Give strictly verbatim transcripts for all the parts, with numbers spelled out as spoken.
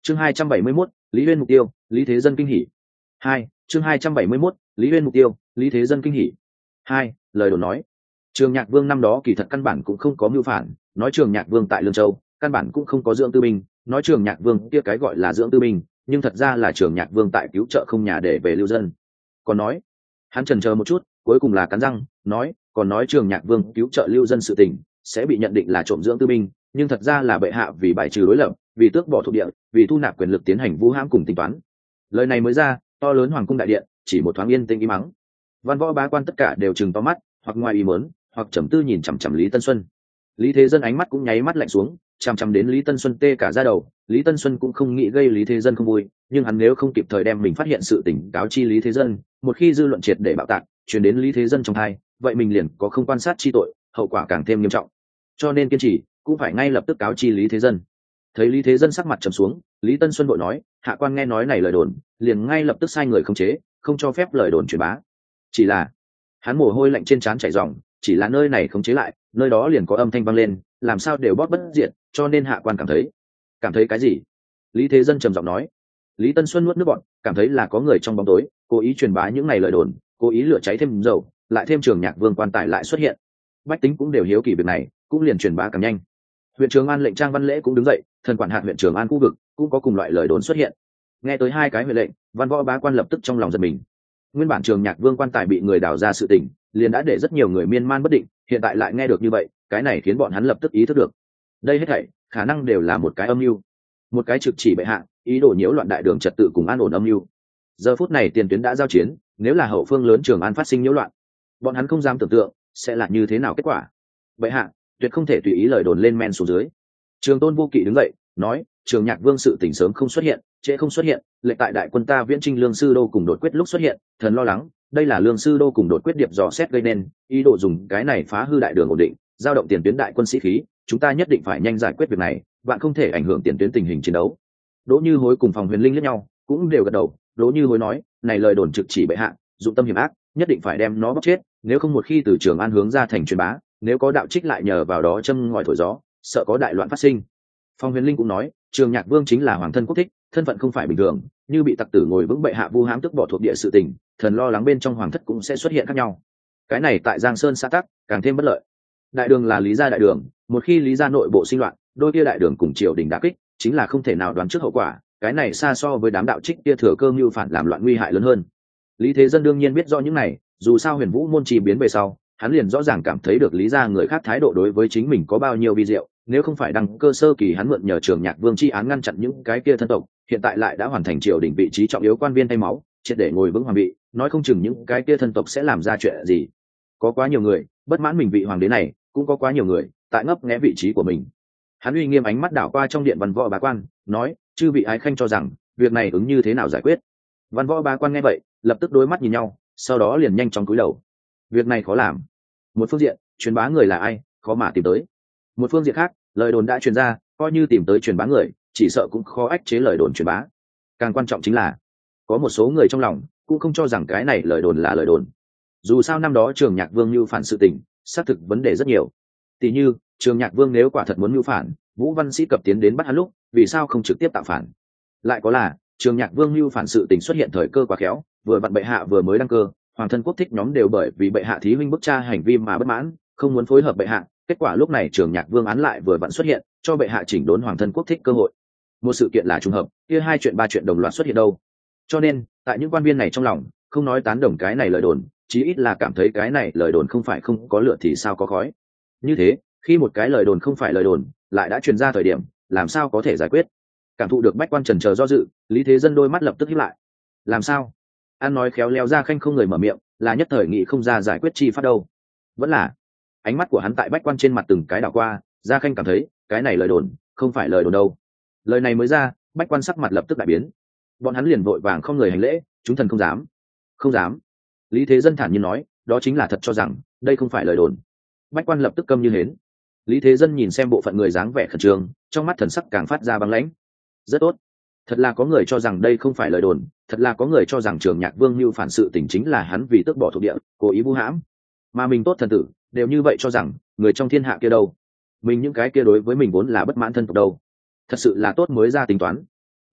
chương hai trăm bảy mươi mốt Lý Uyên mục tiêu, Lý Thế Dân kinh hỉ. Hai, chương hai trăm bảy mươi mốt Lý Uyên mục tiêu, Lý Thế Dân kinh hỉ. Hai, lời đồn nói Trường Nhạc Vương năm đó kỳ thật căn bản cũng không có mưu phản, nói Trường Nhạc Vương tại Lương Châu căn bản cũng không có dưỡng tư binh, nói Trường Nhạc Vương kia cái gọi là dưỡng tư binh, nhưng thật ra là Trường Nhạc Vương tại cứu trợ không nhà để về lưu dân. Còn nói, hắn chần chờ một chút, cuối cùng là cắn răng nói, còn nói Trường Nhạc Vương cứu trợ lưu dân sự tình sẽ bị nhận định là trộm dưỡng tư binh, nhưng thật ra là bệ hạ vì bài trừ đối lập, vì tước bỏ thuộc địa, vì thu nạp quyền lực tiến hành vũ hãm cùng tính toán. Lời này mới ra, to lớn hoàng cung đại điện chỉ một thoáng yên tĩnh im mắng. Văn võ bá quan tất cả đều trừng to mắt, hoặc ngoài ý muốn, hoặc trầm tư nhìn chằm chằm Lý Tân Xuân. Lý Thế Dân ánh mắt cũng nháy mắt lạnh xuống, chằm chằm đến Lý Tân Xuân tê cả da đầu. Lý Tân Xuân cũng không nghĩ gây Lý Thế Dân không vui, nhưng hắn nếu không kịp thời đem mình phát hiện sự tình cáo chi Lý Thế Dân, một khi dư luận triệt để bạo tạc truyền đến Lý Thế Dân trong tai, vậy mình liền có không quan sát chi tội, hậu quả càng thêm nghiêm trọng. Cho nên kiên trì cũng phải ngay lập tức cáo chi Lý Thế Dân. Thấy Lý Thế Dân sắc mặt trầm xuống, Lý Tân Xuân vội nói, hạ quan nghe nói này lời đồn, liền ngay lập tức sai người khống chế, không cho phép lời đồn truyền bá. Chỉ là hắn mồ hôi lạnh trên trán chảy ròng, chỉ là nơi này khống chế lại, nơi đó liền có âm thanh vang lên, làm sao đều bóp bất diệt, cho nên hạ quan cảm thấy cảm thấy cái gì? Lý Thế Dân trầm giọng nói. Lý Tân Xuân nuốt nước bọt, cảm thấy là có người trong bóng tối cố ý truyền bá những này lời đồn, cố ý lửa cháy thêm dầu, lại thêm Trường Nhạc Vương quan tài lại xuất hiện. Bách tính cũng đều hiếu kỳ việc này, cũng liền truyền bá càng nhanh. Huyện Trường An lệnh Trang Văn Lễ cũng đứng dậy, thần quản hạt huyện Trường An khu vực cũng có cùng loại lời đồn xuất hiện. Nghe tới hai cái huyện lệnh, văn võ bá quan lập tức trong lòng giật mình. Nguyên bản Trường Nhạc Vương quan tài bị người đào ra sự tình, liền đã để rất nhiều người miên man bất định, hiện tại lại nghe được như vậy, cái này khiến bọn hắn lập tức ý thức được, đây hết thảy khả năng đều là một cái âm mưu, một cái trực chỉ bệ hạ, ý đồ nhiễu loạn đại đường trật tự cùng an ổn âm mưu. Giờ phút này tiền tuyến đã giao chiến, nếu là hậu phương lớn Trường An phát sinh nhiễu loạn, bọn hắn không dám tưởng tượng sẽ là như thế nào kết quả. Bệ hạ tuyệt không thể tùy ý lời đồn lên men xuống dưới. Trường Tôn Vô Kỵ đứng dậy nói, Trường Nhạc Vương sự tình sớm không xuất hiện, trễ không xuất hiện, lệnh tại đại quân ta viễn trinh Lương Sư Đô cùng đột quyết lúc xuất hiện, thần lo lắng đây là Lương Sư Đô cùng đột quyết điệp dò xét gây nên, ý đồ dùng cái này phá hư đại đường ổn định, giao động tiền tuyến đại quân sĩ khí, chúng ta nhất định phải nhanh giải quyết việc này, bạn không thể ảnh hưởng tiền tuyến tình hình chiến đấu. Đỗ Như Hối cùng Phòng Huyền Linh liếc nhau, cũng đều gật đầu. Đỗ Như Hối nói, này lời đồn trực chỉ bệ hạ, dụng tâm hiểm ác, nhất định phải đem nó bóc chết, nếu không một khi từ Trường An hướng ra thành truyền bá, nếu có đạo trích lại nhờ vào đó châm ngòi thổi gió, sợ có đại loạn phát sinh. Phong Huyền Linh cũng nói, Trường Nhạc Vương chính là hoàng thân quốc thích, thân phận không phải bình thường, như bị tặc tử ngồi vững bệ hạ vu hãm tức bỏ thuộc địa sự tình, thần lo lắng bên trong hoàng thất cũng sẽ xuất hiện khác nhau. Cái này tại Giang Sơn xã tắc càng thêm bất lợi. Đại đường là Lý gia đại đường, một khi Lý gia nội bộ sinh loạn, đôi kia đại đường cùng triều đình đả kích, chính là không thể nào đoán trước hậu quả, cái này xa so với đám đạo trích kia thừa cơ mưu phản làm loạn nguy hại lớn hơn. Lý Thế Dân đương nhiên biết rõ những này, dù sao Huyền Vũ môn trì biến về sau, hắn liền rõ ràng cảm thấy được Lý gia người khác thái độ đối với chính mình có bao nhiêu vi diệu, nếu không phải đăng cơ sơ kỳ hắn mượn nhờ Trường Nhạc Vương chi án ngăn chặn những cái kia thân tộc, hiện tại lại đã hoàn thành triều đình vị trí trọng yếu quan viên thay máu, triệt để ngồi vững hoàng vị, nói không chừng những cái kia thân tộc sẽ làm ra chuyện gì. Có quá nhiều người bất mãn mình vị hoàng đế này, cũng có quá nhiều người tại ngấp nghé vị trí của mình. Hắn uy nghiêm ánh mắt đảo qua trong điện văn võ bá quan, nói, chư vị ái khanh cho rằng việc này ứng như thế nào giải quyết. Văn võ bá quan nghe vậy lập tức đối mắt nhìn nhau, sau đó liền nhanh chóng cúi đầu. Việc này khó làm. Một phương diện, truyền bá người là ai, khó mà tìm tới. Một phương diện khác, lời đồn đã truyền ra, coi như tìm tới truyền bá người, chỉ sợ cũng khó ách chế lời đồn truyền bá. Càng quan trọng chính là, có một số người trong lòng cũng không cho rằng cái này lời đồn là lời đồn. Dù sao năm đó Trường Nhạc Vương mưu phản sự tình, xác thực vấn đề rất nhiều. Tỷ như, Trường Nhạc Vương nếu quả thật muốn mưu phản, Vũ Văn Sĩ cập tiến đến bắt hắn lúc, vì sao không trực tiếp tạo phản? Lại có là, Trường Nhạc Vương mưu phản sự tình xuất hiện thời cơ quá khéo, vừa vặn bệ hạ vừa mới đăng cơ, hoàng thân quốc thích nhóm đều bởi vì bệ hạ thí huynh bức cha hành vi mà bất mãn, không muốn phối hợp bệ hạ, kết quả lúc này Trường Nhạc Vương án lại vừa vặn xuất hiện, cho bệ hạ chỉnh đốn hoàng thân quốc thích cơ hội. Một sự kiện là trùng hợp, kia hai chuyện ba chuyện đồng loạt xuất hiện đâu. Cho nên, tại những quan viên này trong lòng, không nói tán đồng cái này lời đồn, chí ít là cảm thấy cái này lời đồn không phải không có lửa thì sao có khói. Như thế, khi một cái lời đồn không phải lời đồn, lại đã truyền ra thời điểm, làm sao có thể giải quyết? Cảm thụ được bách quan chần chờ do dự, Lý Thế Dân đôi mắt lập tức híp lại. Làm sao? An nói khéo léo ra khanh không người mở miệng, là nhất thời nghị không ra giải quyết chi phát đâu. Vẫn là, ánh mắt của hắn tại bách quan trên mặt từng cái đảo qua, Gia Khanh cảm thấy cái này lời đồn không phải lời đồn đâu. Lời này mới ra, bách quan sắc mặt lập tức đại biến. Bọn hắn liền vội vàng không người hành lễ, chúng thần không dám, không dám. Lý Thế Dân thản nhiên nói, đó chính là thật cho rằng đây không phải lời đồn. Bách quan lập tức câm như hến. Lý Thế Dân nhìn xem bộ phận người dáng vẻ khẩn trương, trong mắt thần sắc càng phát ra băng lãnh. Rất tốt, thật là có người cho rằng đây không phải lời đồn, thật là có người cho rằng Trường Nhạc Vương mưu phản sự tình chính là hắn vì tước bỏ thuộc địa, cố ý vu hãm. Mà mình tốt thần tử đều như vậy cho rằng, người trong thiên hạ kia đâu, mình những cái kia đối với mình vốn là bất mãn thân tộc đâu, thật sự là tốt mới ra tính toán.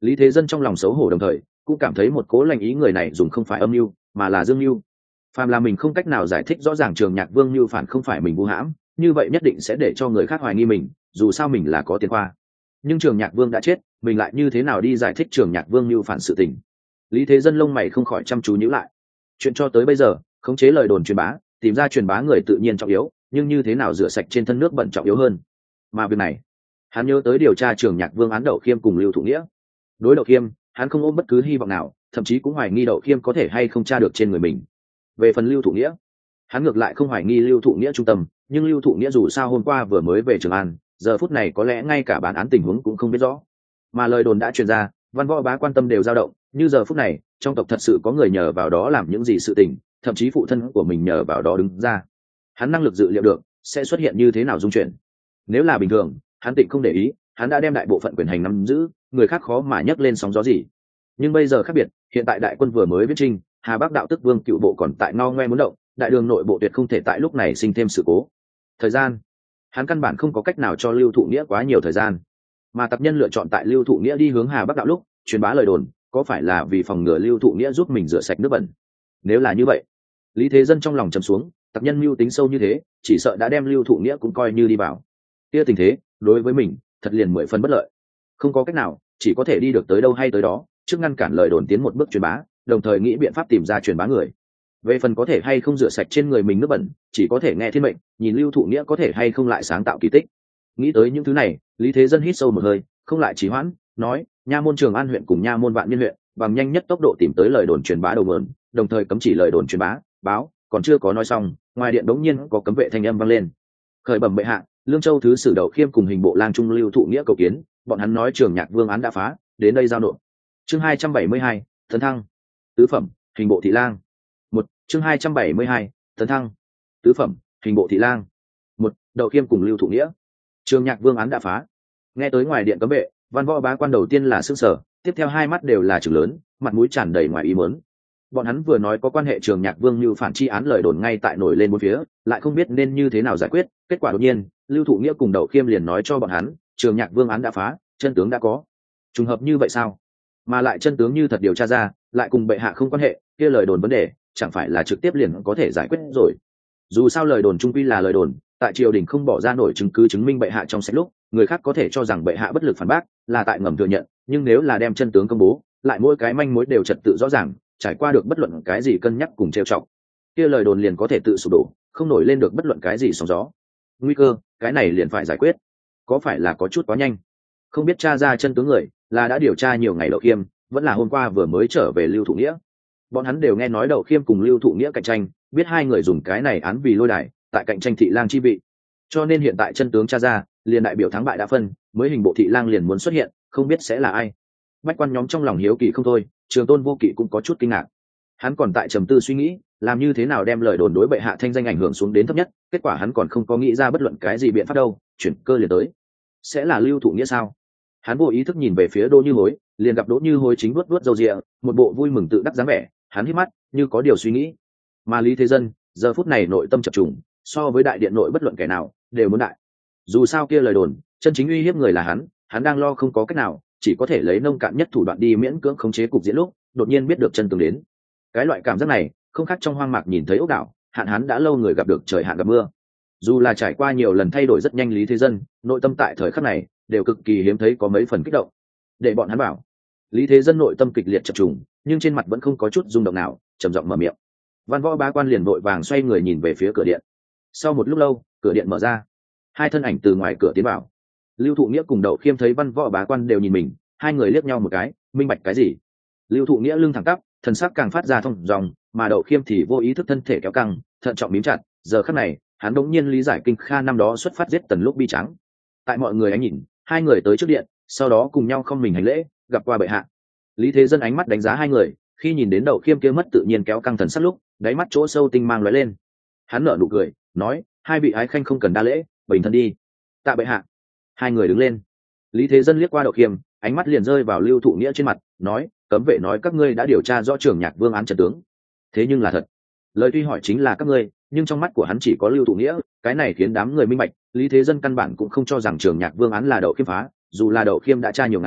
Lý Thế Dân trong lòng xấu hổ đồng thời cũng cảm thấy một cố lành ý người này dùng không phải âm mưu mà là dương mưu. Phàm là mình không cách nào giải thích rõ ràng Trường Nhạc Vương mưu phản không phải mình vu hãm, như vậy nhất định sẽ để cho người khác hoài nghi mình, dù sao mình là có tiền khoa. Nhưng Trường Nhạc Vương đã chết, mình lại như thế nào đi giải thích Trường Nhạc Vương mưu phản sự tình? Lý Thế Dân lông mày không khỏi chăm chú nhíu lại. Chuyện cho tới bây giờ, khống chế lời đồn truyền bá, tìm ra truyền bá người tự nhiên trọng yếu, nhưng như thế nào rửa sạch trên thân nước bẩn trọng yếu hơn. Mà việc này, hắn nhớ tới điều tra Trường Nhạc Vương án Đậu Khiêm cùng Lưu Thụ Nghĩa. Đối Đậu Khiêm, hắn không ôm bất cứ hy vọng nào, thậm chí cũng hoài nghi Đậu Khiêm có thể hay không tra được trên người mình. Về phần Lưu Thụ Nghĩa, hắn ngược lại không hoài nghi Lưu Thụ Nghĩa trung tâm, nhưng Lưu Thụ Nghĩa dù sao hôm qua vừa mới về Trường An, giờ phút này có lẽ ngay cả bản án tình huống cũng không biết rõ. Mà lời đồn đã truyền ra, văn võ bá quan tâm đều dao động, như giờ phút này trong tộc thật sự có người nhờ vào đó làm những gì sự tình, thậm chí phụ thân của mình nhờ vào đó đứng ra, hắn năng lực dự liệu được sẽ xuất hiện như thế nào dung chuyển. Nếu là bình thường, hắn tịnh không để ý, hắn đã đem đại bộ phận quyền hành nắm giữ, người khác khó mà nhấc lên sóng gió gì. Nhưng bây giờ khác biệt, hiện tại đại quân vừa mới viết trinh, Hà Bắc đạo tức vương cựu bộ còn tại ngao ngoe muốn động, đại đường nội bộ tuyệt không thể tại lúc này sinh thêm sự cố. Thời gian, hắn căn bản không có cách nào cho Lưu Thụ Nghĩa quá nhiều thời gian, mà tập nhân lựa chọn tại Lưu Thụ Nghĩa đi hướng Hà Bắc đạo lúc truyền bá lời đồn, có phải là vì phòng ngừa Lưu Thụ Nghĩa giúp mình rửa sạch nước bẩn? Nếu là như vậy, Lý Thế Dân trong lòng trầm xuống, tập nhân mưu tính sâu như thế, chỉ sợ đã đem Lưu Thụ Nghĩa cũng coi như đi vào. Kia tình thế, đối với mình, thật liền mười phần bất lợi. Không có cách nào, chỉ có thể đi được tới đâu hay tới đó, trước ngăn cản lời đồn tiến một bước truyền bá, đồng thời nghĩ biện pháp tìm ra truyền bá người. Về phần có thể hay không rửa sạch trên người mình nước bẩn, chỉ có thể nghe thiên mệnh, nhìn Lưu Thụ Nghĩa có thể hay không lại sáng tạo kỳ tích. Nghĩ tới những thứ này, Lý Thế Dân hít sâu một hơi, không lại trì hoãn, nói: Nha môn Trường An huyện cùng Nha môn Vạn Niên huyện, bằng nhanh nhất tốc độ tìm tới lời đồn truyền bá đầu nguồn, đồng thời cấm chỉ lời đồn truyền bá, báo. Còn chưa có nói xong, ngoài điện đống nhiên có cấm vệ thanh âm vang lên. Khởi bẩm bệ hạ, Lương Châu thứ sử Đậu Khiêm cùng hình bộ lang trung Lưu Thụ Nghĩa cầu kiến, bọn hắn nói Trường Nhạc Vương án đã phá, đến đây giao nộp. Chương hai trăm bảy mươi hai, tấn thăng. Tứ phẩm, hình bộ thị lang. Một, chương hai trăm bảy mươi hai, tấn thăng. Tứ phẩm, hình bộ thị lang. Một, Đậu Khiêm cùng Lưu Thụ Nghĩa. Trường Nhạc Vương án đã phá. Nghe tới ngoài điện cấm vệ, văn võ bá quan đầu tiên là sững sờ, tiếp theo hai mắt đều là trừng lớn, mặt mũi tràn đầy ngoài ý muốn. Bọn hắn vừa nói có quan hệ Trường Nhạc Vương như phản chi án lời đồn ngay tại nổi lên bốn phía, lại không biết nên như thế nào giải quyết. Kết quả đột nhiên, Lưu Thụ Nghĩa cùng Đậu Khiêm liền nói cho bọn hắn, Trường Nhạc Vương án đã phá, chân tướng đã có. Trùng hợp như vậy sao? Mà lại chân tướng như thật điều tra ra, lại cùng bệ hạ không quan hệ, kia lời đồn vấn đề, chẳng phải là trực tiếp liền có thể giải quyết rồi. Dù sao lời đồn trung quy là lời đồn, tại triều đình không bỏ ra nổi chứng cứ chứng minh bệ hạ trong sách lúc, người khác có thể cho rằng bệ hạ bất lực phản bác, là tại ngầm thừa nhận, nhưng nếu là đem chân tướng công bố, lại mỗi cái manh mối đều trật tự rõ ràng, trải qua được bất luận cái gì cân nhắc cùng trêu chọc, kia lời đồn liền có thể tự sụp đổ, không nổi lên được bất luận cái gì sóng gió. Nguy cơ, cái này liền phải giải quyết. Có phải là có chút quá nhanh? Không biết tra ra chân tướng người, là đã điều tra nhiều ngày Đậu Khiêm, vẫn là hôm qua vừa mới trở về Lưu Thụ Nghĩa. Bọn hắn đều nghe nói Đậu Khiêm cùng Lưu Thụ Nghĩa cạnh tranh, biết hai người dùng cái này án vì lôi đài, tại cạnh tranh thị lang chi vị. Cho nên hiện tại chân tướng tra ra, liền đại biểu thắng bại đã phân, mới hình bộ thị lang liền muốn xuất hiện, không biết sẽ là ai. Bách quan nhóm trong lòng hiếu kỳ không thôi, Trường Tôn Vô Kỵ cũng có chút kinh ngạc. Hắn còn tại trầm tư suy nghĩ, làm như thế nào đem lời đồn đối bệ hạ thanh danh ảnh hưởng xuống đến thấp nhất, kết quả hắn còn không có nghĩ ra bất luận cái gì biện pháp đâu, chuyển cơ liền tới. Sẽ là Lưu Thụ Nghĩa sao? Hắn vô ý thức nhìn về phía Đỗ Như Hối, liền gặp Đỗ Như Hối chính vuốt vuốt râu ria, một bộ vui mừng tự đắc dáng vẻ, hắn hít mắt, như có điều suy nghĩ. Mà Lý Thế Dân, giờ phút này nội tâm chập trùng, so với đại điện nội bất luận kẻ nào, đều muốn đại. Dù sao kia lời đồn, chân chính uy hiếp người là hắn, hắn đang lo không có cách nào, chỉ có thể lấy nông cạn nhất thủ đoạn đi miễn cưỡng khống chế cục diễn lúc, đột nhiên biết được chân tướng đến. Cái loại cảm giác này, không khác trong hoang mạc nhìn thấy ốc đảo, hạn hán đã lâu người gặp được trời hạn gặp mưa. Dù là trải qua nhiều lần thay đổi rất nhanh Lý Thế Dân, nội tâm tại thời khắc này đều cực kỳ hiếm thấy có mấy phần kích động. Để bọn hắn bảo, Lý Thế Dân nội tâm kịch liệt chập trùng, nhưng trên mặt vẫn không có chút rung động nào, trầm giọng mở miệng. Văn võ bá quan liền vội vàng xoay người nhìn về phía cửa điện. Sau một lúc lâu, cửa điện mở ra, hai thân ảnh từ ngoài cửa tiến vào. Lưu Thụ Nghĩa cùng Đậu Khiêm thấy văn võ bá quan đều nhìn mình, hai người liếc nhau một cái, minh bạch cái gì. Lưu Thụ Nghĩa lưng thẳng tắp, thần sắc càng phát ra thông dòng, mà Đậu Khiêm thì vô ý thức thân thể kéo căng, thận trọng mím chặt. Giờ khắc này, hắn đống nhiên lý giải Kinh Kha năm đó xuất phát giết Tần lúc bi trắng. Tại mọi người ánh nhìn, hai người tới trước điện, sau đó cùng nhau không mình hành lễ, gặp qua bệ hạ. Lý Thế Dân ánh mắt đánh giá hai người, khi nhìn đến Đậu Khiêm kia mất tự nhiên kéo căng thần sắc lúc, đáy mắt chỗ sâu tinh mang lóe lên. Hắn nở nụ cười, nói: hai vị ái khanh không cần đa lễ, bình thân đi. Tạ bệ hạ. Hai người đứng lên. Lý Thế Dân liếc qua Đậu Khiêm, ánh mắt liền rơi vào Lưu Thụ Nghĩa trên mặt, nói: cấm vệ nói các ngươi đã điều tra rõ Trường Nhạc Vương án trận tướng. Thế nhưng là thật. Lời tuy hỏi chính là các ngươi, nhưng trong mắt của hắn chỉ có Lưu Thụ Nghĩa, cái này khiến đám người minh bạch, Lý Thế Dân căn bản cũng không cho rằng Trường Nhạc Vương án là Đậu Khiêm phá, dù là Đậu Khiêm đã tra nhiều ngày,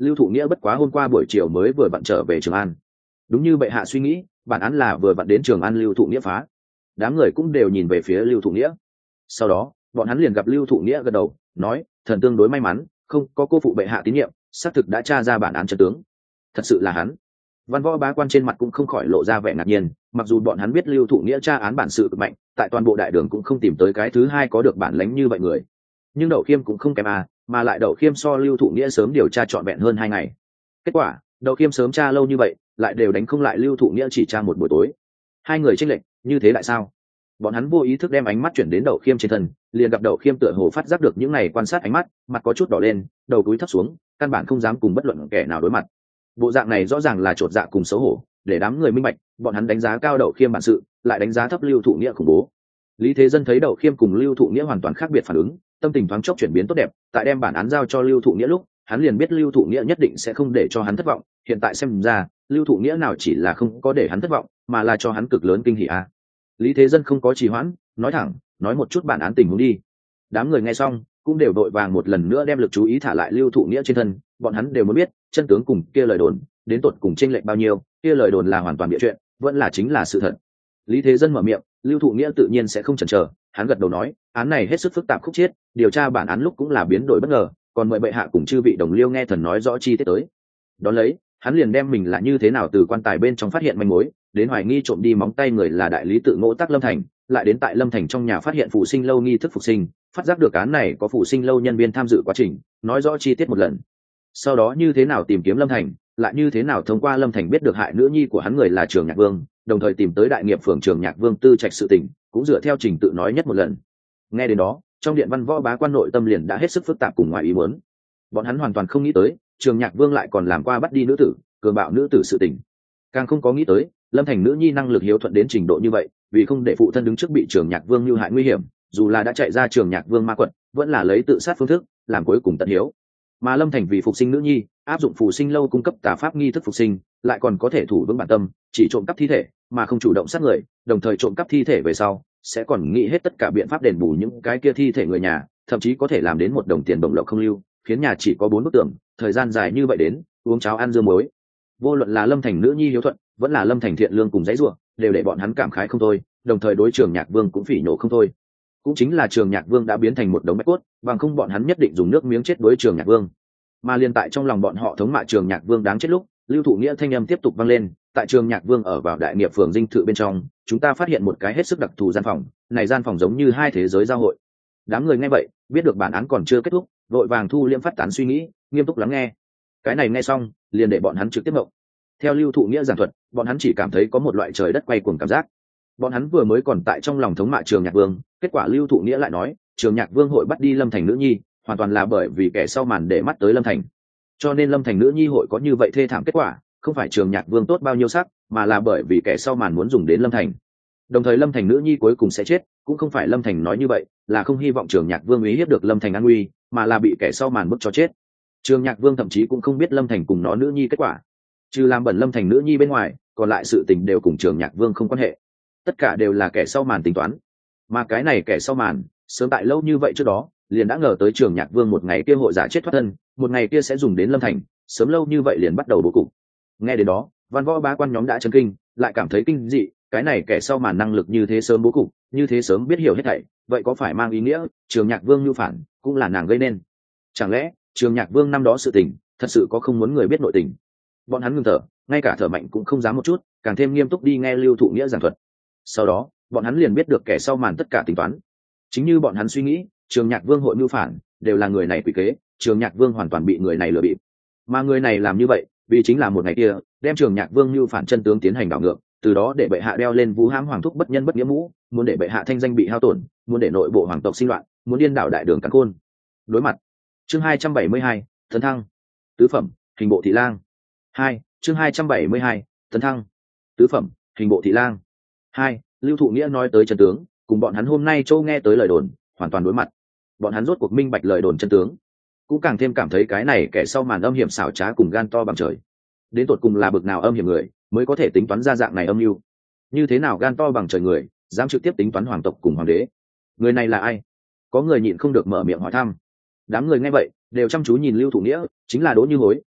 lưu thụ nghĩa bất quá hôm qua buổi chiều mới vừa vặn trở về Trường An. Đúng như bệ hạ suy nghĩ, bản án là vừa vặn đến Trường An lưu thụ nghĩa phá. Đám người cũng đều nhìn về phía lưu thụ nghĩa. Sau đó bọn hắn liền gặp lưu thụ nghĩa gật đầu nói, thần tương đối may mắn, không có cô phụ bệ hạ tín nhiệm, xác thực đã tra ra bản án chân tướng. Thật sự là hắn. Văn võ bá quan trên mặt cũng không khỏi lộ ra vẻ ngạc nhiên, mặc dù bọn hắn biết lưu thụ nghĩa tra án bản sự cực mạnh, tại toàn bộ đại đường cũng không tìm tới cái thứ hai có được bản lĩnh như vậy người, nhưng Đậu Khiêm cũng không kém à, mà lại Đậu Khiêm so lưu thụ nghĩa sớm điều tra trọn vẹn hơn hai ngày. Kết quả Đậu Khiêm sớm tra lâu như vậy lại đều đánh không lại lưu thụ nghĩa chỉ tra một buổi tối. Hai người chênh lệch như thế lại sao? Bọn hắn vô ý thức đem ánh mắt chuyển đến Đậu Khiêm trên thân, liền gặp Đậu Khiêm tựa hồ phát giác được những này, quan sát ánh mắt, mặt có chút đỏ lên, đầu cúi thấp xuống, căn bản không dám cùng bất luận kẻ nào đối mặt. Bộ dạng này rõ ràng là chột dạ cùng xấu hổ, để đám người minh bạch bọn hắn đánh giá cao Đậu Khiêm bản sự, lại đánh giá thấp lưu thụ nghĩa khủng bố. Lý Thế Dân thấy Đậu Khiêm cùng lưu thụ nghĩa hoàn toàn khác biệt phản ứng, tâm tình thoáng chốc chuyển biến tốt đẹp. Tại đem bản án giao cho lưu thụ nghĩa lúc, hắn liền biết lưu thụ nghĩa nhất định sẽ không để cho hắn thất vọng. Hiện tại xem ra lưu thụ nghĩa nào chỉ là không có để hắn thất vọng, mà là cho hắn cực lớn kinh hỉ a. Lý Thế Dân không có trì hoãn, nói thẳng, nói một chút bản án tình huống đi. Đám người nghe xong cũng đều đội vàng một lần nữa đem lực chú ý thả lại lưu thụ nghĩa trên thân. Bọn hắn đều muốn biết chân tướng cùng kia lời đồn đến tột cùng chênh lệch bao nhiêu, kia lời đồn là hoàn toàn bịa chuyện, vẫn là chính là sự thật. Lý Thế Dân mở miệng, lưu thụ nghĩa tự nhiên sẽ không chần chờ, hắn gật đầu nói, án này hết sức phức tạp khúc chiết, điều tra bản án lúc cũng là biến đổi bất ngờ, còn mời bệ hạ cùng chư vị đồng liêu nghe thần nói rõ chi tiết tới. Đón lấy hắn liền đem mình là như thế nào từ quan tài bên trong phát hiện manh mối, đến hoài nghi trộm đi móng tay người là đại lý tự Ngỗ Tác Lâm Thành, lại đến tại Lâm Thành trong nhà phát hiện phụ sinh lâu nghi thức phục sinh, phát giác được án này có phụ sinh lâu nhân viên tham dự quá trình, nói rõ chi tiết một lần. Sau đó như thế nào tìm kiếm Lâm Thành, lại như thế nào thông qua Lâm Thành biết được hại nữ nhi của hắn người là Trường Nhạc Vương, đồng thời tìm tới đại nghiệp phường Trường Nhạc Vương tư trạch sự tình, cũng dựa theo trình tự nói nhất một lần. Nghe đến đó, trong điện văn võ bá quan nội tâm liền đã hết sức phức tạp cùng ngoài ý muốn. Bọn hắn hoàn toàn không nghĩ tới Trường Nhạc Vương lại còn làm qua bắt đi nữ tử, cường bạo nữ tử sự tình, càng không có nghĩ tới Lâm Thành nữ nhi năng lực hiếu thuận đến trình độ như vậy, vì không để phụ thân đứng trước bị Trường Nhạc Vương mưu hại nguy hiểm, dù là đã chạy ra Trường Nhạc Vương ma quật, vẫn là lấy tự sát phương thức làm cuối cùng tận hiếu. Mà Lâm Thành vì phục sinh nữ nhi, áp dụng phù sinh lâu cung cấp tà pháp nghi thức phục sinh, lại còn có thể thủ vững bản tâm, chỉ trộm cắp thi thể mà không chủ động sát người, đồng thời trộm cắp thi thể về sau sẽ còn nghĩ hết tất cả biện pháp đền bù những cái kia thi thể người nhà, thậm chí có thể làm đến một đồng tiền bổng lộc không lưu, khiến nhà chỉ có bốn bức tường, thời gian dài như vậy đến uống cháo ăn dưa muối. Vô luận là Lâm Thành nữ nhi hiếu thuận, vẫn là Lâm Thành thiện lương cùng dãy rủa, đều để bọn hắn cảm khái không thôi, đồng thời đối Trường Nhạc Vương cũng phỉ nhổ không thôi. Cũng chính là Trường Nhạc Vương đã biến thành một đống bạch cốt, bằng không bọn hắn nhất định dùng nước miếng chết đối Trường Nhạc Vương. Mà liên tại trong lòng bọn họ thống mạ Trường Nhạc Vương đáng chết lúc, lưu thụ nghĩa thanh âm tiếp tục vang lên, tại Trường Nhạc Vương ở vào đại nghiệp phường dinh thự bên trong, chúng ta phát hiện một cái hết sức đặc thù gian phòng, này gian phòng giống như hai thế giới giao hội. Đám người nghe vậy biết được bản án còn chưa kết thúc, vội vàng thu liễm phát tán suy nghĩ, nghiêm túc lắng nghe. Cái này nghe xong liền để bọn hắn trực tiếp mộng. Theo lưu thụ nghĩa giảng thuật, bọn hắn chỉ cảm thấy có một loại trời đất quay cuồng cảm giác. Bọn hắn vừa mới còn tại trong lòng thống mạ Trường Nhạc Vương, kết quả lưu thụ nghĩa lại nói Trường Nhạc Vương hội bắt đi Lâm Thành nữ nhi, hoàn toàn là bởi vì kẻ sau màn để mắt tới Lâm Thành, cho nên Lâm Thành nữ nhi hội có như vậy thê thảm kết quả, không phải Trường Nhạc Vương tốt bao nhiêu sắc, mà là bởi vì kẻ sau màn muốn dùng đến Lâm Thành. Đồng thời Lâm Thành nữ nhi cuối cùng sẽ chết, cũng không phải Lâm Thành nói như vậy là không hy vọng Trường Nhạc Vương uy hiếp được Lâm Thành an nguy, mà là bị kẻ sau màn bức cho chết. Trường Nhạc Vương thậm chí cũng không biết Lâm Thành cùng nó nữ nhi kết quả, trừ làm bẩn Lâm Thành nữ nhi bên ngoài, còn lại sự tình đều cùng Trường Nhạc Vương không quan hệ, tất cả đều là kẻ sau màn tính toán. Mà cái này kẻ sau màn sớm tại lâu như vậy trước đó liền đã ngờ tới Trường Nhạc Vương một ngày kia hội giả chết thoát thân, một ngày kia sẽ dùng đến Lâm Thành, sớm lâu như vậy liền bắt đầu bố cục. Nghe đến đó, văn võ bá quan nhóm đã chấn kinh, lại cảm thấy kinh dị, cái này kẻ sau màn năng lực như thế sớm bố cục, như thế sớm biết hiểu hết thảy, vậy có phải mang ý nghĩa Trường Nhạc Vương nhu phản cũng là nàng gây nên? Chẳng lẽ Trường Nhạc Vương năm đó sự tình thật sự có không muốn người biết nội tình? Bọn hắn ngừng thở, ngay cả thở mạnh cũng không dám một chút, càng thêm nghiêm túc đi nghe lưu thụ nghĩa giảng thuật. Sau đó bọn hắn liền biết được kẻ sau màn tất cả tính toán. Chính như bọn hắn suy nghĩ, Trường Nhạc Vương hội mưu phản đều là người này quỷ kế, Trường Nhạc Vương hoàn toàn bị người này lừa bịp. Mà người này làm như vậy vì chính là một ngày kia đem Trường Nhạc Vương mưu phản chân tướng tiến hành đảo ngược, từ đó để bệ hạ đeo lên vũ hãm hoàng thúc bất nhân bất nghĩa mũ, muốn để bệ hạ thanh danh bị hao tổn, muốn để nội bộ hoàng tộc sinh loạn, muốn điên đảo đại đường càn khôn. Đối mặt chương hai trăm bảy mươi hai, tấn thăng tứ phẩm hình bộ thị lang. Hai chương hai trăm bảy mươi hai, tấn thăng tứ phẩm hình bộ thị lang. Hai lưu thụ nghĩa nói tới chân tướng cùng bọn hắn hôm nay châu nghe tới lời đồn hoàn toàn đối mặt. Bọn hắn rốt cuộc minh bạch lời đồn chân tướng, cũng càng thêm cảm thấy cái này kẻ sau màn âm hiểm xảo trá cùng gan to bằng trời. Đến tột cùng là bực nào âm hiểm người mới có thể tính toán ra dạng này âm mưu? Như thế nào gan to bằng trời người dám trực tiếp tính toán hoàng tộc cùng hoàng đế? Người này là ai? Có người nhịn không được mở miệng hỏi thăm. Đám người nghe vậy đều chăm chú nhìn lưu thụ nghĩa, chính là Đỗ Như Hối,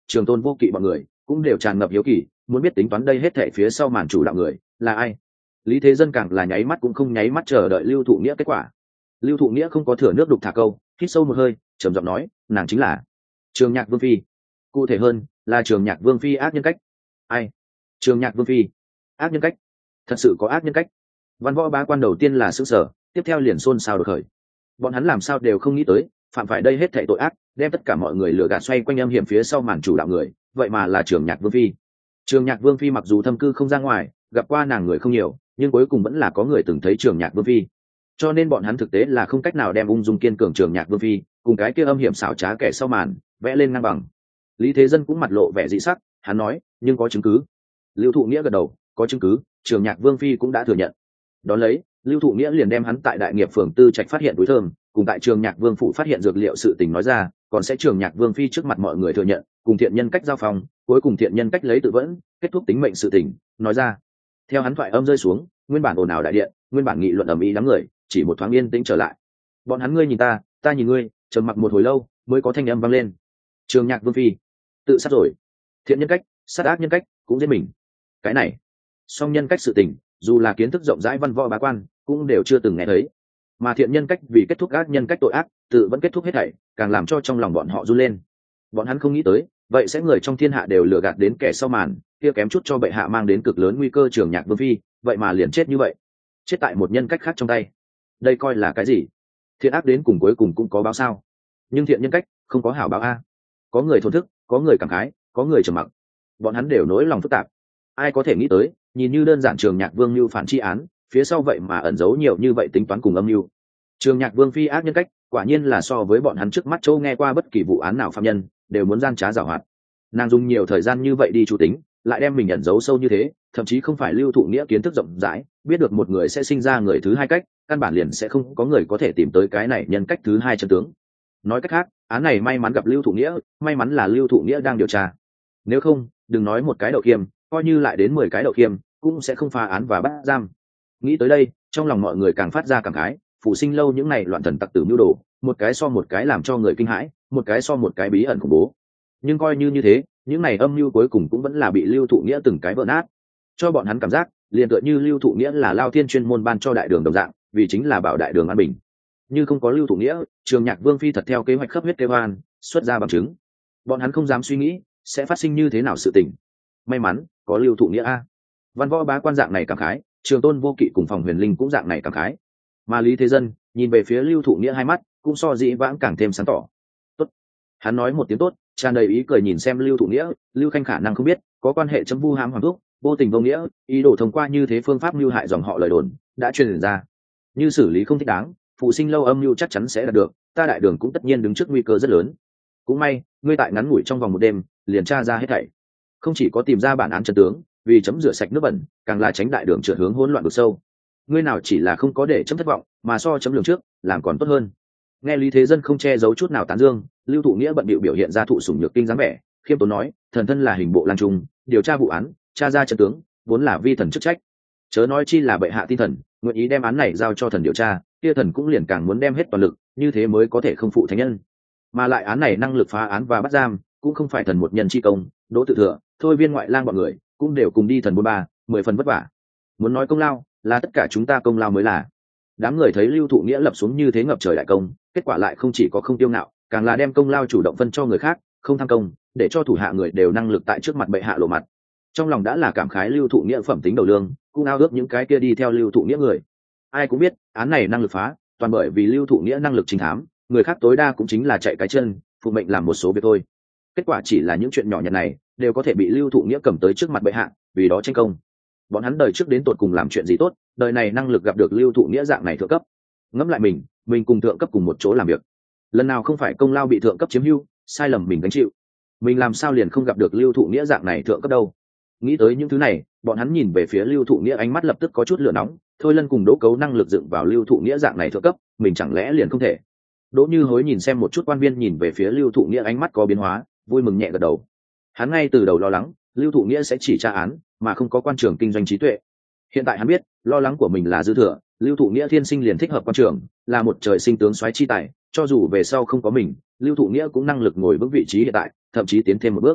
Trường Tôn Vô Kỵ bọn người cũng đều tràn ngập hiếu kỳ, muốn biết tính toán đây hết thảy phía sau màn chủ đạo người là ai. Lý Thế Dân càng là nháy mắt cũng không nháy mắt chờ đợi Lưu Thụ Nghĩa kết quả. Lưu Thụ Nghĩa không có thừa nước đục thả câu, hít sâu một hơi, trầm giọng nói, nàng chính là Trường Nhạc Vương phi. Cụ thể hơn, là Trường Nhạc Vương phi ác nhân cách. Ai? Trường Nhạc Vương phi ác nhân cách? Thật sự có ác nhân cách? Văn võ bá quan đầu tiên là sửng sở, tiếp theo liền xôn xao đột khởi. Bọn hắn làm sao đều không nghĩ tới, phạm phải đây hết thảy tội ác, đem tất cả mọi người lừa gạt xoay quanh âm hiểm phía sau màn chủ đạo người, vậy mà là Trường Nhạc Vương phi. Trường Nhạc Vương phi mặc dù thâm cư không ra ngoài, gặp qua nàng người không nhiều, nhưng cuối cùng vẫn là có người từng thấy Trường Nhạc Vương phi. Cho nên bọn hắn thực tế là không cách nào đem ung dung kiên cường Trường Nhạc Vương phi cùng cái kia âm hiểm xảo trá kẻ sau màn vẽ lên ngang bằng. Lý Thế Dân cũng mặt lộ vẻ dị sắc, hắn nói, nhưng có chứng cứ. Lưu Thụ Nghĩa gật đầu, có chứng cứ, Trường Nhạc Vương phi cũng đã thừa nhận. Đón lấy, Lưu Thụ Nghĩa liền đem hắn tại Đại Nghiệp phường Tư Trạch phát hiện túi thơm, cùng tại Trường Nhạc Vương phủ phát hiện dược liệu sự tình nói ra, còn sẽ Trường Nhạc Vương phi trước mặt mọi người thừa nhận, cùng thiện nhân cách giao phòng, cuối cùng thiện nhân cách lấy tự vẫn, kết thúc tính mệnh sự tình, nói ra. Theo hắn thoại âm rơi xuống, nguyên bản ồn ào đại điện, nguyên bản nghị luận ầm ĩ đám người, chỉ một thoáng yên tĩnh trở lại. Bọn hắn ngươi nhìn ta, ta nhìn ngươi, trầm mặc một hồi lâu, mới có thanh âm vang lên. Trường Nhạc Vương phi tự sát rồi. Thiện nhân cách, sát ác nhân cách, cũng giết mình. Cái này, song nhân cách sự tình, dù là kiến thức rộng rãi văn võ bá quan, cũng đều chưa từng nghe thấy. Mà thiện nhân cách vì kết thúc ác nhân cách tội ác, tự vẫn kết thúc hết thảy, càng làm cho trong lòng bọn họ run lên. Bọn hắn không nghĩ tới, vậy sẽ người trong thiên hạ đều lừa gạt đến kẻ sau màn, kia kém chút cho bệ hạ mang đến cực lớn nguy cơ Trường Nhạc Vương phi, vậy mà liền chết như vậy, chết tại một nhân cách khác trong tay. Đây coi là cái gì? Thiện ác đến cùng cuối cùng cũng có báo sao? Nhưng thiện nhân cách không có hảo báo a. Có người thổn thức, có người cảm khái, có người trầm mặc. Bọn hắn đều nỗi lòng phức tạp. Ai có thể nghĩ tới, nhìn như đơn giản Trường Nhạc Vương mưu phản chi án, phía sau vậy mà ẩn giấu nhiều như vậy tính toán cùng âm mưu. Trường Nhạc Vương phi ác nhân cách, quả nhiên là so với bọn hắn trước mắt châu nghe qua bất kỳ vụ án nào phạm nhân, đều muốn gian trá giảo hoạt. Nàng dùng nhiều thời gian như vậy đi chủ tính, lại đem mình ẩn giấu sâu như thế, thậm chí không phải Lưu Thụ Nghĩa kiến thức rộng rãi, biết được một người sẽ sinh ra người thứ hai cách, căn bản liền sẽ không có người có thể tìm tới cái này nhân cách thứ hai chân tướng. Nói cách khác, án này may mắn gặp Lưu Thụ Nghĩa, may mắn là Lưu Thụ Nghĩa đang điều tra. Nếu không, đừng nói một cái đậu khiêm, coi như lại đến mười cái đậu khiêm, cũng sẽ không phá án và bắt giam. Nghĩ tới đây, trong lòng mọi người càng phát ra cảm khái, phụ sinh lâu những này loạn thần tặc tử mưu đồ, một cái so một cái làm cho người kinh hãi, một cái so một cái bí ẩn khủng bố. Nhưng coi như như thế, những này âm mưu cuối cùng cũng vẫn là bị Lưu Thụ Nghĩa từng cái vỡ nát. Cho bọn hắn cảm giác, liền tựa như Lưu Thụ Nghĩa là Lao Thiên chuyên môn ban cho đại đường đồng dạng, vì chính là bảo đại đường an bình. Như không có Lưu Thụ Nghĩa, Trường Nhạc Vương phi thật theo kế hoạch khắp huyết kêu oan, xuất ra bằng chứng. Bọn hắn không dám suy nghĩ sẽ phát sinh như thế nào sự tình. May mắn có Lưu Thụ Nghĩa a. Văn võ bá quan dạng này cảm khái, Trường Tôn Vô Kỵ cùng Phòng Huyền Linh cũng dạng này cảm khái. Mà Lý Thế Dân nhìn về phía Lưu Thụ Nghĩa hai mắt cũng so dĩ vãng càng thêm sáng tỏ. Tốt. Hắn nói một tiếng tốt, tràn đầy ý cười nhìn xem Lưu Thụ Nghĩa, Lưu Khanh khả năng không biết, có quan hệ chấm vu hãm hoàng thúc, vô tình vô nghĩa, ý đồ thông qua như thế phương pháp mưu hại dòng họ lời đồn đã truyền ra. Như xử lý không thích đáng, phụ sinh lâu âm mưu chắc chắn sẽ đạt được, ta đại đường cũng tất nhiên đứng trước nguy cơ rất lớn. Cũng may, ngươi tại ngắn ngủi trong vòng một đêm, liền tra ra hết thảy. Không chỉ có tìm ra bản án chân tướng, vì chấm rửa sạch nước bẩn, càng là tránh đại đường trượt hướng hỗn loạn vực sâu. Ngươi nào chỉ là không có để chấm thất vọng, mà so chấm lường trước, làm còn tốt hơn. Nghe Lý Thế Dân không che giấu chút nào tán dương, Lưu Thụ Nghĩa bận bịu biểu hiện ra thụ sủng nhược kinh dáng vẻ, khiêm tốn nói, thần thân là hình bộ lang trung, điều tra vụ án, tra ra chân tướng, vốn là vi thần chức trách. Chớ nói chi là bệ hạ tin thần, nguyện ý đem án này giao cho thần điều tra, kia thần cũng liền càng muốn đem hết toàn lực, như thế mới có thể không phụ thánh nhân. Mà lại án này năng lực phá án và bắt giam, cũng không phải thần một nhân chi công, Đỗ Tự Thừa, Thôi Viên ngoại lang bọn người, cũng đều cùng đi thần bốn ba, mười phần vất vả. Muốn nói công lao, là tất cả chúng ta công lao mới là. Đám người thấy Lưu Thụ Nghĩa lập xuống như thế ngập trời đại công, kết quả lại không chỉ có không tiêu ngạo, càng là đem công lao chủ động phân cho người khác, không tham công, để cho thủ hạ người đều năng lực tại trước mặt bệ hạ lộ mặt. Trong lòng đã là cảm khái Lưu Thụ Nghĩa phẩm tính đầu lương, cũng ao ước những cái kia đi theo Lưu Thụ Nghĩa người. Ai cũng biết, án này năng lực phá, toàn bởi vì Lưu Thụ Nghĩa năng lực trinh thám, người khác tối đa cũng chính là chạy cái chân, phụ mệnh làm một số việc thôi. Kết quả chỉ là những chuyện nhỏ nhặt này, đều có thể bị Lưu Thụ Nghĩa cầm tới trước mặt bệ hạ, vì đó tranh công. Bọn hắn đời trước đến tột cùng làm chuyện gì tốt, đời này năng lực gặp được Lưu Thụ Nghĩa dạng này thượng cấp. Ngẫm lại mình, mình cùng thượng cấp cùng một chỗ làm việc, lần nào không phải công lao bị thượng cấp chiếm hữu, sai lầm mình gánh chịu. Mình làm sao liền không gặp được Lưu Thụ Nghĩa dạng này thượng cấp đâu? Nghĩ tới những thứ này, bọn hắn nhìn về phía Lưu Thụ Nghĩa ánh mắt lập tức có chút lửa nóng. Thôi Lân cùng Đỗ Cấu năng lực dựng vào Lưu Thụ Nghĩa dạng này thượng cấp, mình chẳng lẽ liền không thể? Đỗ Như Hối nhìn xem một chút quan viên nhìn về phía Lưu Thụ Nghĩa ánh mắt có biến hóa, vui mừng nhẹ gật đầu. Hắn ngay từ đầu lo lắng Lưu Thụ Nghĩa sẽ chỉ tra án mà không có quan trường kinh doanh trí tuệ. Hiện tại hắn biết lo lắng của mình là dư thừa, Lưu Thụ Nghĩa thiên sinh liền thích hợp quan trường, là một trời sinh tướng soái chi tài, cho dù về sau không có mình, Lưu Thụ Nghĩa cũng năng lực ngồi vững vị trí hiện tại, thậm chí tiến thêm một bước.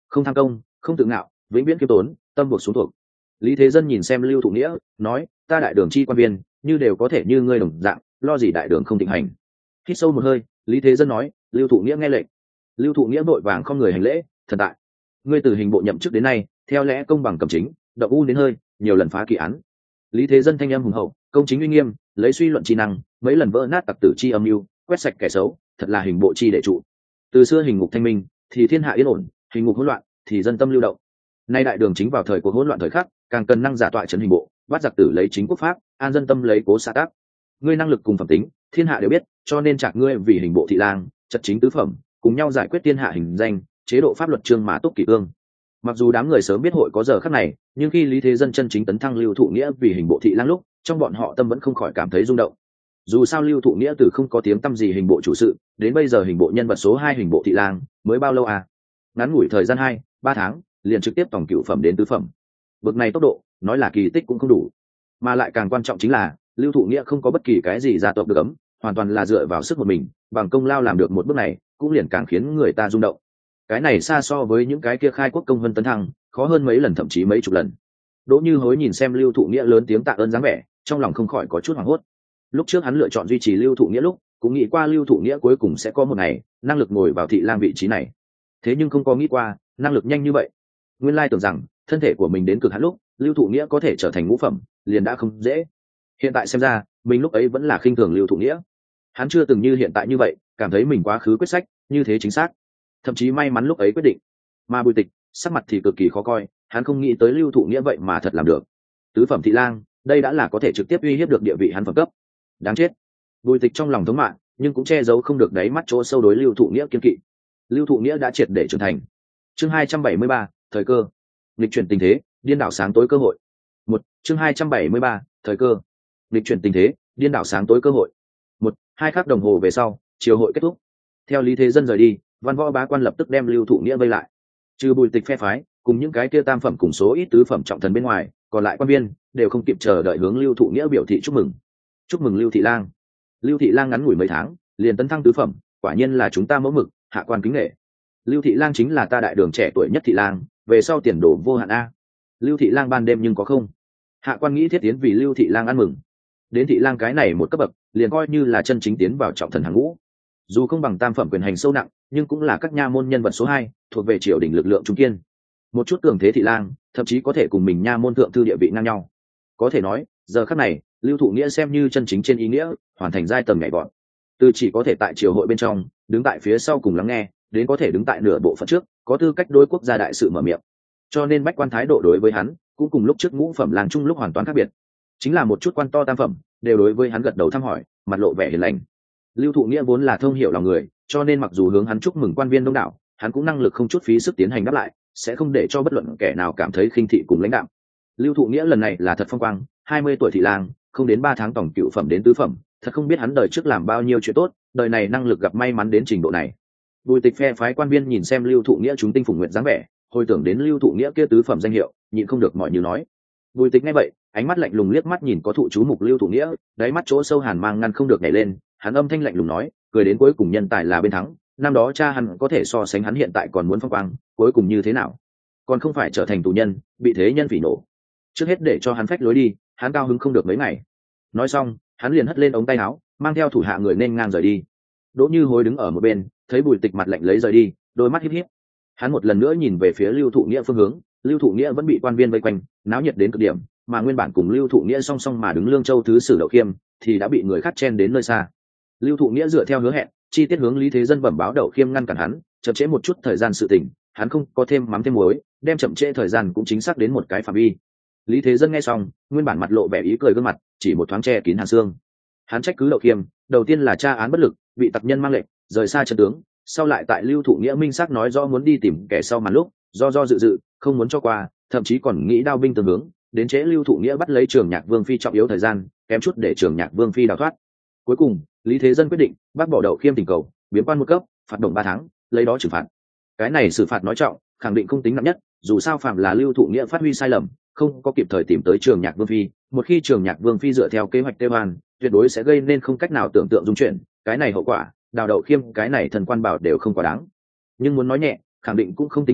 không tham công, không tự ngạo, vĩnh viễn kiêm tốn, tâm buộc xuống thuộc. Lý Thế Dân nhìn xem Lưu Thụ Nghĩa, nói, ta đại đường chi quan viên, như đều có thể như ngươi đồng dạng, lo gì đại đường không thịnh hành. Hít sâu một hơi, Lý Thế Dân nói, Lưu Thụ Nghĩa nghe lệnh. Lưu Thụ Nghĩa vội vàng không người hành lễ, thần tại. Ngươi từ hình bộ nhậm chức đến nay, theo lẽ công bằng cầm chính, động u đến hơi, nhiều lần phá kỳ án. Lý Thế Dân thanh âm hùng hậu, công chính uy nghiêm, lấy suy luận chi năng, mấy lần vỡ nát tặc tử chi âm mưu, quét sạch kẻ xấu, thật là hình bộ chi đệ trụ. Từ xưa hình ngục thanh minh, thì thiên hạ yên ổn, hình ngục hỗn loạn, thì dân tâm lưu động. Nay đại đường chính vào thời cuộc hỗn loạn thời khắc, càng cần năng giả tọa trấn hình bộ, bắt giặc tử lấy chính quốc pháp, an dân tâm lấy cố xã tác. Ngươi năng lực cùng phẩm tính, thiên hạ đều biết, cho nên chạc ngươi vì hình bộ thị lang, trật chính tứ phẩm, cùng nhau giải quyết thiên hạ hình danh, chế độ pháp luật trương mã túc kỷ ương. Mặc dù đám người sớm biết hội có giờ khắc này, nhưng khi Lý Thế Dân chân chính tấn thăng Lưu Thụ Nghĩa vì hình bộ thị lang lúc, trong bọn họ tâm vẫn không khỏi cảm thấy rung động. Dù sao Lưu Thụ Nghĩa từ không có tiếng tăm gì hình bộ chủ sự, đến bây giờ hình bộ nhân vật số hai hình bộ thị lang, mới bao lâu à? Ngắn ngủi thời gian hai, ba tháng, liền trực tiếp tổng cửu phẩm đến tứ phẩm. Bực này tốc độ, nói là kỳ tích cũng không đủ. Mà lại càng quan trọng chính là, Lưu Thụ Nghĩa không có bất kỳ cái gì gia tộc được ấm, hoàn toàn là dựa vào sức một mình, bằng công lao làm được một bước này, cũng liền càng khiến người ta rung động. Cái này xa so với những cái kia khai quốc công vân tấn thăng, khó hơn mấy lần thậm chí mấy chục lần. Đỗ Như Hối nhìn xem Lưu Thụ Nghĩa lớn tiếng tạ ơn dáng vẻ, trong lòng không khỏi có chút hoảng hốt. Lúc trước hắn lựa chọn duy trì Lưu Thụ Nghĩa lúc, cũng nghĩ qua Lưu Thụ Nghĩa cuối cùng sẽ có một ngày năng lực ngồi vào thị lang vị trí này. Thế nhưng không có nghĩ qua, năng lực nhanh như vậy. Nguyên lai tưởng rằng, thân thể của mình đến cực hạn lúc, Lưu Thụ Nghĩa có thể trở thành ngũ phẩm, liền đã không dễ. Hiện tại xem ra, mình lúc ấy vẫn là khinh thường Lưu Thụ Nghĩa. Hắn chưa từng như hiện tại như vậy, cảm thấy mình quá khứ quyết sách, như thế chính xác. Thậm chí may mắn lúc ấy quyết định. Mà Bùi Tịch, sắc mặt thì cực kỳ khó coi, hắn không nghĩ tới Lưu Thụ Nghĩa vậy mà thật làm được. Tứ phẩm thị lang, đây đã là có thể trực tiếp uy hiếp được địa vị hắn phẩm cấp. Đáng chết. Bùi Tịch trong lòng thống mạn, nhưng cũng che giấu không được đáy mắt chỗ sâu đối Lưu Thụ Nghĩa kiên kỵ. Lưu Thụ Nghĩa đã triệt để trưởng thành. Chương hai trăm bảy mươi ba, thời cơ. Lịch chuyển tình thế, điên đảo sáng tối cơ hội. Một, chương hai trăm bảy mươi ba, thời cơ. Lịch chuyển tình thế, điên đảo sáng tối cơ hội. Một, hai khắc đồng hồ về sau, chiều hội kết thúc. Theo Lý Thế Dân rời đi, văn võ bá quan lập tức đem Lưu Thụ Nghĩa vây lại. Trừ Bùi Tịch phe phái, cùng những cái kia tam phẩm cùng số ít tứ phẩm trọng thần bên ngoài, còn lại quan viên đều không kịp chờ đợi hướng Lưu Thụ Nghĩa biểu thị chúc mừng. Chúc mừng Lưu thị lang. Lưu thị lang ngắn ngủi mấy tháng, liền tấn thăng tứ phẩm, quả nhiên là chúng ta mẫu mực, hạ quan kính nể. Lưu thị lang chính là ta đại đường trẻ tuổi nhất thị lang, về sau tiền đồ vô hạn a. Lưu thị lang ban đêm nhưng có không? Hạ quan nghĩ thiết tiến vì Lưu thị lang ăn mừng. Đến thị lang cái này một cấp bậc, liền coi như là chân chính tiến vào trọng thần hàng ngũ. Dù không bằng tam phẩm quyền hành sâu nặng, nhưng cũng là các nha môn nhân vật số hai, thuộc về triều đình lực lượng trung kiên. Một chút cường thế thị lang, thậm chí có thể cùng mình nha môn thượng thư địa vị ngang nhau. Có thể nói, giờ khắc này, Lưu Thụ Nghĩa xem như chân chính trên ý nghĩa, hoàn thành giai tầng nhảy vọt. Từ chỉ có thể tại triều hội bên trong, đứng tại phía sau cùng lắng nghe, đến có thể đứng tại nửa bộ phận trước, có tư cách đối quốc gia đại sự mở miệng. Cho nên bách quan thái độ đối với hắn, cũng cùng lúc trước ngũ phẩm làng trung lúc hoàn toàn khác biệt. Chính là một chút quan to tam phẩm, đều đối với hắn gật đầu thăm hỏi, mặt lộ vẻ hiền lành. Lưu Thụ Nghĩa vốn là thông hiểu lòng người, cho nên mặc dù hướng hắn chúc mừng quan viên đông đảo, hắn cũng năng lực không chút phí sức tiến hành đáp lại, sẽ không để cho bất luận kẻ nào cảm thấy khinh thị cùng lãnh đạm. Lưu Thụ Nghĩa lần này là thật phong quang, hai mươi tuổi thị lang, không đến ba tháng tổng cựu phẩm đến tứ phẩm, thật không biết hắn đời trước làm bao nhiêu chuyện tốt, đời này năng lực gặp may mắn đến trình độ này. Bùi Tịch phe phái quan viên nhìn xem Lưu Thụ Nghĩa chúng tinh phùng nguyện dáng vẻ, hồi tưởng đến Lưu Thụ Nghĩa kia tứ phẩm danh hiệu, nhịn không được mọi như nói. Bùi Tịch nghe vậy, ánh mắt lạnh lùng liếc mắt nhìn có thụ chú mục Lưu Thụ Nghĩa, đáy mắt chỗ sâu hàn mang ngăn không được nhảy lên, hắn âm thanh lạnh lùng nói, cười đến cuối cùng nhân tài là bên thắng, năm đó cha hắn có thể so sánh hắn hiện tại còn muốn phong quang, cuối cùng như thế nào? Còn không phải trở thành tù nhân, bị thế nhân phỉ nổ. Trước hết để cho hắn phách lối đi, hắn cao hứng không được mấy ngày. Nói xong, hắn liền hất lên ống tay áo, mang theo thủ hạ người nên ngang rời đi. Đỗ Như Hối đứng ở một bên, thấy Bùi Tịch mặt lạnh lấy rời đi, đôi mắt híp híp. Hắn một lần nữa nhìn về phía Lưu Thụ Nghĩa phương hướng, Lưu Thụ Nghĩa vẫn bị quan viên vây quanh, náo nhiệt đến cực điểm, mà nguyên bản cùng Lưu Thụ Nghĩa song song mà đứng Lương Châu thứ sử Đậu Khiêm, thì đã bị người khác chen đến nơi xa. Lưu Thụ Nghĩa dựa theo hứa hẹn, chi tiết hướng Lý Thế Dân bẩm báo Đậu Khiêm ngăn cản hắn, chậm trễ một chút thời gian sự tình, hắn không có thêm mắm thêm muối, đem chậm trễ thời gian cũng chính xác đến một cái phạm vi. Lý Thế Dân nghe xong, nguyên bản mặt lộ vẻ ý cười gương mặt, chỉ một thoáng che kín hàn xương. Hắn trách cứ Đậu Khiêm, đầu tiên là tra án bất lực, bị tặc nhân mang lệnh, rời xa trận tướng, sau lại tại Lưu Thụ Nghĩa minh xác nói rõ muốn đi tìm kẻ sau màn lúc, do do dự dự, không muốn cho qua, thậm chí còn nghĩ đao binh tương hướng, đến trễ Lưu Thụ Nghĩa bắt lấy Trường Nhạc Vương phi trọng yếu thời gian, kém chút để Trường Nhạc Vương phi đào thoát. Cuối cùng, Lý Thế Dân quyết định bác bỏ Đậu Khiêm tình cầu, biếm quan một cấp, phạt đồng ba tháng, lấy đó trừng phạt. Cái này xử phạt nói trọng, khẳng định không tính nặng nhất, dù sao phạm là Lưu Thụ Nghĩa phát huy sai lầm, không có kịp thời tìm tới Trường Nhạc Vương phi, một khi Trường Nhạc Vương phi dựa theo kế hoạch Tây Hoan, tuyệt đối sẽ gây nên không cách nào tưởng tượng dung chuyển, cái này hậu quả, Đào Đậu Khiêm cái này thần quan bảo đều không quá đáng. Nhưng muốn nói nhẹ, khẳng định cũng không tính nhẹ,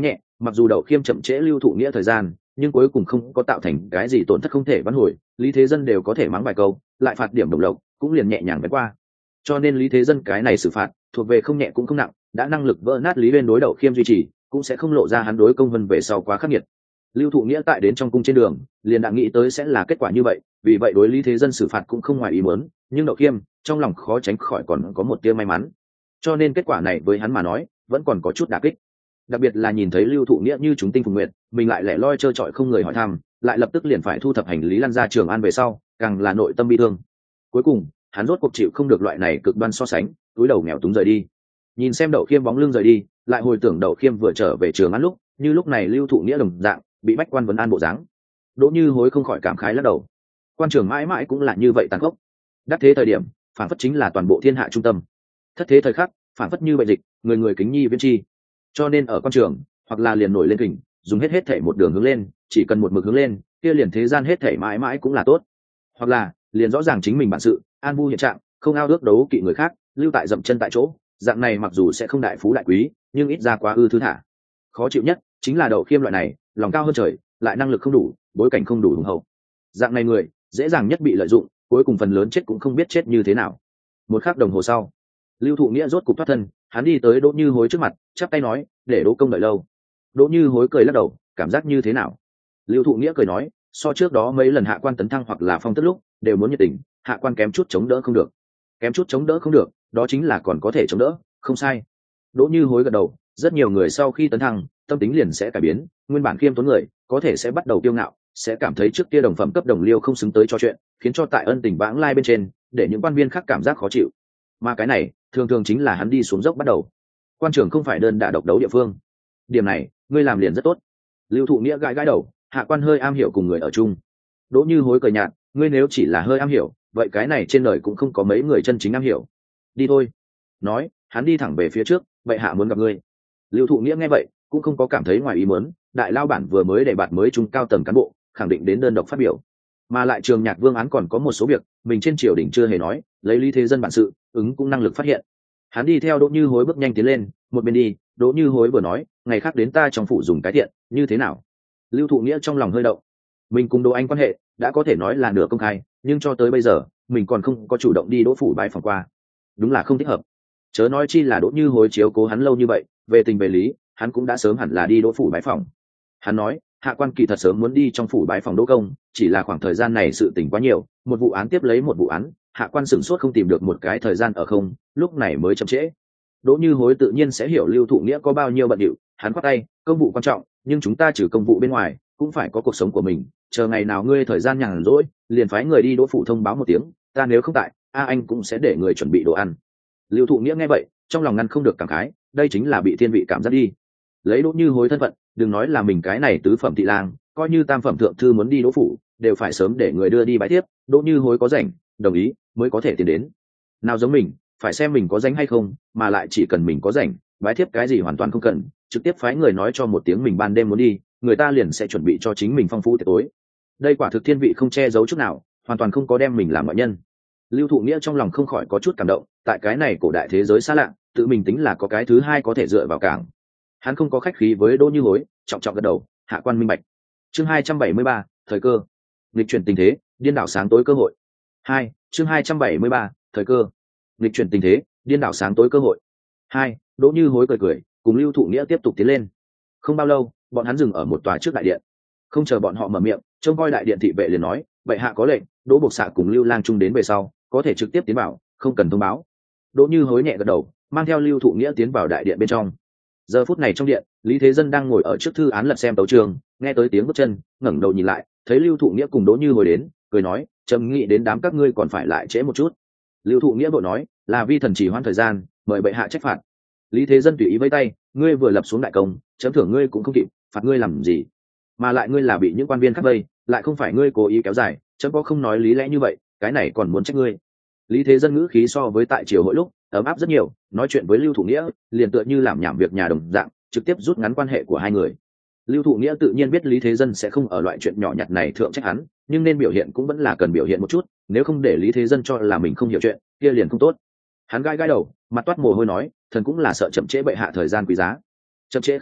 mặc dù đậu khiêm chậm trễ lưu thụ nghĩa thời gian nhưng cuối cùng không có tạo thành cái gì tổn thất không thể vãn hồi, lý thế dân đều có thể mắng vài câu lại phạt điểm đồng lộc cũng liền nhẹ nhàng vén qua. Cho nên lý thế dân cái này xử phạt thuộc về không nhẹ cũng không nặng, đã năng lực vỡ nát lý uyên đối đậu khiêm duy trì, cũng sẽ không lộ ra hắn đối công vân về sau quá khắc nghiệt. Lưu thụ nghĩa tại đến trong cung trên đường liền đã nghĩ tới sẽ là kết quả như vậy, vì vậy đối lý thế dân xử phạt cũng không ngoài ý muốn, nhưng đậu khiêm trong lòng khó tránh khỏi còn có một tia may mắn, cho nên kết quả này với hắn mà nói vẫn còn có chút đả kích. Đặc biệt là nhìn thấy lưu thụ nghĩa như chúng tinh phùng nguyện, mình lại lẻ loi trơ trọi không người hỏi thăm, lại lập tức liền phải thu thập hành lý lăn ra Trường An về sau, càng là nội tâm bi thương. Cuối cùng hắn rốt cuộc chịu không được loại này cực đoan so sánh, túi đầu nghèo túng rời đi. Nhìn xem đậu khiêm bóng lưng rời đi, lại hồi tưởng đậu khiêm vừa trở về Trường An lúc, như lúc này lưu thụ nghĩa đồng dạng bị bách quan vấn an bộ dáng, Đỗ Như Hối không khỏi cảm khái lắc đầu. Quan trường mãi mãi cũng là như vậy tàn khốc, đắc thế thời điểm phản phất chính là toàn bộ thiên hạ trung tâm, thất thế thời khắc phản phất như bệnh dịch, người người kính nhi viễn chi. Cho nên ở quan trường hoặc là liền nổi lên kình, dùng hết hết thể một đường hướng lên, chỉ cần một mực hướng lên, kia liền thế gian hết thể mãi mãi cũng là tốt. Hoặc là liền rõ ràng chính mình bản sự, an vui hiện trạng, không ao ước đấu kỵ người khác, lưu tại dậm chân tại chỗ, dạng này mặc dù sẽ không đại phú đại quý, nhưng ít ra quá ư thứ thả. Khó chịu nhất chính là đậu khiêm loại này lòng cao hơn trời, lại năng lực không đủ, bối cảnh không đủ hùng hậu, dạng này người dễ dàng nhất bị lợi dụng, cuối cùng phần lớn chết cũng không biết chết như thế nào. Một khắc đồng hồ sau, lưu thụ nghĩa rốt cục thoát thân, hắn đi tới Đỗ Như Hối trước mặt, chắp tay nói, để Đỗ công đợi lâu. Đỗ Như Hối cười lắc đầu, cảm giác như thế nào? Lưu thụ nghĩa cười nói, so trước đó mấy lần hạ quan tấn thăng hoặc là phong tức lúc đều muốn nhiệt tình, hạ quan kém chút chống đỡ không được. Kém chút chống đỡ không được, đó chính là còn có thể chống đỡ, không sai. Đỗ Như Hối gật đầu, rất nhiều người sau khi tấn thăng tâm tính liền sẽ cải biến, nguyên bản khiêm tốn người có thể sẽ bắt đầu kiêu ngạo, sẽ cảm thấy trước kia đồng phẩm cấp đồng liêu không xứng tới cho chuyện, khiến cho tại ân tình vãng lai bên trên để những quan viên khác cảm giác khó chịu. Mà cái này thường thường chính là hắn đi xuống dốc bắt đầu. Quan trường không phải đơn đả độc đấu địa phương, điểm này ngươi làm liền rất tốt. Lưu thụ nghĩa gãi gãi đầu, hạ quan hơi am hiểu cùng người ở chung. Đỗ Như Hối cười nhạt, ngươi nếu chỉ là hơi am hiểu, vậy cái này trên đời cũng không có mấy người chân chính am hiểu. Đi thôi. Nói hắn đi thẳng về phía trước, vậy hạ muốn gặp ngươi. Lưu thụ nghĩa nghe vậy cũng không có cảm thấy ngoài ý muốn, đại lao bản vừa mới đề bạt mới trung cao tầng cán bộ, khẳng định đến đơn độc phát biểu, mà lại Trường Nhạc Vương án còn có một số việc mình trên triều đình chưa hề nói, lấy lý thế dân bản sự ứng cũng năng lực phát hiện. Hắn đi theo Đỗ Như Hối bước nhanh tiến lên, một bên đi Đỗ Như Hối vừa nói, ngày khác đến ta trong phủ dùng cái thiện như thế nào? Lưu thụ nghĩa trong lòng hơi động, mình cùng Đỗ Anh quan hệ đã có thể nói là nửa công khai, nhưng cho tới bây giờ mình còn không có chủ động đi Đỗ phủ bái phòng qua, đúng là không thích hợp. Chớ nói chi là Đỗ Như Hối chiếu cố hắn lâu như vậy, về tình về lý hắn cũng đã sớm hẳn là đi Đỗ phủ bái phòng. Hắn nói, hạ quan kỳ thật sớm muốn đi trong phủ bái phòng Đỗ công, chỉ là khoảng thời gian này sự tình quá nhiều, một vụ án tiếp lấy một vụ án, hạ quan sửng sốt không tìm được một cái thời gian ở không, lúc này mới chậm trễ. Đỗ Như Hối tự nhiên sẽ hiểu Lưu thụ nghĩa có bao nhiêu bận rộn, hắn quát tay, công vụ quan trọng, nhưng chúng ta trừ công vụ bên ngoài cũng phải có cuộc sống của mình, chờ ngày nào ngươi thời gian nhàn rỗi liền phái người đi Đỗ phủ thông báo một tiếng, ta nếu không tại, a anh cũng sẽ để người chuẩn bị đồ ăn. Lưu thụ nghĩa nghe vậy trong lòng ngăn không được cảm khái, đây chính là bị thiên vị cảm giác đi. Lấy Đỗ Như Hối thân phận, đừng nói là mình cái này tứ phẩm thị lang, coi như tam phẩm thượng thư muốn đi Đỗ phủ đều phải sớm để người đưa đi bái tiếp. Đỗ Như Hối có rảnh đồng ý mới có thể tiến đến, nào giống mình phải xem mình có rảnh hay không, mà lại chỉ cần mình có rảnh, bái tiếp cái gì hoàn toàn không cần, trực tiếp phái người nói cho một tiếng mình ban đêm muốn đi, người ta liền sẽ chuẩn bị cho chính mình phong phú tiệc tối. Đây quả thực thiên vị không che giấu chút nào, hoàn toàn không có đem mình làm ngoại nhân. Lưu thụ nghĩa trong lòng không khỏi có chút cảm động, tại cái này cổ đại thế giới xa lạ, tự mình tính là có cái thứ hai có thể dựa vào cảng. Hắn không có khách khí với Đỗ Như Hối, trọng trọng gật đầu, hạ quan minh bạch. Chương hai trăm bảy mươi ba, thời cơ. Nghịch chuyển tình thế, điên đảo sáng tối cơ hội. Hai, chương hai trăm bảy mươi ba, thời cơ. Nghịch chuyển tình thế, điên đảo sáng tối cơ hội. Hai, Đỗ Như Hối cười cười, cùng Lưu thụ nghĩa tiếp tục tiến lên. Không bao lâu, bọn hắn dừng ở một tòa trước đại điện. Không chờ bọn họ mở miệng, trông coi đại điện thị vệ liền nói, bệ hạ có lệnh, Đỗ Bộc Xạ cùng Lưu Lang Trung đến về sau, có thể trực tiếp tiến vào, không cần thông báo. Đỗ Như Hối nhẹ gật đầu, mang theo Lưu thụ nghĩa tiến vào đại điện bên trong. Giờ phút này trong điện, Lý Thế Dân đang ngồi ở trước thư án lật xem tấu chương, nghe tới tiếng bước chân, ngẩng đầu nhìn lại, thấy Lưu thụ nghĩa cùng Đỗ Như Hối đến, cười nói, trầm nghĩ đến đám các ngươi còn phải lại trễ một chút. Lưu thụ nghĩa vội nói, là vi thần chỉ hoãn thời gian, mời bệ hạ trách phạt. Lý Thế Dân tùy ý vẫy tay, ngươi vừa lập xuống đại công, chấm thưởng ngươi cũng không kịp, phạt ngươi làm gì? Mà lại ngươi là bị những quan viên khác vây, lại không phải ngươi cố ý kéo dài, chấm có không nói lý lẽ như vậy, cái này còn muốn trách ngươi. Lý Thế Dân ngữ khí so với tại triều hội lúc ấm áp rất nhiều, nói chuyện với Lưu thụ nghĩa liền tựa như làm nhảm việc nhà đồng dạng, trực tiếp rút ngắn quan hệ của hai người. Lưu thụ nghĩa tự nhiên biết Lý Thế Dân sẽ không ở loại chuyện nhỏ nhặt này thượng trách hắn, nhưng nên biểu hiện cũng vẫn là cần biểu hiện một chút, nếu không để Lý Thế Dân cho là mình không hiểu chuyện, kia liền không tốt. Hắn gãi gãi đầu, mặt toát mồ hôi nói, thần cũng là sợ chậm trễ bệ hạ thời gian quý giá. Chậm trễ không được,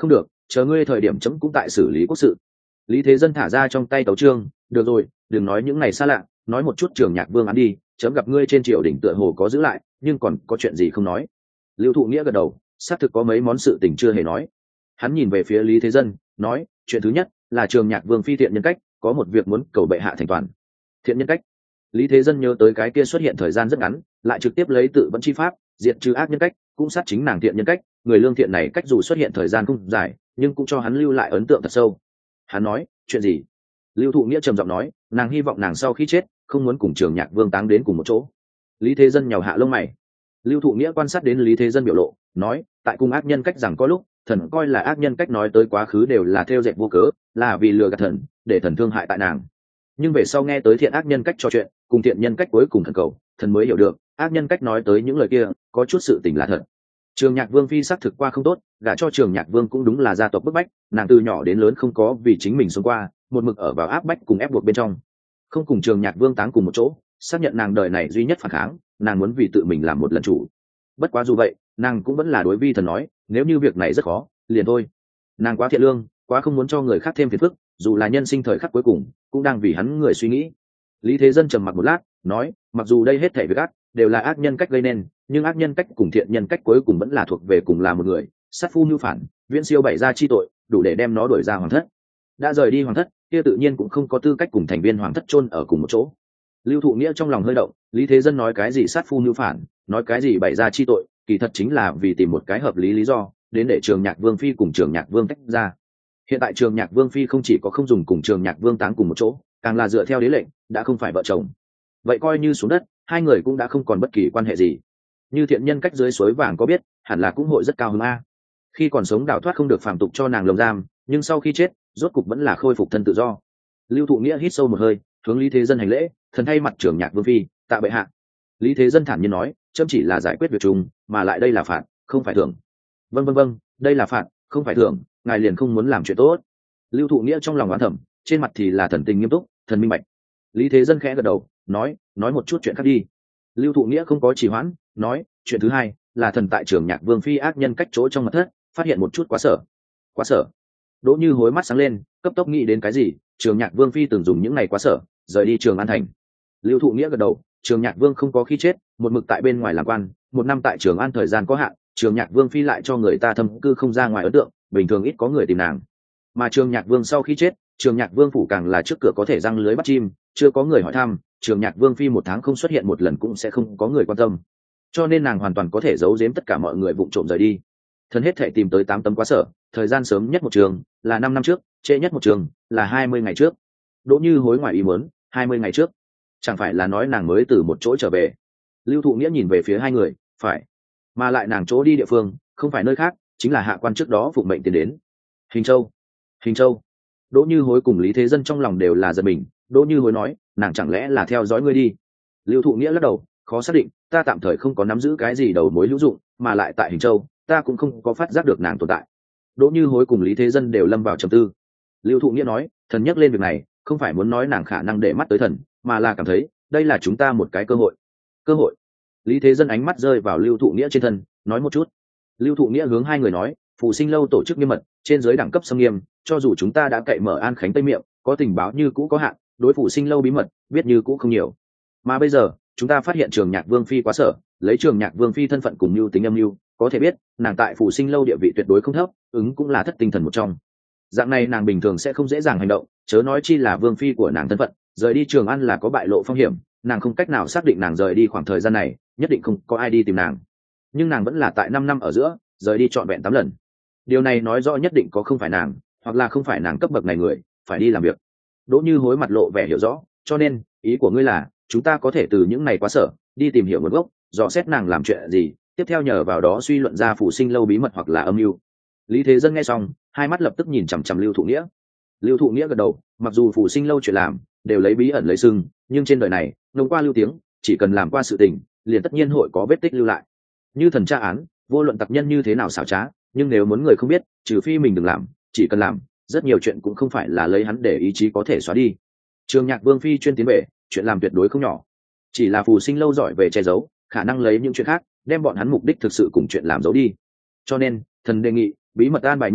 chờ ngươi thời điểm chấm cũng tại xử lý quốc sự. Lý Thế Dân thả ra trong tay tấu chương, được rồi, đừng nói những ngày xa lạ, nói một chút Trường Nhạc Vương án đi, chấm gặp ngươi trên triều đình tựa hồ có giữ lại, nhưng còn có chuyện gì không nói. Lưu Thụ Nghĩa gật đầu, xác thực có mấy món sự tình chưa hề nói. Hắn nhìn về phía Lý Thế Dân, nói, chuyện thứ nhất là Trường Nhạc Vương phi thiện nhân cách, có một việc muốn cầu bệ hạ thành toàn. Thiện nhân cách. Lý Thế Dân nhớ tới cái kia xuất hiện thời gian rất ngắn, lại trực tiếp lấy tự vẫn chi pháp diệt trừ ác nhân cách, cũng sát chính nàng thiện nhân cách. Người lương thiện này cách dù xuất hiện thời gian không dài, nhưng cũng cho hắn lưu lại ấn tượng thật sâu. Hắn nói, chuyện gì? Lưu Thụ Nghĩa trầm giọng nói, nàng hy vọng nàng sau khi chết không muốn cùng Trường Nhạc Vương táng đến cùng một chỗ. Lý Thế Dân nhào hạ lông mày. Lưu Thụ Nghĩa quan sát đến Lý Thế Dân biểu lộ, nói, tại cùng ác nhân cách rằng có lúc thần coi là ác nhân cách nói tới quá khứ đều là theo dệt vô cớ, là vì lừa gạt thần, để thần thương hại tại nàng. Nhưng về sau nghe tới thiện ác nhân cách trò chuyện, cùng thiện nhân cách cuối cùng thần cầu, thần mới hiểu được ác nhân cách nói tới những lời kia có chút sự tình là thật. Trường Nhạc Vương phi xác thực qua không tốt, gả cho Trường Nhạc Vương cũng đúng là gia tộc bức bách, nàng từ nhỏ đến lớn không có vì chính mình sống qua, một mực ở vào áp bách cùng ép buộc bên trong, không cùng Trường Nhạc Vương táng cùng một chỗ, xác nhận nàng đời này duy nhất phản kháng, nàng muốn vì tự mình làm một lần chủ. Bất quá dù vậy, nàng cũng vẫn là đối vi thần nói, nếu như việc này rất khó, liền thôi. Nàng quá thiện lương, quá không muốn cho người khác thêm phiền phức, dù là nhân sinh thời khắc cuối cùng, cũng đang vì hắn người suy nghĩ. Lý Thế Dân trầm mặc một lát, nói, mặc dù đây hết thảy việc ác đều là ác nhân cách gây nên, nhưng ác nhân cách cùng thiện nhân cách cuối cùng vẫn là thuộc về cùng là một người, sát phu mưu phản, viễn siêu bảy gia chi tội, đủ để đem nó đuổi ra hoàng thất. Đã rời đi hoàng thất, kia tự nhiên cũng không có tư cách cùng thành viên hoàng thất chôn ở cùng một chỗ. Lưu Thụ Nghĩa trong lòng hơi động, Lý Thế Dân nói cái gì sát phu mưu phản, nói cái gì bảy gia chi tội, kỳ thật chính là vì tìm một cái hợp lý lý do, đến để Trường Nhạc Vương phi cùng Trường Nhạc Vương tách ra. Hiện tại Trường Nhạc Vương phi không chỉ có không dùng cùng Trường Nhạc Vương táng cùng một chỗ, càng là dựa theo đế lệnh, đã không phải vợ chồng. Vậy coi như xuống đất, hai người cũng đã không còn bất kỳ quan hệ gì. Như thiện nhân cách dưới suối vàng có biết, hẳn là cũng hội rất cao hứng a. Khi còn sống đào thoát không được phàm tục cho nàng lồng giam, nhưng sau khi chết, rốt cục vẫn là khôi phục thân tự do. Lưu Thụ Nghĩa hít sâu một hơi, hướng Lý Thế Dân hành lễ, thần thay mặt Trường Nhạc Vương phi, tạ bệ hạ. Lý Thế Dân thản nhiên nói, chấm chỉ là giải quyết việc chung, mà lại đây là phạt, không phải thưởng. Vâng vâng vâng, đây là phạt, không phải thưởng, ngài liền không muốn làm chuyện tốt. Lưu Thụ Nghĩa trong lòng oán thầm, trên mặt thì là thần tình nghiêm túc, thần minh bạch. Lý Thế Dân khẽ gật đầu, nói, nói một chút chuyện khác đi. Lưu Thụ Nghĩa không có trì hoãn, nói, chuyện thứ hai là thần tại Trường Nhạc Vương phi ác nhân cách chỗ trong mật thất, phát hiện một chút quá sở. Quá sở. Đỗ Như Hối mắt sáng lên, cấp tốc nghĩ đến cái gì, Trường Nhạc Vương phi từng dùng những ngày quá sở, rời đi Trường An thành. Lưu Thụ Nghĩa gật đầu, Trường Nhạc Vương không có khi chết, một mực tại bên ngoài làm quan, một năm tại Trường An thời gian có hạn, Trường Nhạc Vương phi lại cho người ta thâm cư không ra ngoài ấn tượng, bình thường ít có người tìm nàng. Mà Trường Nhạc Vương sau khi chết, Trường Nhạc Vương phủ càng là trước cửa có thể răng lưới bắt chim, chưa có người hỏi thăm, Trường Nhạc Vương phi một tháng không xuất hiện một lần cũng sẽ không có người quan tâm. Cho nên nàng hoàn toàn có thể giấu giếm tất cả mọi người vụng trộm rời đi. Thần hết thể tìm tới tám tấm quá sở, thời gian sớm nhất một trường là năm năm trước, trễ nhất một trường là hai mươi ngày trước. Đỗ Như Hối ngoài ý muốn, hai mươi ngày trước. Chẳng phải là nói nàng mới từ một chỗ trở về. Lưu Thụ Nghĩa nhìn về phía hai người, phải. Mà lại nàng chỗ đi địa phương, không phải nơi khác, chính là hạ quan trước đó phụng mệnh tiến đến. Hình Châu. Hình Châu. Đỗ Như Hối cùng Lý Thế Dân trong lòng đều là giật mình. Đỗ Như Hối nói, nàng chẳng lẽ là theo dõi ngươi đi. Lưu Thụ Nghĩa lắc đầu, khó xác định, ta tạm thời không có nắm giữ cái gì đầu mối hữu dụng, mà lại tại Hình Châu, ta cũng không có phát giác được nàng tồn tại. Đỗ Như Hối cùng Lý Thế Dân đều lâm vào trầm tư. Lưu Thụ Nghĩa nói, thần nhắc lên việc này, không phải muốn nói nàng khả năng để mắt tới thần, mà là cảm thấy đây là chúng ta một cái cơ hội. Cơ hội. Lý Thế Dân ánh mắt rơi vào Lưu Thụ Nghĩa trên thân, nói một chút. Lưu Thụ Nghĩa hướng hai người nói, Phù Sinh lâu tổ chức nghiêm mật, trên giới đẳng cấp xâm nghiêm, cho dù chúng ta đã cậy mở An Khánh Tây miệng, có tình báo như cũ có hạn, đối Phù Sinh lâu bí mật biết như cũ không nhiều. Mà bây giờ, chúng ta phát hiện Trường Nhạc Vương phi quá sở, lấy Trường Nhạc Vương phi thân phận cùng mưu tính âm mưu, có thể biết, nàng tại Phù Sinh lâu địa vị tuyệt đối không thấp, ứng cũng là thất tinh thần một trong. Dạng này nàng bình thường sẽ không dễ dàng hành động, chớ nói chi là vương phi của nàng thân phận, rời đi Trường An là có bại lộ phong hiểm, nàng không cách nào xác định nàng rời đi khoảng thời gian này, nhất định không có ai đi tìm nàng. Nhưng nàng vẫn là tại năm năm ở giữa, rời đi trọn vẹn tám lần. Điều này nói rõ nhất định có không phải nàng, hoặc là không phải nàng cấp bậc này người, phải đi làm việc. Đỗ Như Hối mặt lộ vẻ hiểu rõ, cho nên, ý của ngươi là, chúng ta có thể từ những này quá sở, đi tìm hiểu nguồn gốc, dò xét nàng làm chuyện gì, tiếp theo nhờ vào đó suy luận ra Phù Sinh lâu bí mật hoặc là âm mưu. Lý Thế Dân nghe xong, hai mắt lập tức nhìn chằm chằm Lưu Thụ Nghĩa. Lưu Thụ Nghĩa gật đầu, mặc dù Phù Sinh lâu chuyện làm đều lấy bí ẩn lấy sưng, nhưng trên đời này, nông qua lưu tiếng, chỉ cần làm qua sự tình, liền tất nhiên hội có vết tích lưu lại. Như thần tra án, vô luận tặc nhân như thế nào xảo trá, nhưng nếu muốn người không biết, trừ phi mình đừng làm, chỉ cần làm, rất nhiều chuyện cũng không phải là lấy hắn để ý chí có thể xóa đi. Trường Nhạc Vương phi chuyên tiến về, chuyện làm tuyệt đối không nhỏ. Chỉ là Phù Sinh lâu giỏi về che giấu, khả năng lấy những chuyện khác, đem bọn hắn mục đích thực sự cùng chuyện làm giấu đi. Cho nên, thần đề nghị bí mật an bài nhân thủ,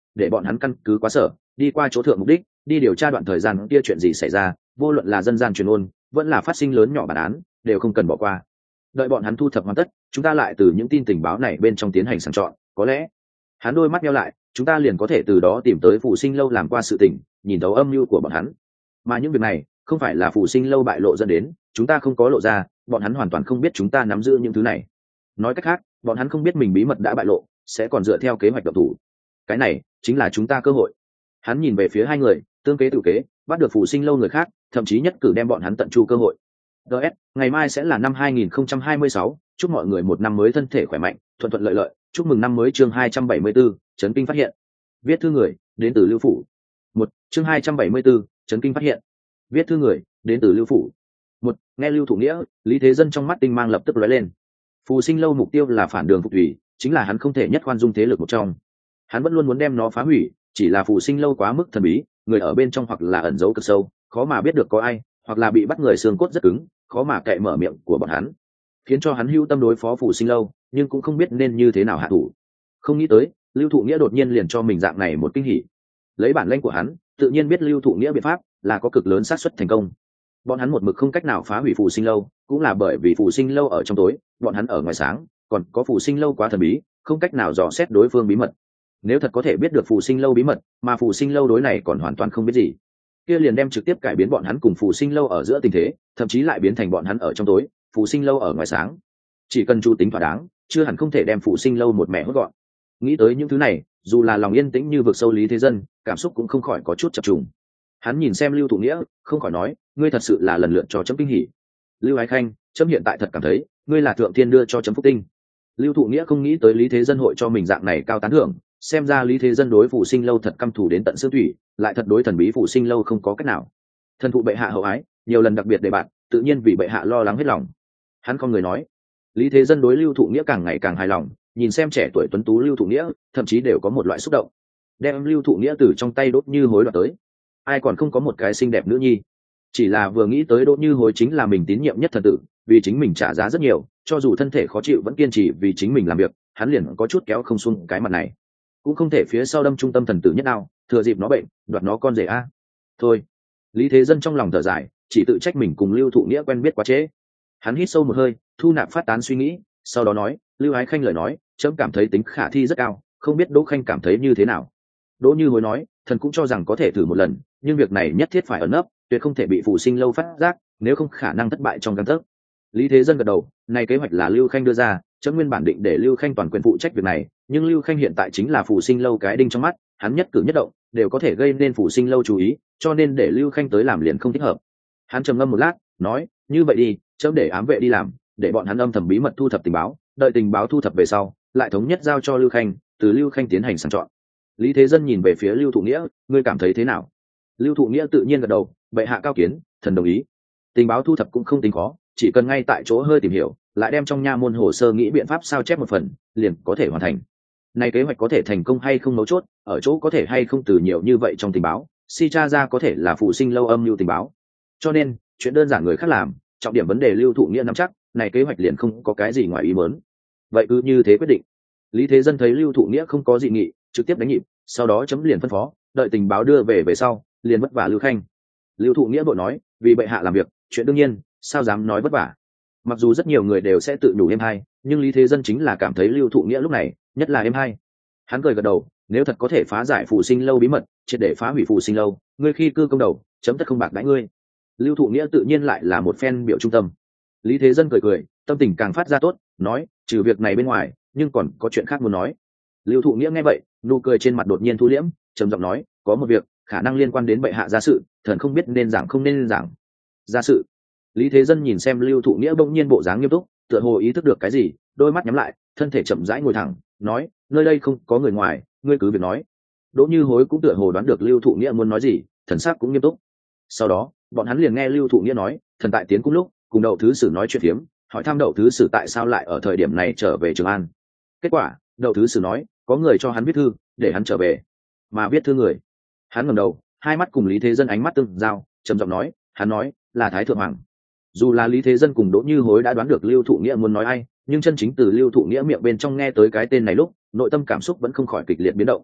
để bọn hắn căn cứ quá sở đi qua chỗ thượng mục đích, đi điều tra đoạn thời gian kia chuyện gì xảy ra, vô luận là dân gian truyền ôn vẫn là phát sinh lớn nhỏ bản án đều không cần bỏ qua. Đợi bọn hắn thu thập hoàn tất, chúng ta lại từ những tin tình báo này bên trong tiến hành sàng chọn, có lẽ hắn đôi mắt nheo lại, chúng ta liền có thể từ đó tìm tới Phù Sinh lâu làm qua sự tình, nhìn thấu âm mưu của bọn hắn. Mà những việc này không phải là Phù Sinh lâu bại lộ dẫn đến, chúng ta không có lộ ra, bọn hắn hoàn toàn không biết chúng ta nắm giữ những thứ này. Nói cách khác, bọn hắn không biết mình bí mật đã bại lộ, sẽ còn dựa theo kế hoạch động thủ. Cái này chính là chúng ta cơ hội. Hắn nhìn về phía hai người, tương kế tự kế, bắt được Phù Sinh lâu người khác, thậm chí nhất cử đem bọn hắn tận chu cơ hội. đê ét, ngày mai sẽ là năm hai nghìn không trăm hai mươi sáu, chúc mọi người một năm mới thân thể khỏe mạnh, thuận thuận lợi lợi, chúc mừng năm mới chương hai trăm bảy mươi 274, chấn kinh phát hiện. Viết thư người, đến từ Lưu phủ. Một, chương hai trăm bảy mươi 274, chấn kinh phát hiện. Viết thư người, đến từ Lưu phủ. Một, nghe Lưu Thủ Nghĩa, Lý Thế Dân trong mắt tinh mang lập tức lóe lên. Phù Sinh lâu mục tiêu là phản đường phục thủy, chính là hắn không thể nhất khoan dung thế lực một trong. Hắn vẫn luôn muốn đem nó phá hủy, chỉ là Phù Sinh lâu quá mức thần bí, người ở bên trong hoặc là ẩn giấu cực sâu, khó mà biết được có ai, hoặc là bị bắt người xương cốt rất cứng, khó mà cậy mở miệng của bọn hắn, khiến cho hắn hưu tâm đối phó Phù Sinh lâu, nhưng cũng không biết nên như thế nào hạ thủ. Không nghĩ tới, Lưu Thụ Nghĩa đột nhiên liền cho mình dạng này một kinh hỉ. Lấy bản lĩnh của hắn, tự nhiên biết Lưu Thụ Nghĩa biện pháp là có cực lớn xác suất thành công. Bọn hắn một mực không cách nào phá hủy Phù Sinh lâu, cũng là bởi vì Phù Sinh lâu ở trong tối, bọn hắn ở ngoài sáng, còn có Phù Sinh lâu quá thần bí, không cách nào dò xét đối phương bí mật. Nếu thật có thể biết được Phù Sinh lâu bí mật, mà Phù Sinh lâu đối này còn hoàn toàn không biết gì, kia liền đem trực tiếp cải biến bọn hắn cùng Phù Sinh lâu ở giữa tình thế, thậm chí lại biến thành bọn hắn ở trong tối, Phù Sinh lâu ở ngoài sáng. Chỉ cần chu tính thỏa đáng, chưa hẳn không thể đem Phù Sinh lâu một mẹ hốt gọn. Nghĩ tới những thứ này, dù là lòng yên tĩnh như vực sâu Lý Thế Dân, cảm xúc cũng không khỏi có chút chập trùng. Hắn nhìn xem Lưu Thụ Nghĩa, không khỏi nói, ngươi thật sự là lần lượt cho chấm kinh hỉ. Lưu Ái Khanh, chấm hiện tại thật cảm thấy, ngươi là thượng thiên đưa cho chấm phúc tinh. Lưu Thụ Nghĩa không nghĩ tới Lý Thế Dân hội cho mình dạng này cao tán thưởng, xem ra Lý Thế Dân đối Phù Sinh lâu thật căm thù đến tận xương thủy, lại thật đối thần bí Phù Sinh lâu không có cách nào. Thần thụ bệ hạ hậu ái, nhiều lần đặc biệt đề bạt, tự nhiên vì bệ hạ lo lắng hết lòng. Hắn không người nói. Lý Thế Dân đối Lưu Thụ Nghĩa càng ngày càng hài lòng, nhìn xem trẻ tuổi tuấn tú Lưu Thụ Nghĩa, thậm chí đều có một loại xúc động. Đem Lưu Thụ Nghĩa từ trong tay Đỗ Như Hối đoạt tới, ai còn không có một cái xinh đẹp nữ nhi. Chỉ là vừa nghĩ tới Đỗ Như Hối chính là mình tín nhiệm nhất thần tử, vì chính mình trả giá rất nhiều, cho dù thân thể khó chịu vẫn kiên trì vì chính mình làm việc, hắn liền có chút kéo không xuông cái mặt này. Cũng không thể phía sau đâm trung tâm thần tử nhất nào, thừa dịp nó bệnh, đoạt nó con rể a. Thôi. Lý Thế Dân trong lòng thở dài, chỉ tự trách mình cùng Lưu Thụ Nghĩa quen biết quá trễ. Hắn hít sâu một hơi, thu nạp phát tán suy nghĩ, sau đó nói, Lưu Ái Khanh lời nói, chấm cảm thấy tính khả thi rất cao, không biết Đỗ Khanh cảm thấy như thế nào. Đỗ Như Hối nói, thần cũng cho rằng có thể thử một lần, nhưng việc này nhất thiết phải ẩn nấp, tuyệt không thể bị Phù Sinh lâu phát giác, nếu không khả năng thất bại trong gang tấc. Lý Thế Dân gật đầu, này kế hoạch là Lưu Khanh đưa ra, chấm nguyên bản định để Lưu Khanh toàn quyền phụ trách việc này, nhưng Lưu Khanh hiện tại chính là Phù Sinh lâu cái đinh trong mắt, hắn nhất cử nhất động đều có thể gây nên Phù Sinh lâu chú ý, cho nên để Lưu Khanh tới làm liền không thích hợp. Hắn trầm ngâm một lát, nói, như vậy đi, chấm để ám vệ đi làm, để bọn hắn âm thầm bí mật thu thập tình báo, đợi tình báo thu thập về sau, lại thống nhất giao cho Lưu Khanh, từ Lưu Khanh tiến hành sàng chọn. Lý Thế Dân nhìn về phía Lưu Thụ Nghĩa, ngươi cảm thấy thế nào? Lưu Thụ Nghĩa tự nhiên gật đầu, bệ hạ cao kiến, thần đồng ý. Tình báo thu thập cũng không tính khó, chỉ cần ngay tại chỗ hơi tìm hiểu, lại đem trong nha môn hồ sơ nghĩ biện pháp sao chép một phần, liền có thể hoàn thành. Này kế hoạch có thể thành công hay không mấu chốt, ở chỗ có thể hay không từ nhiều như vậy trong tình báo, si tra ra có thể là Phù Sinh lâu âm mưu tình báo. Cho nên, chuyện đơn giản người khác làm, trọng điểm vấn đề Lưu Thụ Nghĩa nắm chắc, này kế hoạch liền không có cái gì ngoài ý muốn. Vậy cứ như thế quyết định. Lý Thế Dân thấy Lưu Thụ Nghĩa không có dị nghị, trực tiếp đánh nhịp, sau đó chấm liền phân phó, đợi tình báo đưa về về sau, liền vất vả Lưu Khanh. Lưu Thụ Nghĩa vội nói, vì bệ hạ làm việc, chuyện đương nhiên, sao dám nói vất vả. Mặc dù rất nhiều người đều sẽ tự nhủ êm hay, nhưng Lý Thế Dân chính là cảm thấy Lưu Thụ Nghĩa lúc này, nhất là êm hay. Hắn cười gật đầu, nếu thật có thể phá giải Phù Sinh lâu bí mật, triệt để phá hủy Phù Sinh lâu, ngươi khi cư công đầu, chấm tất không bạc đãi ngươi. Lưu Thụ Nghĩa tự nhiên lại là một phen biểu trung tâm. Lý Thế Dân cười cười, tâm tình càng phát ra tốt, nói, trừ việc này bên ngoài, nhưng còn có chuyện khác muốn nói. Lưu Thụ Nghĩa nghe vậy, nụ cười trên mặt đột nhiên thu liễm, trầm giọng nói, có một việc khả năng liên quan đến bệ hạ gia sự, thần không biết nên giảng không nên giảng. Gia sự. Lý Thế Dân nhìn xem Lưu Thụ Nghĩa bỗng nhiên bộ dáng nghiêm túc, tựa hồ ý thức được cái gì, đôi mắt nhắm lại, thân thể chậm rãi ngồi thẳng, nói, nơi đây không có người ngoài, ngươi cứ việc nói. Đỗ Như Hối cũng tựa hồ đoán được Lưu Thụ Nghĩa muốn nói gì, thần sắc cũng nghiêm túc. Sau đó, bọn hắn liền nghe Lưu Thụ Nghĩa nói, thần tại tiến cung lúc, cùng Đậu thứ sử nói chuyện phiếm, hỏi thăm Đậu thứ sử tại sao lại ở thời điểm này trở về Trường An. Kết quả, Đậu thứ sử nói, có người cho hắn viết thư, để hắn trở về. Mà viết thư người, hắn ngẩng đầu, hai mắt cùng Lý Thế Dân ánh mắt tương giao, trầm giọng nói, hắn nói, là Thái thượng hoàng. Dù là Lý Thế Dân cùng Đỗ Như Hối đã đoán được Lưu Thụ Nghĩa muốn nói ai, nhưng chân chính từ Lưu Thụ Nghĩa miệng bên trong nghe tới cái tên này lúc, nội tâm cảm xúc vẫn không khỏi kịch liệt biến động.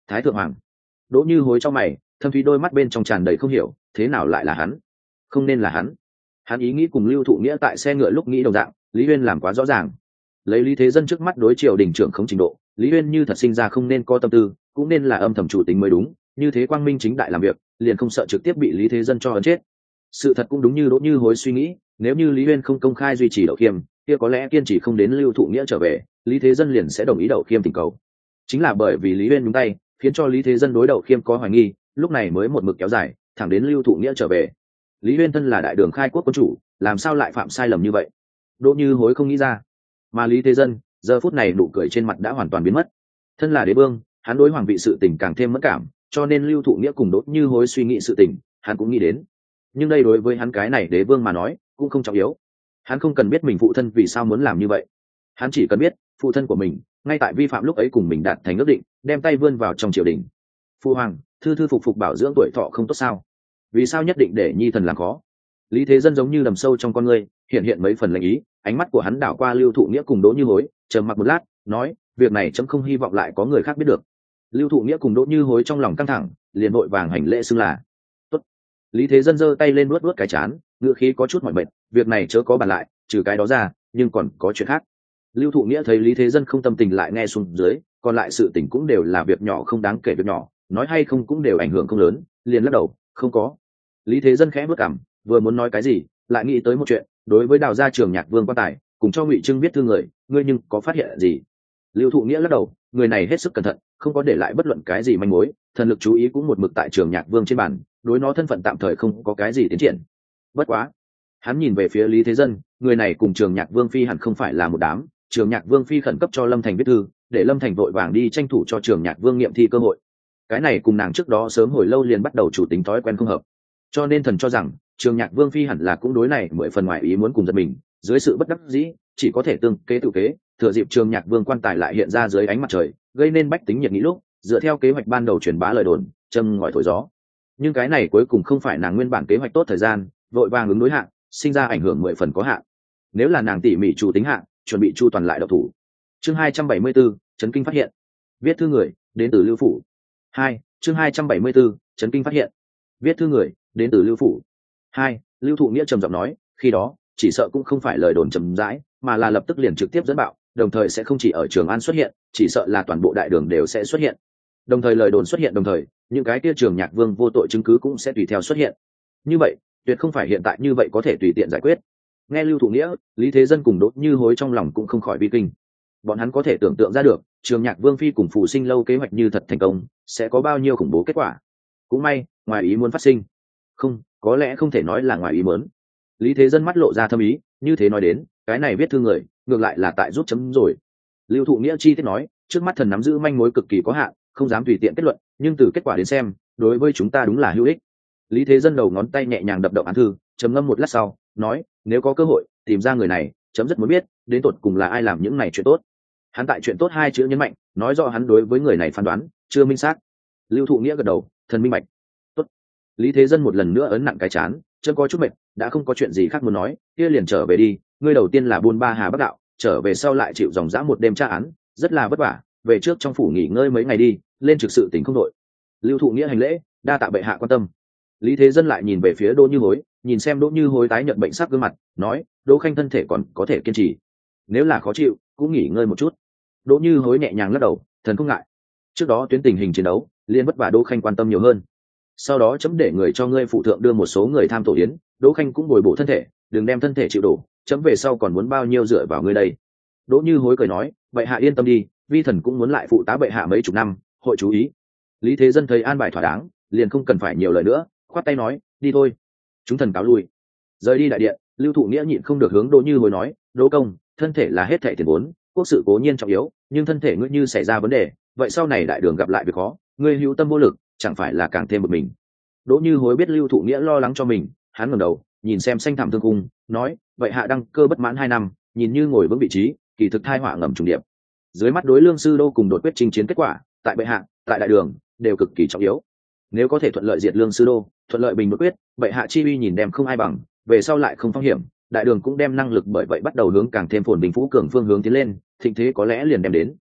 Thái thượng hoàng. Đỗ Như Hối trong mày, thâm thúy đôi mắt bên trong tràn đầy không hiểu, thế nào lại là hắn? Không nên là hắn. Hắn ý nghĩ cùng Lưu Thụ Nghĩa tại xe ngựa lúc nghĩ đồng dạng, Lý Uyên làm quá rõ ràng. Lấy Lý Thế Dân trước mắt đối triều đình trưởng không trình độ, Lý Uyên như thật sinh ra không nên có tâm tư, cũng nên là âm thầm chủ tính mới đúng, như thế quang minh chính đại làm việc, liền không sợ trực tiếp bị Lý Thế Dân cho ấn chết. Sự thật cũng đúng như Đỗ Như Hối suy nghĩ, nếu như Lý Uyên không công khai duy trì Đậu Khiêm, kia có lẽ kiên trì không đến Lưu Thụ Nghĩa trở về, Lý Thế Dân liền sẽ đồng ý Đậu Khiêm tình cầu. Chính là bởi vì Lý Uyên nhúng tay, khiến cho Lý Thế Dân đối Đậu Khiêm có hoài nghi, lúc này mới một mực kéo dài, thẳng đến Lưu Thụ Nghĩa trở về. Lý Uyên thân là đại đường khai quốc quân chủ, làm sao lại phạm sai lầm như vậy? Đỗ Như Hối không nghĩ ra. Mà Lý Thế Dân, giờ phút này nụ cười trên mặt đã hoàn toàn biến mất. Thân là đế vương, hắn đối hoàng vị sự tình càng thêm mẫn cảm, cho nên Lưu Thụ Nghĩa cùng Đỗ Như Hối suy nghĩ sự tình, hắn cũng nghĩ đến. Nhưng đây đối với hắn cái này đế vương mà nói, cũng không trọng yếu. Hắn không cần biết mình phụ thân vì sao muốn làm như vậy, hắn chỉ cần biết phụ thân của mình ngay tại vi phạm lúc ấy cùng mình đạt thành ước định, đem tay vươn vào trong triều đình. Phu hoàng, thư thư phục phục bảo dưỡng tuổi thọ không tốt sao? Vì sao nhất định để nhi thần làm khó? Lý Thế Dân giống như đầm sâu trong con người hiện hiện mấy phần lệnh ý, ánh mắt của hắn đảo qua Lưu Thụ Nghĩa cùng Đỗ Như Hối, trầm mặc một lát, nói, việc này chấm không hy vọng lại có người khác biết được. Lưu Thụ Nghĩa cùng Đỗ Như Hối trong lòng căng thẳng, liền vội vàng hành lễ xưng là. Tốt. Lý Thế Dân giơ tay lên nuốt nuốt cái chán, ngựa khí có chút mỏi mệt, việc này chớ có bàn lại, trừ cái đó ra, nhưng còn có chuyện khác. Lưu Thụ Nghĩa thấy Lý Thế Dân không tâm tình lại nghe xuống dưới, còn lại sự tình cũng đều là việc nhỏ không đáng kể việc nhỏ, nói hay không cũng đều ảnh hưởng không lớn, liền lắc đầu, không có. Lý Thế Dân khẽ bước cằm, vừa muốn nói cái gì, lại nghĩ tới một chuyện, đối với Đào gia Trường Nhạc Vương quan tài, cùng cho Ngụy Trưng viết thư người, ngươi nhưng có phát hiện gì? Lưu Thụ Nghĩa lắc đầu, người này hết sức cẩn thận, không có để lại bất luận cái gì manh mối, thần lực chú ý cũng một mực tại Trường Nhạc Vương trên bàn, đối nó thân phận tạm thời không có cái gì tiến triển. Bất quá, hắn nhìn về phía Lý Thế Dân, người này cùng Trường Nhạc Vương phi hẳn không phải là một đám. Trường Nhạc Vương phi khẩn cấp cho Lâm Thành viết thư, để Lâm Thành vội vàng đi tranh thủ cho Trường Nhạc Vương nghiệm thi cơ hội. Cái này cùng nàng trước đó sớm hồi lâu liền bắt đầu chủ tính thói quen không hợp, cho nên thần cho rằng Trường Nhạc Vương phi hẳn là cũng đối này mười phần ngoài ý muốn cùng giật mình, dưới sự bất đắc dĩ chỉ có thể tương kế tự kế, thừa dịp Trường Nhạc Vương quan tài lại hiện ra dưới ánh mặt trời, gây nên bách tính nhiệt nghĩ lúc, dựa theo kế hoạch ban đầu truyền bá lời đồn, châm ngòi thổi gió. Nhưng cái này cuối cùng không phải nàng nguyên bản kế hoạch tốt thời gian, vội vàng ứng đối hạn, sinh ra ảnh hưởng mười phần có hạn. Nếu là nàng tỉ mỉ chủ tính hạn, chuẩn bị chu toàn lại độc thủ. Chương hai trăm bảy mươi 74, chấn kinh phát hiện. Viết thư người đến từ Lưu phủ. Hai, chương hai trăm bảy mươi 74, chấn kinh phát hiện. Viết thư người đến từ Lưu phủ. Hai, Lưu Thụ Nghĩa trầm giọng nói, khi đó chỉ sợ cũng không phải lời đồn trầm rãi, mà là lập tức liền trực tiếp dẫn bạo, đồng thời sẽ không chỉ ở Trường An xuất hiện, chỉ sợ là toàn bộ đại đường đều sẽ xuất hiện. Đồng thời lời đồn xuất hiện đồng thời, những cái kia Trường Nhạc Vương vô tội chứng cứ cũng sẽ tùy theo xuất hiện. Như vậy, tuyệt không phải hiện tại như vậy có thể tùy tiện giải quyết. Nghe Lưu Thụ Nghĩa, Lý Thế Dân cùng Đỗ Như Hối trong lòng cũng không khỏi bi kinh. Bọn hắn có thể tưởng tượng ra được, Trường Nhạc Vương phi cùng Phù Sinh lâu kế hoạch như thật thành công, sẽ có bao nhiêu khủng bố kết quả. Cũng may, ngoài ý muốn phát sinh. Không, có lẽ không thể nói là ngoài ý muốn. Lý Thế Dân mắt lộ ra thâm ý, như thế nói đến, cái này viết thư người, ngược lại là tại giúp chấm rồi. Lưu Thụ Nghĩa chi tiết nói, trước mắt thần nắm giữ manh mối cực kỳ có hạn, không dám tùy tiện kết luận, nhưng từ kết quả đến xem, đối với chúng ta đúng là hữu ích. Lý Thế Dân đầu ngón tay nhẹ nhàng đập động án thư, trầm ngâm một lát sau, nói, nếu có cơ hội tìm ra người này, chấm rất muốn biết đến tột cùng là ai làm những này chuyện tốt. Hắn tại chuyện tốt hai chữ nhấn mạnh, nói rõ hắn đối với người này phán đoán chưa minh xác. Lưu Thụ Nghĩa gật đầu, thần minh bạch. Tốt. Lý Thế Dân một lần nữa ấn nặng cái chán, chân có chút mệt, đã không có chuyện gì khác muốn nói, kia liền trở về đi. Ngươi đầu tiên là buôn ba hà bắc đạo, trở về sau lại chịu dòng dã một đêm tra án, rất là vất vả, về trước trong phủ nghỉ ngơi mấy ngày đi, lên trực sự tỉnh không đội. Lưu Thụ Nghĩa hành lễ, đa tạ bệ hạ quan tâm. Lý Thế Dân lại nhìn về phía Đỗ Như Hối, nhìn xem Đỗ Như Hối tái nhận bệnh sắc gương mặt, nói, Đỗ Khanh thân thể còn có thể kiên trì, nếu là khó chịu cũng nghỉ ngơi một chút. Đỗ Như Hối nhẹ nhàng lắc đầu, thần không ngại. Trước đó tuyến tình hình chiến đấu, liên vất vả Đỗ Khanh quan tâm nhiều hơn. Sau đó chấm để người cho ngươi phụ thượng đưa một số người tham tổ yến, Đỗ Khanh cũng bồi bổ thân thể, đừng đem thân thể chịu đổ, chấm về sau còn muốn bao nhiêu dựa vào ngươi đây. Đỗ Như Hối cười nói, bệ hạ yên tâm đi, vi thần cũng muốn lại phụ tá bệ hạ mấy chục năm, hội chú ý. Lý Thế Dân thấy an bài thỏa đáng, liền không cần phải nhiều lời nữa, khoát tay nói, đi thôi, chúng thần cáo lui. Rời đi đại điện, Lưu Thụ Nghĩa nhịn không được hướng Đỗ Như Hối nói, Đỗ công, thân thể là hết thảy tiền vốn, quốc sự cố nhiên trọng yếu, nhưng thân thể ngươi như xảy ra vấn đề, vậy sau này đại đường gặp lại việc khó, ngươi hữu tâm vô lực, chẳng phải là càng thêm một mình. Đỗ Như Hối biết Lưu Thụ Nghĩa lo lắng cho mình, hắn ngẩng đầu, nhìn xem xanh thẳm thương cung, nói, vậy hạ đăng cơ bất mãn hai năm, nhìn như ngồi vững vị trí, kỳ thực thai họa ngầm trùng điệp. Dưới mắt đối Lương Sư Đô cùng đột quyết chinh chiến kết quả, tại bệ hạ, tại đại đường đều cực kỳ trọng yếu. Nếu có thể thuận lợi diệt Lương Sư Đô, thuận lợi bình đột quyết, bệ hạ chi uy nhìn đem không ai bằng, về sau lại không phong hiểm, đại đường cũng đem năng lực bởi vậy bắt đầu hướng càng thêm phồn bình phú cường phương hướng tiến lên, thịnh thế có lẽ liền đem đến.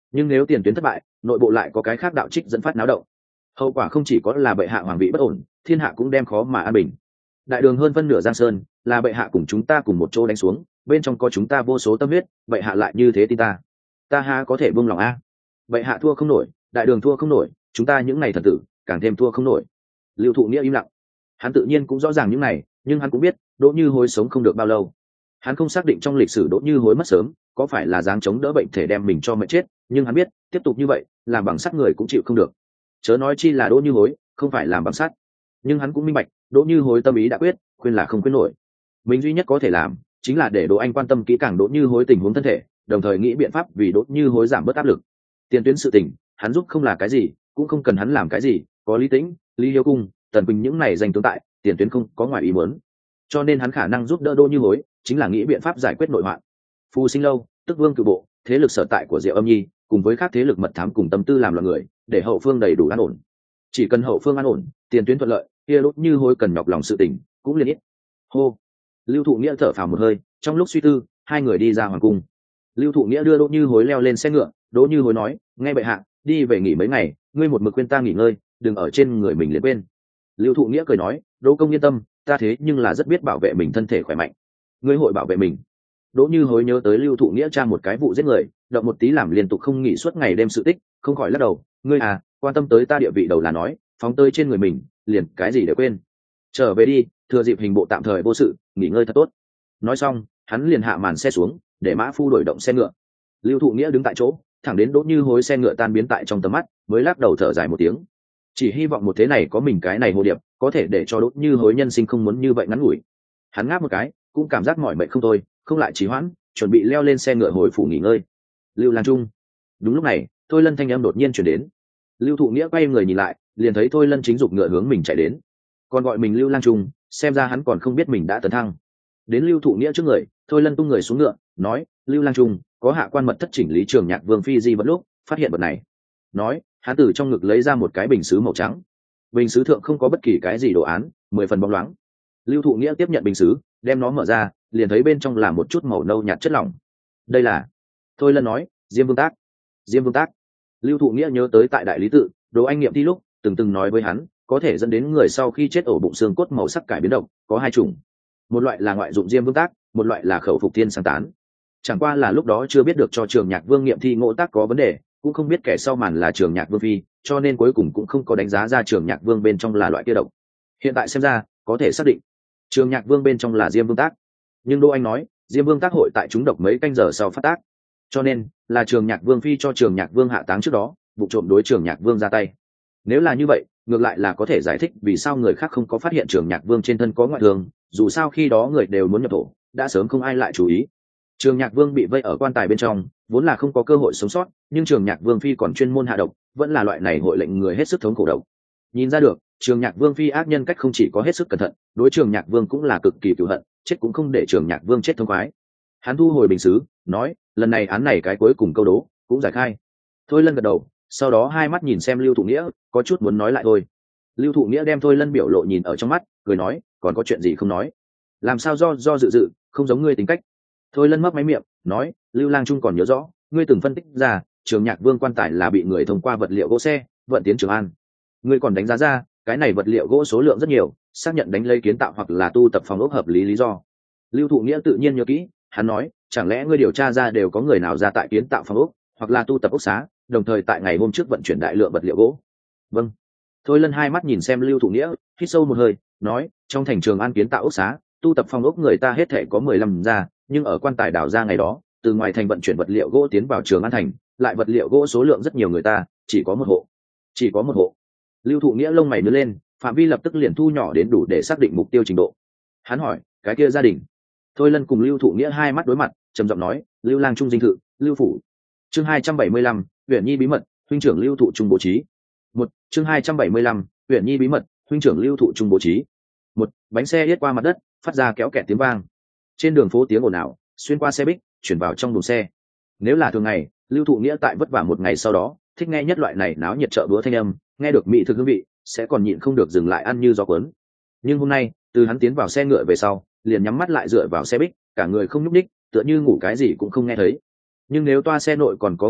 Nhưng nếu tiền tuyến thất bại, nội bộ lại có cái khác đạo trích dẫn phát náo động, hậu quả không chỉ có là bệ hạ hoàng vị bất ổn, thiên hạ cũng đem khó mà an bình. Đại đường hơn phân nửa giang sơn là bệ hạ cùng chúng ta cùng một chỗ đánh xuống, bên trong có chúng ta vô số tâm huyết, bệ hạ lại như thế tin ta, ta ha có thể buông lòng a? Bệ hạ thua không nổi, đại đường thua không nổi, chúng ta những ngày thần tử càng thêm thua không nổi. Lưu Thụ Nghĩa im lặng. Hắn tự nhiên cũng rõ ràng những này, nhưng hắn cũng biết Đỗ Như Hối sống không được bao lâu. Hắn không xác định trong lịch sử Đỗ Như Hối mất sớm có phải là dáng chống đỡ bệnh thể đem mình cho mệt chết, nhưng hắn biết tiếp tục như vậy làm bằng sắt người cũng chịu không được, chớ nói chi là Đỗ Như Hối không phải làm bằng sắt. Nhưng hắn cũng minh bạch Đỗ Như Hối tâm ý đã quyết, khuyên là không khuyên nổi. Mình duy nhất có thể làm chính là để Đỗ Anh quan tâm kỹ càng Đỗ Như Hối tình huống thân thể, đồng thời nghĩ biện pháp vì Đỗ Như Hối giảm bớt áp lực. Tiền tuyến sự tình hắn giúp không là cái gì, cũng không cần hắn làm cái gì, có Lý Tĩnh, Lý Hiếu Cung, Tần Quỳnh những này danh tướng tại, tiền tuyến không có ngoài ý muốn. Cho nên hắn khả năng giúp đỡ Đỗ Như Hối chính là nghĩ biện pháp giải quyết nội hoạn. Phù Sinh Lâu, Tức Vương Cửu Bộ, thế lực sở tại của Diệu Âm Nhi, cùng với các thế lực mật thám cùng tâm tư làm loạn người, để hậu phương đầy đủ an ổn. Chỉ cần hậu phương an ổn, tiền tuyến thuận lợi, kia Đỗ Như Hối cần nhọc lòng sự tình cũng liền ít. Hô. Lưu Thụ Nghĩa thở phào một hơi, trong lúc suy tư, hai người đi ra hoàng cung. Lưu Thụ Nghĩa đưa Đỗ Như Hối leo lên xe ngựa, Đỗ Như Hối nói, nghe bệ hạ, đi về nghỉ mấy ngày, ngươi một mực quên ta nghỉ ngơi, đừng ở trên người mình liền quên. Lưu Thụ Nghĩa cười nói, Đỗ công yên tâm, ta thế nhưng là rất biết bảo vệ mình thân thể khỏe mạnh. Ngươi hội bảo vệ mình. Đỗ Như Hối nhớ tới Lưu Thụ Nghĩa tra một cái vụ giết người, động một tí làm liên tục không nghỉ suốt ngày đêm sự tích, không khỏi lắc đầu, ngươi à, quan tâm tới ta địa vị đầu là nói, phóng tới trên người mình, liền cái gì để quên. Trở về đi, thừa dịp hình bộ tạm thời vô sự, nghỉ ngơi thật tốt. Nói xong, hắn liền hạ màn xe xuống, để mã phu đổi động xe ngựa. Lưu Thụ Nghĩa đứng tại chỗ, thẳng đến Đỗ Như Hối xe ngựa tan biến tại trong tầm mắt, mới lắc đầu thở dài một tiếng. Chỉ hy vọng một thế này có mình cái này hồ điệp, có thể để cho Đỗ Như Hối nhân sinh không muốn như vậy ngắn ngủi. Hắn ngáp một cái, cũng cảm giác mỏi mệt không thôi, không lại trì hoãn, chuẩn bị leo lên xe ngựa hồi phủ nghỉ ngơi. Lưu Lang Trung. Đúng lúc này, Thôi Lân thanh âm đột nhiên chuyển đến. Lưu Thụ Nghĩa quay người nhìn lại, liền thấy Thôi Lân chính giục ngựa hướng mình chạy đến. Còn gọi mình Lưu Lang Trung, xem ra hắn còn không biết mình đã tấn thăng. Đến Lưu Thụ Nghĩa trước người, Thôi Lân tung người xuống ngựa, nói, Lưu Lang Trung, có hạ quan mật thất chỉnh lý Trường Nhạc Vương phi di vật lúc, phát hiện vật này. Nói, hắn từ trong ngực lấy ra một cái bình sứ màu trắng. Bình sứ thượng không có bất kỳ cái gì đồ án, mười phần bóng loáng. Lưu Thụ Nghĩa tiếp nhận bình sứ, đem nó mở ra, liền thấy bên trong là một chút màu nâu nhạt chất lỏng. Đây là, Thôi Lân nói, Diêm Vương tác. Diêm Vương tác. Lưu Thụ Nghĩa nhớ tới tại đại lý tự, Đỗ Anh nghiệm thi lúc từng từng nói với hắn, có thể dẫn đến người sau khi chết ổ bụng xương cốt màu sắc cải biến động, có hai chủng. Một loại là ngoại dụng Diêm Vương tác, một loại là khẩu phục thiên sáng tán. Chẳng qua là lúc đó chưa biết được cho Trường Nhạc Vương nghiệm thi ngộ tác có vấn đề, cũng không biết kẻ sau màn là Trường Nhạc Vương phi, cho nên cuối cùng cũng không có đánh giá ra Trường Nhạc Vương bên trong là loại kia độc. Hiện tại xem ra, có thể xác định, Trường Nhạc Vương bên trong là Diêm Vương tác. Nhưng Đỗ Anh nói, Diêm Vương tác hội tại chúng độc mấy canh giờ sau phát tác, cho nên là Trường Nhạc Vương phi cho Trường Nhạc Vương hạ táng trước đó, vụ trộm đối Trường Nhạc Vương ra tay. Nếu là như vậy, ngược lại là có thể giải thích vì sao người khác không có phát hiện Trường Nhạc Vương trên thân có ngoại thương, dù sao khi đó người đều muốn nhập thổ, đã sớm không ai lại chú ý. Trường Nhạc Vương bị vây ở quan tài bên trong, vốn là không có cơ hội sống sót, nhưng Trường Nhạc Vương phi còn chuyên môn hạ độc, vẫn là loại này hội lệnh người hết sức thống khổ độc. Nhìn ra được, Trường Nhạc Vương phi ác nhân cách không chỉ có hết sức cẩn thận, đối Trường Nhạc Vương cũng là cực kỳ cừu hận, chết cũng không để Trường Nhạc Vương chết thông khoái. Hắn thu hồi bình sứ, nói, lần này án này cái cuối cùng câu đố cũng giải khai. Thôi Lân gật đầu, sau đó hai mắt nhìn xem Lưu Thụ Nghĩa, có chút muốn nói lại thôi. Lưu Thụ Nghĩa đem Thôi Lân biểu lộ nhìn ở trong mắt, cười nói, còn có chuyện gì không nói? Làm sao do do dự dự, không giống ngươi tính cách. Thôi Lân mấp máy miệng, nói, Lưu Lang Trung còn nhớ rõ, ngươi từng phân tích ra, Trường Nhạc Vương quan tài là bị người thông qua vật liệu gỗ xe vận tiến Trường An. Ngươi còn đánh giá ra, cái này vật liệu gỗ số lượng rất nhiều, xác nhận đánh lấy kiến tạo hoặc là tu tập phòng ốc hợp lý lý do. Lưu Thụ Nghĩa tự nhiên nhớ kỹ, hắn nói, chẳng lẽ ngươi điều tra ra đều có người nào ra tại kiến tạo phòng ốc hoặc là tu tập ốc xá, đồng thời tại ngày hôm trước vận chuyển đại lượng vật liệu gỗ? Vâng. Thôi Lân hai mắt nhìn xem Lưu Thụ Nghĩa, hít sâu một hơi, nói, trong thành Trường An kiến tạo ốc xá, tu tập phòng ốc người ta hết thể có mười lăm ra, nhưng ở quan tài đào ra ngày đó, từ ngoài thành vận chuyển vật liệu gỗ tiến vào Trường An thành, lại vật liệu gỗ số lượng rất nhiều người ta, chỉ có một hộ. Chỉ có một hộ. Lưu Thụ Nghĩa lông mày nhướng lên, phạm vi lập tức liền thu nhỏ đến đủ để xác định mục tiêu trình độ. Hắn hỏi, cái kia gia đình? Thôi Lân cùng Lưu Thụ Nghĩa hai mắt đối mặt, trầm giọng nói, Lưu Lang Trung dinh thự, Lưu phủ. Chương hai trăm bảy mươi lăm, Uyển Nhi bí mật, huynh trưởng Lưu Thụ Trung bố trí. Một, chương hai trăm bảy mươi lăm, Uyển Nhi bí mật, huynh trưởng Lưu Thụ Trung bố trí. Một, bánh xe lướt qua mặt đất, phát ra kéo kẹt tiếng vang. Trên đường phố tiếng ồn ào, xuyên qua xe bích, chuyển vào trong đồn xe. Nếu là thường ngày, Lưu Thụ Nghĩa tại vất vả một ngày sau đó, thích nghe nhất loại này náo nhiệt chợ búa thanh âm, nghe được mỹ thực hương vị, sẽ còn nhịn không được dừng lại ăn như gió cuốn. Nhưng hôm nay, từ hắn tiến vào xe ngựa về sau, liền nhắm mắt lại dựa vào xe bích, cả người không nhúc nhích, tựa như ngủ cái gì cũng không nghe thấy. Nhưng nếu toa xe nội còn có người khác,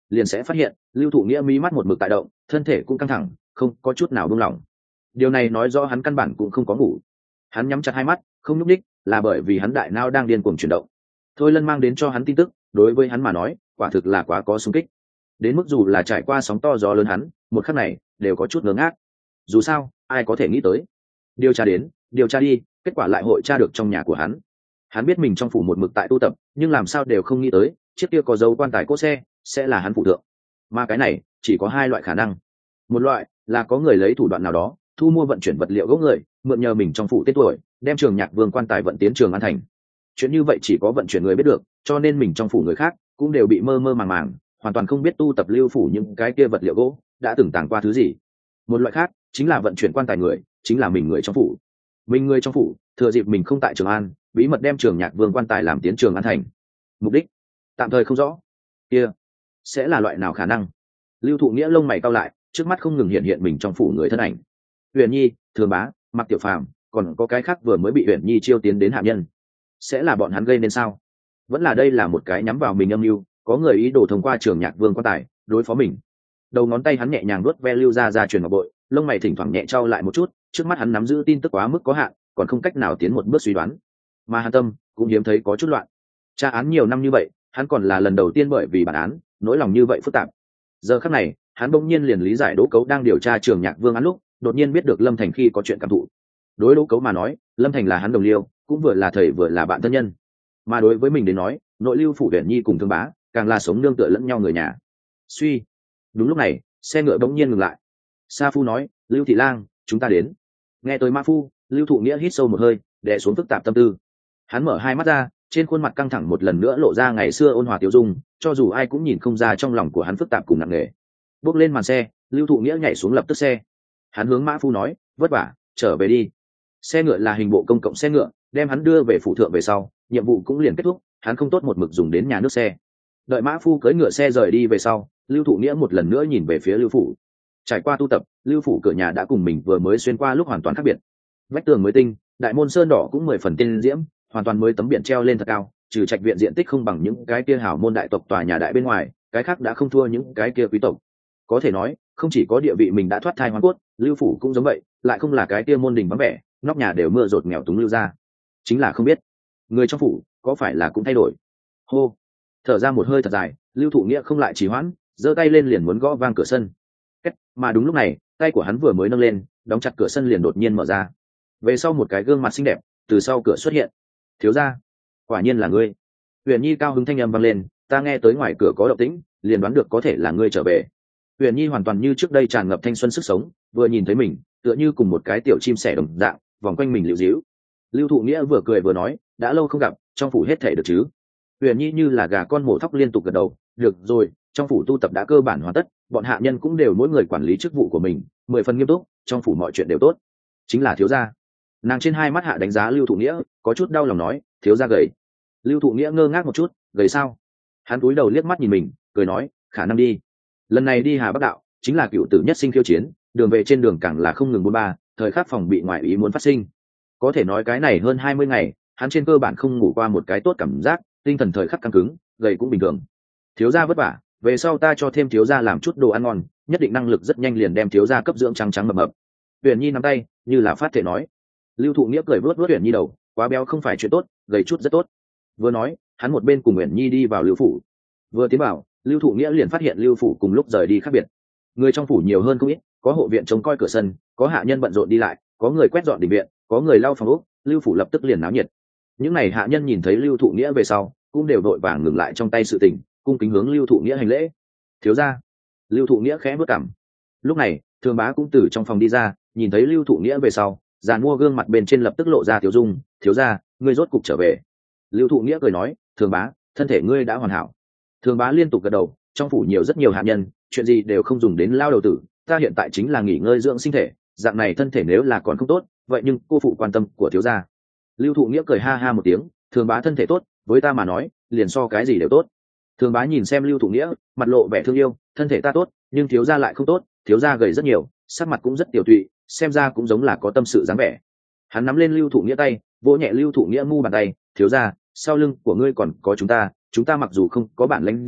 liền sẽ phát hiện lưu thụ nghĩa mí mắt một mực tại động, thân thể cũng căng thẳng, không có chút nào buông lỏng. Điều này nói rõ hắn căn bản cũng không có ngủ. Hắn nhắm chặt hai mắt không nhúc nhích, là bởi vì hắn đại não đang điên cuồng chuyển động. Thôi Lân mang đến cho hắn tin tức, đối với hắn mà nói quả thực là quá có xung kích, đến mức dù là trải qua sóng to gió lớn hắn một khắc này đều có chút ngớ ngác. Dù sao ai có thể nghĩ tới, điều tra đến điều tra đi, kết quả lại hội tra được trong nhà của hắn. Hắn biết mình trong phủ một mực tại tu tập, nhưng làm sao đều không nghĩ tới chiếc kia có dấu quan tài cỗ xe sẽ là hắn phụ thượng. Mà cái này chỉ có hai loại khả năng. Một loại là có người lấy thủ đoạn nào đó thu mua vận chuyển vật liệu gốc người, mượn nhờ mình trong phủ tên tuổi đem Trường Nhạc Vương quan tài vận tiến Trường An thành. Chuyện như vậy chỉ có vận chuyển người biết được, cho nên mình trong phủ người khác cũng đều bị mơ mơ màng màng, hoàn toàn không biết tu tập lưu phủ những cái kia vật liệu gỗ đã từng tàng qua thứ gì. Một loại khác chính là vận chuyển quan tài người chính là mình người trong phủ. Mình người trong phủ thừa dịp mình không tại Trường An, bí mật đem Trường Nhạc Vương quan tài làm tiến Trường An thành. Mục đích tạm thời không rõ, kia sẽ là loại nào khả năng? Lưu Thụ Nghĩa lông mày cau lại, trước mắt không ngừng hiện hiện mình trong phủ người thân ảnh. Huyền Nhi, Thường Bá, Mạc Tiểu Phàm, còn có cái khác vừa mới bị Huyền Nhi chiêu tiến đến hạ nhân, sẽ là bọn hắn gây nên sao? Vẫn là đây là một cái nhắm vào mình âm mưu, có người ý đồ thông qua Trường Nhạc Vương quan tài đối phó mình. Đầu ngón tay hắn nhẹ nhàng nuốt ve lưu ra ra truyền ngọc bội, lông mày thỉnh thoảng nhẹ trao lại một chút, trước mắt hắn nắm giữ tin tức quá mức có hạn, còn không cách nào tiến một bước suy đoán. Mà Hàn Tâm cũng hiếm thấy có chút loạn. Tra án nhiều năm như vậy, hắn còn là lần đầu tiên bởi vì bản án nỗi lòng như vậy phức tạp. Giờ khắc này hắn bỗng nhiên liền lý giải Đỗ Cấu đang điều tra Trường Nhạc Vương án lúc đột nhiên biết được Lâm Thành khi có chuyện cảm thụ. Đối Đỗ Cấu mà nói, Lâm Thành là hắn đồng liêu, cũng vừa là thầy vừa là bạn thân nhân. Mà đối với mình đến nói, nội lưu phủ Uyển Nhi cùng Thương Bá càng là sống nương tựa lẫn nhau người nhà. Suy. Đúng lúc này xe ngựa bỗng nhiên ngừng lại. Sa Phu nói, Lưu Thị Lang, chúng ta đến. Nghe tới Mã Phu, Lưu Thụ Nghĩa hít sâu một hơi, đè xuống phức tạp tâm tư. Hắn mở hai mắt ra, trên khuôn mặt căng thẳng một lần nữa lộ ra ngày xưa ôn hòa tiêu dung, cho dù ai cũng nhìn không ra trong lòng của hắn phức tạp cùng nặng nề. Bước lên màn xe, Lưu Thụ Nghĩa nhảy xuống lập tức xe. Hắn hướng Mã Phu nói, vất vả, trở về đi. Xe ngựa là hình bộ công cộng xe ngựa, đem hắn đưa về phủ thượng về sau, nhiệm vụ cũng liền kết thúc, hắn không tốt một mực dùng đến nhà nước xe. Đợi Mã Phu cưỡi ngựa xe rời đi về sau, Lưu Thụ Nghĩa một lần nữa nhìn về phía Lưu phủ. Trải qua tu tập, Lưu phủ cửa nhà đã cùng mình vừa mới xuyên qua lúc hoàn toàn khác biệt. Vách tường mới tinh, đại môn sơn đỏ cũng mười phần tiên diễm, hoàn toàn mới tấm biển treo lên thật cao, trừ trạch viện diện tích không bằng những cái kia hảo môn đại tộc tòa nhà đại bên ngoài, cái khác đã không thua những cái kia quý tộc. Có thể nói, không chỉ có địa vị mình đã thoát thai hoàn cốt, Lưu phủ cũng giống vậy, lại không là cái kia môn đình vắng vẻ, nóc nhà đều mưa rột nghèo túng lưu ra. Chính là không biết, người trong phủ có phải là cũng thay đổi. Hô, thở ra một hơi thật dài, Lưu Thụ Nghĩa không lại trì hoãn, giơ tay lên liền muốn gõ vang cửa sân. Kết, mà đúng lúc này, tay của hắn vừa mới nâng lên, đóng chặt cửa sân liền đột nhiên mở ra. Về sau một cái gương mặt xinh đẹp từ sau cửa xuất hiện. Thiếu gia, quả nhiên là ngươi. Huyền Nhi cao hứng thanh âm vang lên, ta nghe tới ngoài cửa có động tĩnh, liền đoán được có thể là ngươi trở về. Huyền Nhi hoàn toàn như trước đây tràn ngập thanh xuân sức sống, vừa nhìn thấy mình tựa như cùng một cái tiểu chim sẻ đồng dạng vòng quanh mình liễu díu. Lưu Thụ Nghĩa vừa cười vừa nói, đã lâu không gặp, trong phủ hết thể được chứ? Huyền Nhi như là gà con mổ thóc liên tục gật đầu, được rồi, trong phủ tu tập đã cơ bản hoàn tất, bọn hạ nhân cũng đều mỗi người quản lý chức vụ của mình, mười phần nghiêm túc, trong phủ mọi chuyện đều tốt. Chính là thiếu gia. Nàng trên hai mắt hạ đánh giá Lưu Thụ Nghĩa, có chút đau lòng nói, thiếu gia gầy. Lưu Thụ Nghĩa ngơ ngác một chút, gầy sao? Hắn cúi đầu liếc mắt nhìn mình, cười nói, khả năng đi. Lần này đi Hà Bắc đạo, chính là cựu tử nhất sinh khiêu chiến, đường về trên đường càng là không ngừng bốn ba, thời khắc phòng bị ngoại ý muốn phát sinh. Có thể nói cái này hơn hai mươi ngày, hắn trên cơ bản không ngủ qua một cái tốt cảm giác, tinh thần thời khắc căng cứng, gầy cũng bình thường. Thiếu gia vất vả, về sau ta cho thêm thiếu gia làm chút đồ ăn ngon, nhất định năng lực rất nhanh liền đem thiếu gia cấp dưỡng trắng trắng mập mập. Huyền Nhi nắm tay, như là phát thể nói. Lưu Thụ Nghĩa cười vớt vớt Huyền Nhi đầu, quá béo không phải chuyện tốt, gầy chút rất tốt. Vừa nói, hắn một bên cùng Huyền Nhi đi vào Lưu phủ. Vừa tiến vào, Lưu Thụ Nghĩa liền phát hiện Lưu phủ cùng lúc rời đi khác biệt. Người trong phủ nhiều hơn không ít, có hộ viện trông coi cửa sân, có hạ nhân bận rộn đi lại, có người quét dọn đình viện, có người lau phòng ốc, Lưu phủ lập tức liền náo nhiệt. Những này hạ nhân nhìn thấy Lưu Thụ Nghĩa về sau, cũng đều đội vàng ngừng lại trong tay sự tình, cung kính hướng Lưu Thụ Nghĩa hành lễ. Thiếu gia. Lưu Thụ Nghĩa khẽ bước cằm. Lúc này, Thường Bá cũng từ trong phòng đi ra, nhìn thấy Lưu Thụ Nghĩa về sau, giàn mua gương mặt bên trên lập tức lộ ra thiếu dung, thiếu gia, ngươi rốt cục trở về. Lưu Thụ Nghĩa cười nói, Thường Bá, thân thể ngươi đã hoàn hảo. Thường Bá liên tục gật đầu, trong phủ nhiều rất nhiều hạ nhân, chuyện gì đều không dùng đến lao đầu tử, ta hiện tại chính là nghỉ ngơi dưỡng sinh thể, dạng này thân thể nếu là còn không tốt, vậy nhưng cô phụ quan tâm của thiếu gia. Lưu Thụ Nghĩa cười ha ha một tiếng, Thường Bá thân thể tốt, với ta mà nói, liền so cái gì đều tốt. Thường Bá nhìn xem Lưu Thụ Nghĩa, mặt lộ vẻ thương yêu, thân thể ta tốt, nhưng thiếu gia lại không tốt, thiếu gia gầy rất nhiều, sắc mặt cũng rất tiểu tụy, xem ra cũng giống là có tâm sự dáng vẻ. Hắn nắm lên Lưu Thụ Nghĩa tay, vỗ nhẹ Lưu Thụ Nghĩa mu bàn tay, thiếu gia, sau lưng của ngươi còn có chúng ta, chúng ta mặc dù không có bản lĩnh gì,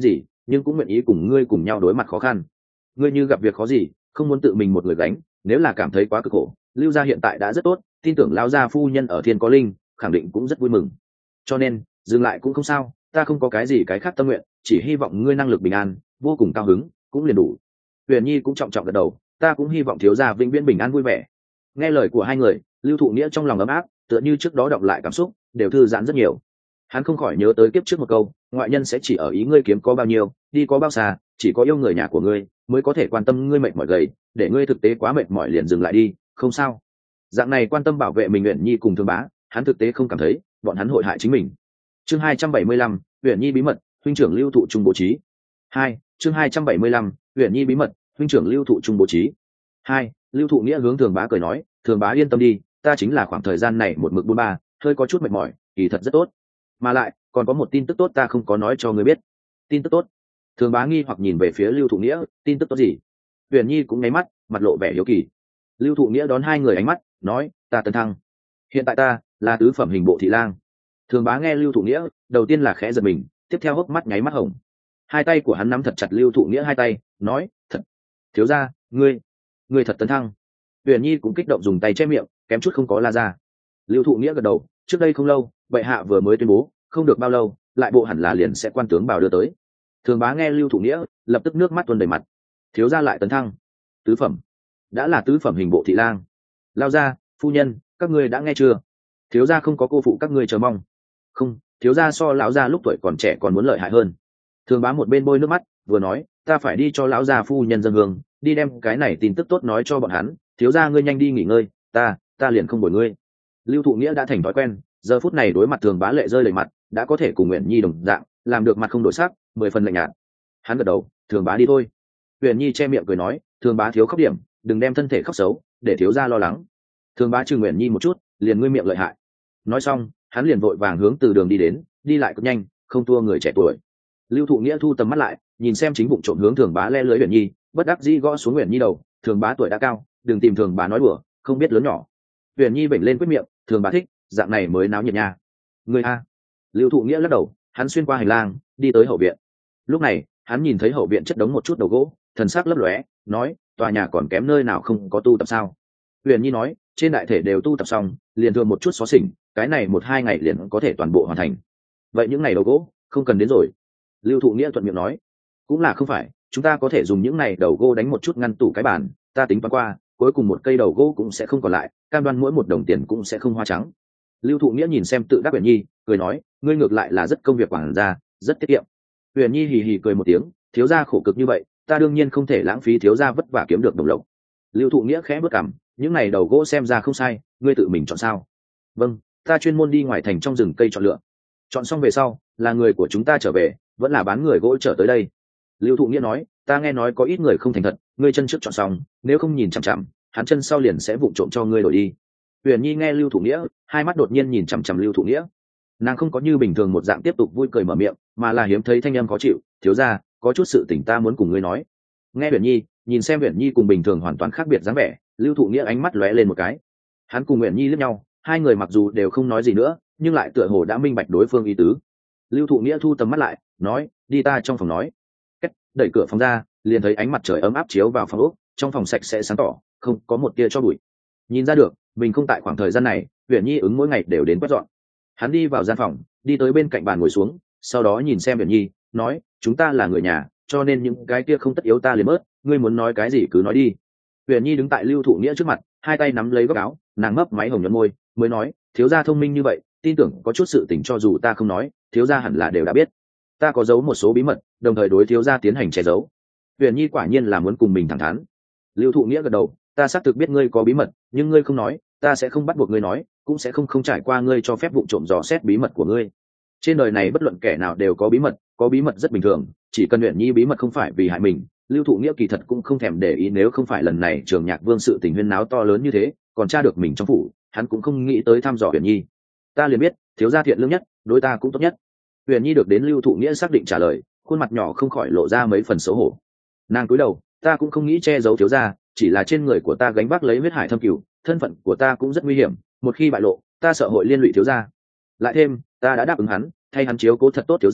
nhưng cũng nguyện ý cùng ngươi cùng nhau đối mặt khó khăn. Ngươi như gặp việc khó gì, không muốn tự mình một người gánh, nếu là cảm thấy quá cực khổ, lưu gia hiện tại đã rất tốt, tin tưởng lão gia phu nhân ở thiên có linh, khẳng định cũng rất vui mừng. Cho nên dừng lại cũng không sao, ta không có cái gì cái khác tâm nguyện, chỉ hy vọng ngươi năng lực bình an, vô cùng cao hứng cũng liền đủ. Huyền Nhi cũng trọng trọng gật đầu, ta cũng hy vọng thiếu gia vĩnh viễn bình an vui vẻ. Nghe lời của hai người, Lưu Thụ Nghĩa trong lòng ấm áp, tựa như trước đó đọc lại cảm xúc đều thư giãn rất nhiều. Hắn không khỏi nhớ tới kiếp trước một câu, ngoại nhân sẽ chỉ ở ý ngươi kiếm có bao nhiêu, đi có bao xa, chỉ có yêu người nhà của ngươi mới có thể quan tâm ngươi mệt mỏi gầy, để ngươi thực tế quá mệt mỏi liền dừng lại đi, không sao. Dạng này quan tâm bảo vệ mình Uyển Nhi cùng Thương Bá, hắn thực tế không cảm thấy bọn hắn hội hại chính mình. Chương hai trăm bảy mươi lăm, Uyển Nhi bí mật, huynh trưởng Lưu Thụ trung bố trí. hai, chương hai trăm bảy mươi lăm, Uyển Nhi bí mật, huynh trưởng Lưu Thụ trung bố trí. hai, Lưu Thụ Nghĩa hướng Thường Bá cười nói, Thường Bá yên tâm đi, ta chính là khoảng thời gian này một mực buôn ba, hơi có chút mệt mỏi, kỳ thật rất tốt. Mà lại, còn có một tin tức tốt ta không có nói cho ngươi biết. Tin tức tốt? Thường Bá nghi hoặc nhìn về phía Lưu Thụ Nghĩa, tin tức tốt gì? Uyển Nhi cũng nháy mắt, mặt lộ vẻ hiếu kỳ. Lưu Thụ Nghĩa đón hai người ánh mắt, nói, ta tấn thăng. Hiện tại ta là tứ phẩm hình bộ thị lang. Thường Bá nghe Lưu Thụ Nghĩa, đầu tiên là khẽ giật mình, tiếp theo hốc mắt nháy mắt hồng. Hai tay của hắn nắm thật chặt Lưu Thụ Nghĩa hai tay, nói, thật. Thiếu gia, ngươi, ngươi thật tấn thăng. Uyển Nhi cũng kích động dùng tay che miệng, kém chút không có la ra. Lưu Thụ Nghĩa gật đầu, trước đây không lâu, bệ hạ vừa mới tuyên bố, không được bao lâu, lại bộ hẳn là liền sẽ quan tướng bảo đưa tới. Thường Bá nghe Lưu Thụ Nghĩa, lập tức nước mắt tuôn đầy mặt. Thiếu gia lại tấn thăng, tứ phẩm, đã là tứ phẩm hình bộ thị lang. Lao gia, phu nhân, các ngươi đã nghe chưa? Thiếu gia không có cô phụ các ngươi chờ mong. Không, thiếu gia so lão gia lúc tuổi còn trẻ còn muốn lợi hại hơn. Thường Bá một bên bôi nước mắt, vừa nói, ta phải đi cho lão gia phu nhân dân hương, đi đem cái này tin tức tốt nói cho bọn hắn. Thiếu gia ngươi nhanh đi nghỉ ngơi, ta, ta liền không bồi ngươi. Lưu Thụ Nghĩa đã thành thói quen, giờ phút này đối mặt Thường Bá lệ rơi đầy mặt, đã có thể cùng Uyển Nhi đồng dạng, làm được mặt không đổi sắc, mười phần lạnh nhạt. Hắn gật đầu, Thường Bá đi thôi. Uyển Nhi che miệng cười nói, Thường Bá thiếu khóc điểm, đừng đem thân thể khóc xấu, để thiếu gia lo lắng. Thường Bá trừng Uyển Nhi một chút, liền ngươi miệng lợi hại. Nói xong, hắn liền vội vàng hướng từ đường đi đến, đi lại cực nhanh, không thua người trẻ tuổi. Lưu Thụ Nghĩa thu tầm mắt lại, nhìn xem chính bụng trộm hướng Thường Bá le lưới Uyển Nhi, bất đắc dĩ gõ xuống Uyển Nhi đầu, Thường Bá tuổi đã cao, đừng tìm Thường Bá nói đùa, không biết lớn nhỏ. Uyển Nhi bệnh lên quyết miệng, Thường Bá thích, dạng này mới náo nhiệt nha. Người a. Lưu Thụ Nghĩa lắc đầu, hắn xuyên qua hành lang, đi tới hậu viện. Lúc này, hắn nhìn thấy hậu viện chất đống một chút đầu gỗ, thần sắc lấp lóe, nói, tòa nhà còn kém nơi nào không có tu tập sao? Uyển Nhi nói, trên đại thể đều tu tập xong, liền thường một chút xóa xỉnh, cái này một hai ngày liền có thể toàn bộ hoàn thành. Vậy những ngày đầu gỗ, không cần đến rồi. Lưu Thụ Nghĩa thuận miệng nói, cũng là không phải, chúng ta có thể dùng những này đầu gỗ đánh một chút ngăn tủ cái bàn, ta tính toán qua, cuối cùng một cây đầu gỗ cũng sẽ không còn lại, cam đoan mỗi một đồng tiền cũng sẽ không hoa trắng. Lưu Thụ Nghĩa nhìn xem tự đắc Uyển Nhi, cười nói, ngươi ngược lại là rất công việc quản gia, rất tiết kiệm. Uyển Nhi hì hì cười một tiếng, thiếu gia khổ cực như vậy, ta đương nhiên không thể lãng phí thiếu gia vất vả kiếm được đồng lộc. Lưu Thụ Nghĩa khẽ bước cằm, những này đầu gỗ xem ra không sai, ngươi tự mình chọn sao? Vâng, ta chuyên môn đi ngoài thành trong rừng cây chọn lựa. Chọn xong về sau, là người của chúng ta trở về, vẫn là bán người gỗ trở tới đây. Lưu Thụ Nghĩa nói, ta nghe nói có ít người không thành thật, ngươi chân trước chọn xong, nếu không nhìn chằm chằm, hắn chân sau liền sẽ vụng trộm cho ngươi đổi đi. Uyển Nhi nghe Lưu Thụ Nghĩa, hai mắt đột nhiên nhìn chằm chằm Lưu Thụ Nghĩa. Nàng không có như bình thường một dạng tiếp tục vui cười mở miệng, mà là hiếm thấy thanh âm khó chịu, thiếu gia, có chút sự tình ta muốn cùng ngươi nói. Nghe Uyển Nhi, nhìn xem Uyển Nhi cùng bình thường hoàn toàn khác biệt dáng vẻ, Lưu Thụ Nghĩa ánh mắt lóe lên một cái. Hắn cùng Uyển Nhi liếc nhau, hai người mặc dù đều không nói gì nữa, nhưng lại tựa hồ đã minh bạch đối phương ý tứ. Lưu Thụ Nghĩa thu tầm mắt lại, nói, đi ta trong phòng nói. Cách đẩy cửa phòng ra, liền thấy ánh mặt trời ấm áp chiếu vào phòng ốc, trong phòng sạch sẽ sáng tỏ, không có một tia cho bụi. Nhìn ra được, mình không tại khoảng thời gian này, Uyển Nhi ứng mỗi ngày đều đến quét dọn. Hắn đi vào gian phòng, đi tới bên cạnh bàn ngồi xuống, sau đó nhìn xem Uyển Nhi, nói, chúng ta là người nhà, cho nên những cái kia không tất yếu ta liền bớt, ngươi muốn nói cái gì cứ nói đi. Uyển Nhi đứng tại Lưu Thụ Nghĩa trước mặt, hai tay nắm lấy góc áo, nàng mấp máy hồng nhuận môi, mới nói, thiếu gia thông minh như vậy, tin tưởng có chút sự tình cho dù ta không nói, thiếu gia hẳn là đều đã biết. Ta có giấu một số bí mật, đồng thời đối thiếu gia tiến hành che giấu. Uyển Nhi quả nhiên là muốn cùng mình thẳng thắn. Lưu Thụ Nghĩa gật đầu, ta xác thực biết ngươi có bí mật, nhưng ngươi không nói, ta sẽ không bắt buộc ngươi nói, cũng sẽ không không trải qua ngươi cho phép vụ trộm dò xét bí mật của ngươi. Trên đời này bất luận kẻ nào đều có bí mật, có bí mật rất bình thường, chỉ cần Uyển Nhi bí mật không phải vì hại mình, Lưu Thụ Nghĩa kỳ thật cũng không thèm để ý, nếu không phải lần này Trường Nhạc Vương sự tình huyên náo to lớn như thế, còn tra được mình trong phủ, hắn cũng không nghĩ tới thăm dò Uyển Nhi. Ta liền biết, thiếu gia thiện lương nhất, đối ta cũng tốt nhất. Uyển Nhi được đến Lưu Thụ Nghĩa xác định trả lời, khuôn mặt nhỏ không khỏi lộ ra mấy phần xấu hổ. Nàng cúi đầu, ta cũng không nghĩ che giấu thiếu gia, chỉ là trên người của ta gánh vác lấy huyết hải thâm cửu, thân phận của ta cũng rất nguy hiểm, một khi bại lộ, ta sợ hội liên lụy thiếu gia. Lại thêm, ta đã đáp ứng hắn, thay hắn chiếu cố thật tốt thiếu gia,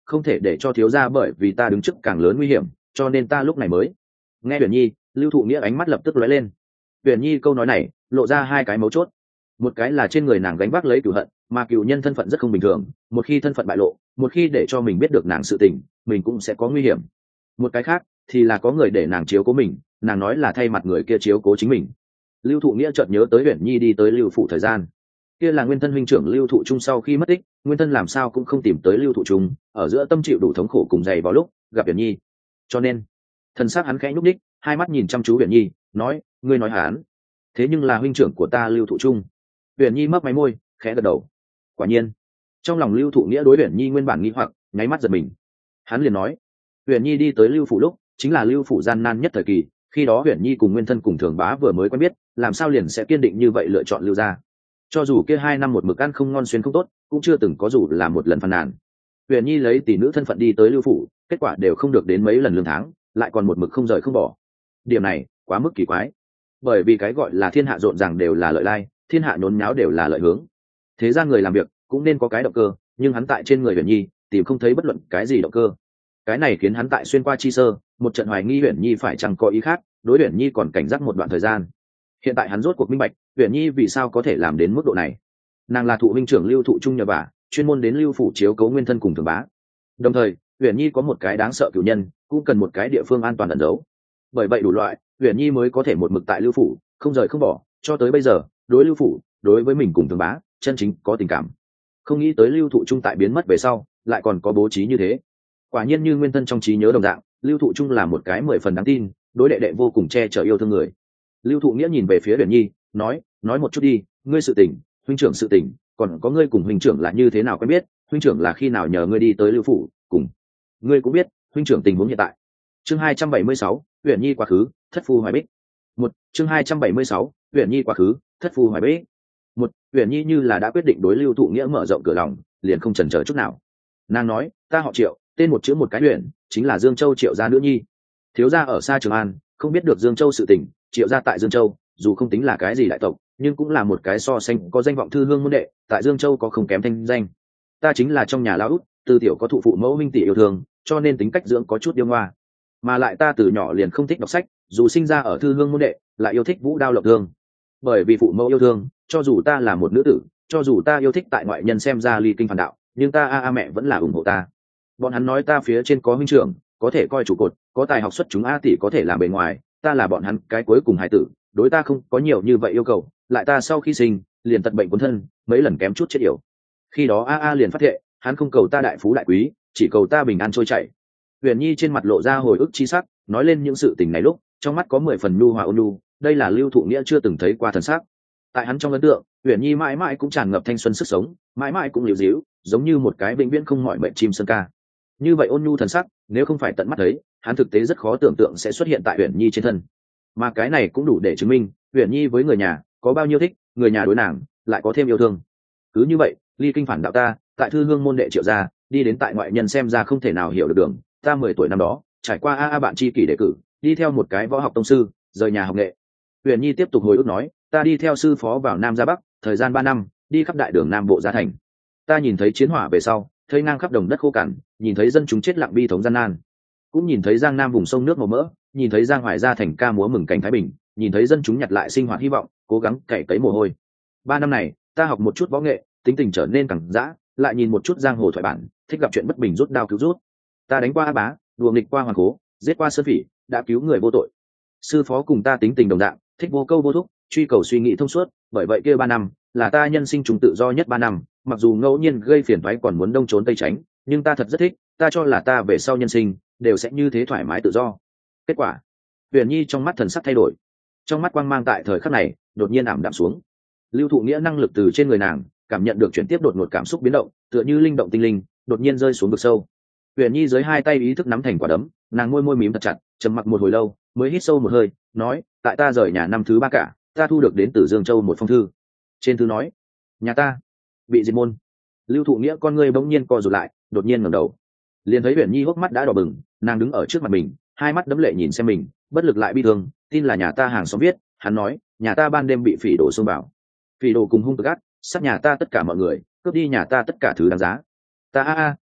không thể để cho thiếu gia bởi vì ta đứng trước càng lớn nguy hiểm, cho nên ta lúc này mới nghe Uyển Nhi. Lưu Thụ Nghĩa ánh mắt lập tức lóe lên. Uyển Nhi câu nói này lộ ra hai cái mấu chốt. Một cái là trên người nàng gánh vác lấy cửu hận, mà cửu nhân thân phận rất không bình thường, một khi thân phận bại lộ, một khi để cho mình biết được nàng sự tình, mình cũng sẽ có nguy hiểm. Một cái khác thì là có người để nàng chiếu cố mình, nàng nói là thay mặt người kia chiếu cố chính mình. Lưu Thụ Nghĩa chợt nhớ tới Uyển Nhi đi tới Lưu phủ thời gian, kia là nguyên thân huynh trưởng Lưu Thụ Trung sau khi mất tích, nguyên thân làm sao cũng không tìm tới Lưu Thụ Trung, ở giữa tâm chịu đủ thống khổ cùng dày vào lúc gặp Uyển Nhi, cho nên thần sắc hắn khẽ nhúc nhích, hai mắt nhìn chăm chú Uyển Nhi, nói: ngươi nói hắn thế nhưng là huynh trưởng của ta Lưu Thụ Trung. Uyển Nhi mấp máy môi, khẽ gật đầu. Quả nhiên, trong lòng Lưu Thụ Nghĩa đối Uyển Nhi nguyên bản nghi hoặc nháy mắt giật mình. Hắn liền nói: Uyển Nhi đi tới Lưu phủ lúc chính là Lưu phủ gian nan nhất thời kỳ, khi đó Uyển Nhi cùng nguyên thân cùng Thường Bá vừa mới quen biết, làm sao liền sẽ kiên định như vậy lựa chọn Lưu gia. Cho dù kia hai năm một mực ăn không ngon xuyên không tốt, cũng chưa từng có dù là một lần phàn nàn. Uyển Nhi lấy tỷ nữ thân phận đi tới Lưu phủ, kết quả đều không được đến mấy lần lương tháng, lại còn một mực không rời không bỏ. Điểm này quá mức kỳ quái, bởi vì cái gọi là thiên hạ rộn ràng đều là lợi lai, thiên hạ nhốn nháo đều là lợi hướng. Thế ra người làm việc cũng nên có cái động cơ, nhưng hắn tại trên người Uyển Nhi tìm không thấy bất luận cái gì động cơ. Cái này khiến hắn tại xuyên qua chi sơ một trận hoài nghi Uyển Nhi phải chẳng có ý khác, đối Uyển Nhi còn cảnh giác một đoạn thời gian. Hiện tại hắn rốt cuộc minh bạch Uyển Nhi vì sao có thể làm đến mức độ này. Nàng là thụ huynh trưởng Lưu Thụ Trung nhờ vả, chuyên môn đến Lưu phủ chiếu cố nguyên thân cùng Thường Bá. Đồng thời Uyển Nhi có một cái đáng sợ cửu nhân, cũng cần một cái địa phương an toàn ẩn giấu. Bởi vậy đủ loại, Uyển Nhi mới có thể một mực tại Lưu phủ, không rời không bỏ, cho tới bây giờ, đối Lưu phủ, đối với mình cùng Thường Bá, chân chính có tình cảm. Không nghĩ tới Lưu Thụ Trung tại biến mất về sau, lại còn có bố trí như thế. Quả nhiên như nguyên thân trong trí nhớ đồng dạng, Lưu Thụ Trung là một cái mười phần đáng tin, đối đệ đệ vô cùng che chở yêu thương người. Lưu Thụ Nghĩa nhìn về phía Uyển Nhi, nói: nói một chút đi, ngươi sự tình, huynh trưởng sự tình, còn có ngươi cùng huynh trưởng là như thế nào quen biết, huynh trưởng là khi nào nhờ ngươi đi tới Lưu phủ, cùng ngươi cũng biết huynh trưởng tình huống hiện tại. Chương hai trăm bảy mươi sáu, Uyển Nhi quá khứ, thất phu hoài bích. Một, chương hai trăm bảy mươi sáu, Uyển Nhi quá khứ, thất phu hoài bích. Một, Uyển Nhi như là đã quyết định đối Lưu Thụ Nghĩa mở rộng cửa lòng, liền không chần chờ chút nào. Nàng nói: ta họ Triệu, tên một chữ một cái Uyển, chính là Dương Châu Triệu gia nữ nhi. Thiếu gia ở xa Trường An, không biết được Dương Châu sự tình, Triệu gia tại Dương Châu, dù không tính là cái gì đại tộc, nhưng cũng là một cái so sánh có danh vọng thư hương môn đệ, tại Dương Châu có không kém thanh danh. Ta chính là trong nhà lão út, từ tiểu có thụ phụ mẫu huynh tỷ yêu thương, cho nên tính cách dưỡng có chút điêu ngoa. Mà lại ta từ nhỏ liền không thích đọc sách, dù sinh ra ở thư hương môn đệ, lại yêu thích vũ đao lộng thương. Bởi vì phụ mẫu yêu thương, cho dù ta là một nữ tử, cho dù ta yêu thích tại ngoại nhân xem ra ly kinh phản đạo, nhưng ta a a mẹ vẫn là ủng hộ ta. Bọn hắn nói ta phía trên có huynh trưởng, có thể coi trụ cột, có tài học xuất chúng a tỷ có thể làm bề ngoài, ta là bọn hắn cái cuối cùng hài tử, đối ta không có nhiều như vậy yêu cầu, lại ta sau khi sinh liền tật bệnh cuốn thân, mấy lần kém chút chết yểu. Khi đó a a liền phát thệ, hắn không cầu ta đại phú đại quý, chỉ cầu ta bình an trôi chảy. Uyển Nhi trên mặt lộ ra hồi ức chi sắc, nói lên những sự tình này lúc, trong mắt có mười phần nhu hòa ôn nhu, đây là Lưu Thụ Nghĩa chưa từng thấy qua thần sắc. Tại hắn trong ấn tượng, Uyển Nhi mãi mãi cũng tràn ngập thanh xuân sức sống, mãi mãi cũng liều díu, giống như một cái vĩnh viễn không mỏi mệt chim sơn ca. Như vậy ôn nhu thần sắc, nếu không phải tận mắt thấy, hắn thực tế rất khó tưởng tượng sẽ xuất hiện tại Uyển Nhi trên thân. Mà cái này cũng đủ để chứng minh, Uyển Nhi với người nhà có bao nhiêu thích, người nhà đối nàng lại có thêm yêu thương. Cứ như vậy, ly kinh phản đạo ta, tại thư hương môn đệ Triệu gia, đi đến tại ngoại nhân xem ra không thể nào hiểu được đường, ta mười tuổi năm đó, trải qua a a bạn tri kỷ đề cử, đi theo một cái võ học tông sư, rời nhà học nghệ. Uyển Nhi tiếp tục hồi ức nói, ta đi theo sư phó vào Nam ra Bắc, thời gian ba năm, đi khắp đại đường Nam Bộ gia thành. Ta nhìn thấy chiến hỏa về sau, thấy ngang khắp đồng đất khô cằn, nhìn thấy dân chúng chết lặng bi thống gian nan, cũng nhìn thấy Giang Nam vùng sông nước màu mỡ, nhìn thấy Giang Hoài gia thành ca múa mừng cảnh thái bình, nhìn thấy dân chúng nhặt lại sinh hoạt hy vọng, cố gắng cày cấy mồ hôi. Ba năm này, ta học một chút võ nghệ, tính tình trở nên cẳng dã, lại nhìn một chút giang hồ thoại bản, thích gặp chuyện bất bình rút đao cứu rút. Ta đánh qua A Bá, đùa nghịch qua Hoàng Cố, giết qua Sơn Phỉ, đã cứu người vô tội. Sư phó cùng ta tính tình đồng dạng, thích vô câu vô thúc, truy cầu suy nghĩ thông suốt, bởi vậy kia ba năm là ta nhân sinh trùng tự do nhất ba năm, mặc dù ngẫu nhiên gây phiền toái còn muốn đông trốn tây tránh, nhưng ta thật rất thích, ta cho là ta về sau nhân sinh đều sẽ như thế thoải mái tự do. Kết quả, Uyển Nhi trong mắt thần sắc thay đổi, trong mắt quang mang tại thời khắc này đột nhiên ảm đạm xuống. Lưu Thụ Nghĩa năng lực từ trên người nàng cảm nhận được chuyển tiếp đột ngột cảm xúc biến động, tựa như linh động tinh linh đột nhiên rơi xuống vực sâu. Uyển Nhi dưới hai tay ý thức nắm thành quả đấm, nàng môi môi mím thật chặt, trầm mặc một hồi lâu mới hít sâu một hơi, nói, tại ta rời nhà năm thứ ba cả, ta thu được đến từ Dương Châu một phong thư. Trên thư nói, nhà ta bị diệt môn. Lưu Thụ Nghĩa con ngươi bỗng nhiên co rụt lại, đột nhiên ngẩng đầu, liền thấy Uyển Nhi hốc mắt đã đỏ bừng, nàng đứng ở trước mặt mình, hai mắt đẫm lệ nhìn xem mình, bất lực lại bi thương, tin là nhà ta hàng xóm viết, hắn nói, nhà ta ban đêm bị phỉ đổ xông vào, phỉ đổ cùng hung cực ác, sát nhà ta tất cả mọi người, cướp đi nhà ta tất cả thứ đáng giá. Ta a a, ta mẹ,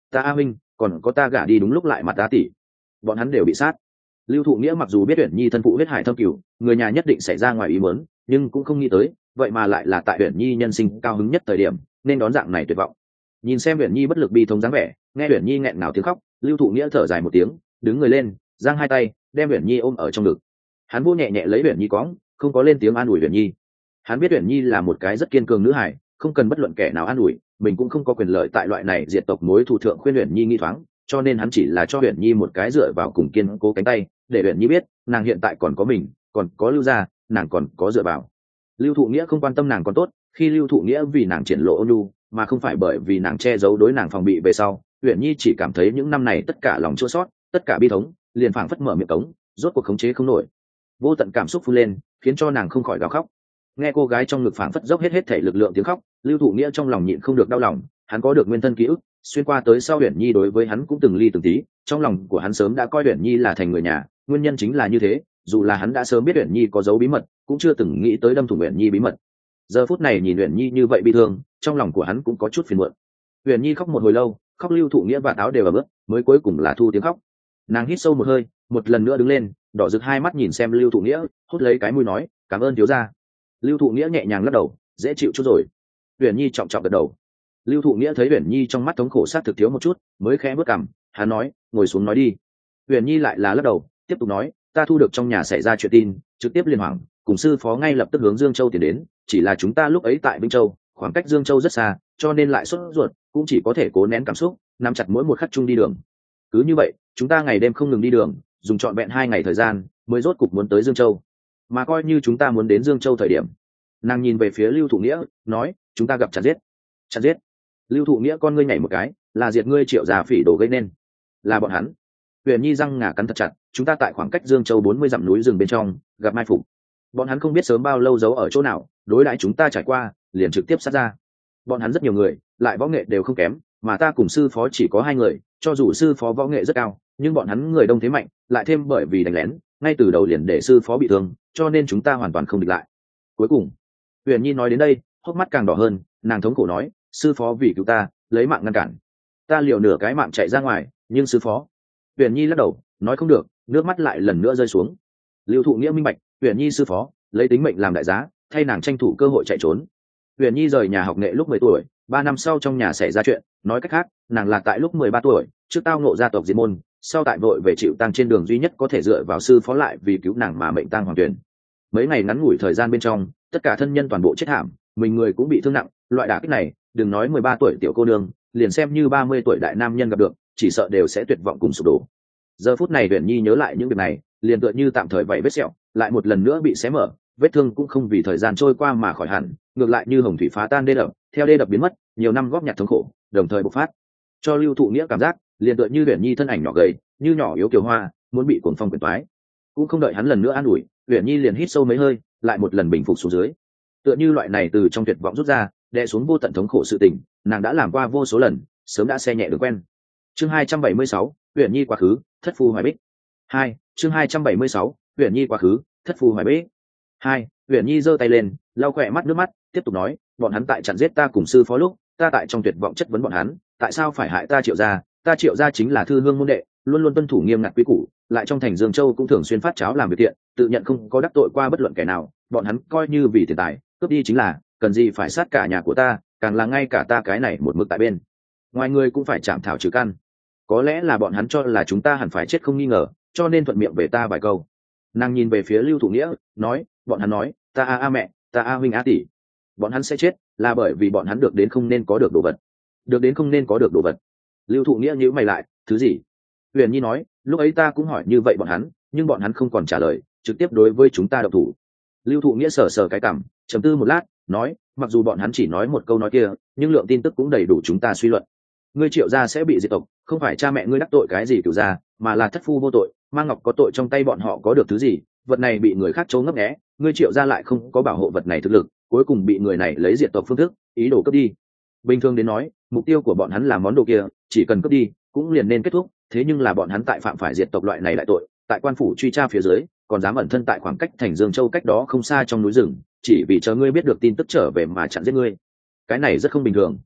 ta a minh còn có ta gả đi đúng lúc lại mặt tá tỷ, bọn hắn đều bị sát. Lưu Thụ Nghĩa mặc dù biết Uyển Nhi thân phụ huyết hải thâm cửu, người nhà nhất định xảy ra ngoài ý muốn, nhưng cũng không nghĩ tới, vậy mà lại là tại Uyển Nhi nhân sinh cao hứng nhất thời điểm, nên đón dạng này tuyệt vọng. Nhìn xem Uyển Nhi bất lực bi thống dáng vẻ, nghe Uyển Nhi nghẹn ngào tiếng khóc, Lưu Thụ Nghĩa thở dài một tiếng, đứng người lên, giang hai tay, đem Uyển Nhi ôm ở trong ngực. Hắn vô nhẹ nhẹ lấy Uyển Nhi cõng, không có lên tiếng an ủi Uyển Nhi. Hắn biết Uyển Nhi là một cái rất kiên cường nữ hài, không cần bất luận kẻ nào an ủi, mình cũng không có quyền lợi tại loại này diệt tộc mối thù thượng khuyên Uyển Nhi nghi thoáng, cho nên hắn chỉ là cho Uyển Nhi một cái dựa vào cùng kiên cố cánh tay, để Uyển Nhi biết, nàng hiện tại còn có mình, còn có Lưu gia, nàng còn có dựa vào. Lưu Thụ Nghĩa không quan tâm nàng còn tốt, khi Lưu Thụ Nghĩa vì nàng triển lộ ôn nhu, mà không phải bởi vì nàng che giấu đối nàng phòng bị về sau, Uyển Nhi chỉ cảm thấy những năm này tất cả lòng chua xót, tất cả bi thống, liền phảng phất mở miệng cống, rốt cuộc khống chế không nổi. Vô tận cảm xúc phun lên, khiến cho nàng không khỏi gào khóc. Nghe cô gái trong ngực phảng phất dốc hết hết thể lực lượng tiếng khóc, Lưu Thụ Nghĩa trong lòng nhịn không được đau lòng, hắn có được nguyên thân ký ức, xuyên qua tới sau Uyển Nhi đối với hắn cũng từng ly từng tí, trong lòng của hắn sớm đã coi Uyển Nhi là thành người nhà, nguyên nhân chính là như thế, dù là hắn đã sớm biết Uyển Nhi có dấu bí mật, cũng chưa từng nghĩ tới đâm thủng Uyển Nhi bí mật. Giờ phút này nhìn Uyển Nhi như vậy bi thương, trong lòng của hắn cũng có chút phiền muộn. Uyển Nhi khóc một hồi lâu, khóc Lưu Thụ Nghĩa và áo đều ẩm ướt, mới cuối cùng là thu tiếng khóc. Nàng hít sâu một hơi, một lần nữa đứng lên, đỏ rực hai mắt nhìn xem Lưu Thụ Nghĩa, hút lấy cái mũi nói, cảm ơn thiếu gia. Lưu Thụ Nghĩa nhẹ nhàng lắc đầu, dễ chịu chút rồi. Uyển Nhi trọng trọng gật đầu. Lưu Thụ Nghĩa thấy Uyển Nhi trong mắt thống khổ sát thực thiếu một chút, mới khẽ bước cằm, hắn nói, ngồi xuống nói đi. Uyển Nhi lại là lắc đầu, tiếp tục nói, ta thu được trong nhà xảy ra chuyện tin, trực tiếp liên hoảng, cùng sư phó ngay lập tức hướng Dương Châu tiến đến, chỉ là chúng ta lúc ấy tại Vĩnh Châu, khoảng cách Dương Châu rất xa, cho nên lại sốt ruột, cũng chỉ có thể cố nén cảm xúc, nắm chặt mỗi một khắc chung đi đường. Cứ như vậy, chúng ta ngày đêm không ngừng đi đường, dùng trọn vẹn hai ngày thời gian, mới rốt cục muốn tới Dương Châu. Mà coi như chúng ta muốn đến Dương Châu thời điểm, nàng nhìn về phía Lưu Thụ Nghĩa, nói, chúng ta gặp chặt giết. Chặt giết? Lưu Thụ Nghĩa con ngươi nhảy một cái, là diệt ngươi Triệu gia phỉ đổ gây nên, là bọn hắn. Uyển Nhi răng ngà cắn thật chặt, chúng ta tại khoảng cách Dương Châu bốn mươi dặm núi rừng bên trong, gặp mai phục. Bọn hắn không biết sớm bao lâu giấu ở chỗ nào, đối đãi chúng ta trải qua, liền trực tiếp sát ra. Bọn hắn rất nhiều người, lại võ nghệ đều không kém, mà ta cùng sư phó chỉ có hai người, cho dù sư phó võ nghệ rất cao, nhưng bọn hắn người đông thế mạnh, lại thêm bởi vì đánh lén, ngay từ đầu liền để sư phó bị thương, cho nên chúng ta hoàn toàn không địch lại. Cuối cùng, Uyển Nhi nói đến đây, hốc mắt càng đỏ hơn, nàng thống khổ nói, sư phó vì cứu ta, lấy mạng ngăn cản, ta liều nửa cái mạng chạy ra ngoài, nhưng sư phó. Uyển Nhi lắc đầu, nói không được, nước mắt lại lần nữa rơi xuống. Lưu Thụ Nghĩa minh bạch, Uyển Nhi sư phó lấy tính mệnh làm đại giá, thay nàng tranh thủ cơ hội chạy trốn. Uyển Nhi rời nhà học nghệ lúc mười tuổi, ba năm sau trong nhà xảy ra chuyện, nói cách khác, nàng là tại lúc mười ba tuổi, trước tao ngộ gia tộc diệt môn, sau tại vội về chịu tang trên đường duy nhất có thể dựa vào sư phó lại vì cứu nàng mà mệnh tang hoàng tuyển. Mấy ngày ngắn ngủi thời gian bên trong, tất cả thân nhân toàn bộ chết thảm, mình người cũng bị thương nặng, loại đả kích này, đừng nói mười ba tuổi tiểu cô nương, liền xem như ba mươi tuổi đại nam nhân gặp được, chỉ sợ đều sẽ tuyệt vọng cùng sụp đổ. Giờ phút này Uyển Nhi nhớ lại những việc này, liền tựa như tạm thời vậy vết sẹo, lại một lần nữa bị xé mở, vết thương cũng không vì thời gian trôi qua mà khỏi hẳn, ngược lại như hồng thủy phá tan đê đập, theo đê đập biến mất, nhiều năm góp nhặt thống khổ, đồng thời bộc phát. Cho Lưu Thụ Nghĩa cảm giác, liền tựa như Uyển Nhi thân ảnh nhỏ gầy, như nhỏ yếu kiều hoa, muốn bị cuồng phong quyển toái. Cũng không đợi hắn lần nữa an ủi, Uyển Nhi liền hít sâu mấy hơi, lại một lần bình phục xuống dưới. Tựa như loại này từ trong tuyệt vọng rút ra, đè xuống vô tận thống khổ sự tình, nàng đã làm qua vô số lần, sớm đã xe nhẹ được quen. Chương hai trăm bảy mươi sáu, Uyển Nhi quá khứ, thất phu hoài bích. Hai, chương hai trăm bảy mươi sáu, Uyển Nhi quá khứ, thất phu hoài bích. Hai, Uyển Nhi giơ tay lên, lau khỏe mắt nước mắt, tiếp tục nói, bọn hắn tại chặn giết ta cùng sư phó lúc, ta tại trong tuyệt vọng chất vấn bọn hắn, tại sao phải hại ta Triệu gia? Ta Triệu gia chính là thư hương môn đệ, luôn luôn tuân thủ nghiêm ngặt quy củ, lại trong thành Dương Châu cũng thường xuyên phát cháo làm việc thiện, tự nhận không có đắc tội qua bất luận kẻ nào, bọn hắn coi như vì tiền tài, cướp đi chính là, cần gì phải sát cả nhà của ta, càng là ngay cả ta cái này một mực tại bên ngoài người cũng phải chạm thảo trừ căn. Có lẽ là bọn hắn cho là chúng ta hẳn phải chết không nghi ngờ, cho nên thuận miệng về ta vài câu. Nàng nhìn về phía Lưu Thụ Nghĩa, nói, bọn hắn nói, ta a a mẹ, ta a huynh a tỷ, bọn hắn sẽ chết, là bởi vì bọn hắn được đến không nên có được đồ vật, được đến không nên có được đồ vật. Lưu Thụ Nghĩa nhíu mày lại, thứ gì? Uyển Nhi nói, lúc ấy ta cũng hỏi như vậy bọn hắn, nhưng bọn hắn không còn trả lời, trực tiếp đối với chúng ta động thủ. Lưu Thụ Nghĩa sờ sờ cái cằm, trầm tư một lát, nói, mặc dù bọn hắn chỉ nói một câu nói kia, nhưng lượng tin tức cũng đầy đủ chúng ta suy luận. Ngươi Triệu gia sẽ bị diệt tộc, không phải cha mẹ ngươi đắc tội cái gì cửu gia, mà là thất phu vô tội, Mang Ngọc có tội trong tay bọn họ có được thứ gì, vật này bị người khác trố ngấp nghé, ngươi Triệu gia lại không có bảo hộ vật này thực lực, cuối cùng bị người này lấy diệt tộc phương thức, ý đồ cướp đi. Bình thường đến nói, mục tiêu của bọn hắn là món đồ kia, chỉ cần cướp đi, cũng liền nên kết thúc, thế nhưng là bọn hắn tại phạm phải diệt tộc loại này lại tội, tại quan phủ truy tra phía dưới, còn dám ẩn thân tại khoảng cách thành Dương Châu cách đó không xa trong núi rừng, chỉ vì chờ ngươi biết được tin tức trở về mà chặn giết ngươi. Cái này rất không bình thường.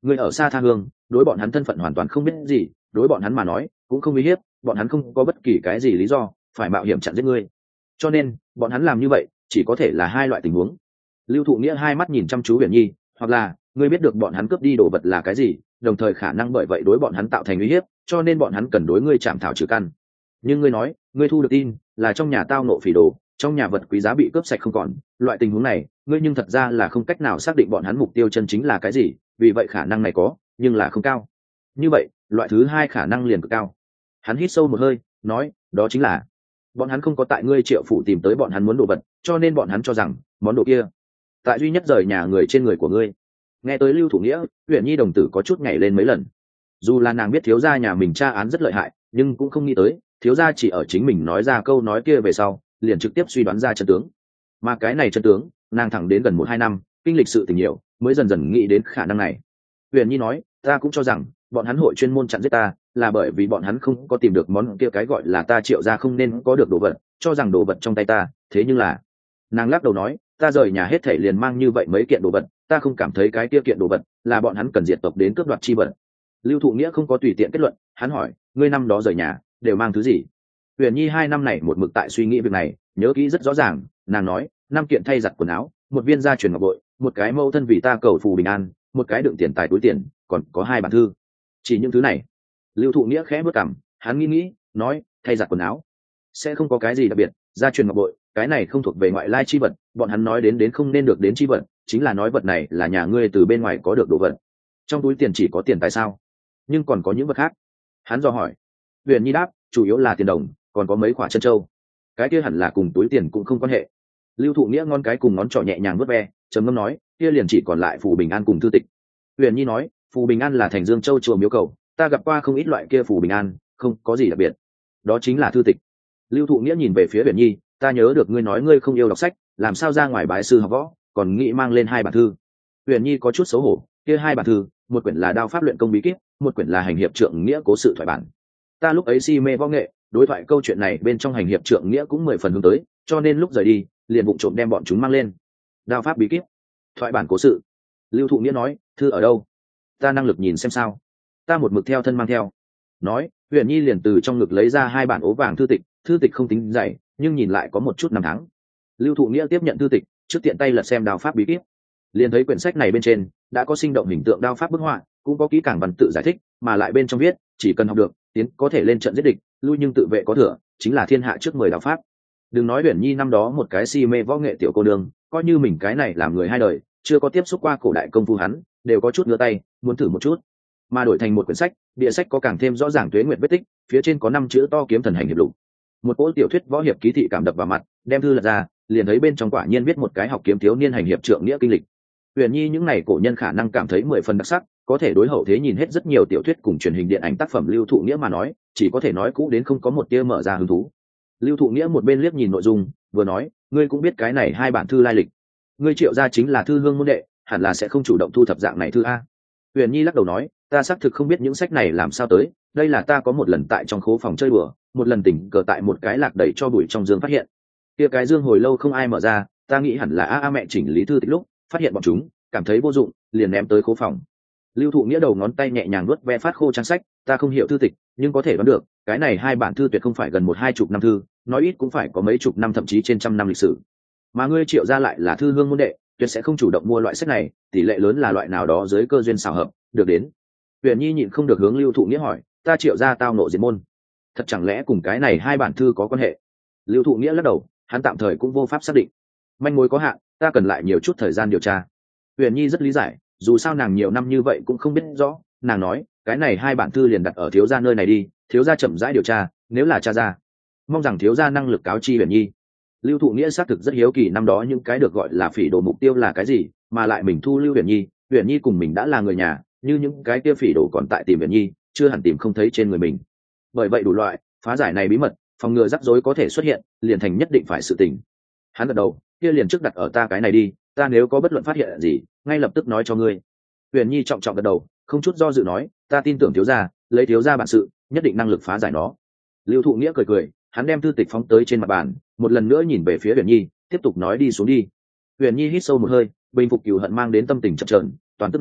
người ở xa tha hương, đối bọn hắn thân phận hoàn toàn không biết gì, đối bọn hắn mà nói cũng không uy hiếp, bọn hắn không có bất kỳ cái gì lý do phải mạo hiểm chặn giết ngươi, cho nên bọn hắn làm như vậy chỉ có thể là hai loại tình huống. Lưu Thụ Nghĩa hai mắt nhìn chăm chú Huyền Nhi, hoặc là ngươi biết được bọn hắn cướp đi đồ vật là cái gì, đồng thời khả năng bởi vậy đối bọn hắn tạo thành uy hiếp, cho nên bọn hắn cần đối ngươi chạm thảo trừ căn. Nhưng ngươi nói ngươi thu được tin là trong nhà tao nộ phỉ đồ, trong nhà vật quý giá bị cướp sạch không còn, loại tình huống này ngươi nhưng thật ra là không cách nào xác định bọn hắn mục tiêu chân chính là cái gì, vì vậy khả năng này có nhưng là không cao. Như vậy loại thứ hai khả năng liền cực cao. Hắn hít sâu một hơi nói, đó chính là bọn hắn không có tại ngươi Triệu phủ tìm tới bọn hắn muốn đồ vật, cho nên bọn hắn cho rằng món đồ kia tại duy nhất rời nhà người trên người của ngươi. Nghe tới Lưu Thủ Nghĩa, Uyển Nhi đồng tử có chút nhảy lên mấy lần. Dù là nàng biết thiếu gia nhà mình tra án rất lợi hại, nhưng cũng không nghĩ tới thiếu gia chỉ ở chính mình nói ra câu nói kia về sau liền trực tiếp suy đoán ra chân tướng. Mà cái này chân tướng nàng thẳng đến gần một hai năm kinh lịch sự tình nhiều mới dần dần nghĩ đến khả năng này. Uyển Nhi nói, ta cũng cho rằng bọn hắn hội chuyên môn chặn giết ta là bởi vì bọn hắn không có tìm được món kia cái gọi là ta Triệu gia không nên có được đồ vật, cho rằng đồ vật trong tay ta. Thế nhưng là nàng lắc đầu nói, ta rời nhà hết thảy liền mang như vậy mấy kiện đồ vật, ta không cảm thấy cái kia kiện đồ vật là bọn hắn cần diệt tộc đến cướp đoạt chi vật. Lưu Thụ Nghĩa không có tùy tiện kết luận, hắn hỏi, ngươi năm đó rời nhà đều mang thứ gì? Huyền Nhi hai năm này một mực tại suy nghĩ việc này, nhớ kỹ rất rõ ràng. Nàng nói, năm kiện thay giặt quần áo, một viên gia truyền ngọc bội, một cái mâu thân vì ta cầu phù bình an, một cái đựng tiền tài túi tiền, còn có hai bản thư. Chỉ những thứ này. Lưu Thụ Nghĩa khẽ bước cằm, hắn nghĩ nghĩ nói, thay giặt quần áo sẽ không có cái gì đặc biệt, gia truyền ngọc bội cái này không thuộc về ngoại lai chi vật, bọn hắn nói đến đến không nên được đến chi vật chính là nói vật này là nhà ngươi từ bên ngoài có được đồ vật. Trong túi tiền chỉ có tiền tài sao? Nhưng còn có những vật khác? Hắn dò hỏi. Huyền Nhi đáp, chủ yếu là tiền đồng, còn có mấy quả chân châu. Cái kia hẳn là cùng túi tiền cũng không quan hệ. Lưu Thụ Nghĩa ngón cái cùng ngón trỏ nhẹ nhàng vớt ve, trầm ngâm nói, kia liền chỉ còn lại phù bình an cùng thư tịch. Huyền Nhi nói, phù bình an là thành Dương Châu chùa miếu cầu, ta gặp qua không ít loại kia phù bình an, không có gì đặc biệt. Đó chính là thư tịch. Lưu Thụ Nghĩa nhìn về phía Huyền Nhi, ta nhớ được ngươi nói ngươi không yêu đọc sách, làm sao ra ngoài bái sư học võ còn nghĩ mang lên hai bản thư? Huyền Nhi có chút xấu hổ, kia hai bản thư, một quyển là đao pháp luyện công bí kíp, một quyển là hành hiệp trượng nghĩa cố sự thoại bản. Ta lúc ấy si mê võ nghệ, đối thoại câu chuyện này bên trong hành hiệp trượng nghĩa cũng mười phần hướng tới, cho nên lúc rời đi liền vụng trộm đem bọn chúng mang lên. Đao pháp bí kíp, thoại bản cố sự. Lưu Thụ Nghĩa nói, thư ở đâu? Ta năng lực nhìn xem sao? Ta một mực theo thân mang theo. Nói, Huyền Nhi liền từ trong ngực lấy ra hai bản ố vàng thư tịch, thư tịch không tính dày, nhưng nhìn lại có một chút năm tháng. Lưu Thụ Nghĩa tiếp nhận thư tịch, trước tiện tay lật xem đao pháp bí kíp, liền thấy quyển sách này bên trên đã có sinh động hình tượng đao pháp bức họa, cũng có kỹ càng văn tự giải thích, mà lại bên trong viết, chỉ cần học được, tiến có thể lên trận giết địch, lui nhưng tự vệ có thừa, chính là thiên hạ trước mười đao pháp. Đừng nói Huyền Nhi năm đó một cái si mê võ nghệ tiểu cô nương, coi như mình cái này làm người hai đời, chưa có tiếp xúc qua cổ đại công phu hắn, đều có chút ngửa tay, muốn thử một chút. Mà đổi thành một quyển sách, địa sách có càng thêm rõ ràng tuế nguyệt vết tích, phía trên có năm chữ to kiếm thần hành hiệp lục. Một cỗ tiểu thuyết võ hiệp ký thị cảm đập vào mặt, đem thư lật ra, liền thấy bên trong quả nhiên viết một cái học kiếm thiếu niên hành hiệp trượng nghĩa kinh lịch. Huyền Nhi những này cổ nhân khả năng cảm thấy mười phần đặc sắc, có thể đối hậu thế nhìn hết rất nhiều tiểu thuyết cùng truyền hình điện ảnh tác phẩm Lưu Thụ Nghĩa mà nói, chỉ có thể nói cũ đến không có một tia mở ra hứng thú. Lưu Thụ Nghĩa một bên liếc nhìn nội dung, vừa nói, ngươi cũng biết cái này hai bản thư lai lịch. Ngươi Triệu gia chính là thư hương môn đệ, hẳn là sẽ không chủ động thu thập dạng này thư a. Huyền Nhi lắc đầu nói, ta xác thực không biết những sách này làm sao tới, đây là ta có một lần tại trong khố phòng chơi đùa, một lần tình cờ tại một cái lạc đẩy cho bụi trong dương phát hiện. Kia cái dương hồi lâu không ai mở ra, ta nghĩ hẳn là a a mẹ chỉnh lý thư tịch lúc phát hiện bọn chúng, cảm thấy vô dụng, liền ném tới khố phòng. Lưu Thụ Nghĩa đầu ngón tay nhẹ nhàng nuốt ve phát khô trang sách, ta không hiểu thư tịch, nhưng có thể đoán được, cái này hai bản thư tuyệt không phải gần một hai chục năm thư, nói ít cũng phải có mấy chục năm thậm chí trên trăm năm lịch sử. Mà ngươi Triệu gia lại là thư hương môn đệ, tuyệt sẽ không chủ động mua loại sách này, tỷ lệ lớn là loại nào đó dưới cơ duyên xảo hợp được đến. Huyền Nhi nhịn không được hướng Lưu Thụ Nghĩa hỏi, ta Triệu gia tao nộ diệt môn, thật chẳng lẽ cùng cái này hai bản thư có quan hệ? Lưu Thụ Nghĩa lắc đầu, hắn tạm thời cũng vô pháp xác định, manh mối có hạn, ta cần lại nhiều chút thời gian điều tra. Huyền Nhi rất lý giải, dù sao nàng nhiều năm như vậy cũng không biết rõ. Nàng nói, cái này hai bản thư liền đặt ở thiếu gia nơi này đi, thiếu gia chậm rãi điều tra, nếu là tra ra, mong rằng thiếu gia năng lực cáo chi Huyền Nhi. Lưu Thụ Nghĩa xác thực rất hiếu kỳ năm đó những cái được gọi là phỉ đồ mục tiêu là cái gì, mà lại mình thu lưu Huyền Nhi, Huyền Nhi cùng mình đã là người nhà, như những cái kia phỉ đồ còn tại tìm Huyền Nhi, chưa hẳn tìm không thấy trên người mình. Bởi vậy đủ loại phá giải này bí mật, phòng ngừa rắc rối có thể xuất hiện, liền thành nhất định phải sự tình. Hắn gật đầu, kia liền trước đặt ở ta cái này đi, ta nếu có bất luận phát hiện gì, ngay lập tức nói cho ngươi. Huyền Nhi trọng trọng gật đầu, không chút do dự nói, ta tin tưởng thiếu gia, lấy thiếu gia bản sự, nhất định năng lực phá giải nó. Lưu Thụ Nghĩa cười cười, hắn đem thư tịch phóng tới trên mặt bàn, một lần nữa nhìn về phía Huyền Nhi, tiếp tục nói đi xuống đi. Huyền Nhi hít sâu một hơi, bình phục cừu hận mang đến tâm tình chập chờn, toàn tức nói,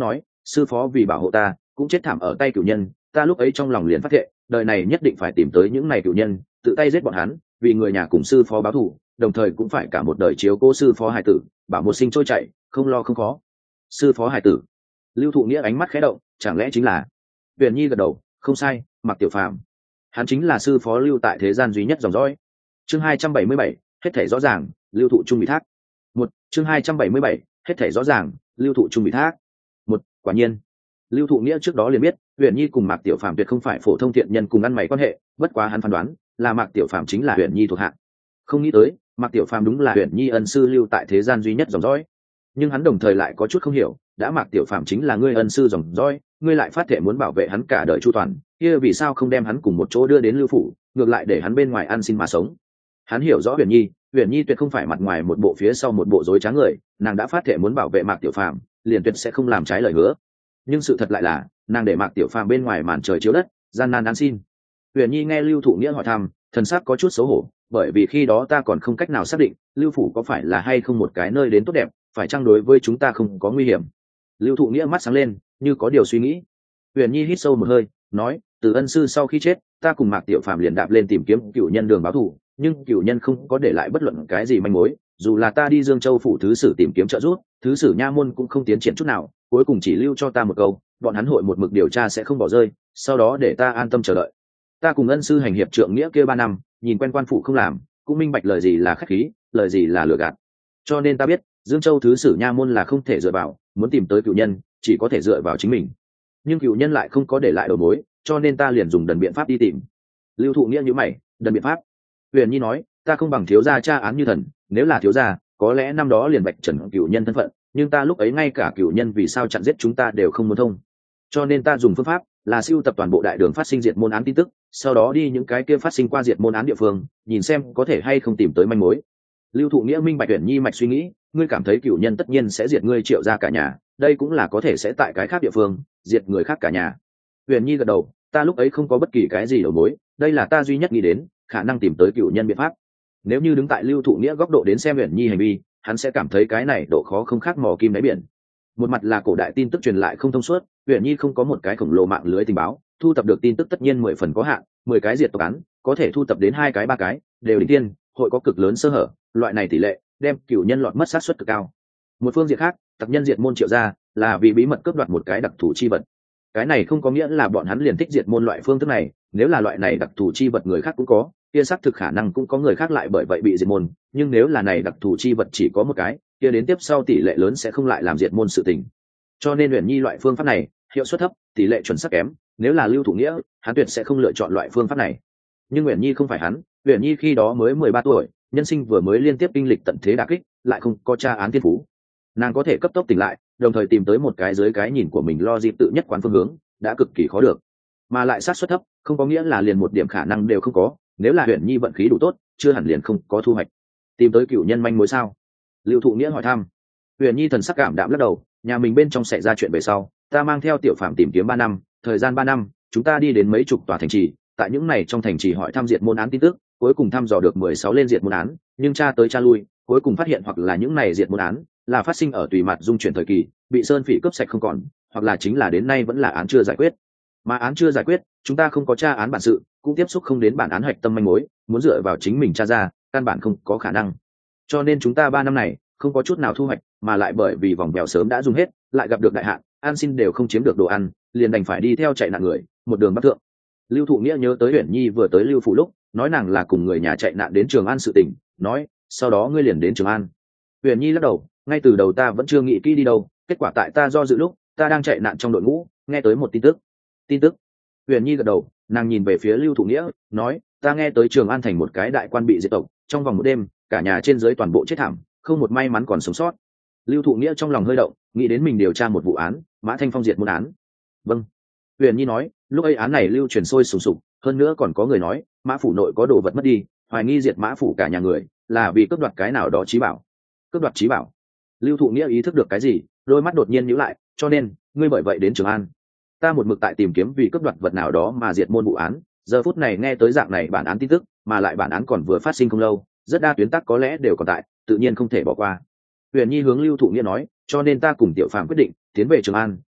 sư phó vì bảo hộ ta cũng chết thảm ở tay cửu nhân, ta lúc ấy trong lòng liền phát thệ đời này nhất định phải tìm tới những này cửu nhân, tự tay giết bọn hắn, vì người nhà cùng sư phó báo thù, đồng thời cũng phải cả một đời chiếu cố sư phó hải tử, bảo một sinh trôi chảy, không lo không khó. Sư phó hải tử. Lưu Thụ Nghĩa ánh mắt khẽ động, chẳng lẽ chính là? Huyền Nhi gật đầu, không sai, Mạc Tiểu Phàm. Hắn chính là sư phó lưu tại thế gian duy nhất dòng dõi. Chương hai trăm bảy mươi bảy, hết thảy rõ ràng, Lưu Thụ trung bị thác. Một, chương hai trăm bảy mươi bảy, hết thảy rõ ràng, Lưu Thụ trung bị thác. Một, quả nhiên. Lưu Thụ Nghĩa trước đó liền biết, Huyền Nhi cùng Mạc Tiểu Phàm tuyệt không phải phổ thông thiện nhân cùng ăn mày quan hệ, bất quá hắn phán đoán, là Mạc Tiểu Phàm chính là Huyền Nhi thuộc hạ. Không nghĩ tới, Mạc Tiểu Phàm đúng là Huyền Nhi ân sư lưu tại thế gian duy nhất dòng dõi. Nhưng hắn đồng thời lại có chút không hiểu, đã Mạc Tiểu Phàm chính là ngươi ân sư dòng dõi, ngươi lại phát thể muốn bảo vệ hắn cả đời chu toàn, kia vì sao không đem hắn cùng một chỗ đưa đến Lưu phủ, ngược lại để hắn bên ngoài ăn xin mà sống? Hắn hiểu rõ Huyền Nhi, Huyền Nhi tuyệt không phải mặt ngoài một bộ phía sau một bộ dối trá người, nàng đã phát thể muốn bảo vệ Mạc Tiểu Phàm, liền tuyệt sẽ không làm trái lời hứa. Nhưng sự thật lại là, nàng để Mạc Tiểu Phàm bên ngoài màn trời chiếu đất, gian nan ăn xin. Huyền Nhi nghe Lưu Thụ Nghĩa hỏi thăm, thần sắc có chút xấu hổ, bởi vì khi đó ta còn không cách nào xác định Lưu phủ có phải là hay không một cái nơi đến tốt đẹp, phải chăng đối với chúng ta không có nguy hiểm. Lưu Thụ Nghĩa mắt sáng lên, như có điều suy nghĩ. Huyền Nhi hít sâu một hơi, nói, từ ân sư sau khi chết, ta cùng Mạc Tiểu Phàm liền đạp lên tìm kiếm cửu nhân đường báo thù, nhưng cửu nhân không có để lại bất luận cái gì manh mối, dù là ta đi Dương Châu phủ thứ sử tìm kiếm trợ giúp, thứ sử nha môn cũng không tiến triển chút nào, cuối cùng chỉ lưu cho ta một câu, bọn hắn hội một mực điều tra sẽ không bỏ rơi, sau đó để ta an tâm chờ đợi. Ta cùng ân sư hành hiệp trượng nghĩa kia ba năm, nhìn quen quan phụ không làm, cũng minh bạch lời gì là khách khí, lời gì là lừa gạt. Cho nên ta biết, Dương Châu thứ sử nha môn là không thể dựa vào, muốn tìm tới cửu nhân, chỉ có thể dựa vào chính mình. Nhưng cửu nhân lại không có để lại đầu mối, cho nên ta liền dùng đần biện pháp đi tìm. Lưu Thụ Nghĩa nhíu mày, đần biện pháp? Huyền Nhi nói, ta không bằng thiếu gia tra án như thần, nếu là thiếu gia, có lẽ năm đó liền bạch trần cửu nhân thân phận, nhưng ta lúc ấy ngay cả cửu nhân vì sao chặn giết chúng ta đều không muốn thông. Cho nên ta dùng phương pháp là siêu tập toàn bộ đại đường phát sinh diệt môn án tin tức, sau đó đi những cái kia phát sinh qua diệt môn án địa phương, nhìn xem có thể hay không tìm tới manh mối. Lưu Thụ Nghĩa minh bạch Huyền Nhi mạch suy nghĩ, ngươi cảm thấy cửu nhân tất nhiên sẽ diệt ngươi Triệu gia cả nhà, đây cũng là có thể sẽ tại cái khác địa phương diệt người khác cả nhà. Huyền Nhi gật đầu, ta lúc ấy không có bất kỳ cái gì đầu mối, đây là ta duy nhất nghĩ đến khả năng tìm tới cửu nhân biện pháp. Nếu như đứng tại Lưu Thụ Nghĩa góc độ đến xem Huyền Nhi hành vi, hắn sẽ cảm thấy cái này độ khó không khác mò kim đáy biển. Một mặt là cổ đại tin tức truyền lại không thông suốt, Huyền Nhi không có một cái khổng lồ mạng lưới tình báo, thu thập được tin tức tất nhiên mười phần có hạn, mười cái diệt tộc án có thể thu thập đến hai cái ba cái, đều đỉnh tiên, hội có cực lớn sơ hở, loại này tỷ lệ đem cửu nhân lọt mất sát suất cực cao. Một phương diện khác, tặc nhân diệt môn Triệu gia là vì bí mật cướp đoạt một cái đặc thù chi vật. Cái này không có nghĩa là bọn hắn liền thích diệt môn loại phương thức này, nếu là loại này đặc thù chi vật người khác cũng có, kia xác thực khả năng cũng có người khác lại bởi vậy bị diệt môn, nhưng nếu là này đặc thù chi vật chỉ có một cái, kia đến tiếp sau tỷ lệ lớn sẽ không lại làm diệt môn sự tình. Cho nên Huyền Nhi loại phương pháp này hiệu suất thấp, tỷ lệ chuẩn xác kém, nếu là Lưu Thụ Nghĩa, hắn tuyệt sẽ không lựa chọn loại phương pháp này. Nhưng Huyền Nhi không phải hắn, Huyền Nhi khi đó mới mười ba tuổi, nhân sinh vừa mới liên tiếp kinh lịch tận thế đả kích, lại không có tra án thiên phú. Nàng có thể cấp tốc tỉnh lại, đồng thời tìm tới một cái dưới cái nhìn của mình lo dịp tự nhất quán phương hướng, đã cực kỳ khó được. Mà lại sát suất thấp, không có nghĩa là liền một điểm khả năng đều không có, nếu là Huyền Nhi vận khí đủ tốt, chưa hẳn liền không có thu hoạch. Tìm tới cửu nhân manh mối sao? Lưu Thụ Nghĩa hỏi thăm. Huyền Nhi thần sắc cảm đạm lắc đầu, nhà mình bên trong xảy ra chuyện về sau, ta mang theo Tiểu Phàm tìm kiếm ba năm, thời gian ba năm, chúng ta đi đến mấy chục tòa thành trì, tại những này trong thành trì hỏi thăm diệt môn án tin tức, cuối cùng thăm dò được mười sáu lên diệt môn án, nhưng tra tới tra lui, cuối cùng phát hiện hoặc là những này diệt môn án là phát sinh ở tùy mặt dung chuyển thời kỳ, bị sơn phỉ cướp sạch không còn, hoặc là chính là đến nay vẫn là án chưa giải quyết. Mà án chưa giải quyết, chúng ta không có tra án bản sự, cũng tiếp xúc không đến bản án hạch tâm manh mối, muốn dựa vào chính mình tra ra, căn bản không có khả năng. Cho nên chúng ta ba năm này không có chút nào thu hoạch, mà lại bởi vì vòng bèo sớm đã dùng hết, lại gặp được đại hạn, an xin đều không chiếm được đồ ăn, liền đành phải đi theo chạy nạn người, một đường bắc thượng. Lưu Thụ Nghĩa nhớ tới Huyền Nhi vừa tới Lưu phủ lúc, nói nàng là cùng người nhà chạy nạn đến Trường An sự tình, nói, sau đó ngươi liền đến Trường An. Huyền Nhi lắc đầu, ngay từ đầu ta vẫn chưa nghĩ kỹ đi đâu, kết quả tại ta do dự lúc, ta đang chạy nạn trong đội ngũ, nghe tới một tin tức. Tin tức? Huyền Nhi gật đầu, nàng nhìn về phía Lưu Thụ Nghĩa, nói, ta nghe tới Trường An thành một cái đại quan bị diệt tộc, trong vòng một đêm, cả nhà trên dưới toàn bộ chết thảm, không một may mắn còn sống sót. Lưu Thụ Nghĩa trong lòng hơi động, nghĩ đến mình điều tra một vụ án, Mã Thanh Phong diệt môn án. Vâng. Huyền Nhi nói, lúc ấy án này lưu truyền sôi sùng sục, hơn nữa còn có người nói, Mã phủ nội có đồ vật mất đi, hoài nghi diệt Mã phủ cả nhà người, là vì cướp đoạt cái nào đó trí bảo. Cướp đoạt trí bảo? Lưu Thụ Nghĩa ý thức được cái gì, đôi mắt đột nhiên nhíu lại, cho nên, ngươi bởi vậy đến Trường An. Ta một mực tại tìm kiếm vì cướp đoạt vật nào đó mà diệt môn vụ án, giờ phút này nghe tới dạng này bản án tin tức, mà lại bản án còn vừa phát sinh không lâu, rất đa tuyến tắc có lẽ đều còn tại, tự nhiên không thể bỏ qua. Huyền Nhi hướng Lưu Thụ Nghĩa nói, cho nên ta cùng Tiểu Phàm quyết định tiến về Trường An,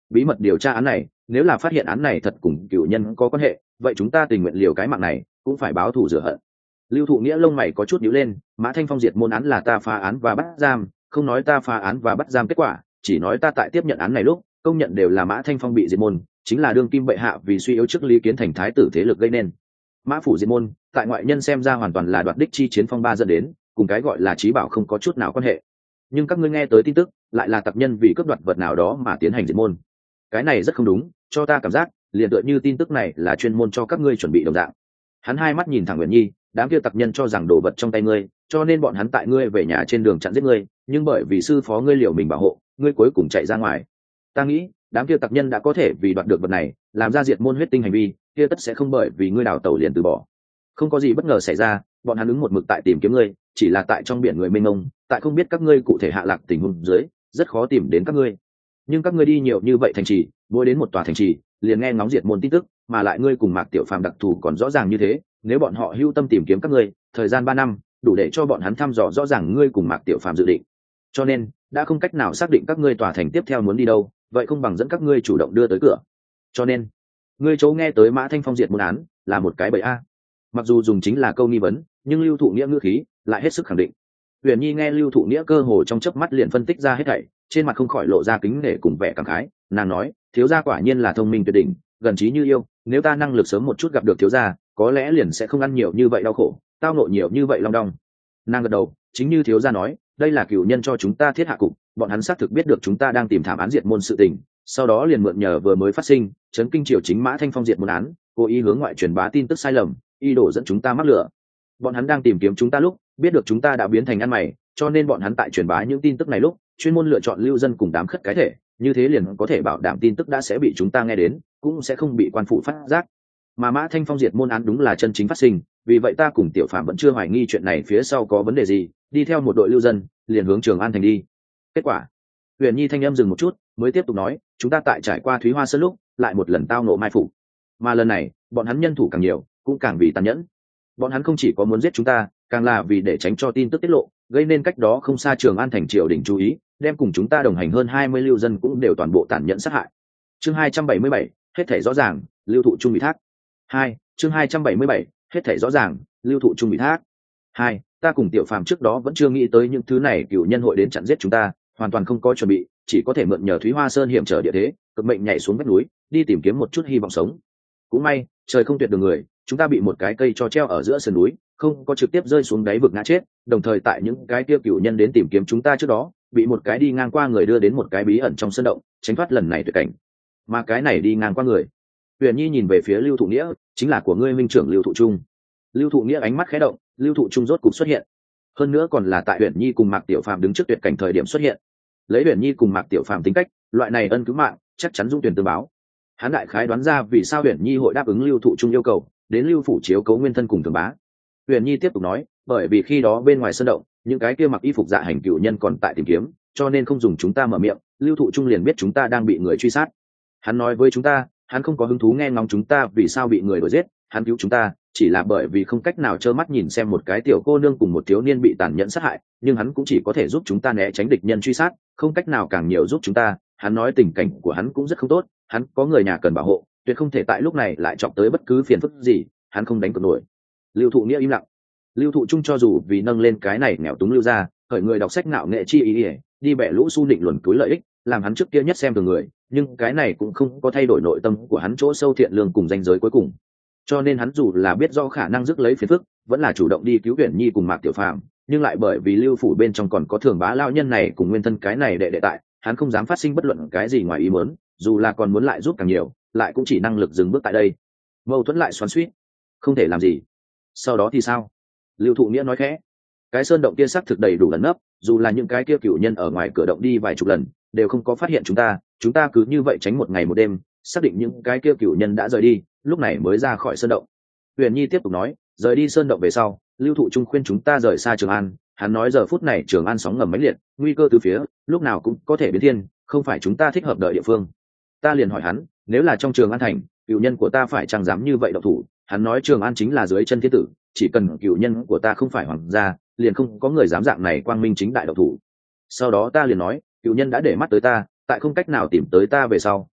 bí mật điều tra án này, nếu là phát hiện án này thật cùng cựu nhân có quan hệ, vậy chúng ta tình nguyện liều cái mạng này cũng phải báo thù rửa hận. Lưu Thụ Nghĩa lông mày có chút nhíu lên, Mã Thanh Phong diệt môn án là ta phá án và bắt giam, không nói ta phá án và bắt giam kết quả, chỉ nói ta tại tiếp nhận án này lúc công nhận đều là Mã Thanh Phong bị diệt môn, chính là đương kim bệ hạ vì suy yếu chức Lý Kiến Thành thái tử thế lực gây nên. Mã phủ diệt môn tại ngoại nhân xem ra hoàn toàn là đoạt đích chi chiến phong ba dẫn đến, cùng cái gọi là trí bảo không có chút nào quan hệ. Nhưng các ngươi nghe tới tin tức lại là tập nhân vì cướp đoạt vật nào đó mà tiến hành diệt môn, cái này rất không đúng, cho ta cảm giác liền tựa như tin tức này là chuyên môn cho các ngươi chuẩn bị đồng dạng. Hắn hai mắt nhìn thẳng Uyển Nhi, đám kia tặc nhân cho rằng đồ vật trong tay ngươi, cho nên bọn hắn tại ngươi về nhà trên đường chặn giết ngươi, nhưng bởi vì sư phó ngươi liều mình bảo hộ, ngươi cuối cùng chạy ra ngoài. Ta nghĩ đám kia tặc nhân đã có thể vì đoạt được vật này làm ra diệt môn huyết tinh hành vi, kia tất sẽ không bởi vì ngươi đào tẩu liền từ bỏ. Không có gì bất ngờ xảy ra, bọn hắn ứng một mực tại tìm kiếm ngươi, chỉ là tại trong biển người mênh mông, tại không biết các ngươi cụ thể hạ lạc tình huống dưới, rất khó tìm đến các ngươi. Nhưng các ngươi đi nhiều như vậy thành trì, mỗi đến một tòa thành trì liền nghe ngóng diệt môn tin tức, mà lại ngươi cùng Mạc Tiểu Phàm đặc thù còn rõ ràng như thế, nếu bọn họ hưu tâm tìm kiếm các ngươi, thời gian ba năm đủ để cho bọn hắn thăm dò rõ ràng ngươi cùng Mạc Tiểu Phàm dự định. Cho nên đã không cách nào xác định các ngươi tòa thành tiếp theo muốn đi đâu, vậy không bằng dẫn các ngươi chủ động đưa tới cửa. Cho nên ngươi chỗ nghe tới Mã Thanh Phong diệt môn án là một cái bẫy a. Mặc dù dùng chính là câu nghi vấn, nhưng Lưu Thụ Nghĩa ngữ khí lại hết sức khẳng định. Uyển Nhi nghe Lưu Thụ Nghĩa cơ hồ trong chớp mắt liền phân tích ra hết thảy, trên mặt không khỏi lộ ra kính nể cùng vẻ cảm khái. Nàng nói, thiếu gia quả nhiên là thông minh tuyệt đỉnh, gần trí như yêu, nếu ta năng lực sớm một chút gặp được thiếu gia, có lẽ liền sẽ không ăn nhiều như vậy đau khổ, tao nộ nhiều như vậy long đong. Nàng gật đầu, chính như thiếu gia nói, đây là cửu nhân cho chúng ta thiết hạ cục, bọn hắn xác thực biết được chúng ta đang tìm thảm án diệt môn sự tình, sau đó liền mượn nhờ vừa mới phát sinh chấn kinh triều chính Mã Thanh Phong diệt môn án, cố ý hướng ngoại truyền bá tin tức sai lầm, ý đồ dẫn chúng ta mắc lửa. Bọn hắn đang tìm kiếm chúng ta lúc biết được chúng ta đã biến thành ăn mày, cho nên bọn hắn tại truyền bá những tin tức này lúc chuyên môn lựa chọn lưu dân cùng đám khất cái thể, như thế liền có thể bảo đảm tin tức đã sẽ bị chúng ta nghe đến, cũng sẽ không bị quan phủ phát giác. Mà Mã Thanh Phong diệt môn án đúng là chân chính phát sinh, vì vậy ta cùng Tiểu Phạm vẫn chưa hoài nghi chuyện này phía sau có vấn đề gì, đi theo một đội lưu dân liền hướng Trường An thành đi. Kết quả, Huyền Nhi thanh âm dừng một chút, mới tiếp tục nói, chúng ta tại trải qua Thúy Hoa Sơn lúc lại một lần tao nộ mai phục, mà lần này bọn hắn nhân thủ càng nhiều, cũng càng vì tàn nhẫn. Bọn hắn không chỉ có muốn giết chúng ta, càng là vì để tránh cho tin tức tiết lộ, gây nên cách đó không xa Trường An thành triều đình chú ý, đem cùng chúng ta đồng hành hơn hai mươi lưu dân cũng đều toàn bộ tàn nhẫn sát hại. Chương hai trăm bảy mươi bảy, hết thảy rõ ràng, Lưu Thụ Trung ủy thác. Hai, chương hai trăm bảy mươi bảy, hết thảy rõ ràng, Lưu Thụ Trung ủy thác. Hai, ta cùng Tiểu Phàm trước đó vẫn chưa nghĩ tới những thứ này cửu nhân hội đến chặn giết chúng ta, hoàn toàn không có chuẩn bị, chỉ có thể mượn nhờ Thúy Hoa Sơn hiểm trở địa thế, cực mệnh nhảy xuống vách núi, đi tìm kiếm một chút hy vọng sống. Cũng may, trời không tuyệt đường người, chúng ta bị một cái cây cho treo ở giữa sườn núi, không có trực tiếp rơi xuống đáy vực ngã chết, đồng thời tại những cái tiêu cửu nhân đến tìm kiếm chúng ta trước đó, bị một cái đi ngang qua người đưa đến một cái bí ẩn trong sơn động, tránh thoát lần này tuyệt cảnh. Mà cái này đi ngang qua người, Huyền Nhi nhìn về phía Lưu Thụ Nghĩa, chính là của ngươi minh trưởng Lưu Thụ Trung. Lưu Thụ Nghĩa ánh mắt khẽ động, Lưu Thụ Trung rốt cục xuất hiện. Hơn nữa còn là tại Huyền Nhi cùng Mạc Tiểu Phàm đứng trước tuyệt cảnh thời điểm xuất hiện. Lấy Huyền Nhi cùng Mạc Tiểu Phàm tính cách, loại này ân cứu mạng, chắc chắn dung tuyển tương báo. Hắn đại khái đoán ra vì sao Huyền Nhi hội đáp ứng Lưu Thụ Trung yêu cầu, đến Lưu phủ chiếu cố nguyên thân cùng thường bá. Huyền Nhi tiếp tục nói, bởi vì khi đó bên ngoài sơn động, những cái kia mặc y phục dạ hành cửu nhân còn tại tìm kiếm, cho nên không dùng chúng ta mở miệng, Lưu Thụ Trung liền biết chúng ta đang bị người truy sát. Hắn nói với chúng ta, hắn không có hứng thú nghe ngóng chúng ta vì sao bị người đuổi giết, hắn cứu chúng ta chỉ là bởi vì không cách nào trơ mắt nhìn xem một cái tiểu cô nương cùng một thiếu niên bị tàn nhẫn sát hại, nhưng hắn cũng chỉ có thể giúp chúng ta né tránh địch nhân truy sát, không cách nào càng nhiều giúp chúng ta. Hắn nói tình cảnh của hắn cũng rất không tốt, hắn có người nhà cần bảo hộ, tuyệt không thể tại lúc này lại chọc tới bất cứ phiền phức gì, hắn không đánh cược nổi. Lưu Thụ Nghĩa im lặng. Lưu Thụ Trung cho dù vì nâng lên cái này nghèo túng lưu ra, khởi người đọc sách ngạo nghệ chi ý, ý đi bẻ lũ su định luận túi lợi ích, làm hắn trước kia nhất xem thường người, nhưng cái này cũng không có thay đổi nội tâm của hắn chỗ sâu thiện lương cùng danh giới cuối cùng. Cho nên hắn dù là biết do khả năng rước lấy phiền phức, vẫn là chủ động đi cứu Huyền Nhi cùng Mạc Tiểu Phàm, nhưng lại bởi vì Lưu phủ bên trong còn có Thường bá lão nhân này cùng nguyên thân cái này đệ đệ tại, hắn không dám phát sinh bất luận cái gì ngoài ý muốn, dù là còn muốn lại giúp càng nhiều, lại cũng chỉ năng lực dừng bước tại đây. Mâu thuẫn lại xoắn xuýt, không thể làm gì. Sau đó thì sao? Lưu Thụ Nghĩa nói khẽ, cái sơn động kia xác thực đầy đủ lần nấp, dù là những cái kia cửu nhân ở ngoài cửa động đi vài chục lần đều không có phát hiện chúng ta, chúng ta cứ như vậy tránh một ngày một đêm, xác định những cái kia cửu nhân đã rời đi, lúc này mới ra khỏi sơn động. Huyền Nhi tiếp tục nói, rời đi sơn động về sau, Lưu Thụ Trung khuyên chúng ta rời xa Trường An, hắn nói giờ phút này Trường An sóng ngầm mãnh liệt, nguy cơ từ phía, lúc nào cũng có thể biến thiên, không phải chúng ta thích hợp đợi địa phương. Ta liền hỏi hắn, nếu là trong Trường An thành, cửu nhân của ta phải chẳng dám như vậy động thủ, hắn nói Trường An chính là dưới chân thiên tử, chỉ cần cửu nhân của ta không phải hoàng gia, liền không có người dám dạng này quang minh chính đại động thủ. Sau đó ta liền nói, cửu nhân đã để mắt tới ta, tại không cách nào tìm tới ta về sau,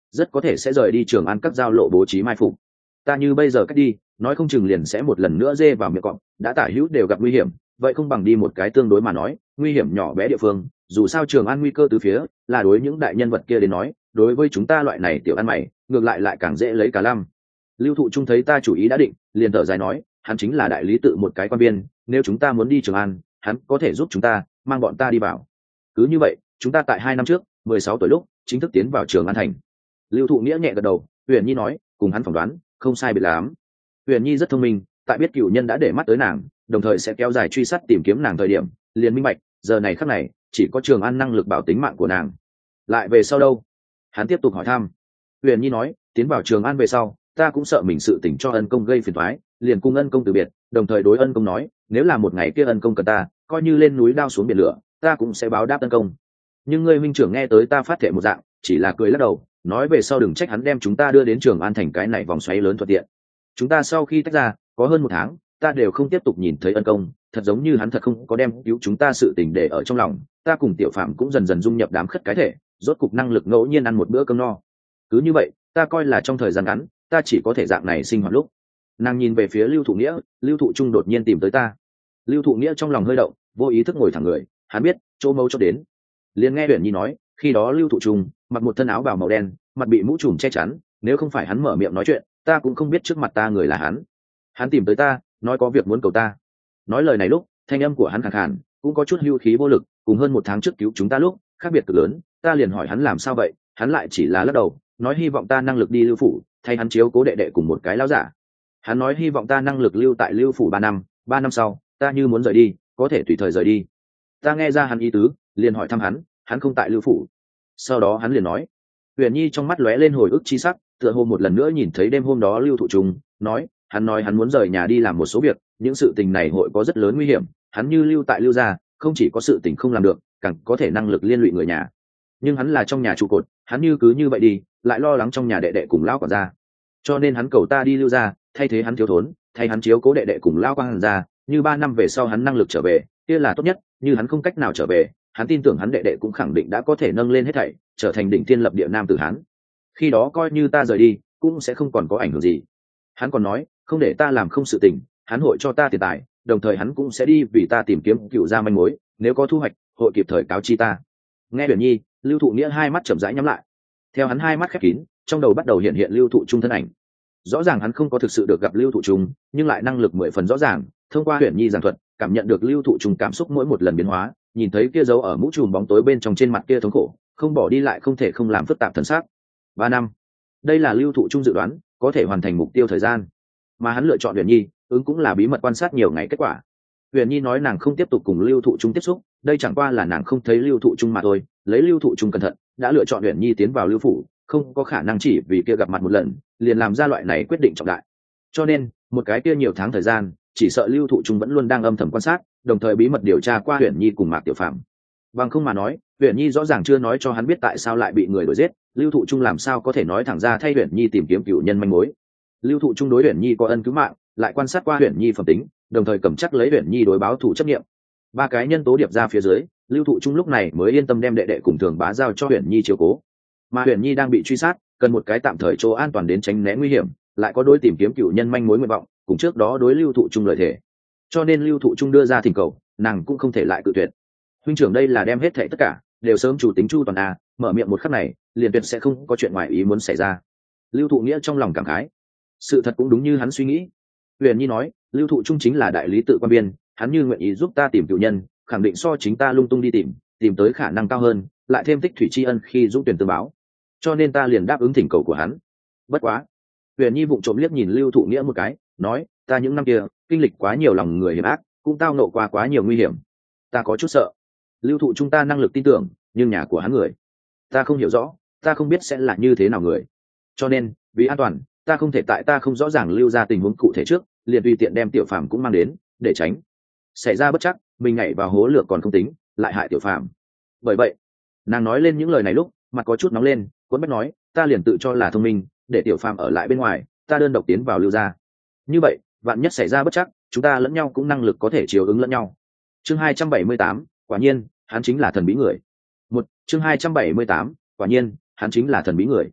rất có thể sẽ rời đi Trường An các giao lộ bố trí mai phục. Ta như bây giờ cách đi, nói không chừng liền sẽ một lần nữa dê vào miệng cọp, đã tả hữu đều gặp nguy hiểm, vậy không bằng đi một cái tương đối mà nói nguy hiểm nhỏ bé địa phương, dù sao Trường An nguy cơ từ phía, là đối những đại nhân vật kia đến nói, đối với chúng ta loại này tiểu ăn mày ngược lại lại càng dễ lấy cả lăm. Lưu Thụ Trung thấy ta chủ ý đã định, liền thở dài nói, hắn chính là đại lý tự một cái quan viên, nếu chúng ta muốn đi Trường An, hắn có thể giúp chúng ta mang bọn ta đi vào. Cứ như vậy, chúng ta tại hai năm trước mười sáu tuổi lúc chính thức tiến vào Trường An thành. Lưu Thụ Nghĩa nhẹ gật đầu, Huyền Nhi nói, cùng hắn phỏng đoán không sai biệt lắm. Huyền Nhi rất thông minh, tại biết cựu nhân đã để mắt tới nàng, đồng thời sẽ kéo dài truy sát tìm kiếm nàng thời điểm, liền minh bạch, giờ này khắc này chỉ có Trường An năng lực bảo tính mạng của nàng. Lại về sau đâu? Hắn tiếp tục hỏi thăm. Huyền Nhi nói, tiến vào Trường An về sau, ta cũng sợ mình sự tình cho ân công gây phiền toái, liền cung ân công từ biệt, đồng thời đối ân công nói, nếu là một ngày kia ân công cần ta, coi như lên núi đao xuống biển lửa, ta cũng sẽ báo đáp ân công. Nhưng ngươi huynh trưởng nghe tới ta phát thệ một dạng, chỉ là cười lắc đầu, nói về sau đừng trách hắn đem chúng ta đưa đến Trường An thành cái này vòng xoáy lớn thuận tiện. Chúng ta sau khi tách ra có hơn một tháng, ta đều không tiếp tục nhìn thấy ân công, thật giống như hắn thật không có đem cứu chúng ta sự tình để ở trong lòng. Ta cùng Tiểu Phạm cũng dần dần dung nhập đám khất cái thể, rốt cục năng lực ngẫu nhiên ăn một bữa cơm no. Cứ như vậy, ta coi là trong thời gian ngắn, ta chỉ có thể dạng này sinh hoạt lúc. Nàng nhìn về phía Lưu Thụ Nghĩa, Lưu Thụ Trung đột nhiên tìm tới ta. Lưu Thụ Nghĩa trong lòng hơi động, vô ý thức ngồi thẳng người, hắn biết chỗ mấu chốt đến. Liền nghe Huyền Nhi nói, khi đó Lưu Thụ Trung mặc một thân áo bào màu đen, mặt bị mũ trùm che chắn, nếu không phải hắn mở miệng nói chuyện, ta cũng không biết trước mặt ta người là hắn. Hắn tìm tới ta, nói có việc muốn cầu ta. Nói lời này lúc, thanh âm của hắn khàn khàn, cũng có chút hưu khí vô lực, cùng hơn một tháng trước cứu chúng ta lúc khác biệt cực lớn. Ta liền hỏi hắn làm sao vậy, hắn lại chỉ là lắc đầu, nói hy vọng ta năng lực đi Lưu phủ, thay hắn chiếu cố đệ đệ cùng một cái lão giả. Hắn nói hy vọng ta năng lực lưu tại Lưu phủ ba năm, ba năm sau, ta như muốn rời đi, có thể tùy thời rời đi. Ta nghe ra hắn ý tứ, liền hỏi thăm hắn, hắn không tại Lưu phủ. Sau đó hắn liền nói, Huyền Nhi trong mắt lóe lên hồi ức chi sắc, tựa hồ một lần nữa nhìn thấy đêm hôm đó Lưu Thụ Trung, nói, hắn nói hắn muốn rời nhà đi làm một số việc, những sự tình này hội có rất lớn nguy hiểm, hắn như lưu tại Lưu gia, không chỉ có sự tình không làm được, càng có thể năng lực liên lụy người nhà. Nhưng hắn là trong nhà trụ cột, hắn như cứ như vậy đi, lại lo lắng trong nhà đệ đệ cùng lão quản gia. Cho nên hắn cầu ta đi Lưu gia, thay thế hắn thiếu thốn, thay hắn chiếu cố đệ đệ cùng lão quản gia, như ba năm về sau hắn năng lực trở về, kia là tốt nhất, như hắn không cách nào trở về, hắn tin tưởng hắn đệ đệ cũng khẳng định đã có thể nâng lên hết thảy, trở thành đỉnh thiên lập địa nam tử hán. Khi đó coi như ta rời đi, cũng sẽ không còn có ảnh hưởng gì. Hắn còn nói, không để ta làm không sự tình, hắn hội cho ta tiền tài, đồng thời hắn cũng sẽ đi vì ta tìm kiếm cựu gia manh mối, nếu có thu hoạch, hội kịp thời cáo chi ta. Nghe Huyền Nhi, Lưu Thụ Nghĩa hai mắt chậm rãi nhắm lại. Theo hắn hai mắt khép kín, trong đầu bắt đầu hiện hiện Lưu Thụ Trung thân ảnh. Rõ ràng hắn không có thực sự được gặp Lưu Thụ Trung, nhưng lại năng lực mười phần rõ ràng, thông qua Huyền Nhi giảng thuật, cảm nhận được Lưu Thụ Trung cảm xúc mỗi một lần biến hóa, nhìn thấy kia dấu ở mũ trùm bóng tối bên trong trên mặt kia thống khổ, không bỏ đi lại không thể không làm phức tạp thần sắc. Ba năm, đây là Lưu Thụ Trung dự đoán có thể hoàn thành mục tiêu thời gian, mà hắn lựa chọn Huyền Nhi, ứng cũng là bí mật quan sát nhiều ngày kết quả. Huyền Nhi nói nàng không tiếp tục cùng Lưu Thụ Trung tiếp xúc, đây chẳng qua là nàng không thấy Lưu Thụ Trung mà thôi, lấy Lưu Thụ Trung cẩn thận, đã lựa chọn Huyền Nhi tiến vào Lưu phủ, không có khả năng chỉ vì kia gặp mặt một lần, liền làm ra loại này quyết định trọng đại. Cho nên, một cái kia nhiều tháng thời gian, chỉ sợ Lưu Thụ Trung vẫn luôn đang âm thầm quan sát, đồng thời bí mật điều tra qua Huyền Nhi cùng Mạc Tiểu Phàm. Bằng không mà nói, Huyền Nhi rõ ràng chưa nói cho hắn biết tại sao lại bị người đuổi giết, Lưu Thụ Trung làm sao có thể nói thẳng ra thay Huyền Nhi tìm kiếm cựu nhân manh mối. Lưu Thụ Trung đối Huyền Nhi có ân cứu mạng, lại quan sát qua Huyền Nhi phẩm tính, đồng thời cầm chắc lấy Huyền Nhi đối báo thủ chấp nghiệm. Ba cái nhân tố điệp ra phía dưới, Lưu Thụ Trung lúc này mới yên tâm đem đệ đệ cùng Thường Bá giao cho Huyền Nhi chiếu cố. Mà Huyền Nhi đang bị truy sát, cần một cái tạm thời chỗ an toàn đến tránh né nguy hiểm, lại có đối tìm kiếm cựu nhân manh mối nguyện vọng, cùng trước đó đối Lưu Thụ Trung lời thể. Cho nên Lưu Thụ Trung đưa ra thỉnh cầu, nàng cũng không thể lại cự tuyệt. Huynh trưởng đây là đem hết thảy tất cả đều sớm chủ tính chu toàn à, mở miệng một khắc này, liền tuyệt sẽ không có chuyện ngoài ý muốn xảy ra. Lưu Thụ Nghĩa trong lòng cảm khái, sự thật cũng đúng như hắn suy nghĩ. Huyền Nhi nói, Lưu Thụ Trung chính là đại lý tự quan biên, hắn như nguyện ý giúp ta tìm cựu nhân, khẳng định so chính ta lung tung đi tìm, tìm tới khả năng cao hơn, lại thêm tích thủy tri ân khi dũng tuyển tương báo. Cho nên ta liền đáp ứng thỉnh cầu của hắn. Bất quá, Huyền Nhi vụng trộm liếc nhìn Lưu Thụ Nghĩa một cái, nói, ta những năm kia kinh lịch quá nhiều lòng người hiểm ác, cũng tao nộ qua quá nhiều nguy hiểm, ta có chút sợ. Lưu Thụ Trung ta năng lực tin tưởng, nhưng nhà của hắn người, ta không hiểu rõ, ta không biết sẽ là như thế nào người. Cho nên, vì an toàn, ta không thể tại ta không rõ ràng lưu ra tình huống cụ thể trước, liền tùy tiện đem Tiểu Phàm cũng mang đến, để tránh xảy ra bất chắc, mình nhảy vào hố lửa còn không tính, lại hại Tiểu Phàm. Bởi vậy, nàng nói lên những lời này lúc, mặt có chút nóng lên, Quấn Bách nói, ta liền tự cho là thông minh, để Tiểu Phàm ở lại bên ngoài, ta đơn độc tiến vào lưu ra. Như vậy, vạn nhất xảy ra bất chắc, chúng ta lẫn nhau cũng năng lực có thể chiếu ứng lẫn nhau. Chương hai trăm bảy mươi tám, quả nhiên, hắn chính là thần bí người. Một, chương hai trăm bảy mươi tám, quả nhiên, hắn chính là thần bí người.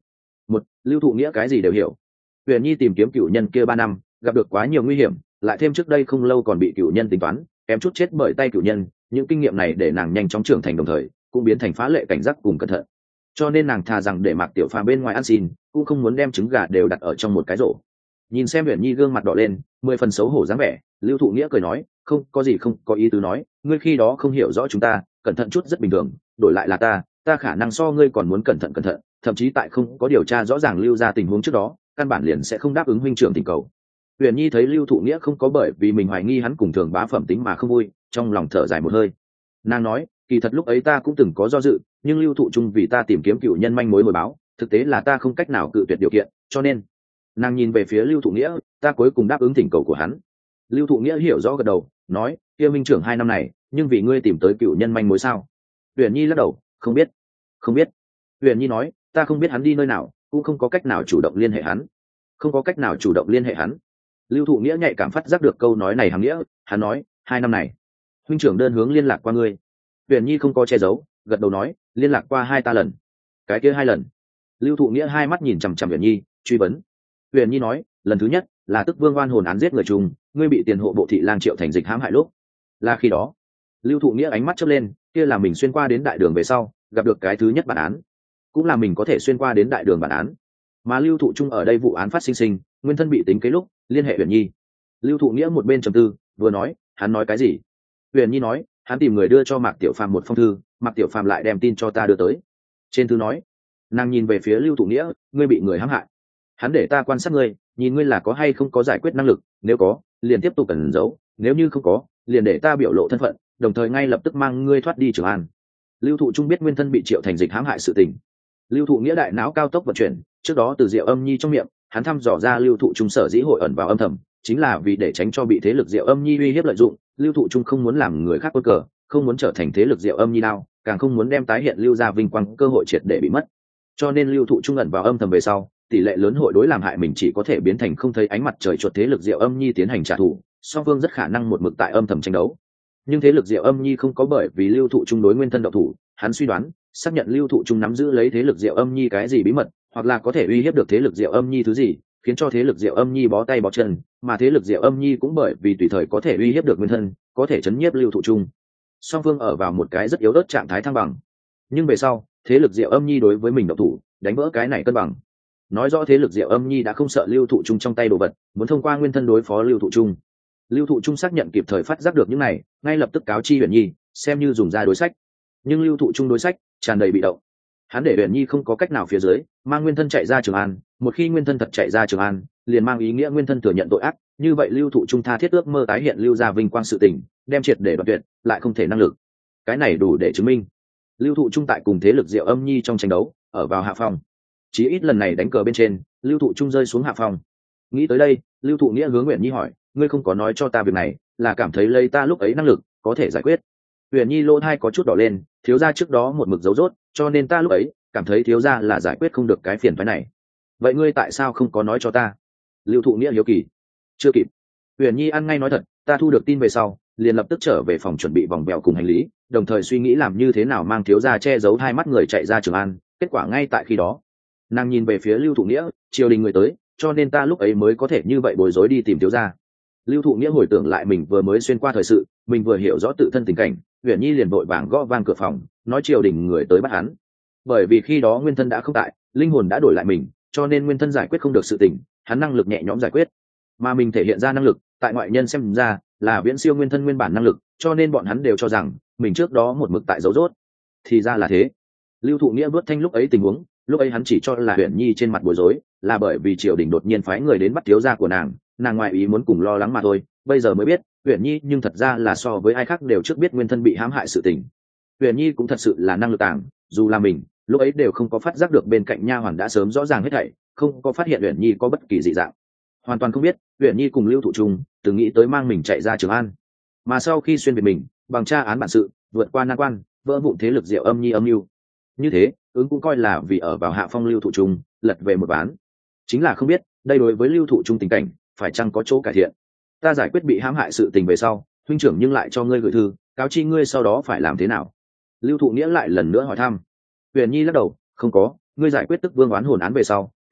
Một, lưu thụ nghĩa cái gì đều hiểu. Huyền Nhi tìm kiếm cựu nhân kia ba năm, gặp được quá nhiều nguy hiểm, lại thêm trước đây không lâu còn bị cựu nhân tính toán, kém chút chết bởi tay cựu nhân, những kinh nghiệm này để nàng nhanh chóng trưởng thành, đồng thời cũng biến thành phá lệ cảnh giác cùng cẩn thận. Cho nên nàng thà rằng để Mạc Tiểu Phàm bên ngoài ăn xin, cũng không muốn đem trứng gà đều đặt ở trong một cái rổ. Nhìn xem Huyền Nhi gương mặt đỏ lên, mười phần xấu hổ dáng vẻ, lưu thụ nghĩa cười nói, không có gì, không có ý tứ nói, ngươi khi đó không hiểu rõ chúng ta, cẩn thận chút rất bình thường, đổi lại là ta ta khả năng so ngươi còn muốn cẩn thận cẩn thận, thậm chí tại không có điều tra rõ ràng lưu ra tình huống trước đó, căn bản liền sẽ không đáp ứng huynh trưởng tình cầu. Huyền Nhi thấy lưu thụ nghĩa không có bởi vì mình hoài nghi hắn cùng thường bá phẩm tính mà không vui, trong lòng thở dài một hơi. Nàng nói, kỳ thật lúc ấy ta cũng từng có do dự, nhưng lưu thụ trung vì ta tìm kiếm cựu nhân manh mối hồi báo, thực tế là ta không cách nào cự tuyệt điều kiện, cho nên nàng nhìn về phía lưu thụ nghĩa, ta cuối cùng đáp ứng thỉnh cầu của hắn. Lưu thụ nghĩa hiểu rõ gật đầu, nói, kia minh trưởng hai năm này nhưng vì ngươi tìm tới cựu nhân manh mối sao? Huyền Nhi lắc đầu, không biết không biết. Huyền Nhi nói, ta không biết hắn đi nơi nào, cũng không có cách nào chủ động liên hệ hắn. Không có cách nào chủ động liên hệ hắn. Lưu thụ nghĩa nhạy cảm phát giác được câu nói này hàm nghĩa, hắn nói, hai năm này huynh trưởng đơn hướng liên lạc qua ngươi. Huyền Nhi không có che giấu, gật đầu nói, liên lạc qua hai ta lần. Cái kia hai lần? Lưu thụ nghĩa hai mắt nhìn chằm chằm Huyền Nhi, truy vấn. Huyền Nhi nói, lần thứ nhất là tức vương oan hồn án giết người trùng, ngươi bị tiền hộ bộ thị lang Triệu Thành Dịch hãm hại lúc, là khi đó. Lưu thụ nghĩa ánh mắt chớp lên, kia là mình xuyên qua đến đại đường về sau gặp được cái thứ nhất bản án, cũng là mình có thể xuyên qua đến đại đường bản án. Mà lưu thụ trung ở đây vụ án phát sinh sinh nguyên thân bị tính kế lúc liên hệ Huyền Nhi. Lưu thụ nghĩa một bên trầm tư vừa nói, hắn nói cái gì? Huyền Nhi nói, hắn tìm người đưa cho Mạc Tiểu Phàm một phong thư, Mạc Tiểu Phàm lại đem tin cho ta đưa tới. Trên thư nói, nàng nhìn về phía lưu thụ nghĩa, ngươi bị người hãm hại, hắn để ta quan sát ngươi, nhìn ngươi là có hay không có giải quyết năng lực, nếu có liền tiếp tục cẩn giấu, nếu như không có liền để ta biểu lộ thân phận, đồng thời ngay lập tức mang ngươi thoát đi Trường An. Lưu thụ trung biết nguyên thân bị Triệu Thành Dịch hãm hại sự tình. Lưu thụ nghĩa đại não cao tốc vận chuyển, trước đó từ Diệu Âm Nhi trong miệng hắn thăm dò ra lưu thụ trung sở dĩ hội ẩn vào âm thầm, chính là vì để tránh cho bị thế lực Diệu Âm Nhi uy hiếp lợi dụng. Lưu thụ trung không muốn làm người khác quân cờ, không muốn trở thành thế lực Diệu Âm Nhi đao, càng không muốn đem tái hiện lưu gia vinh quang cơ hội triệt để bị mất. Cho nên lưu thụ trung ẩn vào âm thầm về sau, tỷ lệ lớn hội đối làm hại mình chỉ có thể biến thành không thấy ánh mặt trời chuột thế lực Diệu Âm Nhi tiến hành trả thù, song phương rất khả năng một mực tại âm thầm tranh đấu. Nhưng thế lực Diệu Âm Nhi không có bởi vì lưu thụ trung đối nguyên thân động thủ, hắn suy đoán xác nhận lưu thụ trung nắm giữ lấy thế lực Diệu Âm Nhi cái gì bí mật, hoặc là có thể uy hiếp được thế lực Diệu Âm Nhi thứ gì, khiến cho thế lực Diệu Âm Nhi bó tay bó chân, mà thế lực Diệu Âm Nhi cũng bởi vì tùy thời có thể uy hiếp được nguyên thân, có thể chấn nhiếp lưu thụ trung. Song phương ở vào một cái rất yếu ớt trạng thái thăng bằng. Nhưng về sau, thế lực Diệu Âm Nhi đối với mình động thủ, đánh vỡ cái này cân bằng. Nói rõ thế lực Diệu Âm Nhi đã không sợ lưu thụ trung trong tay đồ vật, muốn thông qua nguyên thân đối phó lưu thụ trung. Lưu thụ trung xác nhận kịp thời phát giác được những này, ngay lập tức cáo chi Huyền Nhi, xem như dùng ra đối sách. Nhưng lưu thụ trung đối sách tràn đầy bị động. Hắn để Huyền Nhi không có cách nào phía dưới, mang nguyên thân chạy ra Trường An, một khi nguyên thân thật chạy ra Trường An, liền mang ý nghĩa nguyên thân thừa nhận tội ác, như vậy lưu thụ trung tha thiết ước mơ tái hiện lưu gia vinh quang sự tình, đem triệt để đoạt tuyệt, lại không thể năng lực. Cái này đủ để chứng minh lưu thụ trung tại cùng thế lực Diệu Âm Nhi trong tranh đấu, ở vào hạ phong. Chí ít lần này đánh cờ bên trên, lưu thụ trung rơi xuống hạ phong. Nghĩ tới đây, lưu thụ nghĩa hướng Huyền Nhi hỏi, ngươi không có nói cho ta việc này, là cảm thấy lấy ta lúc ấy năng lực có thể giải quyết? Huyền Nhi lỗ thai có chút đỏ lên, thiếu gia trước đó một mực giấu rốt, cho nên ta lúc ấy cảm thấy thiếu gia là giải quyết không được cái phiền phức này. Vậy ngươi tại sao không có nói cho ta? Lưu thụ nghĩa hiếu kỳ. Chưa kịp. Huyền Nhi ăn ngay nói thật, ta thu được tin về sau liền lập tức trở về phòng chuẩn bị vòng bèo cùng hành lý, đồng thời suy nghĩ làm như thế nào mang thiếu gia che giấu hai mắt người chạy ra Trường An, kết quả ngay tại khi đó. Nàng nhìn về phía lưu thụ nghĩa, triều đình người tới, cho nên ta lúc ấy mới có thể như vậy bối rối đi tìm thiếu gia. Lưu thụ nghĩa hồi tưởng lại mình vừa mới xuyên qua thời sự, mình vừa hiểu rõ tự thân tình cảnh, Huyền Nhi liền vội vàng gõ vang cửa phòng, nói triều đình người tới bắt hắn. Bởi vì khi đó nguyên thân đã không tại, linh hồn đã đổi lại mình, cho nên nguyên thân giải quyết không được sự tình, hắn năng lực nhẹ nhõm giải quyết, mà mình thể hiện ra năng lực, tại ngoại nhân xem ra là viễn siêu nguyên thân nguyên bản năng lực, cho nên bọn hắn đều cho rằng mình trước đó một mực tại giấu rốt. Thì ra là thế. Lưu thụ nghĩa bước thanh lúc ấy tình huống, lúc ấy hắn chỉ cho là Huyền Nhi trên mặt bối rối, là bởi vì triều đình đột nhiên phái người đến bắt thiếu gia của nàng, nàng ngoại ý muốn cùng lo lắng mà thôi. Bây giờ mới biết, Huyền Nhi nhưng thật ra là so với ai khác đều trước biết nguyên thân bị hãm hại sự tình. Huyền Nhi cũng thật sự là năng lực tàng, dù là mình lúc ấy đều không có phát giác được bên cạnh nha hoàn đã sớm rõ ràng hết thảy, không có phát hiện Huyền Nhi có bất kỳ dị dạng, hoàn toàn không biết Huyền Nhi cùng lưu thụ trung từng nghĩ tới mang mình chạy ra Trường An, mà sau khi xuyên về mình bằng tra án bản sự, vượt qua nan quan, vỡ vụn thế lực Diệu Âm Nhi âm mưu. Như thế ứng cũng coi là vì ở vào hạ phong lưu thụ trung lật về một ván, chính là không biết đây đối với lưu thụ trung tình cảnh phải chăng có chỗ cải thiện. Ta giải quyết bị hãm hại sự tình về sau, huynh trưởng nhưng lại cho ngươi gửi thư cáo chi ngươi sau đó phải làm thế nào? Lưu thụ nghĩa lại lần nữa hỏi thăm. Huyền Nhi lắc đầu, không có, ngươi giải quyết tức vương oán hồn án về sau,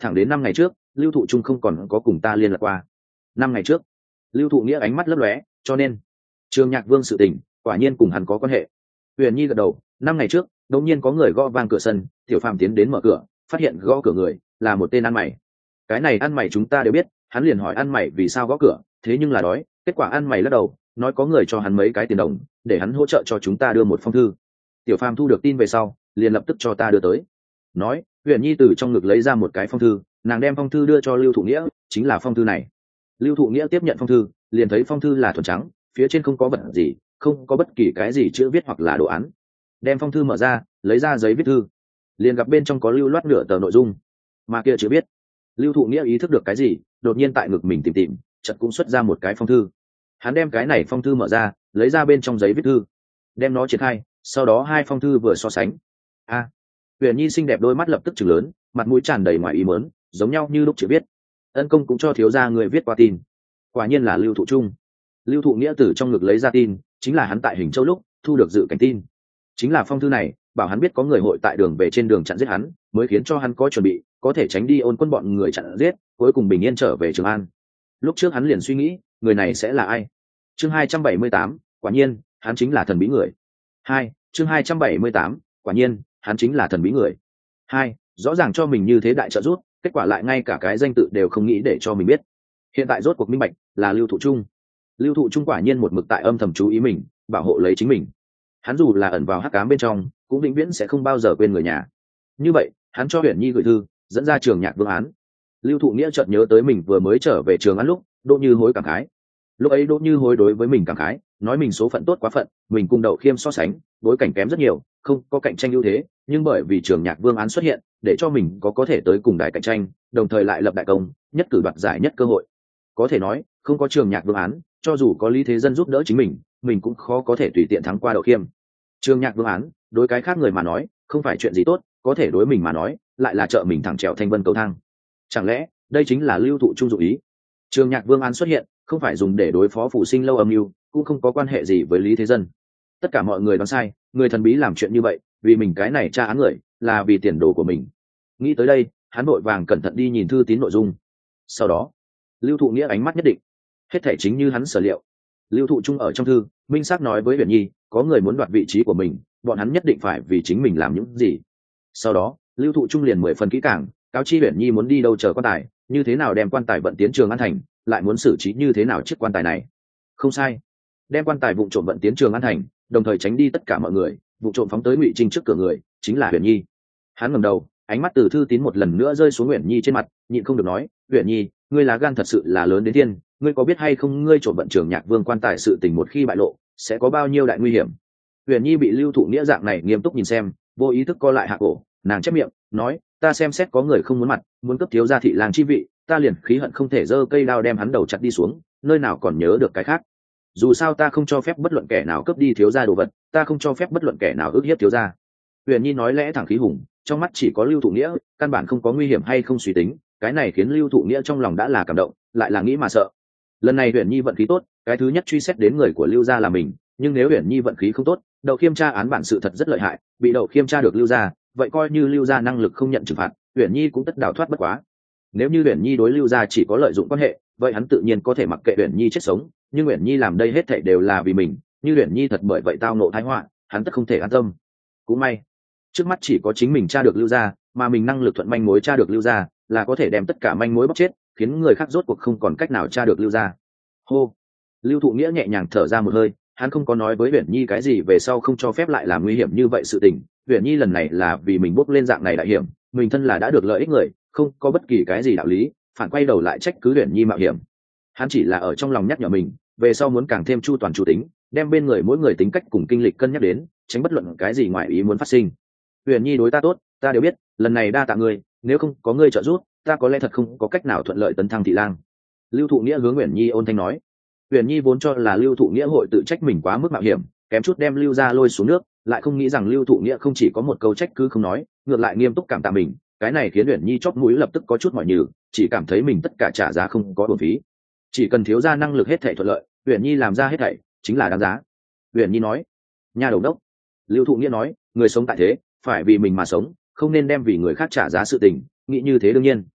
thẳng đến năm ngày trước lưu thụ trung không còn có cùng ta liên lạc qua. Năm ngày trước? Lưu thụ nghĩa ánh mắt lấp lóe. Cho nên Trường Nhạc Vương sự tình quả nhiên cùng hắn có quan hệ. Huyền Nhi gật đầu. Năm ngày trước đột nhiên có người gõ vang cửa sân, Tiểu Phàm tiến đến mở cửa, phát hiện gõ cửa người là một tên ăn mày. Cái này ăn mày chúng ta đều biết, hắn liền hỏi ăn mày vì sao gõ cửa, thế nhưng là đói. Kết quả ăn mày lắc đầu, nói có người cho hắn mấy cái tiền đồng để hắn hỗ trợ cho chúng ta đưa một phong thư. Tiểu Phàm thu được tin về sau liền lập tức cho ta đưa tới. Nói Huyền Nhi từ trong ngực lấy ra một cái phong thư, nàng đem phong thư đưa cho Lưu Thụ Nghĩa. Chính là phong thư này. Lưu Thụ Nghĩa tiếp nhận phong thư, liền thấy phong thư là thuần trắng, phía trên không có vật gì, không có bất kỳ cái gì chữ viết hoặc là đồ án. Đem phong thư mở ra, lấy ra giấy viết thư, liền gặp bên trong có lưu loát nửa tờ nội dung, mà kia chữ viết. Lưu Thụ Nghĩa ý thức được cái gì, đột nhiên tại ngực mình tìm tìm, chợt cũng xuất ra một cái phong thư. Hắn đem cái này phong thư mở ra, lấy ra bên trong giấy viết thư, đem nó triển khai, sau đó hai phong thư vừa so sánh. A, à, Huyền Nhi xinh đẹp đôi mắt lập tức trừng lớn, mặt mũi tràn đầy ngoài ý muốn, giống nhau như lúc chữ viết. Ân công cũng cho thiếu gia người viết qua tin. Quả nhiên là Lưu Thụ Trung. Lưu Thụ Nghĩa từ trong ngực lấy ra tin, chính là hắn tại Hình Châu lúc thu được dự cảnh tin. Chính là phong thư này, bảo hắn biết có người hội tại đường về trên đường chặn giết hắn, mới khiến cho hắn có chuẩn bị, có thể tránh đi Ôn Quân bọn người chặn giết, cuối cùng bình yên trở về Trường An. Lúc trước hắn liền suy nghĩ, người này sẽ là ai. Chương hai trăm bảy mươi tám, quả nhiên, hắn chính là thần bí người. Hai, chương hai trăm bảy mươi tám, quả nhiên, hắn chính là thần bí người. Hai, rõ ràng cho mình như thế đại trợ giúp, kết quả lại ngay cả cái danh tự đều không nghĩ để cho mình biết. Hiện tại rốt cuộc minh bạch, là Lưu Thụ Trung. Lưu Thụ Trung quả nhiên một mực tại âm thầm chú ý mình, bảo hộ lấy chính mình. Hắn dù là ẩn vào hắc ám bên trong, cũng vĩnh viễn sẽ không bao giờ quên người nhà. Như vậy, hắn cho Huyền Nhi gửi thư, dẫn ra Trường Nhạc Vương án. Lưu Thụ Nghĩa chợt nhớ tới mình vừa mới trở về Trường An lúc, Đỗ Như Hối cảm khái. Lúc ấy Đỗ Như Hối đối với mình cảm khái, nói mình số phận tốt quá phận, mình cùng Đậu Khiêm so sánh, bối cảnh kém rất nhiều, không có cạnh tranh ưu thế, nhưng bởi vì Trường Nhạc Vương án xuất hiện, để cho mình có có thể tới cùng đài cạnh tranh, đồng thời lại lập đại công, nhất cử đoạt giải nhất cơ hội. Có thể nói, không có Trường Nhạc Vương án, cho dù có Lý Thế Dân giúp đỡ chính mình, mình cũng khó có thể tùy tiện thắng qua Đậu Khiêm. Trường Nhạc Vương án, đối cái khác người mà nói, không phải chuyện gì tốt, có thể đối mình mà nói, lại là trợ mình thẳng trèo thanh vân cầu thang. Chẳng lẽ, đây chính là Lưu Thụ Trung dụng ý? Trường Nhạc Vương án xuất hiện, không phải dùng để đối phó Phủ Sinh Lâu âm mưu, cũng không có quan hệ gì với Lý Thế Dân. Tất cả mọi người đoán sai, người thần bí làm chuyện như vậy, vì mình cái này tra án người, là vì tiền đồ của mình. Nghĩ tới đây, hắn vội vàng cẩn thận đi nhìn thư tín nội dung. Sau đó, Lưu Thụ Nghĩa ánh mắt nhất định, hết thể chính như hắn sở liệu. Lưu Thụ Trung ở trong thư minh xác nói với Huyền Nhi, có người muốn đoạt vị trí của mình, bọn hắn nhất định phải vì chính mình làm những gì. Sau đó Lưu Thụ Trung liền mười phần kỹ càng cáo chi Huyền Nhi muốn đi đâu chờ quan tài, như thế nào đem quan tài vận tiến Trường An thành, lại muốn xử trí như thế nào chiếc quan tài này. Không sai, đem quan tài vụ trộm vận tiến Trường An thành, đồng thời tránh đi tất cả mọi người, vụ trộm phóng tới Ngụy Trinh trước cửa người, chính là Huyền Nhi. Hắn ngẩng đầu, ánh mắt từ thư tín một lần nữa rơi xuống Huyền Nhi trên mặt, nhịn không được nói, Huyền Nhi, ngươi lá gan thật sự là lớn đến thiên, ngươi có biết hay không, ngươi trộm vận Trường Nhạc Vương quan tài sự tình một khi bại lộ, sẽ có bao nhiêu đại nguy hiểm. Huyền Nhi bị Lưu Thụ Nghĩa dạng này nghiêm túc nhìn xem, vô ý thức co lại hạ cổ, nàng chép miệng nói, ta xem xét có người không muốn mặt, muốn cấp thiếu gia thị lang chi vị, ta liền khí hận không thể giơ cây đao đem hắn đầu chặt đi xuống, nơi nào còn nhớ được cái khác. Dù sao ta không cho phép bất luận kẻ nào cướp đi thiếu gia đồ vật, ta không cho phép bất luận kẻ nào ức hiếp thiếu gia. Huyền Nhi nói lẽ thẳng khí hùng, trong mắt chỉ có Lưu Thụ Nghĩa, căn bản không có nguy hiểm hay không suy tính, cái này khiến Lưu Thụ Nghĩa trong lòng đã là cảm động, lại là nghĩ mà sợ. Lần này Huyền Nhi vận khí tốt, cái thứ nhất truy xét đến người của Lưu gia là mình, nhưng nếu Huyền Nhi vận khí không tốt, Đậu Khiêm tra án bản sự thật rất lợi hại, bị Đậu Khiêm tra được Lưu gia, vậy coi như Lưu gia năng lực không nhận trừng phạt, Huyền Nhi cũng tất đào thoát bất quá. Nếu như Huyền Nhi đối Lưu gia chỉ có lợi dụng quan hệ, vậy hắn tự nhiên có thể mặc kệ Huyền Nhi chết sống, nhưng Huyền Nhi làm đây hết thảy đều là vì mình, như Huyền Nhi thật bởi vậy tao ngộ tai họa, hắn tất không thể an tâm. Cũng may, trước mắt chỉ có chính mình tra được Lưu gia, mà mình năng lực thuận manh mối tra được Lưu gia, là có thể đem tất cả manh mối bóc chết, khiến người khác rốt cuộc không còn cách nào tra được Lưu gia. Hô, Lưu Thụ Nghĩa nhẹ nhàng thở ra một hơi, hắn không có nói với Huyền Nhi cái gì về sau không cho phép lại làm nguy hiểm như vậy sự tình. Huyền Nhi lần này là vì mình bước lên dạng này đại hiểm, mình thân là đã được lợi ích người, không có bất kỳ cái gì đạo lý phản quay đầu lại trách cứ Huyền Nhi mạo hiểm. Hắn chỉ là ở trong lòng nhắc nhở mình, về sau muốn càng thêm chu toàn chủ tính, đem bên người mỗi người tính cách cùng kinh lịch cân nhắc đến, tránh bất luận cái gì ngoài ý muốn phát sinh. Huyền Nhi đối ta tốt, ta đều biết, lần này đa tạ ngươi, nếu không có ngươi trợ giúp, ta có lẽ thật không có cách nào thuận lợi tấn thăng thị lang. Lưu Thụ Nghĩa hướng Huyền Nhi ôn thanh nói. Huyền Nhi vốn cho là Lưu Thụ Nghĩa hội tự trách mình quá mức mạo hiểm, kém chút đem Lưu gia lôi xuống nước, lại không nghĩ rằng Lưu Thụ Nghĩa không chỉ có một câu trách cứ không nói, ngược lại nghiêm túc cảm tạ mình, cái này khiến Huyền Nhi chóp mũi lập tức có chút mỏi nhừ, chỉ cảm thấy mình tất cả trả giá không có uổng phí. Chỉ cần thiếu gia năng lực hết thảy thuận lợi, Huyền Nhi làm ra hết thảy chính là đáng giá. Huyền Nhi nói. Nhà đầu đốc. Lưu Thụ Nghĩa nói, người sống tại thế, phải vì mình mà sống, không nên đem vì người khác trả giá sự tình, nghĩ như thế đương nhiên.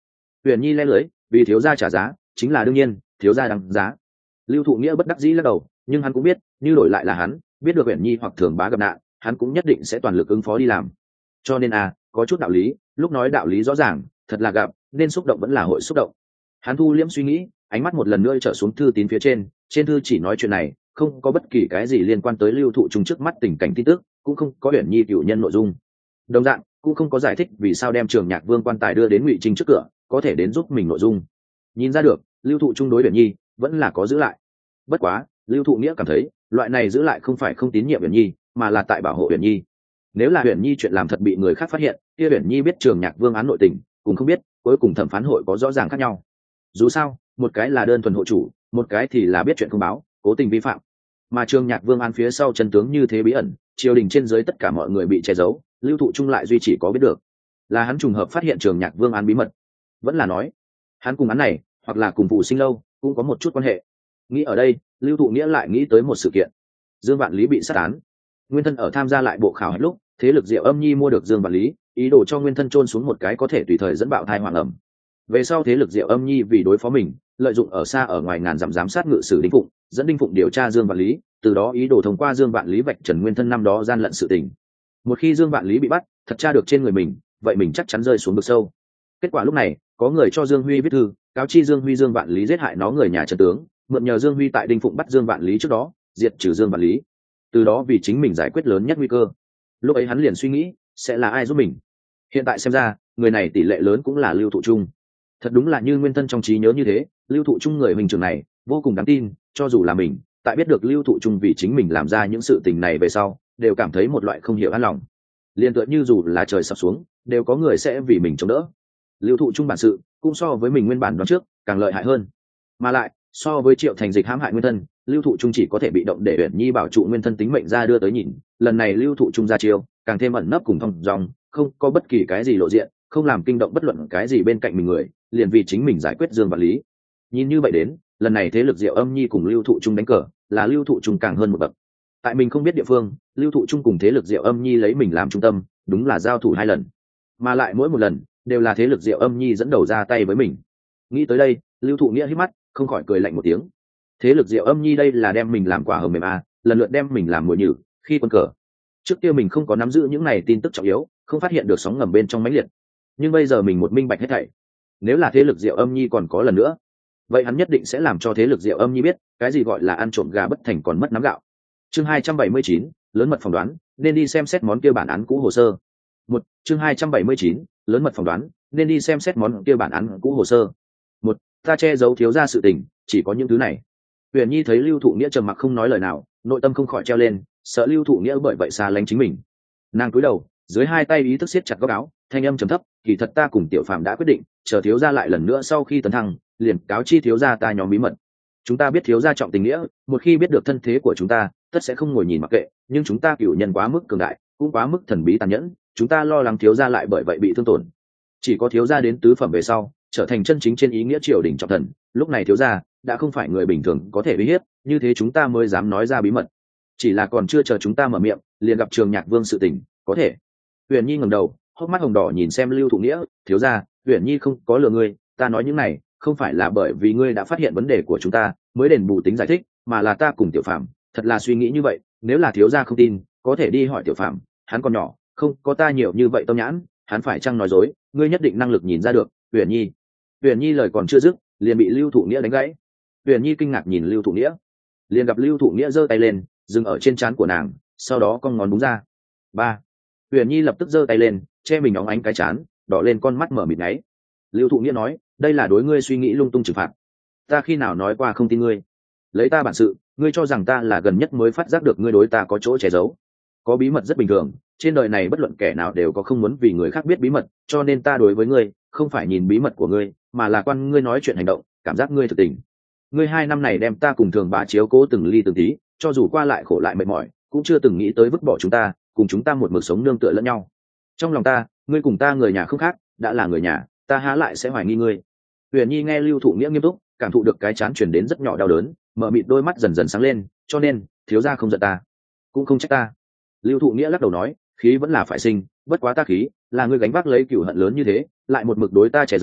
Huyền Nhi le lưới, vì thiếu gia trả giá chính là đương nhiên, thiếu gia đáng giá. Lưu Thụ Nghĩa bất đắc dĩ lắc đầu, nhưng hắn cũng biết, như đổi lại là hắn, biết được Huyền Nhi hoặc Thường Bá gặp nạn, hắn cũng nhất định sẽ toàn lực ứng phó đi làm. Cho nên à, có chút đạo lý, lúc nói đạo lý rõ ràng, thật là gặp, nên xúc động vẫn là hội xúc động. Hắn thu liễm suy nghĩ, ánh mắt một lần nữa trở xuống thư tín phía trên, trên thư chỉ nói chuyện này, không có bất kỳ cái gì liên quan tới Lưu Thụ Trung trước mắt tình cảnh tin tức, cũng không có Huyền Nhi cựu nhân nội dung. Đồng dạng, cũng không có giải thích vì sao đem Trường Nhạc Vương quan tài đưa đến Ngụy Trinh trước cửa, có thể đến giúp mình nội dung. Nhìn ra được, Lưu Thụ Trung đối Huyền Nhi vẫn là có giữ lại. Bất quá, Lưu Thụ Nghĩa cảm thấy, loại này giữ lại không phải không tín nhiệm Huyền Nhi, mà là tại bảo hộ Huyền Nhi. Nếu là Huyền Nhi chuyện làm thật bị người khác phát hiện, kia Huyền Nhi biết Trường Nhạc Vương án nội tình, cũng không biết, cuối cùng thẩm phán hội có rõ ràng khác nhau. Dù sao, một cái là đơn thuần hộ chủ, một cái thì là biết chuyện không báo, cố tình vi phạm. Mà Trường Nhạc Vương án phía sau chân tướng như thế bí ẩn, triều đình trên dưới tất cả mọi người bị che giấu, Lưu Thụ Trung lại duy chỉ có biết được. Là hắn trùng hợp phát hiện Trường Nhạc Vương án bí mật, vẫn là nói, hắn cùng án này, hoặc là cùng Phù Sinh Lâu, cũng có một chút quan hệ. Nghĩ ở đây, Lưu Thụ Nghĩa lại nghĩ tới một sự kiện. Dương Vạn Lý bị sát án. Nguyên thân ở tham gia lại bộ khảo hạch lúc, thế lực Diệu Âm Nhi mua được Dương Vạn Lý, ý đồ cho Nguyên thân chôn xuống một cái có thể tùy thời dẫn bạo thai hoàng ẩm. Về sau thế lực Diệu Âm Nhi vì đối phó mình, lợi dụng ở xa ở ngoài ngàn dặm giám sát ngự sử Đinh Phụng, dẫn Đinh Phụng điều tra Dương Vạn Lý, từ đó ý đồ thông qua Dương Vạn Lý vạch trần Nguyên thân năm đó gian lận sự tình. Một khi Dương Vạn Lý bị bắt, thật tra được trên người mình, vậy mình chắc chắn rơi xuống vực sâu. Kết quả lúc này, có người cho Dương Huy viết thư, cáo chi Dương Huy Dương Vạn Lý giết hại nó người nhà chân tướng, mượn nhờ Dương Huy tại Đinh Phụng bắt Dương Vạn Lý trước đó, diệt trừ Dương Vạn Lý. Từ đó vì chính mình giải quyết lớn nhất nguy cơ. Lúc ấy hắn liền suy nghĩ, sẽ là ai giúp mình. Hiện tại xem ra, người này tỷ lệ lớn cũng là Lưu Thụ Trung. Thật đúng là như Nguyên thân trong trí nhớ như thế, Lưu Thụ Trung người hình trưởng này vô cùng đáng tin, cho dù là mình, tại biết được Lưu Thụ Trung vì chính mình làm ra những sự tình này về sau, đều cảm thấy một loại không hiểu an lòng. Liên tựa như dù là trời sập xuống, đều có người sẽ vì mình chống đỡ. Lưu Thụ Trung bản sự cũng so với mình nguyên bản đoán trước càng lợi hại hơn. Mà lại, so với Triệu Thành Dịch hãm hại Nguyên thân, Lưu Thụ Trung chỉ có thể bị động để Uyển Nhi bảo trụ Nguyên thân tính mệnh ra đưa tới nhìn, lần này Lưu Thụ Trung ra chiêu, càng thêm ẩn nấp cùng thông dong, không có bất kỳ cái gì lộ diện, không làm kinh động bất luận cái gì bên cạnh mình người, liền vì chính mình giải quyết Dương Vạn Lý. Nhìn như vậy đến, lần này thế lực Diệu Âm Nhi cùng Lưu Thụ Trung đánh cờ, là Lưu Thụ Trung càng hơn một bậc. Tại mình không biết địa phương, Lưu Thụ Trung cùng thế lực Diệu Âm Nhi lấy mình làm trung tâm, đúng là giao thủ hai lần, mà lại mỗi một lần đều là thế lực Diệu Âm Nhi dẫn đầu ra tay với mình. Nghĩ tới đây, Lưu Thụ Nghĩa hít mắt, không khỏi cười lạnh một tiếng. Thế lực Diệu Âm Nhi đây là đem mình làm quả hờ mềm à, lần lượt đem mình làm mồi nhử, khi quân cờ. Trước kia mình không có nắm giữ những này tin tức trọng yếu, không phát hiện được sóng ngầm bên trong mãnh liệt. Nhưng bây giờ mình một minh bạch hết thảy. Nếu là thế lực Diệu Âm Nhi còn có lần nữa, vậy hắn nhất định sẽ làm cho thế lực Diệu Âm Nhi biết, cái gì gọi là ăn trộm gà bất thành còn mất nắm gạo. Chương hai trăm bảy mươi chín, lớn mật phỏng đoán, nên đi xem xét món kia bản án cũ hồ sơ. Một, chương hai trăm bảy mươi chín, lớn mật phỏng đoán, nên đi xem xét món kia bản án cũ hồ sơ. Một, ta che giấu thiếu gia sự tình, chỉ có những thứ này. Huyền Nhi thấy Lưu Thụ Nghĩa trầm mặc không nói lời nào, nội tâm không khỏi treo lên, sợ Lưu Thụ Nghĩa bởi vậy xa lánh chính mình. Nàng cúi đầu, dưới hai tay ý thức siết chặt góc áo, thanh âm trầm thấp, kỳ thật ta cùng Tiểu Phàm đã quyết định, chờ thiếu gia lại lần nữa sau khi tấn thăng, liền cáo chi thiếu gia ta nhóm bí mật. Chúng ta biết thiếu gia trọng tình nghĩa, một khi biết được thân thế của chúng ta, tất sẽ không ngồi nhìn mặc kệ, nhưng chúng ta cửu nhân quá mức cường đại, cũng quá mức thần bí tàn nhẫn, chúng ta lo lắng thiếu gia lại bởi vậy bị thương tổn. Chỉ có thiếu gia đến tứ phẩm về sau, trở thành chân chính trên ý nghĩa triều đình trọng thần, lúc này thiếu gia đã không phải người bình thường có thể uy hiếp, như thế chúng ta mới dám nói ra bí mật. Chỉ là còn chưa chờ chúng ta mở miệng, liền gặp Trường Nhạc Vương sự tình, có thể. Huyền Nhi ngẩng đầu, hốc mắt hồng đỏ nhìn xem Lưu Thụ Nghĩa, thiếu gia, Huyền Nhi không có lừa ngươi, ta nói những này, không phải là bởi vì ngươi đã phát hiện vấn đề của chúng ta, mới đền bù tính giải thích, mà là ta cùng Tiểu Phàm, thật là suy nghĩ như vậy, nếu là thiếu gia không tin, có thể đi hỏi Tiểu Phàm, hắn còn nhỏ, không có ta nhiều như vậy tâm nhãn, hắn phải chăng nói dối, ngươi nhất định năng lực nhìn ra được, Huyền Nhi. Huyền Nhi lời còn chưa dứt, liền bị Lưu Thụ Nghĩa đánh gãy. Huyền Nhi kinh ngạc nhìn Lưu Thụ Nghĩa, liền gặp Lưu Thụ Nghĩa giơ tay lên, dừng ở trên trán của nàng, sau đó cong ngón đúng ra. Ba. Huyền Nhi lập tức giơ tay lên, che mình óng ánh cái trán, đỏ lên con mắt mở mịt nháy. Lưu Thụ Nghĩa nói, đây là đối ngươi suy nghĩ lung tung trừng phạt. Ta khi nào nói qua không tin ngươi? Lấy ta bản sự, ngươi cho rằng ta là gần nhất mới phát giác được ngươi đối ta có chỗ che giấu? Có bí mật rất bình thường, trên đời này bất luận kẻ nào đều có không muốn vì người khác biết bí mật, cho nên ta đối với ngươi, không phải nhìn bí mật của ngươi, mà là quan ngươi nói chuyện hành động, cảm giác ngươi thực tình. Ngươi hai năm này đem ta cùng Thường Bá chiếu cố từng ly từng tí, cho dù qua lại khổ lại mệt mỏi, cũng chưa từng nghĩ tới vứt bỏ chúng ta, cùng chúng ta một mực sống nương tựa lẫn nhau. Trong lòng ta, ngươi cùng ta người nhà không khác, đã là người nhà, ta há lại sẽ hoài nghi ngươi. Huyền Nhi nghe Lưu Thụ Nghĩa nghiêm túc, cảm thụ được cái chán truyền đến rất nhỏ đau đớn, mở mịt đôi mắt dần dần sáng lên, cho nên, thiếu gia không giận ta, cũng không trách ta. Lưu Thụ Nghĩa lắc đầu nói, khí vẫn là phải sinh, bất quá ta khí, là ngươi gánh vác lấy cửu hận lớn như thế, lại một mực đối ta che giấu,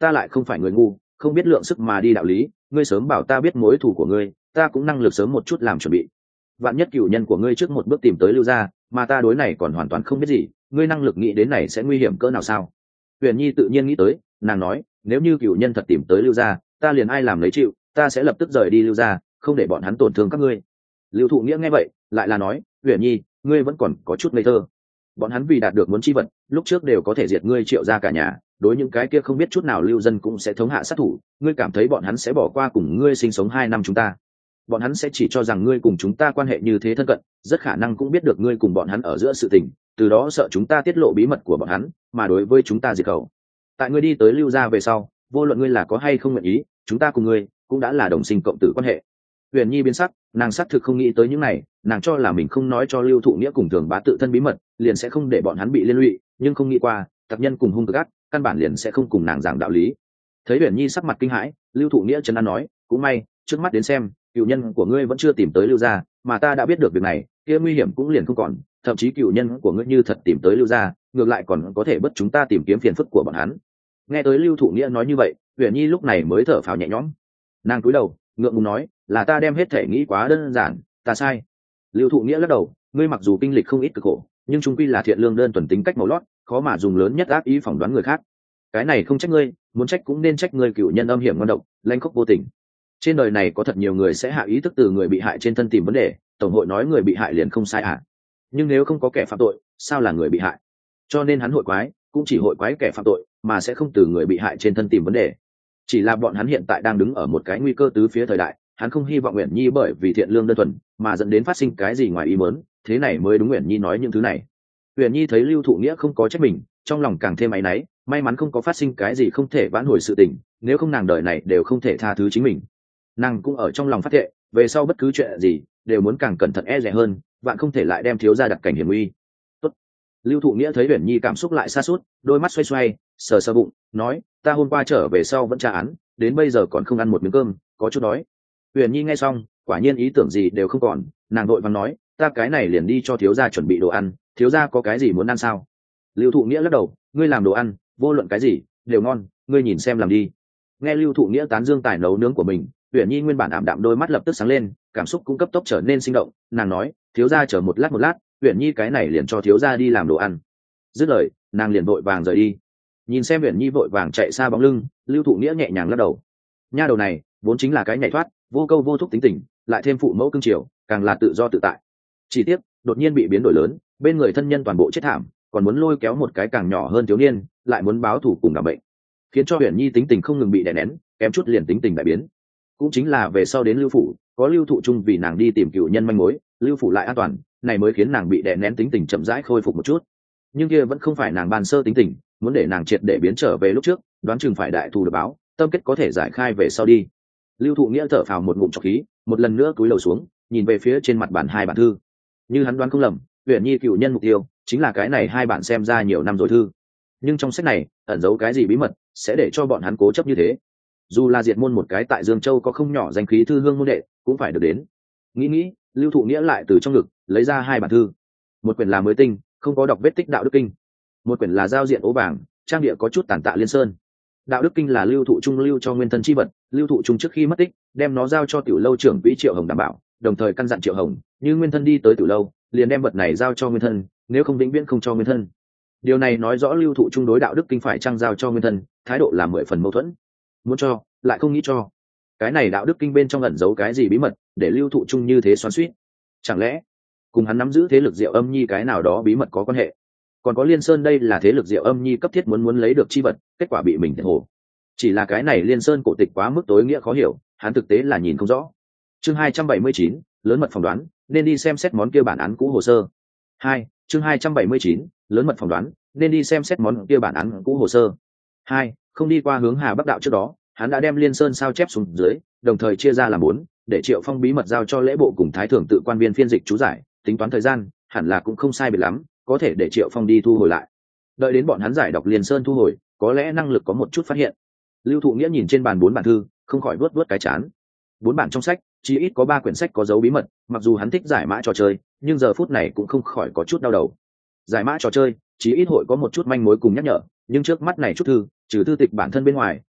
ta lại không phải người ngu, không biết lượng sức mà đi đạo lý, ngươi sớm bảo ta biết mối thù của ngươi, ta cũng năng lực sớm một chút làm chuẩn bị. Vạn nhất cửu nhân của ngươi trước một bước tìm tới Lưu gia, mà ta đối này còn hoàn toàn không biết gì, ngươi năng lực nghĩ đến này sẽ nguy hiểm cỡ nào sao? Huyền Nhi tự nhiên nghĩ tới, nàng nói, nếu như cửu nhân thật tìm tới Lưu gia, ta liền ai làm lấy chịu, ta sẽ lập tức rời đi Lưu gia, không để bọn hắn tổn thương các ngươi. Lưu Thụ Nghĩa nghe vậy, lại là nói, Huyền Nhi, ngươi vẫn còn có chút ngây thơ. Bọn hắn vì đạt được muốn chi vật, lúc trước đều có thể diệt ngươi Triệu gia cả nhà, đối những cái kia không biết chút nào lưu dân cũng sẽ thống hạ sát thủ, ngươi cảm thấy bọn hắn sẽ bỏ qua cùng ngươi sinh sống hai năm chúng ta? Bọn hắn sẽ chỉ cho rằng ngươi cùng chúng ta quan hệ như thế thân cận, rất khả năng cũng biết được ngươi cùng bọn hắn ở giữa sự tình, từ đó sợ chúng ta tiết lộ bí mật của bọn hắn, mà đối với chúng ta diệt khẩu. Tại ngươi đi tới Lưu gia về sau, vô luận ngươi là có hay không nguyện ý, chúng ta cùng ngươi cũng đã là đồng sinh cộng tử quan hệ. Huyền Nhi biến sắc, nàng xác thực không nghĩ tới những này, nàng cho là mình không nói cho Lưu Thụ Nghĩa cùng Thường Bá tự thân bí mật, liền sẽ không để bọn hắn bị liên lụy, nhưng không nghĩ qua, tập nhân cùng hung cực ác, căn bản liền sẽ không cùng nàng giảng đạo lý. Thấy Huyền Nhi sắc mặt kinh hãi, Lưu Thụ Nghĩa trấn an nói, cũng may, trước mắt đến xem, cựu nhân của ngươi vẫn chưa tìm tới Lưu gia, mà ta đã biết được việc này, kia nguy hiểm cũng liền không còn, thậm chí cựu nhân của ngươi như thật tìm tới Lưu gia, ngược lại còn có thể bất chúng ta tìm kiếm phiền phức của bọn hắn. Nghe tới Lưu Thụ Nghĩa nói như vậy, Huyền Nhi lúc này mới thở phào nhẹ nhõm. Nàng cúi đầu, ngượng ngùng nói, là ta đem hết thể nghĩ quá đơn giản, ta sai. Lưu Thụ Nghĩa lắc đầu, ngươi mặc dù kinh lịch không ít cực khổ, nhưng chung quy là thiện lương đơn thuần tính cách màu lót, khó mà dùng lớn nhất ác ý phỏng đoán người khác. Cái này không trách ngươi, muốn trách cũng nên trách ngươi cựu nhân âm hiểm ngon độc, lanh khốc vô tình. Trên đời này có thật nhiều người sẽ hạ ý thức từ người bị hại trên thân tìm vấn đề, tổng hội nói người bị hại liền không sai à? Nhưng nếu không có kẻ phạm tội, sao là người bị hại? Cho nên hắn hội quái, cũng chỉ hội quái kẻ phạm tội, mà sẽ không từ người bị hại trên thân tìm vấn đề. Chỉ là bọn hắn hiện tại đang đứng ở một cái nguy cơ tứ phía thời đại, hắn không hy vọng Uyển Nhi bởi vì thiện lương đơn thuần mà dẫn đến phát sinh cái gì ngoài ý muốn, thế này mới đúng Uyển Nhi nói những thứ này. Uyển Nhi thấy Lưu Thụ Nghĩa không có trách mình, trong lòng càng thêm áy náy, may mắn không có phát sinh cái gì không thể vãn hồi sự tình, nếu không nàng đời này đều không thể tha thứ chính mình. Nàng cũng ở trong lòng phát thệ, về sau bất cứ chuyện gì đều muốn càng cẩn thận e dè hơn, vạn không thể lại đem thiếu gia đặt cảnh hiểm nguy. Tốt. Lưu Thụ Nghĩa thấy Uyển Nhi cảm xúc lại sa sút, đôi mắt xoay xoay, sờ sờ bụng, nói, ta hôm qua trở về sau vẫn tra án, đến bây giờ còn không ăn một miếng cơm, có chút đói. Uyển Nhi nghe xong, quả nhiên ý tưởng gì đều không còn, nàng đội vàng nói, ta cái này liền đi cho thiếu gia chuẩn bị đồ ăn, thiếu gia có cái gì muốn ăn sao? Lưu Thụ Nghĩa lắc đầu, ngươi làm đồ ăn, vô luận cái gì đều ngon, ngươi nhìn xem làm đi. Nghe Lưu Thụ Nghĩa tán dương tài nấu nướng của mình, Uyển Nhi nguyên bản ảm đạm đôi mắt lập tức sáng lên, cảm xúc cũng cấp tốc trở nên sinh động, nàng nói, thiếu gia chờ một lát một lát, Uyển Nhi cái này liền cho thiếu gia đi làm đồ ăn. Dứt lời, nàng liền vội vàng rời đi. Nhìn xem Uyển Nhi vội vàng chạy xa bóng lưng, Lưu Thụ Nghĩa nhẹ nhàng lắc đầu. Nha đầu này, vốn chính là cái nhảy thoát, vô câu vô thúc tính tình, lại thêm phụ mẫu cương triều, càng là tự do tự tại. Chỉ tiếc, đột nhiên bị biến đổi lớn, bên người thân nhân toàn bộ chết thảm, còn muốn lôi kéo một cái càng nhỏ hơn thiếu niên, lại muốn báo thù cùng đảm bệnh, khiến cho Uyển Nhi tính tình không ngừng bị đè nén, kém chút liền tính tình đại biến. Cũng chính là về sau đến Lưu phủ, có Lưu Thụ Trung vì nàng đi tìm cựu nhân manh mối, Lưu phủ lại an toàn, này mới khiến nàng bị đè nén tính tình chậm rãi khôi phục một chút. Nhưng kia vẫn không phải nàng ban sơ tính tình, muốn để nàng triệt để biến trở về lúc trước, đoán chừng phải đại thù được báo, tâm kết có thể giải khai về sau đi. Lưu Thụ Nghĩa thở phào một ngụm trọc khí, một lần nữa cúi đầu xuống, nhìn về phía trên mặt bản hai bản thư. Như hắn đoán không lầm, Uyển Nhi cựu nhân mục tiêu chính là cái này hai bản xem ra nhiều năm rồi thư. Nhưng trong sách này ẩn giấu cái gì bí mật, sẽ để cho bọn hắn cố chấp như thế? Dù là diệt môn một cái tại Dương Châu có không nhỏ danh khí thư hương môn đệ, cũng phải được đến. Nghĩ nghĩ, Lưu Thụ Nghĩa lại từ trong ngực lấy ra hai bản thư. Một quyển là mới tinh, không có đọc vết tích đạo đức kinh. Một quyển là giao diện ố vàng, trang địa có chút tàn tạ liên sơn. Đạo đức kinh là Lưu Thụ Trung lưu cho nguyên thân chi vật, Lưu Thụ Trung trước khi mất tích, đem nó giao cho tiểu lâu trưởng quỹ Triệu Hồng đảm bảo, đồng thời căn dặn Triệu Hồng, như nguyên thân đi tới tiểu lâu, liền đem vật này giao cho nguyên thân, nếu không vĩnh viễn không cho nguyên thân. Điều này nói rõ Lưu Thụ Trung đối đạo đức kinh phải trang giao cho nguyên thân, thái độ là mười phần mâu thuẫn. Muốn cho, lại không nghĩ cho. Cái này đạo đức kinh bên trong ẩn giấu cái gì bí mật, để Lưu Thụ Trung như thế xoắn xuýt? Chẳng lẽ cùng hắn nắm giữ thế lực Diệu Âm Nhi cái nào đó bí mật có quan hệ? Còn có Liên Sơn đây là thế lực Diệu Âm Nhi cấp thiết muốn muốn lấy được chi vật, kết quả bị mình thiệt hồ. Chỉ là cái này Liên Sơn cổ tịch quá mức tối nghĩa khó hiểu, hắn thực tế là nhìn không rõ. Chương hai trăm bảy mươi chín, lớn mật phỏng đoán, nên đi xem xét món kia bản án cũ hồ sơ. Hai, chương hai trăm bảy mươi chín, lớn mật phỏng đoán, nên đi xem xét món kia bản án cũ hồ sơ. Hai, không đi qua hướng Hà Bắc đạo trước đó, hắn đã đem Liên Sơn sao chép xuống dưới, đồng thời chia ra làm bốn, để Triệu Phong bí mật giao cho lễ bộ cùng thái thưởng tự quan viên phiên dịch chú giải, tính toán thời gian, hẳn là cũng không sai biệt lắm, có thể để Triệu Phong đi thu hồi lại. Đợi đến bọn hắn giải đọc Liên Sơn thu hồi, có lẽ năng lực có một chút phát hiện. Lưu Thụ Nghĩa nhìn trên bàn bốn bản thư, không khỏi vuốt vuốt cái chán. Bốn bản trong sách, chỉ ít có ba quyển sách có dấu bí mật, mặc dù hắn thích giải mã trò chơi, nhưng giờ phút này cũng không khỏi có chút đau đầu. Giải mã trò chơi, chỉ ít hội có một chút manh mối cùng nhắc nhở, nhưng trước mắt này chút thư, trừ thư tịch bản thân bên ngoài,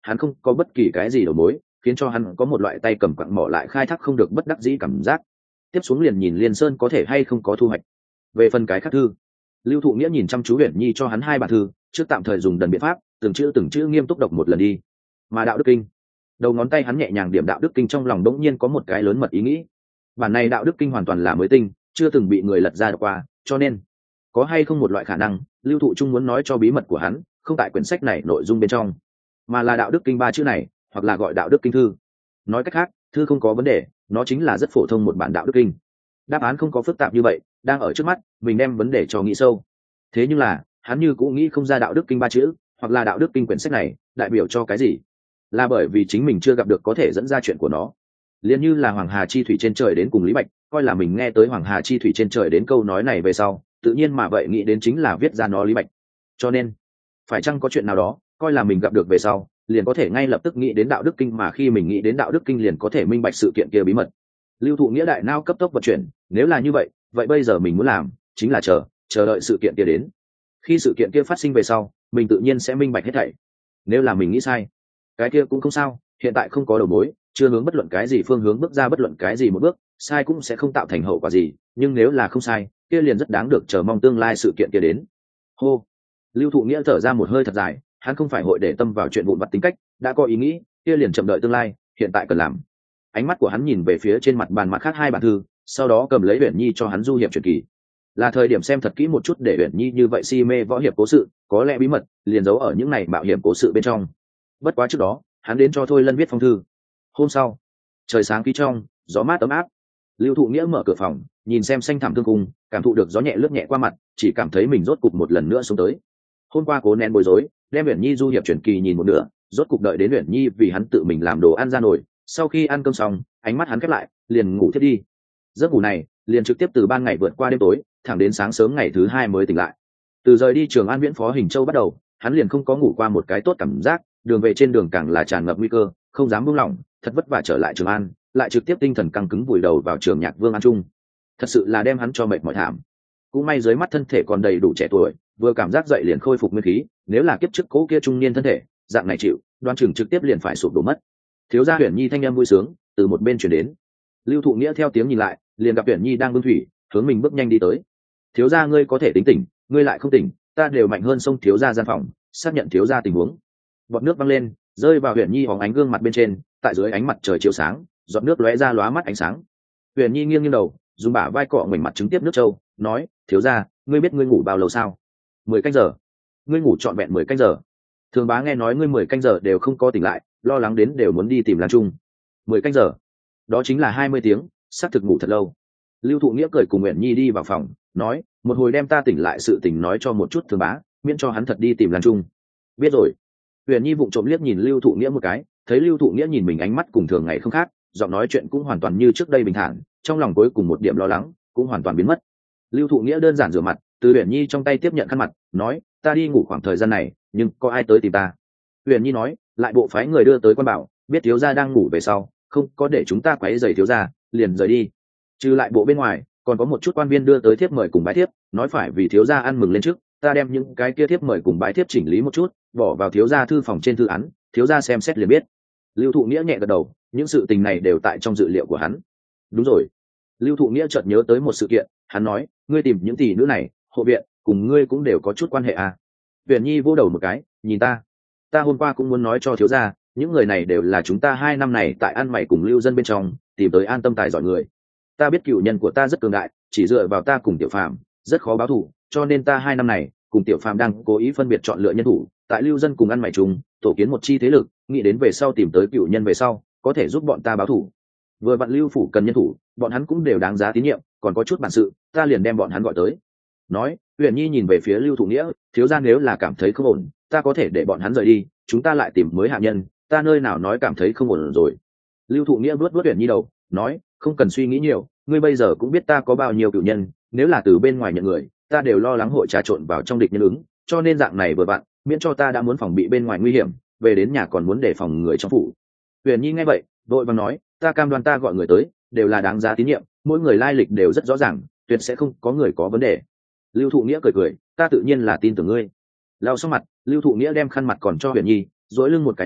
hắn không có bất kỳ cái gì đầu mối, khiến cho hắn có một loại tay cầm quặng mỏ lại khai thác không được bất đắc dĩ cảm giác. Tiếp xuống liền nhìn Liên Sơn có thể hay không có thu hoạch. Về phần cái khác thư, Lưu Thụ Nghĩa nhìn chăm chú Uyển Nhi cho hắn hai bản thư, trước tạm thời dùng đần biện pháp, từng chữ từng chữ nghiêm túc đọc một lần đi. Mà đạo đức kinh, đầu ngón tay hắn nhẹ nhàng điểm đạo đức kinh, trong lòng đống nhiên có một cái lớn mật ý nghĩ. Bản này đạo đức kinh hoàn toàn là mới tinh, chưa từng bị người lật ra đọc qua, cho nên có hay không một loại khả năng, Lưu Thụ Trung muốn nói cho bí mật của hắn, không tại quyển sách này nội dung bên trong, mà là đạo đức kinh ba chữ này, hoặc là gọi đạo đức kinh thư. Nói cách khác, thư không có vấn đề, nó chính là rất phổ thông một bản đạo đức kinh. Đáp án không có phức tạp như vậy, đang ở trước mắt, mình đem vấn đề cho nghĩ sâu. Thế nhưng là, hắn như cũng nghĩ không ra đạo đức kinh ba chữ, hoặc là đạo đức kinh quyển sách này đại biểu cho cái gì. Là bởi vì chính mình chưa gặp được có thể dẫn ra chuyện của nó. Liên như là Hoàng Hà chi thủy trên trời đến cùng Lý Bạch, coi là mình nghe tới Hoàng Hà chi thủy trên trời đến câu nói này về sau, tự nhiên mà vậy nghĩ đến chính là viết ra nó Lý Bạch. Cho nên, phải chăng có chuyện nào đó, coi là mình gặp được về sau, liền có thể ngay lập tức nghĩ đến đạo đức kinh, mà khi mình nghĩ đến đạo đức kinh liền có thể minh bạch sự kiện kia bí mật. Lưu Thụ Nghĩa đại nao cấp tốc vận chuyển, nếu là như vậy, vậy bây giờ mình muốn làm chính là chờ, chờ đợi sự kiện kia đến. Khi sự kiện kia phát sinh về sau, mình tự nhiên sẽ minh bạch hết thảy. Nếu là mình nghĩ sai, cái kia cũng không sao, hiện tại không có đầu mối, chưa hướng bất luận cái gì phương hướng bước ra bất luận cái gì một bước, sai cũng sẽ không tạo thành hậu quả gì, nhưng nếu là không sai, kia liền rất đáng được chờ mong tương lai sự kiện kia đến. Hô. Lưu Thụ Nghĩa thở ra một hơi thật dài, hắn không phải hội để tâm vào chuyện vụn vặt tính cách, đã có ý nghĩ, kia liền chậm đợi tương lai, hiện tại cần làm. Ánh mắt của hắn nhìn về phía trên mặt bàn mặt khác hai bản thư, sau đó cầm lấy Uyển Nhi cho hắn du hiệp truyền kỳ. Là thời điểm xem thật kỹ một chút, để Uyển Nhi như vậy si mê võ hiệp cố sự, có lẽ bí mật liền giấu ở những này mạo hiểm cố sự bên trong. Bất quá trước đó, hắn đến cho Thôi Lân viết phong thư. Hôm sau, trời sáng khí trong, gió mát ấm áp. Lưu Thụ Nghĩa mở cửa phòng, nhìn xem xanh thẳm thương cung, cảm thụ được gió nhẹ lướt nhẹ qua mặt, chỉ cảm thấy mình rốt cục một lần nữa xuống tới. Hôm qua cố nén bối rối, đem Uyển Nhi du hiệp truyền kỳ nhìn một nửa, rốt cục đợi đến Uyển Nhi vì hắn tự mình làm đồ ăn ra nồi. Sau khi ăn cơm xong, ánh mắt hắn khép lại, liền ngủ thiết đi. Giấc ngủ này liền trực tiếp từ ban ngày vượt qua đêm tối, thẳng đến sáng sớm ngày thứ hai mới tỉnh lại. Từ rời đi Trường An Viễn Phó Hình Châu bắt đầu, hắn liền không có ngủ qua một cái tốt cảm giác, đường về trên đường càng là tràn ngập nguy cơ, không dám buông lỏng, thật vất vả trở lại Trường An, lại trực tiếp tinh thần căng cứng vùi đầu vào Trường Nhạc Vương An Trung. Thật sự là đem hắn cho mệt mỏi thảm. Cũng may dưới mắt thân thể còn đầy đủ trẻ tuổi, vừa cảm giác dậy liền khôi phục nguyên khí, nếu là kiếp trước cố kia trung niên thân thể, dạng này chịu, đoan chừng trực tiếp liền phải sụp đổ mất. Thiếu gia Uyển Nhi thanh em vui sướng từ một bên chuyển đến. Lưu Thụ Nghĩa theo tiếng nhìn lại, liền gặp Uyển Nhi đang bưng thủy, hướng mình bước nhanh đi tới. Thiếu gia ngươi có thể tính tỉnh, ngươi lại không tỉnh, ta đều mạnh hơn xông thiếu gia gian phòng, xác nhận thiếu gia tình huống. Bọt nước văng lên, rơi vào Uyển Nhi hóng ánh gương mặt bên trên, tại dưới ánh mặt trời chiếu sáng, giọt nước lóe ra lóa mắt ánh sáng. Uyển Nhi nghiêng nghiêng đầu, dùng bả vai cọ ngoảnh mặt trứng tiếp nước trâu, nói: thiếu gia, ngươi biết ngươi ngủ bao lâu sao? Mười canh giờ. Ngươi ngủ trọn vẹn mười canh giờ. Thường bá nghe nói ngươi mười canh giờ đều không có tỉnh lại, lo lắng đến đều muốn đi tìm Lan Trung. Mười canh giờ, đó chính là hai mươi tiếng, xác thực ngủ thật lâu. Lưu Thụ Nghĩa cười cùng Uyển Nhi đi vào phòng, nói: một hồi đem ta tỉnh lại sự tình nói cho một chút Thường bá, miễn cho hắn thật đi tìm Lan Trung. Biết rồi. Uyển Nhi vụng trộm liếc nhìn Lưu Thụ Nghĩa một cái, thấy Lưu Thụ Nghĩa nhìn mình ánh mắt cùng thường ngày không khác, giọng nói chuyện cũng hoàn toàn như trước đây bình thản, trong lòng cuối cùng một điểm lo lắng cũng hoàn toàn biến mất. Lưu Thụ Nghĩa đơn giản rửa mặt, từ Uyển Nhi trong tay tiếp nhận khăn mặt, nói: ta đi ngủ khoảng thời gian này, nhưng có ai tới tìm ta? Uyển Nhi nói: lại bộ phái người đưa tới quan bảo, biết thiếu gia đang ngủ về sau, không có để chúng ta quấy rầy thiếu gia, liền rời đi. Trừ lại bộ bên ngoài, còn có một chút quan viên đưa tới thiếp mời cùng bái thiếp, nói phải vì thiếu gia ăn mừng lên trước, ta đem những cái kia thiếp mời cùng bái thiếp chỉnh lý một chút, bỏ vào thiếu gia thư phòng trên thư án, thiếu gia xem xét liền biết. Lưu Thụ Nghĩa nhẹ gật đầu, những sự tình này đều tại trong dự liệu của hắn. Đúng rồi. Lưu Thụ Nghĩa chợt nhớ tới một sự kiện, hắn nói: ngươi tìm những tỷ nữ này, hộ viện, cùng ngươi cũng đều có chút quan hệ à? Uyển Nhi vô đầu một cái, nhìn ta. Ta hôm qua cũng muốn nói cho thiếu gia, những người này đều là chúng ta hai năm này tại ăn mày cùng lưu dân bên trong tìm tới an tâm tài giỏi người. Ta biết cựu nhân của ta rất cường đại, chỉ dựa vào ta cùng Tiểu Phàm rất khó báo thù, cho nên ta hai năm này cùng Tiểu Phàm đang cố ý phân biệt chọn lựa nhân thủ, tại lưu dân cùng ăn mày chung tổ kiến một chi thế lực, nghĩ đến về sau tìm tới cựu nhân về sau có thể giúp bọn ta báo thù. Vừa vặn Lưu phủ cần nhân thủ, bọn hắn cũng đều đáng giá tín nhiệm, còn có chút bản sự, ta liền đem bọn hắn gọi tới. Nói, Uyển Nhi nhìn về phía Lưu Thụ Nghĩa, thiếu gia nếu là cảm thấy không ổn, ta có thể để bọn hắn rời đi, chúng ta lại tìm mới hạ nhân, ta nơi nào nói cảm thấy không ổn rồi. Lưu Thụ Nghĩa vuốt vuốt Uyển Nhi đầu, nói: không cần suy nghĩ nhiều, ngươi bây giờ cũng biết ta có bao nhiêu cựu nhân, nếu là từ bên ngoài nhận người, ta đều lo lắng hội trà trộn vào trong địch nhân ứng, cho nên dạng này vừa vặn, miễn cho ta đã muốn phòng bị bên ngoài nguy hiểm, về đến nhà còn muốn đề phòng người trong phủ. Uyển Nhi nghe vậy, vội vàng nói: ta cam đoan ta gọi người tới, đều là đáng giá tín nhiệm, mỗi người lai lịch đều rất rõ ràng, tuyệt sẽ không có người có vấn đề. Lưu Thụ Nghĩa cười cười: ta tự nhiên là tin tưởng ngươi. Lau xong mặt, Lưu Thụ Nghĩa đem khăn mặt còn cho Uyển Nhi, duỗi lưng một cái nói: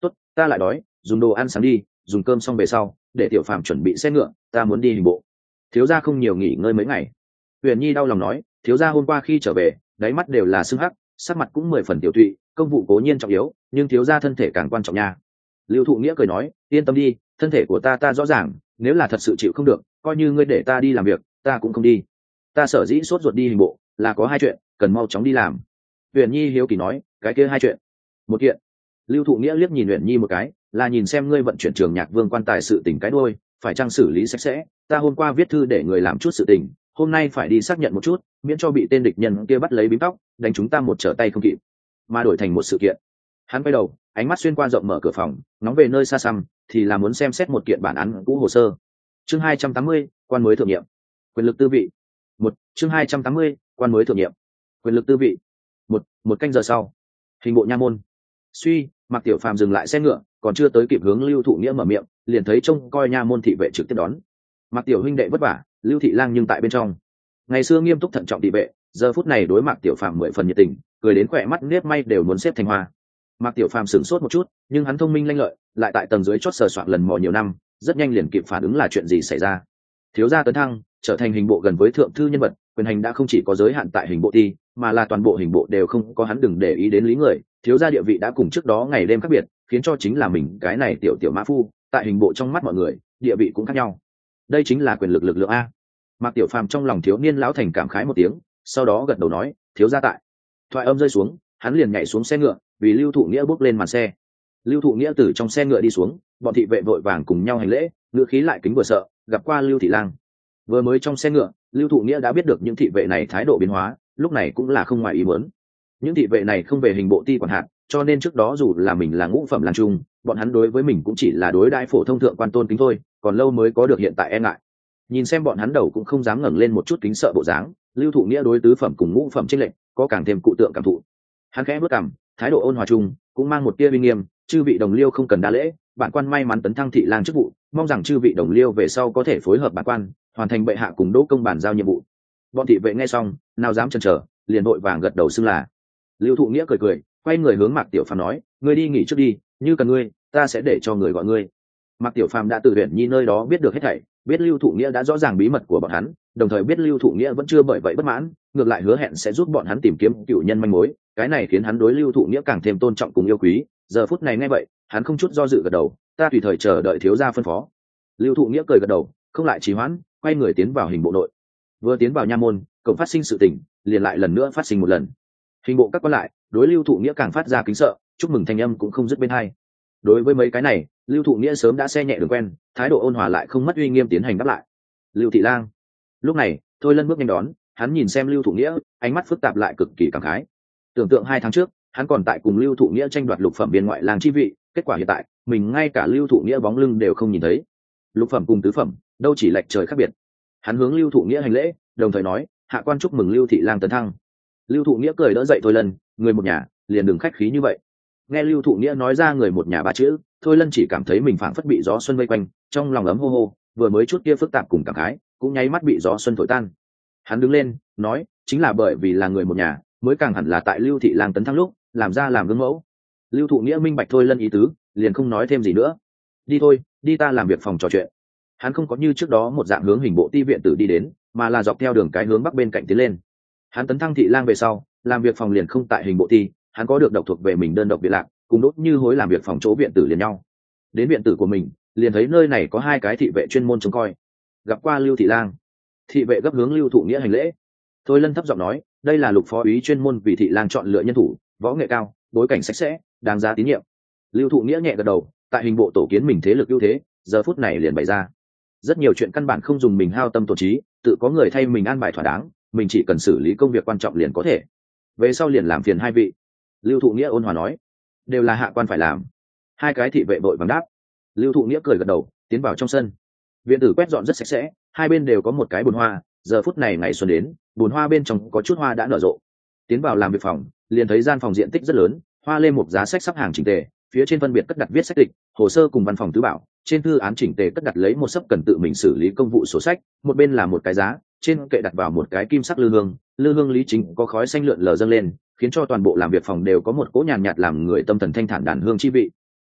tốt, ta lại đói, dùng đồ ăn sáng đi, dùng cơm xong về sau để tiểu phàm chuẩn bị xe ngựa, ta muốn đi hình bộ. Thiếu gia không nhiều nghỉ ngơi mấy ngày. Huyền Nhi đau lòng nói, thiếu gia hôm qua khi trở về đáy mắt đều là sưng hắc, sắc mặt cũng mười phần tiểu tụy, công vụ cố nhiên trọng yếu nhưng thiếu gia thân thể càng quan trọng nha. Lưu Thụ Nghĩa cười nói, yên tâm đi, thân thể của ta ta rõ ràng, nếu là thật sự chịu không được, coi như ngươi để ta đi làm việc ta cũng không đi. Ta sở dĩ sốt ruột đi hình bộ là có hai chuyện cần mau chóng đi làm. Huyền Nhi hiếu kỳ nói, cái kia hai chuyện? Một kiện. Lưu Thụ Nghĩa liếc nhìn Huyền Nhi một cái, là nhìn xem ngươi vận chuyển Trường Nhạc Vương quan tài sự tình cái đuôi phải chăng xử lý sạch sẽ. Ta hôm qua viết thư để người làm chút sự tình, hôm nay phải đi xác nhận một chút, miễn cho bị tên địch nhân kia bắt lấy bím tóc đánh chúng ta một trở tay không kịp, mà đổi thành một sự kiện. Hắn quay đầu, ánh mắt xuyên qua rộng mở cửa phòng nóng về nơi xa xăm, thì là muốn xem xét một kiện bản án cũ hồ sơ. Chương hai trăm tám mươi, quan mới thượng nhiệm, quyền lực tư vị. Một chương hai trăm tám mươi, quan mới thượng nhiệm, quyền lực tư vị. Một một canh giờ sau, hình bộ nha môn. Suy, Mạc Tiểu Phàm dừng lại xe ngựa, còn chưa tới kịp hướng Lưu Thụ Nghĩa mở miệng, liền thấy trông coi nha môn thị vệ trực tiếp đón. Mạc Tiểu huynh đệ vất vả, Lưu thị lang nhưng tại bên trong. Ngày xưa nghiêm túc thận trọng thị vệ, giờ phút này đối Mạc Tiểu Phàm mười phần nhiệt tình, cười đến khỏe mắt nếp may đều muốn xếp thành hoa. Mạc Tiểu Phàm sửng sốt một chút, nhưng hắn thông minh lanh lợi, lại tại tầng dưới chót sờ soạn lần mò nhiều năm, rất nhanh liền kịp phản ứng là chuyện gì xảy ra. Thiếu gia tấn thăng, trở thành hình bộ gần với thượng thư nhân vật, quyền hành đã không chỉ có giới hạn tại hình bộ ti, mà là toàn bộ hình bộ đều không có hắn đừng để ý đến lý người. Thiếu gia địa vị đã cùng trước đó ngày đêm khác biệt, khiến cho chính là mình cái này tiểu tiểu mã phu, tại hình bộ trong mắt mọi người, địa vị cũng khác nhau. Đây chính là quyền lực lực lượng a. Mạc Tiểu Phàm trong lòng thiếu niên lão thành cảm khái một tiếng, sau đó gật đầu nói, thiếu gia tại. Thoại âm rơi xuống, hắn liền nhảy xuống xe ngựa, vì Lưu Thụ Nghĩa bước lên màn xe. Lưu Thụ Nghĩa từ trong xe ngựa đi xuống, bọn thị vệ vội vàng cùng nhau hành lễ, ngựa khí lại kính vừa sợ, gặp qua Lưu thị lang. Vừa mới trong xe ngựa, Lưu Thụ Nghĩa đã biết được những thị vệ này thái độ biến hóa, lúc này cũng là không ngoài ý muốn. Những thị vệ này không về hình bộ ti quản hạt, cho nên trước đó dù là mình là ngũ phẩm lang trung, bọn hắn đối với mình cũng chỉ là đối đãi phổ thông thượng quan tôn kính thôi, còn lâu mới có được hiện tại e ngại. Nhìn xem bọn hắn đầu cũng không dám ngẩng lên một chút kính sợ bộ dáng, Lưu Thụ Nghĩa đối tứ phẩm cùng ngũ phẩm chênh lệch có càng thêm cụ tượng cảm thụ. Hắn khẽ bước cằm, thái độ ôn hòa chung, cũng mang một tia uy nghiêm, chư vị đồng liêu không cần đa lễ, bản quan may mắn tấn thăng thị lang chức vụ, mong rằng chư vị đồng liêu về sau có thể phối hợp bản quan, hoàn thành bệ hạ cùng đỗ công bản giao nhiệm vụ. Bọn thị vệ nghe xong, nào dám chần chờ, liền vội vàng gật đầu xưng là. Lưu Thụ Nghĩa cười cười, quay người hướng Mạc Tiểu Phàm nói, ngươi đi nghỉ trước đi, như cần ngươi, ta sẽ để cho người gọi ngươi. Mạc Tiểu Phàm đã từ Huyền Nhi nơi đó biết được hết thảy, biết Lưu Thụ Nghĩa đã rõ ràng bí mật của bọn hắn, đồng thời biết Lưu Thụ Nghĩa vẫn chưa bởi vậy bất mãn, ngược lại hứa hẹn sẽ giúp bọn hắn tìm kiếm cựu nhân manh mối, cái này khiến hắn đối Lưu Thụ Nghĩa càng thêm tôn trọng cùng yêu quý. Giờ phút này nghe vậy, hắn không chút do dự gật đầu, ta tùy thời chờ đợi thiếu gia phân phó. Lưu Thụ Nghĩa cười gật đầu, không lại trì hoãn, quay người tiến vào hình bộ nội. Vừa tiến vào nha môn, cổng phát sinh sự tình, liền lại lần nữa phát sinh một lần. Hình bộ các quan lại đối Lưu Thụ Nghĩa càng phát ra kính sợ, chúc mừng thanh âm cũng không dứt bên hai. Đối với mấy cái này, Lưu Thụ Nghĩa sớm đã xe nhẹ đường quen, thái độ ôn hòa lại không mất uy nghiêm tiến hành đáp lại. Lưu thị lang. Lúc này, Thôi Lân bước nhanh đón, hắn nhìn xem Lưu Thụ Nghĩa, ánh mắt phức tạp lại cực kỳ cảm khái. Tưởng tượng hai tháng trước, hắn còn tại cùng Lưu Thụ Nghĩa tranh đoạt lục phẩm biên ngoại lang chi vị, kết quả hiện tại, mình ngay cả Lưu Thụ Nghĩa bóng lưng đều không nhìn thấy. Lục phẩm cùng tứ phẩm, đâu chỉ lệch trời khác biệt. Hắn hướng Lưu Thụ Nghĩa hành lễ, đồng thời nói, hạ quan chúc mừng Lưu thị lang tấn thăng. Lưu Thụ Nghĩa cười đỡ dậy Thôi Lân, người một nhà, liền đừng khách khí như vậy. Nghe Lưu Thụ Nghĩa nói ra người một nhà ba chữ, Thôi Lân chỉ cảm thấy mình phảng phất bị gió xuân vây quanh, trong lòng ấm hô hô, vừa mới chút kia phức tạp cùng cảm khái, cũng nháy mắt bị gió xuân thổi tan. Hắn đứng lên, nói, chính là bởi vì là người một nhà, mới càng hẳn là tại Lưu thị lang tấn thăng lúc, làm ra làm gương mẫu. Lưu Thụ Nghĩa minh bạch Thôi Lân ý tứ, liền không nói thêm gì nữa. Đi thôi, đi ta làm việc phòng trò chuyện. Hắn không có như trước đó một dạng hướng hình bộ ti viện tử đi đến, mà là dọc theo đường cái hướng bắc bên cạnh tiến lên. Hắn tấn thăng thị lang về sau, làm việc phòng liền không tại hình bộ ti, hắn có được độc thuộc về mình đơn độc biệt lạc, cùng Đốt Như Hối làm việc phòng chỗ viện tử liền nhau. Đến viện tử của mình, liền thấy nơi này có hai cái thị vệ chuyên môn trông coi. Gặp qua Lưu thị lang. Thị vệ gấp hướng Lưu Thụ Nghĩa hành lễ. Thôi Lân thấp giọng nói, đây là Lục phó úy chuyên môn vì thị lang chọn lựa nhân thủ, võ nghệ cao, bối cảnh sạch sẽ, đáng giá tín nhiệm. Lưu Thụ Nghĩa nhẹ gật đầu, tại hình bộ tổ kiến mình thế lực ưu thế, giờ phút này liền bày ra. Rất nhiều chuyện căn bản không dùng mình hao tâm tổn trí, tự có người thay mình an bài thỏa đáng, mình chỉ cần xử lý công việc quan trọng liền có thể. Về sau liền làm phiền hai vị. Lưu Thụ Nghĩa ôn hòa nói, đều là hạ quan phải làm. Hai cái thị vệ vội vàng đáp. Lưu Thụ Nghĩa cười gật đầu, tiến vào trong sân. Viện tử quét dọn rất sạch sẽ, hai bên đều có một cái bồn hoa, giờ phút này ngày xuân đến, bồn hoa bên trong có chút hoa đã nở rộ. Tiến vào làm việc phòng, liền thấy gian phòng diện tích rất lớn, hoa lê một giá sách sắp hàng chỉnh tề, phía trên phân biệt cất đặt viết sách tịch, hồ sơ cùng văn phòng tứ bảo, trên thư án chỉnh tề cất đặt lấy một sấp cần tự mình xử lý công vụ sổ sách, một bên là một cái giá, trên kệ đặt vào một cái kim sắc lư hương, lư hương lý chính có khói xanh lượn lờ dâng lên, khiến cho toàn bộ làm việc phòng đều có một cỗ nhàn nhạt làm người tâm thần thanh thản đàn hương chi vị.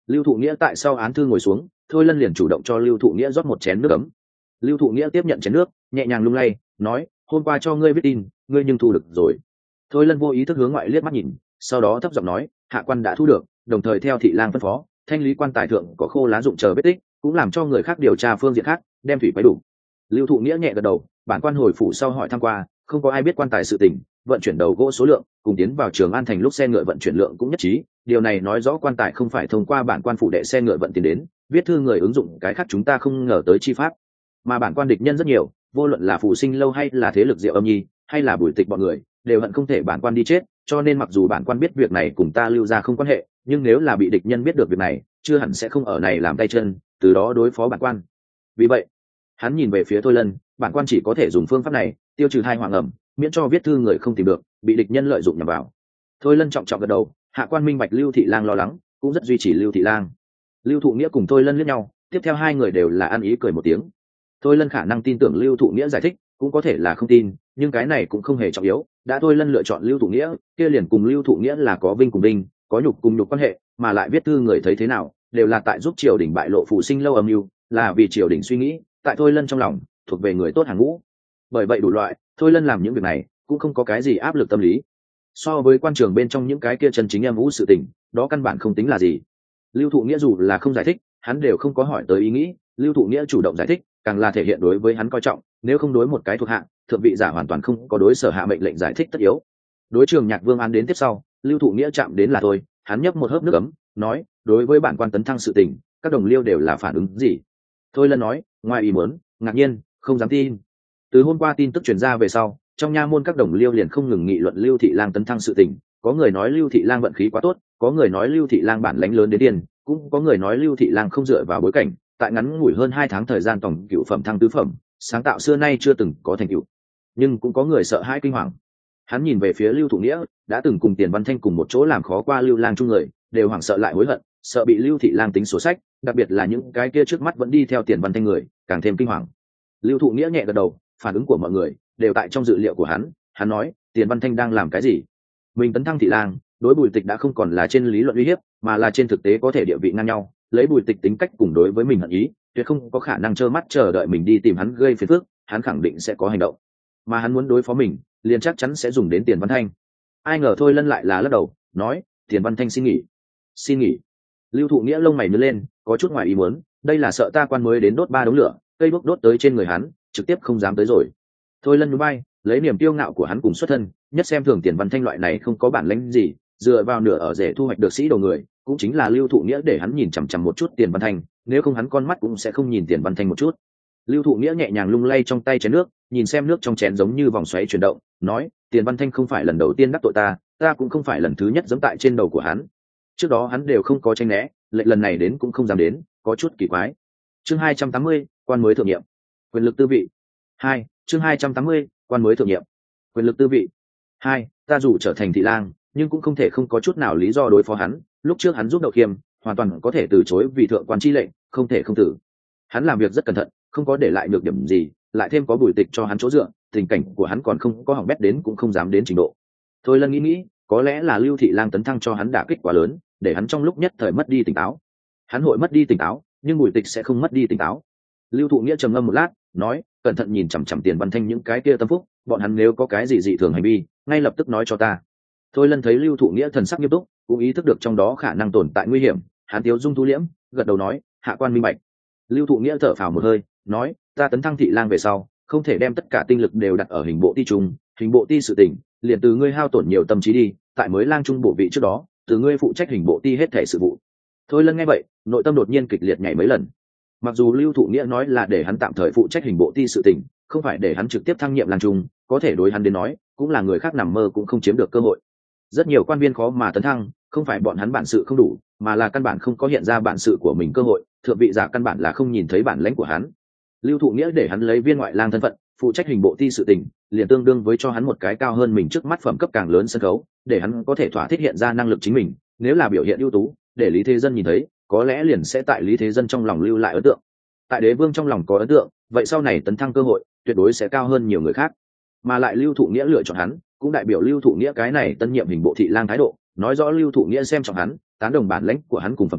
Lưu Thụ Nghĩa tại sau án thư ngồi xuống, Thôi Lân liền chủ động cho Lưu Thụ Nghĩa rót một chén nước ấm. Lưu Thụ Nghĩa tiếp nhận chén nước, nhẹ nhàng lung lay, nói: hôm qua cho ngươi viết tin, ngươi nhưng thu được rồi. Thôi Lân vô ý thức hướng ngoại liếc mắt nhìn, sau đó thấp giọng nói: hạ quan đã thu được, đồng thời theo thị lang phân phó, thanh lý quan tài thượng có khô lá dụng chờ vết tích, cũng làm cho người khác điều tra phương diện khác, đem thủy quấy đủ. Lưu Thụ Nghĩa nhẹ gật đầu, bản quan hồi phủ sau hỏi thăm qua, không có ai biết quan tài sự tình, vận chuyển đầu gỗ số lượng, cùng tiến vào Trường An thành lúc xe ngựa vận chuyển lượng cũng nhất trí, điều này nói rõ quan tài không phải thông qua bản quan phủ đệ xe ngựa vận tiền đến, viết thư người ứng dụng cái khác chúng ta không ngờ tới chi pháp, mà bản quan địch nhân rất nhiều, vô luận là Phù Sinh lâu hay là thế lực Diệu Âm Nhi, hay là Bùi Tịch bọn người, đều hận không thể bản quan đi chết, cho nên mặc dù bản quan biết việc này cùng ta Lưu gia không quan hệ, nhưng nếu là bị địch nhân biết được việc này, chưa hẳn sẽ không ở này làm tay chân, từ đó đối phó bản quan. Vì vậy, hắn nhìn về phía Thôi Lân, bản quan chỉ có thể dùng phương pháp này, tiêu trừ hai hoàng ẩm, miễn cho viết thư người không tìm được, bị địch nhân lợi dụng nhằm vào. Thôi Lân trọng trọng gật đầu, hạ quan minh bạch Lưu thị lang lo lắng, cũng rất duy trì Lưu thị lang. Lưu Thụ Nghĩa cùng Thôi Lân liếc nhau, tiếp theo hai người đều là ăn ý cười một tiếng. Thôi Lân khả năng tin tưởng Lưu Thụ Nghĩa giải thích, cũng có thể là không tin, nhưng cái này cũng không hề trọng yếu, đã Thôi Lân lựa chọn Lưu Thụ Nghĩa, kia liền cùng Lưu Thụ Nghĩa là có vinh cùng vinh, có nhục cùng nhục quan hệ, mà lại viết thư người thấy thế nào, đều là tại giúp triều đình bại lộ Phù Sinh lâu âm mưu, là vì triều đình suy nghĩ, tại Thôi Lân trong lòng thuộc về người tốt hàng ngũ. Bởi vậy đủ loại, Thôi Lân làm những việc này cũng không có cái gì áp lực tâm lý. So với quan trường bên trong những cái kia chân chính âm u sự tình, đó căn bản không tính là gì. Lưu Thụ Nghĩa dù là không giải thích, hắn đều không có hỏi tới ý nghĩ, Lưu Thụ Nghĩa chủ động giải thích, càng là thể hiện đối với hắn coi trọng, nếu không đối một cái thuộc hạ, thượng vị giả hoàn toàn không có đối sở hạ mệnh lệnh giải thích tất yếu. Đối Trường Nhạc Vương án đến tiếp sau, Lưu Thụ Nghĩa chạm đến là thôi, hắn nhấp một hớp nước ấm, nói: đối với bản quan tấn thăng sự tình, các đồng liêu đều là phản ứng gì? Thôi Lân nói: ngoài ý muốn, ngạc nhiên, không dám tin. Từ hôm qua tin tức truyền ra về sau, trong nha môn các đồng liêu liền không ngừng nghị luận Lưu thị lang tấn thăng sự tình, có người nói Lưu thị lang vận khí quá tốt, có người nói Lưu thị lang bản lãnh lớn đến điên, cũng có người nói Lưu thị lang không dựa vào bối cảnh, tại ngắn ngủi hơn hai tháng thời gian tổng cựu phẩm thăng tứ phẩm, sáng tạo xưa nay chưa từng có thành tựu. Nhưng cũng có người sợ hãi kinh hoàng. Hắn nhìn về phía Lưu Thụ Nghĩa, đã từng cùng Tiền Văn Thanh cùng một chỗ làm khó qua Lưu lang chung người, đều hoảng sợ lại hối hận, sợ bị Lưu thị lang tính sổ sách, đặc biệt là những cái kia trước mắt vẫn đi theo Tiền Văn Thanh người, càng thêm kinh hoàng. Lưu Thụ Nghĩa nhẹ gật đầu, phản ứng của mọi người đều tại trong dự liệu của hắn. Hắn nói: Tiền Văn Thanh đang làm cái gì? Mình tấn thăng thị lang, đối Bùi Tịch đã không còn là trên lý luận uy hiếp, mà là trên thực tế có thể địa vị ngang nhau, lấy Bùi Tịch tính cách cùng đối với mình hận ý, tuyệt không có khả năng trơ mắt chờ đợi mình đi tìm hắn gây phiền phức, hắn khẳng định sẽ có hành động. Mà hắn muốn đối phó mình, liền chắc chắn sẽ dùng đến Tiền Văn Thanh. Ai ngờ Thôi Lân lại là lắc đầu, nói: Tiền Văn Thanh xin nghỉ. Xin nghỉ? Lưu Thụ Nghĩa lông mày nhướng lên, có chút ngoài ý muốn, đây là sợ ta quan mới đến đốt ba đống lửa, cây đuốc đốt tới trên người hắn, trực tiếp không dám tới rồi. Thôi Lân nhún vai, lấy niềm kiêu ngạo của hắn cùng xuất thân, nhất xem thường Tiền Văn Thanh loại này không có bản lĩnh gì, dựa vào nửa ở rể thu hoạch được sĩ đầu người, cũng chính là Lưu Thụ Nghĩa để hắn nhìn chằm chằm một chút Tiền Văn Thanh, nếu không hắn con mắt cũng sẽ không nhìn Tiền Văn Thanh một chút. Lưu Thụ Nghĩa nhẹ nhàng lung lay trong tay chén nước, nhìn xem nước trong chén giống như vòng xoáy chuyển động, nói: Tiền Văn Thanh không phải lần đầu tiên đắc tội ta, ta cũng không phải lần thứ nhất giẫm tại trên đầu của hắn. Trước đó hắn đều không có tranh né, lệnh lần này đến cũng không dám đến, có chút kỳ quái. Chương hai trăm tám mươi, quan mới thượng nhiệm. Quyền lực tư vị. Hai, chương hai trăm tám mươi, quan mới thượng nhiệm. Quyền lực tư vị. Hai, ta dù trở thành thị lang, nhưng cũng không thể không có chút nào lý do đối phó hắn, lúc trước hắn giúp Đậu Khiêm, hoàn toàn có thể từ chối vì thượng quan chi lệnh, không thể không tử. Hắn làm việc rất cẩn thận, không có để lại được điểm gì, lại thêm có Bùi Tịch cho hắn chỗ dựa, tình cảnh của hắn còn không có hỏng bét đến cũng không dám đến trình độ. Thôi Lân nghĩ nghĩ, có lẽ là Lưu thị lang tấn thăng cho hắn đả kích quá lớn, để hắn trong lúc nhất thời mất đi tỉnh táo. Hắn hội mất đi tỉnh táo, nhưng Bùi Tịch sẽ không mất đi tỉnh táo. Lưu Thụ Nghĩa trầm ngâm một lát, nói: cẩn thận nhìn chằm chằm Tiền Văn Thanh những cái kia tâm phúc, bọn hắn nếu có cái gì dị thường hành vi, ngay lập tức nói cho ta. Thôi Lân thấy Lưu Thụ Nghĩa thần sắc nghiêm túc, cũng ý thức được trong đó khả năng tồn tại nguy hiểm, hắn tiếu dung thu liễm, gật đầu nói: hạ quan minh bạch. Lưu Thụ Nghĩa thở phào một hơi, nói: ta tấn thăng thị lang về sau, không thể đem tất cả tinh lực đều đặt ở hình bộ ti trung, hình bộ ti sự tình, liền từ ngươi hao tổn nhiều tâm trí đi, tại mới lang trung bổ vị trước đó, từ ngươi phụ trách hình bộ ti hết thể sự vụ. Thôi Lân nghe vậy, nội tâm đột nhiên kịch liệt nhảy mấy lần. Mặc dù Lưu Thụ Nghĩa nói là để hắn tạm thời phụ trách hình bộ ti sự tình, không phải để hắn trực tiếp thăng nhiệm lang trung, có thể đối hắn đến nói, cũng là người khác nằm mơ cũng không chiếm được cơ hội. Rất nhiều quan viên khó mà tấn thăng, không phải bọn hắn bản sự không đủ, mà là căn bản không có hiện ra bản sự của mình cơ hội, thượng vị giả căn bản là không nhìn thấy bản lãnh của hắn. Lưu Thụ Nghĩa để hắn lấy viên ngoại lang thân phận, phụ trách hình bộ ti sự tình, liền tương đương với cho hắn một cái cao hơn mình trước mắt phẩm cấp càng lớn sân khấu, để hắn có thể thỏa thích hiện ra năng lực chính mình, nếu là biểu hiện ưu tú, để Lý Thế Dân nhìn thấy, có lẽ liền sẽ tại Lý Thế Dân trong lòng lưu lại ấn tượng. Tại Đế Vương trong lòng có ấn tượng, vậy sau này tấn thăng cơ hội tuyệt đối sẽ cao hơn nhiều người khác. Mà lại Lưu Thụ Nghĩa lựa chọn hắn, cũng đại biểu Lưu Thụ Nghĩa cái này tân nhiệm hình bộ thị lang thái độ, nói rõ Lưu Thụ Nghĩa xem trọng hắn, tán đồng bản lãnh của hắn cùng phẩm tính,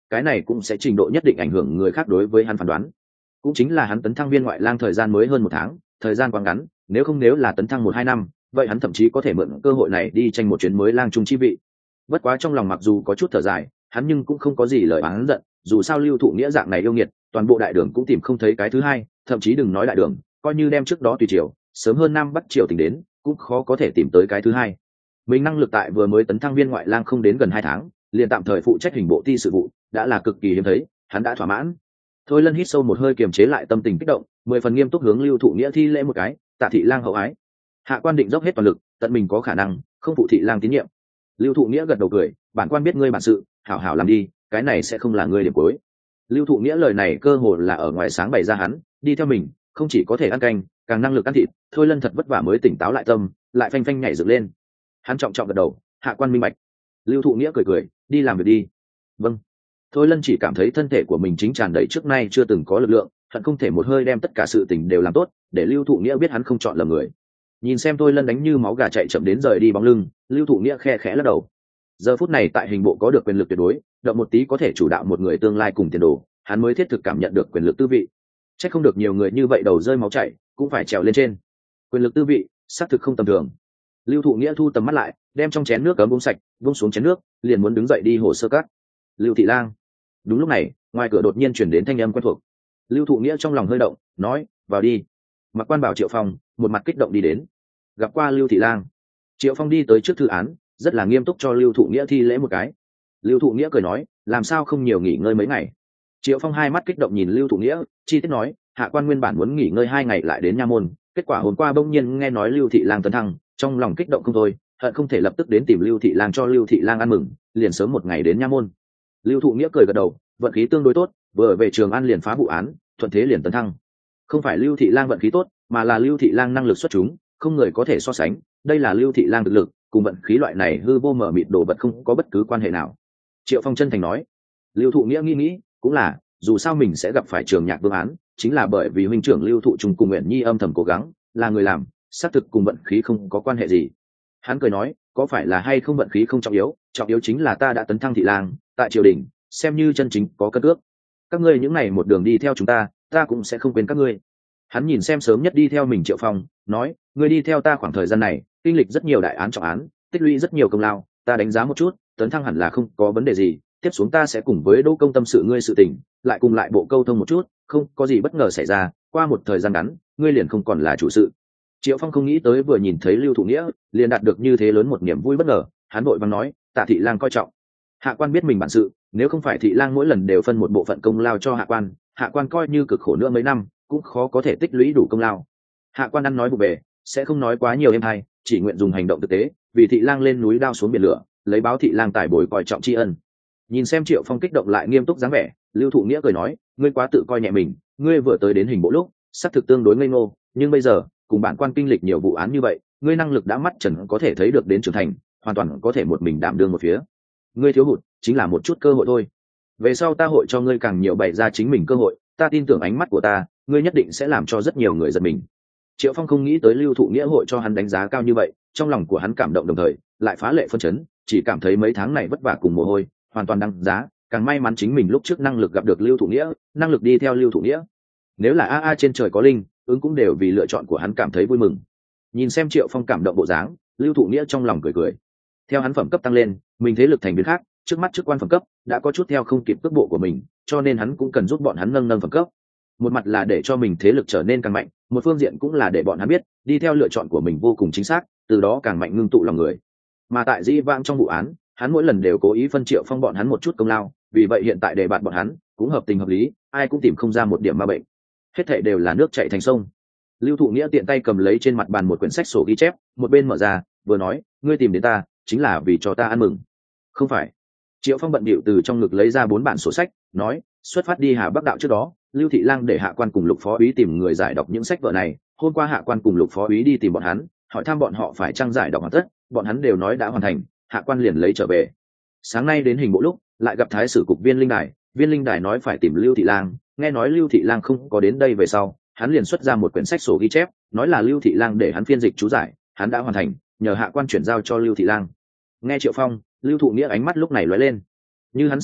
cái này cũng sẽ trình độ nhất định ảnh hưởng người khác đối với hắn phán đoán. Cũng chính là hắn tấn thăng viên ngoại lang thời gian mới hơn một tháng, thời gian quá ngắn, nếu không nếu là tấn thăng một hai năm, vậy hắn thậm chí có thể mượn cơ hội này đi tranh một chuyến mới lang trung chi vị. Bất quá trong lòng mặc dù có chút thở dài, hắn nhưng cũng không có gì lời oán giận, dù sao Lưu Thụ Nghĩa dạng này yêu nghiệt, toàn bộ đại đường cũng tìm không thấy cái thứ hai, thậm chí đừng nói đại đường, coi như đem trước đó tùy triều, sớm hơn Nam Bắc triều tỉnh đến, cũng khó có thể tìm tới cái thứ hai. Mình năng lực tại vừa mới tấn thăng viên ngoại lang không đến gần hai tháng, liền tạm thời phụ trách hình bộ ti sự vụ, đã là cực kỳ hiếm thấy, hắn đã thỏa mãn. Thôi Lân hít sâu một hơi kiềm chế lại tâm tình kích động, mười phần nghiêm túc hướng Lưu Thụ Nghĩa thi lễ một cái, tạ thị lang hậu ái. Hạ quan định dốc hết toàn lực, tận mình có khả năng, không phụ thị lang tín nhiệm. Lưu Thụ Nghĩa gật đầu cười, bản quan biết ngươi bản sự, hảo hảo làm đi, cái này sẽ không là ngươi điểm cuối. Lưu Thụ Nghĩa lời này cơ hồ là ở ngoài sáng bày ra hắn, đi theo mình, không chỉ có thể ăn canh, càng năng lực ăn thịt. Thôi Lân thật vất vả mới tỉnh táo lại tâm, lại phanh phanh nhảy dựng lên. Hắn trọng trọng gật đầu, hạ quan minh bạch. Lưu Thụ Nghĩa cười cười, đi làm việc đi. Vâng. Thôi Lân chỉ cảm thấy thân thể của mình chính tràn đầy trước nay chưa từng có lực lượng, hận không thể một hơi đem tất cả sự tình đều làm tốt, để Lưu Thụ Nghĩa biết hắn không chọn lầm người. Nhìn xem Thôi Lân đánh như máu gà chạy chậm đến rời đi bóng lưng, Lưu Thụ Nghĩa khe khẽ lắc đầu. Giờ phút này tại hình bộ có được quyền lực tuyệt đối, động một tí có thể chủ đạo một người tương lai cùng tiền đồ, hắn mới thiết thực cảm nhận được quyền lực tư vị. Chắc không được nhiều người như vậy đầu rơi máu chảy, cũng phải trèo lên trên. Quyền lực tư vị, xác thực không tầm thường. Lưu Thụ Nghĩa thu tầm mắt lại, đem trong chén nước cấm uống sạch, buông xuống chén nước, liền muốn đứng dậy đi hồ sơ cát. Lưu thị lang. Đúng lúc này, ngoài cửa đột nhiên chuyển đến thanh âm quen thuộc. Lưu Thụ Nghĩa trong lòng hơi động, nói, vào đi. Mặc Quan bảo Triệu Phong, một mặt kích động đi đến. Gặp qua Lưu thị lang. Triệu Phong đi tới trước thư án, rất là nghiêm túc cho Lưu Thụ Nghĩa thi lễ một cái. Lưu Thụ Nghĩa cười nói, làm sao không nhiều nghỉ ngơi mấy ngày. Triệu Phong hai mắt kích động nhìn Lưu Thụ Nghĩa, chi tiết nói, hạ quan nguyên bản muốn nghỉ ngơi hai ngày lại đến nha môn, kết quả hôm qua bỗng nhiên nghe nói Lưu thị lang tấn thăng, trong lòng kích động không thôi, hận không thể lập tức đến tìm Lưu thị lang cho Lưu thị lang ăn mừng, liền sớm một ngày đến nha môn. Lưu Thụ Nghĩa cười gật đầu, vận khí tương đối tốt, vừa về Trường An liền phá vụ án, thuận thế liền tấn thăng. Không phải Lưu thị lang vận khí tốt, mà là Lưu thị lang năng lực xuất chúng, không người có thể so sánh, đây là Lưu thị lang thực lực, cùng vận khí loại này hư vô mở mịt đồ vật không có bất cứ quan hệ nào. Triệu Phong chân thành nói. Lưu Thụ Nghĩa nghĩ nghĩ, cũng là, dù sao mình sẽ gặp phải Trường Nhạc vương án, chính là bởi vì huynh trưởng Lưu Thụ Trung cùng Uyển Nhi âm thầm cố gắng, là người làm, xác thực cùng vận khí không có quan hệ gì. Hắn cười nói, có phải là hay không vận khí không trọng yếu, trọng yếu chính là ta đã tấn thăng thị lang, tại triều đình, xem như chân chính có cất ước. Các ngươi những ngày một đường đi theo chúng ta, ta cũng sẽ không quên các ngươi. Hắn nhìn xem sớm nhất đi theo mình Triệu Phong, nói, ngươi đi theo ta khoảng thời gian này, kinh lịch rất nhiều đại án trọng án, tích lũy rất nhiều công lao, ta đánh giá một chút, tấn thăng hẳn là không có vấn đề gì. Tiếp xuống ta sẽ cùng với Đỗ Công tâm sự ngươi sự tình, lại cùng lại bộ câu thông một chút, không có gì bất ngờ xảy ra, qua một thời gian ngắn, ngươi liền không còn là chủ sự. Triệu Phong không nghĩ tới vừa nhìn thấy Lưu Thụ Nghĩa, liền đạt được như thế lớn một niềm vui bất ngờ, hắn vội vàng nói, Tạ thị lang coi trọng. Hạ quan biết mình bản sự, nếu không phải thị lang mỗi lần đều phân một bộ phận công lao cho hạ quan, hạ quan coi như cực khổ nữa mấy năm, cũng khó có thể tích lũy đủ công lao. Hạ quan ăn nói vụ bề, sẽ không nói quá nhiều êm hay, chỉ nguyện dùng hành động thực tế, vì thị lang lên núi đao xuống biển lửa, lấy báo thị lang tài bồi coi trọng tri ân. Nhìn xem Triệu Phong kích động lại nghiêm túc dáng vẻ, Lưu Thụ Nghĩa cười nói, ngươi quá tự coi nhẹ mình, ngươi vừa tới đến hình bộ lúc, xác thực tương đối ngây ngô, nhưng bây giờ, cùng bản quan kinh lịch nhiều vụ án như vậy, ngươi năng lực đã mắt trần có thể thấy được đến trưởng thành, hoàn toàn có thể một mình đảm đương một phía. Ngươi thiếu hụt chính là một chút cơ hội thôi. Về sau ta hội cho ngươi càng nhiều bày ra chính mình cơ hội, ta tin tưởng ánh mắt của ta, ngươi nhất định sẽ làm cho rất nhiều người giật mình. Triệu Phong không nghĩ tới Lưu Thụ Nghĩa hội cho hắn đánh giá cao như vậy, trong lòng của hắn cảm động đồng thời, lại phá lệ phân chấn, chỉ cảm thấy mấy tháng này vất vả cùng mồ hôi, hoàn toàn đăng giá, càng may mắn chính mình lúc trước năng lực gặp được Lưu Thụ Nghĩa, năng lực đi theo Lưu Thụ Nghĩa. Nếu là a a trên trời có linh, ứng cũng đều vì lựa chọn của hắn cảm thấy vui mừng. Nhìn xem Triệu Phong cảm động bộ dáng, Lưu Thụ Nghĩa trong lòng cười cười. Theo hắn phẩm cấp tăng lên, mình thế lực thành biến khác, trước mắt chức quan phẩm cấp đã có chút theo không kịp cước bộ của mình, cho nên hắn cũng cần giúp bọn hắn nâng nâng phẩm cấp. Một mặt là để cho mình thế lực trở nên càng mạnh, một phương diện cũng là để bọn hắn biết, đi theo lựa chọn của mình vô cùng chính xác, từ đó càng mạnh ngưng tụ lòng người. Mà tại dĩ vãng trong vụ án, hắn mỗi lần đều cố ý phân Triệu Phong bọn hắn một chút công lao, vì vậy hiện tại đề bạt bọn hắn cũng hợp tình hợp lý, ai cũng tìm không ra một điểm ma bệnh. Hết thảy đều là nước chảy thành sông. Lưu Thụ Nghĩa tiện tay cầm lấy trên mặt bàn một quyển sách sổ ghi chép, một bên mở ra, vừa nói, ngươi tìm đến ta, chính là vì cho ta ăn mừng. Không phải. Triệu Phong bận bịu từ trong ngực lấy ra bốn bản sổ sách, nói, xuất phát đi Hà Bắc đạo trước đó, Lưu thị lang để hạ quan cùng Lục phó úy tìm người giải đọc những sách vở này, hôm qua hạ quan cùng Lục phó úy đi tìm bọn hắn, hỏi thăm bọn họ phải trang giải đọc hoàn tất, bọn hắn đều nói đã hoàn thành, hạ quan liền lấy trở về. Sáng nay đến hình bộ lúc, lại gặp thái sử cục Viên Linh Đài, Viên Linh Đài nói phải tìm Lưu thị lang, nghe nói Lưu thị lang không có đến đây về sau, hắn liền xuất ra một quyển sách sổ ghi chép, nói là Lưu thị lang để hắn phiên dịch chú giải, hắn đã hoàn thành, nhờ hạ quan chuyển giao cho Lưu thị lang. Nghe Triệu Phong, Lưu Thụ Nghĩa ánh mắt lúc này lóe lên. Như hắn sở liệu,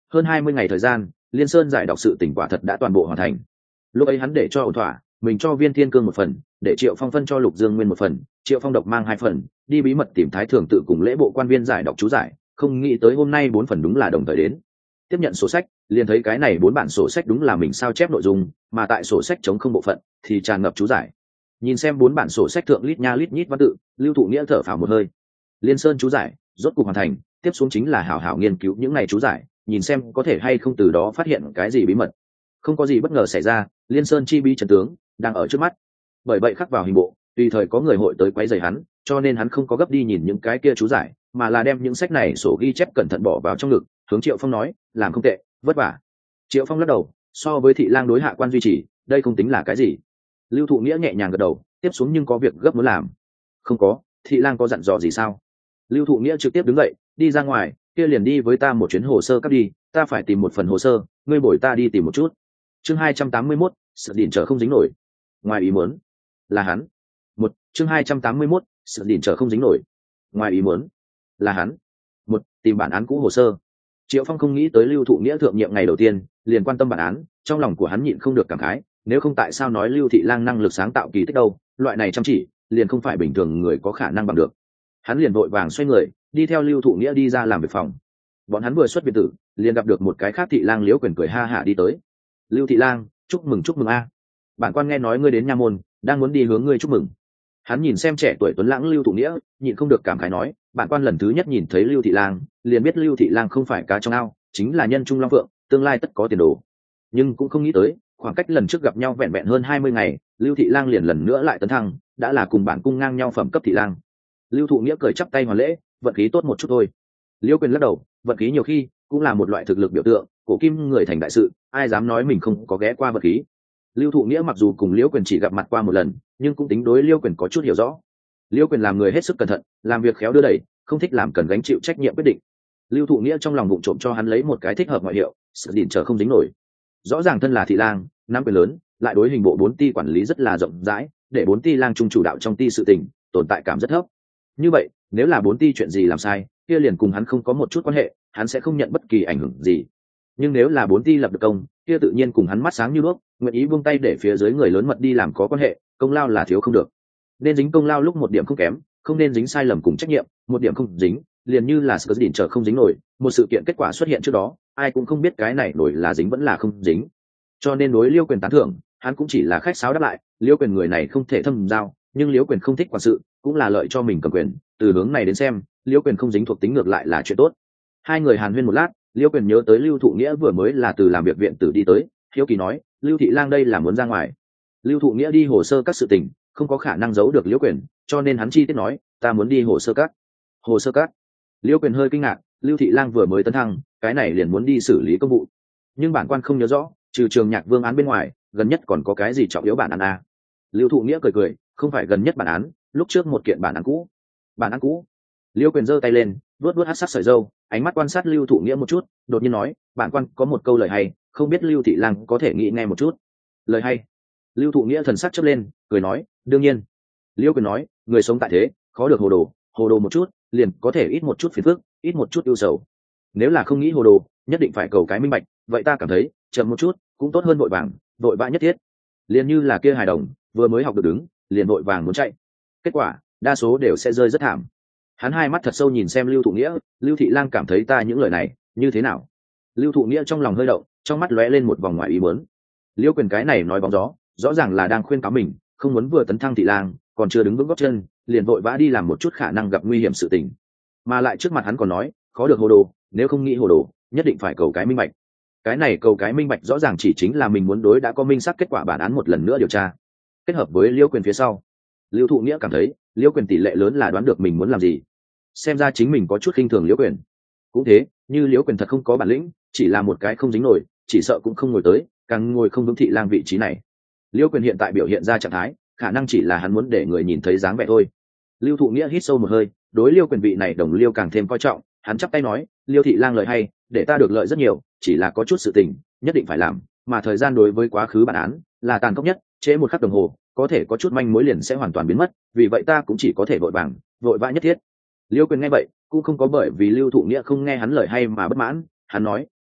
hơn hai mươi ngày thời gian, Liên Sơn giải đọc sự tỉnh quả thật đã toàn bộ hoàn thành. Lúc ấy hắn để cho ổn thỏa, mình cho Viên Thiên Cương một phần, để Triệu Phong phân cho Lục Dương Nguyên một phần, Triệu Phong độc mang hai phần, đi bí mật tìm Thái Thường tự cùng lễ bộ quan viên giải đọc chú giải, không nghĩ tới hôm nay bốn phần đúng là đồng thời đến. Tiếp nhận sổ sách, liền thấy cái này bốn bản sổ sách đúng là mình sao chép nội dung, mà tại sổ sách chống không bộ phận thì tràn ngập chú giải. Nhìn xem bốn bản sổ sách thượng lít nha lít nhít văn tự, Lưu Thụ Nghĩa thở phào một hơi. Liên Sơn chú giải rốt cục hoàn thành, tiếp xuống chính là hảo hảo nghiên cứu những này chú giải, nhìn xem có thể hay không từ đó phát hiện cái gì bí mật. Không có gì bất ngờ xảy ra, Liên Sơn chi bí trận tướng đang ở trước mắt. Bởi vậy khắc vào hình bộ, tùy thời có người hội tới quấy rầy hắn, cho nên hắn không có gấp đi nhìn những cái kia chú giải, mà là đem những sách này sổ ghi chép cẩn thận bỏ vào trong ngực, hướng Triệu Phong nói, làm không tệ, vất vả. Triệu Phong lắc đầu, so với Thị Lang đối hạ quan duy trì, đây không tính là cái gì. Lưu Thụ Nghĩa nhẹ nhàng gật đầu, tiếp xuống nhưng có việc gấp muốn làm. Không có, Thị Lang có dặn dò gì sao? Lưu Thụ Nghĩa trực tiếp đứng dậy, đi ra ngoài, kia liền đi với ta một chuyến hồ sơ cấp đi, ta phải tìm một phần hồ sơ, ngươi bồi ta đi tìm một chút. Chương hai trăm tám mươi mốt, sự đỉnh trở không dính nổi. Ngoài ý muốn, là hắn. Một, chương hai trăm tám mươi mốt, sự đỉnh trở không dính nổi. Ngoài ý muốn, là hắn. Một, tìm bản án cũ hồ sơ. Triệu Phong không nghĩ tới Lưu Thụ Nghĩa thượng nhiệm ngày đầu tiên, liền quan tâm bản án, trong lòng của hắn nhịn không được cảm khái, nếu không tại sao nói Lưu Thị Lang năng lực sáng tạo kỳ tích đâu, loại này chăm chỉ, liền không phải bình thường người có khả năng bằng được. Hắn liền vội vàng xoay người, đi theo Lưu Thụ Nghĩa đi ra làm việc phòng. Bọn hắn vừa xuất biệt tử, liền gặp được một cái khác Thị Lang Liễu Quyền cười ha hả đi tới. Lưu Thị Lang, chúc mừng chúc mừng a. Bản quan nghe nói ngươi đến nha môn, đang muốn đi hướng ngươi chúc mừng. Hắn nhìn xem trẻ tuổi tuấn lãng Lưu Thụ Nghĩa, nhịn không được cảm khái nói, bản quan lần thứ nhất nhìn thấy Lưu Thị Lang, liền biết Lưu Thị Lang không phải cá trong ao, chính là nhân trung long phượng, tương lai tất có tiền đồ. Nhưng cũng không nghĩ tới, khoảng cách lần trước gặp nhau vẹn vẹn hơn hai mươi ngày, Lưu Thị Lang liền lần nữa lại tấn thăng, đã là cùng bản cung ngang nhau phẩm cấp Thị Lang. Lưu Thụ Nghĩa cười chắp tay hoàn lễ, vận khí tốt một chút thôi. Liễu Quyền lắc đầu, vận khí nhiều khi cũng là một loại thực lực biểu tượng, cổ kim người thành đại sự, ai dám nói mình không có ghé qua vận khí. Lưu Thụ Nghĩa mặc dù cùng Liễu Quyền chỉ gặp mặt qua một lần, nhưng cũng tính đối Liễu Quyền có chút hiểu rõ. Liễu Quyền làm người hết sức cẩn thận, làm việc khéo đưa đẩy, không thích làm cần gánh chịu trách nhiệm quyết định. Lưu Thụ Nghĩa trong lòng vụng trộm cho hắn lấy một cái thích hợp ngoại hiệu, sự đỉnh trở không dính nổi. Rõ ràng thân là Thị Lang, nắm quyền lớn, lại đối hình bộ bốn ty quản lý rất là rộng rãi, để bốn ty lang trung chủ đạo trong ty sự tình, tồn tại cảm rất thấp. Như vậy, nếu là bốn ty chuyện gì làm sai, kia liền cùng hắn không có một chút quan hệ, hắn sẽ không nhận bất kỳ ảnh hưởng gì. Nhưng nếu là bốn ty lập được công, kia tự nhiên cùng hắn mắt sáng như đuốc, nguyện ý buông tay để phía dưới người lớn mật đi làm có quan hệ, công lao là thiếu không được. Nên dính công lao lúc một điểm không kém, không nên dính sai lầm cùng trách nhiệm, một điểm không dính, liền như là sự đỉnh trở không dính nổi, một sự kiện kết quả xuất hiện trước đó, ai cũng không biết cái này nổi là dính vẫn là không dính. Cho nên đối Liễu Quyền tán thưởng, hắn cũng chỉ là khách sáo đáp lại, Liễu Quyền người này không thể thâm giao, nhưng Liễu Quyền không thích quản sự, cũng là lợi cho mình cầm quyền, từ hướng này đến xem, Liễu Quyền không dính thuộc tính ngược lại là chuyện tốt. Hai người hàn huyên một lát, Liễu Quyền nhớ tới Lưu Thụ Nghĩa vừa mới là từ làm việc viện tử đi tới, hiếu kỳ nói, Lưu Thị Lang đây là muốn ra ngoài. Lưu Thụ Nghĩa đi hồ sơ các sự tình, không có khả năng giấu được Liễu Quyền, cho nên hắn chi tiết nói, ta muốn đi hồ sơ các. Hồ sơ các? Liễu Quyền hơi kinh ngạc, Lưu Thị Lang vừa mới tấn thăng, cái này liền muốn đi xử lý công vụ. Nhưng bản quan không nhớ rõ, trừ Trường Nhạc Vương án bên ngoài, gần nhất còn có cái gì trọng yếu bản án à? Lưu Thụ Nghĩa cười cười, không phải gần nhất bản án, lúc trước một kiện bản án cũ. Bản án cũ? Liễu Quyền giơ tay lên, vuốt vuốt hắc sắc sợi râu, ánh mắt quan sát Lưu Thụ Nghĩa một chút, đột nhiên nói, bản quan có một câu lời hay, không biết Lưu Thị Lang có thể nghĩ nghe một chút. Lời hay? Lưu Thụ Nghĩa thần sắc chớp lên, cười nói, đương nhiên. Liễu Quyền nói, người sống tại thế, khó được hồ đồ, hồ đồ một chút, liền có thể ít một chút phiền phức, ít một chút ưu sầu. Nếu là không nghĩ hồ đồ, nhất định phải cầu cái minh bạch, vậy ta cảm thấy, chậm một chút, cũng tốt hơn vội vàng, vội vã nhất thiết. Liền như là kia hài đồng, vừa mới học được đứng, liền vội vàng muốn chạy. Kết quả, đa số đều sẽ rơi rất thảm. Hắn hai mắt thật sâu nhìn xem Lưu Thụ Nghĩa, Lưu Thị Lang cảm thấy ta những lời này, như thế nào? Lưu Thụ Nghĩa trong lòng hơi động, trong mắt lóe lên một vòng ngoài ý muốn. Liễu Quyền cái này nói bóng gió, rõ ràng là đang khuyên cáo mình, không muốn vừa tấn thăng Thị Lang, còn chưa đứng vững gót chân, liền vội vã đi làm một chút khả năng gặp nguy hiểm sự tình. Mà lại trước mặt hắn còn nói, khó được hồ đồ, nếu không nghĩ hồ đồ, nhất định phải cầu cái minh bạch. Cái này cầu cái minh bạch rõ ràng chỉ chính là mình muốn đối đã có minh xác kết quả bản án một lần nữa điều tra. Kết hợp với Liễu Quyền phía sau, Lưu Thụ Nghĩa cảm thấy, Liễu Quyền tỷ lệ lớn là đoán được mình muốn làm gì. Xem ra chính mình có chút khinh thường Liễu Quyền. Cũng thế, như Liễu Quyền thật không có bản lĩnh, chỉ là một cái không dính nổi, chỉ sợ cũng không ngồi tới, càng ngồi không vững Thị Lang vị trí này. Liễu Quyền hiện tại biểu hiện ra trạng thái, khả năng chỉ là hắn muốn để người nhìn thấy dáng vẻ thôi. Lưu Thụ Nghĩa hít sâu một hơi, đối Liễu Quyền vị này đồng liêu càng thêm coi trọng, hắn chắp tay nói, Liêu Thị Lang lời hay, để ta được lợi rất nhiều, chỉ là có chút sự tình nhất định phải làm, mà thời gian đối với quá khứ bản án là tàn khốc nhất, trễ một khắc đồng hồ có thể có chút manh mối liền sẽ hoàn toàn biến mất, vì vậy ta cũng chỉ có thể vội vàng, vội vã nhất thiết. Liêu Quyền nghe vậy cũng không có bởi vì Lưu Thụ Nghĩa không nghe hắn lời hay mà bất mãn, hắn nói,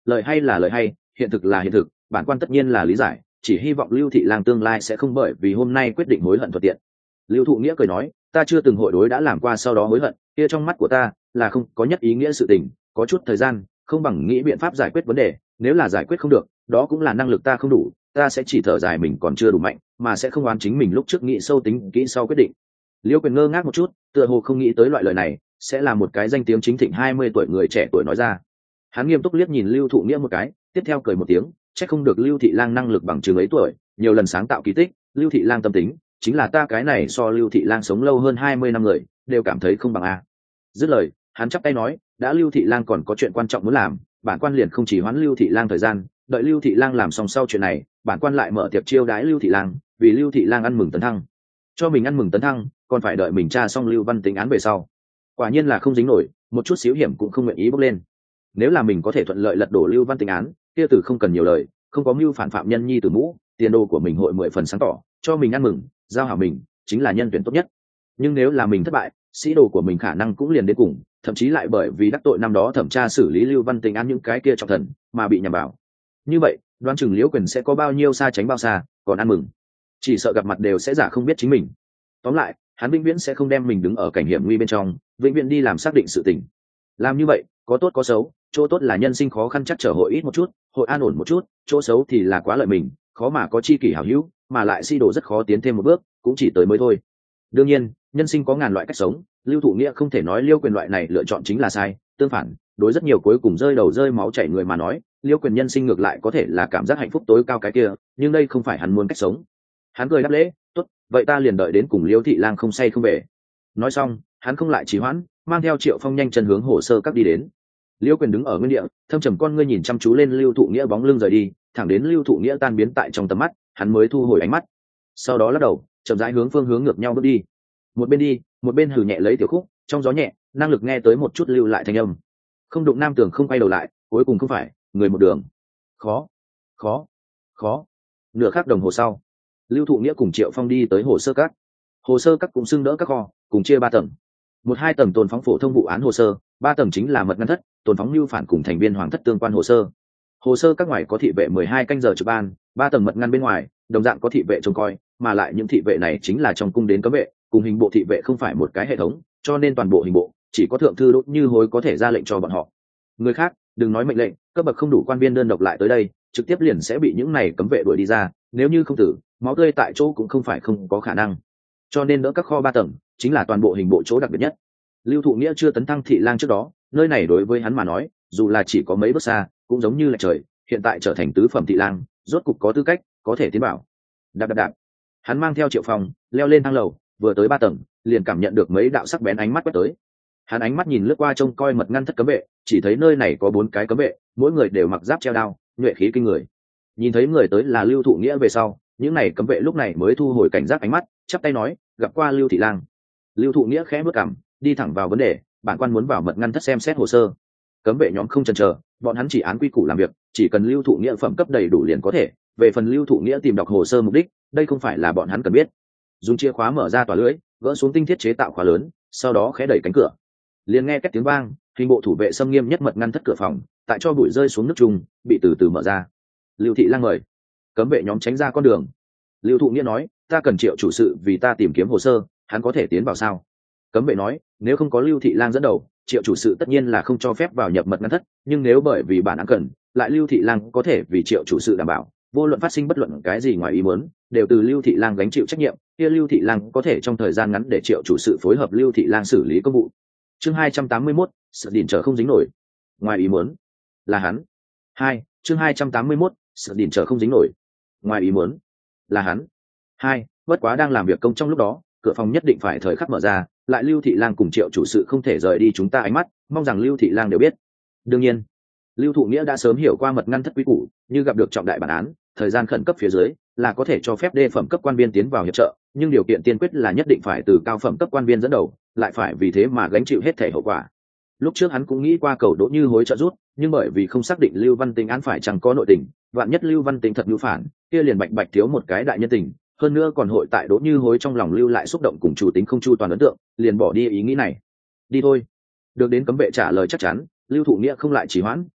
lời hay là lời hay, hiện thực là hiện thực, bản quan tất nhiên là lý giải, chỉ hy vọng Lưu Thị Lang tương lai sẽ không bởi vì hôm nay quyết định hối hận thuận tiện. Lưu Thụ Nghĩa cười nói, ta chưa từng hội đối đã làm qua sau đó hối hận, kia trong mắt của ta là không có nhất ý nghĩa sự tình, có chút thời gian không bằng nghĩ biện pháp giải quyết vấn đề, nếu là giải quyết không được, đó cũng là năng lực ta không đủ, ta sẽ chỉ thở dài mình còn chưa đủ mạnh, mà sẽ không oán chính mình lúc trước nghĩ sâu tính kỹ sau quyết định. Liễu Quyền ngơ ngác một chút, tựa hồ không nghĩ tới loại lời này sẽ là một cái danh tiếng chính thịnh hai mươi tuổi người trẻ tuổi nói ra. Hắn nghiêm túc liếc nhìn Lưu Thụ Nghĩa một cái, tiếp theo cười một tiếng, chắc không được Lưu Thị Lang năng lực bằng chừng ấy tuổi, nhiều lần sáng tạo kỳ tích, Lưu Thị Lang tâm tính, chính là ta cái này so Lưu Thị Lang sống lâu hơn hai mươi năm người, đều cảm thấy không bằng a. Dứt lời, hắn chắp tay nói, đã Lưu Thị Lang còn có chuyện quan trọng muốn làm, bản quan liền không chỉ hoãn Lưu Thị Lang thời gian, đợi Lưu Thị Lang làm xong sau chuyện này, bản quan lại mở tiệc chiêu đãi Lưu Thị Lang, vì Lưu Thị Lang ăn mừng tấn thăng. Cho mình ăn mừng tấn thăng, còn phải đợi mình tra xong Lưu Văn tính án về sau. Quả nhiên là không dính nổi, một chút xíu hiểm cũng không nguyện ý bốc lên. Nếu là mình có thể thuận lợi lật đổ Lưu Văn tính án, kia tử không cần nhiều lời, không có mưu phản phạm nhân nhi tử mũ, tiền đồ của mình hội mười phần sáng tỏ, cho mình ăn mừng, giao hảo mình, chính là nhân tuyển tốt nhất. Nhưng nếu là mình thất bại, sĩ đồ của mình khả năng cũng liền đến cùng, thậm chí lại bởi vì đắc tội năm đó thẩm tra xử lý Lưu Văn tính án những cái kia trọng thần, mà bị nhằm vào. Như vậy, đoán chừng Liễu Quyền sẽ có bao nhiêu xa tránh bao xa, còn ăn mừng, chỉ sợ gặp mặt đều sẽ giả không biết chính mình. Tóm lại, hắn vĩnh viễn sẽ không đem mình đứng ở cảnh hiểm nguy bên trong, vĩnh viễn đi làm xác định sự tình. Làm như vậy, có tốt có xấu, chỗ tốt là nhân sinh khó khăn chắc trở hội ít một chút, hội an ổn một chút, chỗ xấu thì là quá lợi mình, khó mà có chi kỷ hảo hữu, mà lại si đồ rất khó tiến thêm một bước, cũng chỉ tới mới thôi. Đương nhiên, nhân sinh có ngàn loại cách sống, Lưu Thụ Nghĩa không thể nói Liễu Quyền loại này lựa chọn chính là sai, tương phản, đối rất nhiều cuối cùng rơi đầu rơi máu chảy người mà nói, Liễu Quyền nhân sinh ngược lại có thể là cảm giác hạnh phúc tối cao cái kia, nhưng đây không phải hắn muốn cách sống. Hắn cười đáp lễ, tốt, vậy ta liền đợi đến cùng Liễu Thị Lang không say không về. Nói xong, hắn không lại trì hoãn, mang theo Triệu Phong nhanh chân hướng hồ sơ các đi đến. Liễu Quyền đứng ở nguyên địa, thâm trầm con ngươi nhìn chăm chú lên Lưu Thụ Nghĩa bóng lưng rời đi, thẳng đến Lưu Thụ Nghĩa tan biến tại trong tầm mắt, hắn mới thu hồi ánh mắt. Sau đó lắc đầu, chậm rãi hướng phương hướng ngược nhau bước đi. Một bên đi, một bên hừ nhẹ lấy tiểu khúc, trong gió nhẹ, năng lực nghe tới một chút lưu lại thanh âm. Không đụng nam tường không quay đầu lại, cuối cùng không phải người một đường. Khó, khó, khó. Nửa khắc đồng hồ sau, Lưu Thụ Nghĩa cùng Triệu Phong đi tới hồ sơ các. Hồ sơ các cũng xưng đỡ các kho, cùng chia ba tầng. Một hai tầng tồn phóng phổ thông vụ án hồ sơ, ba tầng chính là mật ngăn thất, tồn phóng lưu phản cùng thành viên hoàng thất tương quan hồ sơ. Hồ sơ các ngoài có thị vệ mười hai canh giờ trực ban, ba tầng mật ngăn bên ngoài, đồng dạng có thị vệ trông coi, mà lại những thị vệ này chính là trong cung đến cấm vệ, cùng hình bộ thị vệ không phải một cái hệ thống, cho nên toàn bộ hình bộ chỉ có thượng thư Đỗ Như Hối có thể ra lệnh cho bọn họ. Người khác, đừng nói mệnh lệnh, cấp bậc không đủ quan viên đơn độc lại tới đây, trực tiếp liền sẽ bị những này cấm vệ đuổi đi ra, nếu như không tử, máu tươi tại chỗ cũng không phải không có khả năng. Cho nên đỡ các kho ba tầng chính là toàn bộ hình bộ chỗ đặc biệt nhất. Lưu Thụ Nghĩa chưa tấn thăng thị lang trước đó, nơi này đối với hắn mà nói, dù là chỉ có mấy bước xa, cũng giống như là trời, hiện tại trở thành tứ phẩm thị lang, rốt cục có tư cách, có thể tiến bảo. Đạp đạp đạp. Hắn mang theo Triệu Phong, leo lên thang lầu, vừa tới ba tầng, liền cảm nhận được mấy đạo sắc bén ánh mắt quét tới. Hắn ánh mắt nhìn lướt qua trông coi mật ngăn thất cấm vệ, chỉ thấy nơi này có bốn cái cấm vệ, mỗi người đều mặc giáp treo đao, nhuệ khí kinh người. Nhìn thấy người tới là Lưu Thụ Nghĩa về sau, những này cấm vệ lúc này mới thu hồi cảnh giác ánh mắt, chắp tay nói, gặp qua Lưu thị lang. Lưu Thụ Nghĩa khẽ bước cằm, đi thẳng vào vấn đề, bản quan muốn vào mật ngăn thất xem xét hồ sơ. Cấm vệ nhóm không chần chờ, bọn hắn chỉ án quy củ làm việc, chỉ cần Lưu Thụ Nghĩa phẩm cấp đầy đủ liền có thể. Về phần Lưu Thụ Nghĩa tìm đọc hồ sơ mục đích, đây không phải là bọn hắn cần biết. Dùng chìa khóa mở ra tòa lưới, gỡ xuống tinh thiết chế tạo khóa lớn, sau đó khẽ đẩy cánh cửa. Liền nghe két tiếng vang, hình bộ thủ vệ xâm nghiêm nhất mật ngăn thất cửa phòng, tại cho bụi rơi xuống nước chung, bị từ từ mở ra. Lưu thị lang mời. Cấm vệ nhóm tránh ra con đường. Lưu Thụ Nghĩa nói, ta cần Triệu chủ sự vì ta tìm kiếm hồ sơ, hắn có thể tiến vào sao? Cấm vệ nói, nếu không có Lưu thị lang dẫn đầu, Triệu chủ sự tất nhiên là không cho phép vào nhập mật ngăn thất, nhưng nếu bởi vì bản án cần, lại Lưu thị lang có thể vì Triệu chủ sự đảm bảo, vô luận phát sinh bất luận cái gì ngoài ý muốn, đều từ Lưu thị lang gánh chịu trách nhiệm, kia Lưu thị lang có thể trong thời gian ngắn để Triệu chủ sự phối hợp Lưu thị lang xử lý công vụ. Chương hai trăm tám mươi mốt, sự đỉnh trở không dính nổi. Ngoài ý muốn, là hắn. Hai, chương hai trăm tám mươi mốt, sự đỉnh trở không dính nổi. Ngoài ý muốn, là hắn. Hai, bất quá đang làm việc công trong lúc đó, cửa phòng nhất định phải thời khắc mở ra, lại Lưu thị lang cùng Triệu chủ sự không thể rời đi chúng ta ánh mắt, mong rằng Lưu thị lang đều biết. Đương nhiên, Lưu Thụ Nghĩa đã sớm hiểu qua mật ngăn thất quý củ, như gặp được trọng đại bản án, thời gian khẩn cấp phía dưới là có thể cho phép đê phẩm cấp quan viên tiến vào hiệp trợ, nhưng điều kiện tiên quyết là nhất định phải từ cao phẩm cấp quan viên dẫn đầu, lại phải vì thế mà gánh chịu hết thể hậu quả. Lúc trước hắn cũng nghĩ qua cầu Đỗ Như Hối trợ giúp, nhưng bởi vì không xác định Lưu Văn Tính án phải chẳng có nội tình, vạn nhất Lưu Văn Tính thật nhu phản, kia liền bạch bạch thiếu một cái đại nhân tình, hơn nữa còn hội tại Đỗ Như Hối trong lòng lưu lại xúc động cùng chủ tính không chu toàn ấn tượng, liền bỏ đi ý nghĩ này. Đi thôi. Được đến cấm vệ trả lời chắc chắn, Lưu Thụ Nghĩa không lại trì hoãn,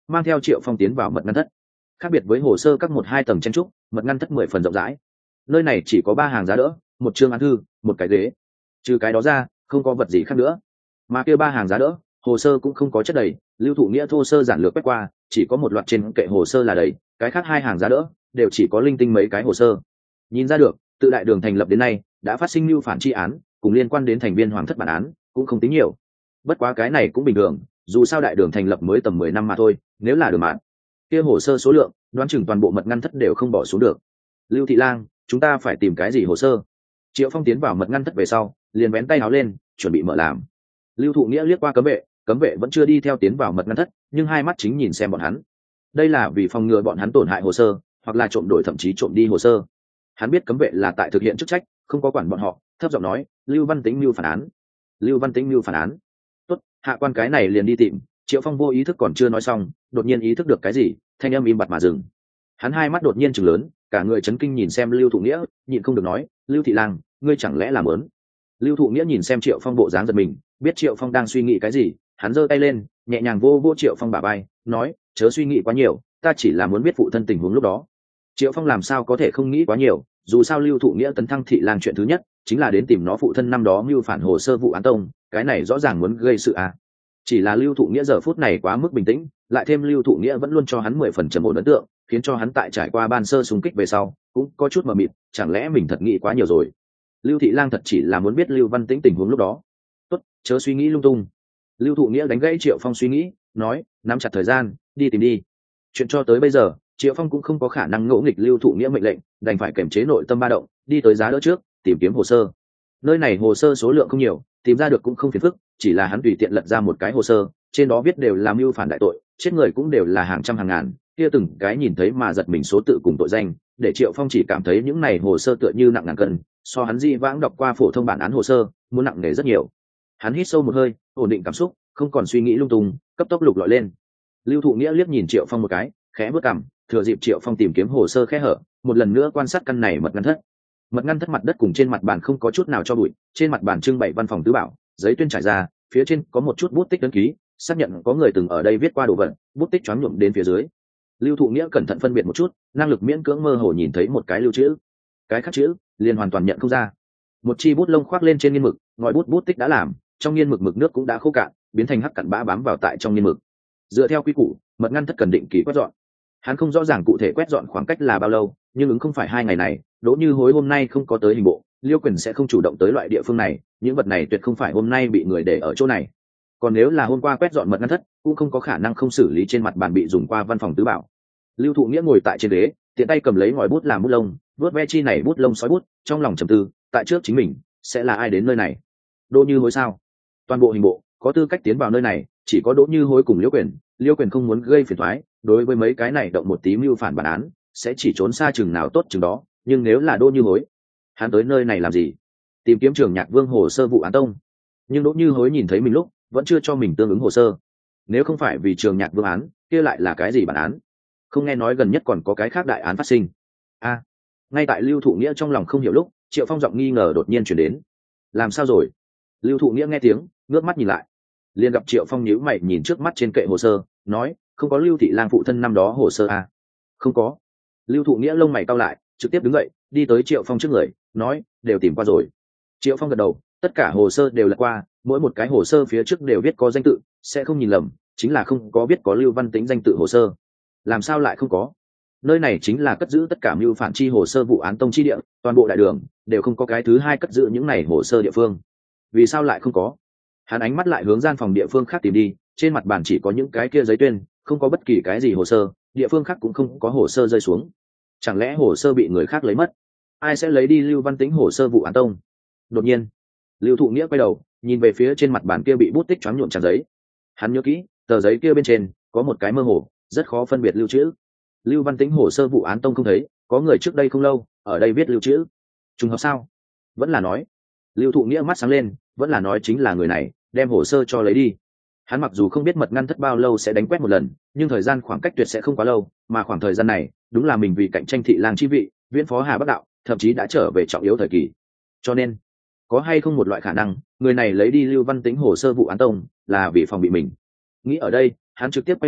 mang theo Triệu Phong tiến vào mật ngăn thất. Khác biệt với hồ sơ các một hai tầng chen trúc, mật ngăn thất mười phần rộng rãi. Nơi này chỉ có ba hàng giá đỡ, một chương án thư, một cái ghế. Trừ cái đó ra, không có vật gì khác nữa. Mà kia ba hàng giá đỡ, hồ sơ cũng không có chất đầy, Lưu Thụ Nghĩa thô sơ giản lược quét qua, chỉ có một loạt trên kệ hồ sơ là đầy, cái khác hai hàng giá đỡ đều chỉ có linh tinh mấy cái hồ sơ. Nhìn ra được, tự đại đường thành lập đến nay, đã phát sinh mưu phản tri án, cùng liên quan đến thành viên hoàng thất bản án, cũng không tính nhiều. Bất quá cái này cũng bình thường, dù sao đại đường thành lập mới tầm mười năm mà thôi, nếu là đường mạn, kia hồ sơ số lượng, đoán chừng toàn bộ mật ngăn thất đều không bỏ xuống được. Lưu Thị Lang, chúng ta phải tìm cái gì hồ sơ? Triệu Phong tiến vào mật ngăn thất về sau, liền vén tay áo lên, chuẩn bị mở làm. Lưu Thụ Nghĩa liếc qua cấm vệ, cấm vệ vẫn chưa đi theo tiến vào mật ngăn thất, nhưng hai mắt chính nhìn xem bọn hắn. Đây là vì phòng ngừa bọn hắn tổn hại hồ sơ, hoặc là trộm đổi thậm chí trộm đi hồ sơ. Hắn biết cấm vệ là tại thực hiện chức trách, không có quản bọn họ, thấp giọng nói, Lưu Văn Tĩnh mưu phản án. Lưu Văn Tĩnh mưu phản án. Tốt, hạ quan cái này liền đi tìm. Triệu Phong vô ý thức còn chưa nói xong, đột nhiên ý thức được cái gì, thanh âm im bặt mà dừng. Hắn hai mắt đột nhiên trừng lớn, cả người chấn kinh nhìn xem Lưu Thụ Nghĩa, nhịn không được nói, Lưu Thị Lang, ngươi chẳng lẽ làm lớn? Lưu Thụ Nghĩa nhìn xem Triệu Phong bộ dáng giật mình, biết Triệu Phong đang suy nghĩ cái gì, hắn giơ tay lên, nhẹ nhàng vô vô Triệu Phong bả vai, nói, chớ suy nghĩ quá nhiều, ta chỉ là muốn biết phụ thân tình huống lúc đó. Triệu Phong làm sao có thể không nghĩ quá nhiều, dù sao Lưu Thụ Nghĩa tấn thăng thị lang chuyện thứ nhất chính là đến tìm nó phụ thân năm đó mưu phản hồ sơ vụ án tông, cái này rõ ràng muốn gây sự à. Chỉ là Lưu Thụ Nghĩa giờ phút này quá mức bình tĩnh, lại thêm Lưu Thụ Nghĩa vẫn luôn cho hắn mười phần trầm ổn ấn tượng, khiến cho hắn tại trải qua ban sơ xung kích về sau cũng có chút mờ mịt, chẳng lẽ mình thật nghĩ quá nhiều rồi. Lưu Thị Lang thật chỉ là muốn biết Lưu Văn Tĩnh tình huống lúc đó. Tốt, chớ suy nghĩ lung tung. Lưu Thụ Nghĩa đánh gãy Triệu Phong suy nghĩ, nói, nắm chặt thời gian, đi tìm đi. Chuyện cho tới bây giờ, Triệu Phong cũng không có khả năng ngỗ nghịch Lưu Thụ Nghĩa mệnh lệnh, đành phải kiềm chế nội tâm ba động, đi tới giá đỡ trước, tìm kiếm hồ sơ. Nơi này hồ sơ số lượng không nhiều, tìm ra được cũng không phiền phức, chỉ là hắn tùy tiện lật ra một cái hồ sơ, trên đó viết đều là mưu phản đại tội, chết người cũng đều là hàng trăm hàng ngàn, kia từng cái nhìn thấy mà giật mình số tự cùng tội danh, để Triệu Phong chỉ cảm thấy những này hồ sơ tựa như nặng ngàn cân, so hắn di vãng đọc qua phổ thông bản án hồ sơ, muốn nặng nề rất nhiều. Hắn hít sâu một hơi, ổn định cảm xúc, không còn suy nghĩ lung tung, cấp tốc lục lọi lên. Lưu Thụ Nghĩa liếc nhìn Triệu Phong một cái, khẽ bước cằm, thừa dịp Triệu Phong tìm kiếm hồ sơ khe hở, một lần nữa quan sát căn này mật ngăn thất. Mật ngăn thất mặt đất cùng trên mặt bàn không có chút nào cho bụi, trên mặt bàn trưng bày văn phòng tứ bảo, giấy tuyên trải ra, phía trên có một chút bút tích ấn ký, xác nhận có người từng ở đây viết qua đồ vật, bút tích choáng nhuộm đến phía dưới. Lưu Thụ Nghĩa cẩn thận phân biệt một chút, năng lực miễn cưỡng mơ hồ nhìn thấy một cái lưu chữ, cái khác chữ liền hoàn toàn nhận không ra. Một chi bút lông khoác lên trên nghiên mực, ngòi bút bút tích đã làm, trong nghiên mực mực nước cũng đã khô cạn, biến thành hắc cặn bã bám vào tại trong nghiên mực. Dựa theo quy củ, mật ngăn thất cần định kỳ quét dọn. Hắn không rõ ràng cụ thể quét dọn khoảng cách là bao lâu, nhưng ứng không phải hai ngày này, Đỗ Như Hối hôm nay không có tới hình bộ, Liêu Quyền sẽ không chủ động tới loại địa phương này, những vật này tuyệt không phải hôm nay bị người để ở chỗ này. Còn nếu là hôm qua quét dọn mật ngăn thất, cũng không có khả năng không xử lý trên mặt bàn bị dùng qua văn phòng tứ bảo. Lưu Thụ Nghĩa ngồi tại trên ghế, tiện tay cầm lấy ngòi bút làm bút lông, vớt ve chi này bút lông sói bút, trong lòng trầm tư, tại trước chính mình sẽ là ai đến nơi này? Đỗ Như Hối sao? Toàn bộ hình bộ có tư cách tiến vào nơi này, chỉ có Đỗ Như Hối cùng Liêu Quyền. Liêu Quyền không muốn gây phiền toái, đối với mấy cái này động một tí mưu phản bản án, sẽ chỉ trốn xa chừng nào tốt chừng đó, nhưng nếu là Đỗ Như Hối, hắn tới nơi này làm gì? Tìm kiếm Trường Nhạc Vương hồ sơ vụ án tông. Nhưng Đỗ Như Hối nhìn thấy mình lúc, vẫn chưa cho mình tương ứng hồ sơ. Nếu không phải vì Trường Nhạc Vương án, kia lại là cái gì bản án? Không nghe nói gần nhất còn có cái khác đại án phát sinh. A, à, ngay tại Lưu Thụ Nghĩa trong lòng không hiểu lúc, Triệu Phong giọng nghi ngờ đột nhiên chuyển đến. Làm sao rồi? Lưu Thụ Nghĩa nghe tiếng, ngước mắt nhìn lại, liền gặp Triệu Phong nhíu mày nhìn trước mắt trên kệ hồ sơ, nói, không có Lưu Thị Lang phụ thân năm đó hồ sơ à? Không có. Lưu Thụ Nghĩa lông mày cau lại, trực tiếp đứng dậy, đi tới Triệu Phong trước người, nói, đều tìm qua rồi. Triệu Phong gật đầu, tất cả hồ sơ đều là qua, mỗi một cái hồ sơ phía trước đều viết có danh tự, sẽ không nhìn lầm, chính là không có biết có Lưu Văn Tĩnh danh tự hồ sơ. Làm sao lại không có? Nơi này chính là cất giữ tất cả mưu phản chi hồ sơ vụ án tông chi địa, toàn bộ đại đường đều không có cái thứ hai cất giữ những này hồ sơ địa phương. Vì sao lại không có? Hắn ánh mắt lại hướng gian phòng địa phương khác tìm đi, trên mặt bàn chỉ có những cái kia giấy tuyên, không có bất kỳ cái gì hồ sơ, địa phương khác cũng không có hồ sơ rơi xuống. Chẳng lẽ hồ sơ bị người khác lấy mất? Ai sẽ lấy đi Lưu Văn Tĩnh hồ sơ vụ án tông? Đột nhiên, Lưu Thụ Nghĩa quay đầu, nhìn về phía trên mặt bàn kia bị bút tích choáng nhuộm trang giấy. Hắn nhớ kỹ, tờ giấy kia bên trên có một cái mơ hồ, rất khó phân biệt lưu chữ. Lưu Văn Tĩnh hồ sơ vụ án tông không thấy, có người trước đây không lâu ở đây viết lưu chữ. Trùng hợp sao? Vẫn là nói. Lưu Thụ Nghĩa mắt sáng lên, vẫn là nói chính là người này đem hồ sơ cho lấy đi. Hắn mặc dù không biết mật ngăn thất bao lâu sẽ đánh quét một lần, nhưng thời gian khoảng cách tuyệt sẽ không quá lâu, mà khoảng thời gian này đúng là mình vì cạnh tranh thị lang chi vị, viễn phó Hà Bắc đạo, thậm chí đã trở về trọng yếu thời kỳ. Cho nên, có hay không một loại khả năng, người này lấy đi Lưu Văn Tĩnh hồ sơ vụ án tông là vì phòng bị mình. Nghĩ ở đây, hắn trực tiếp quay người,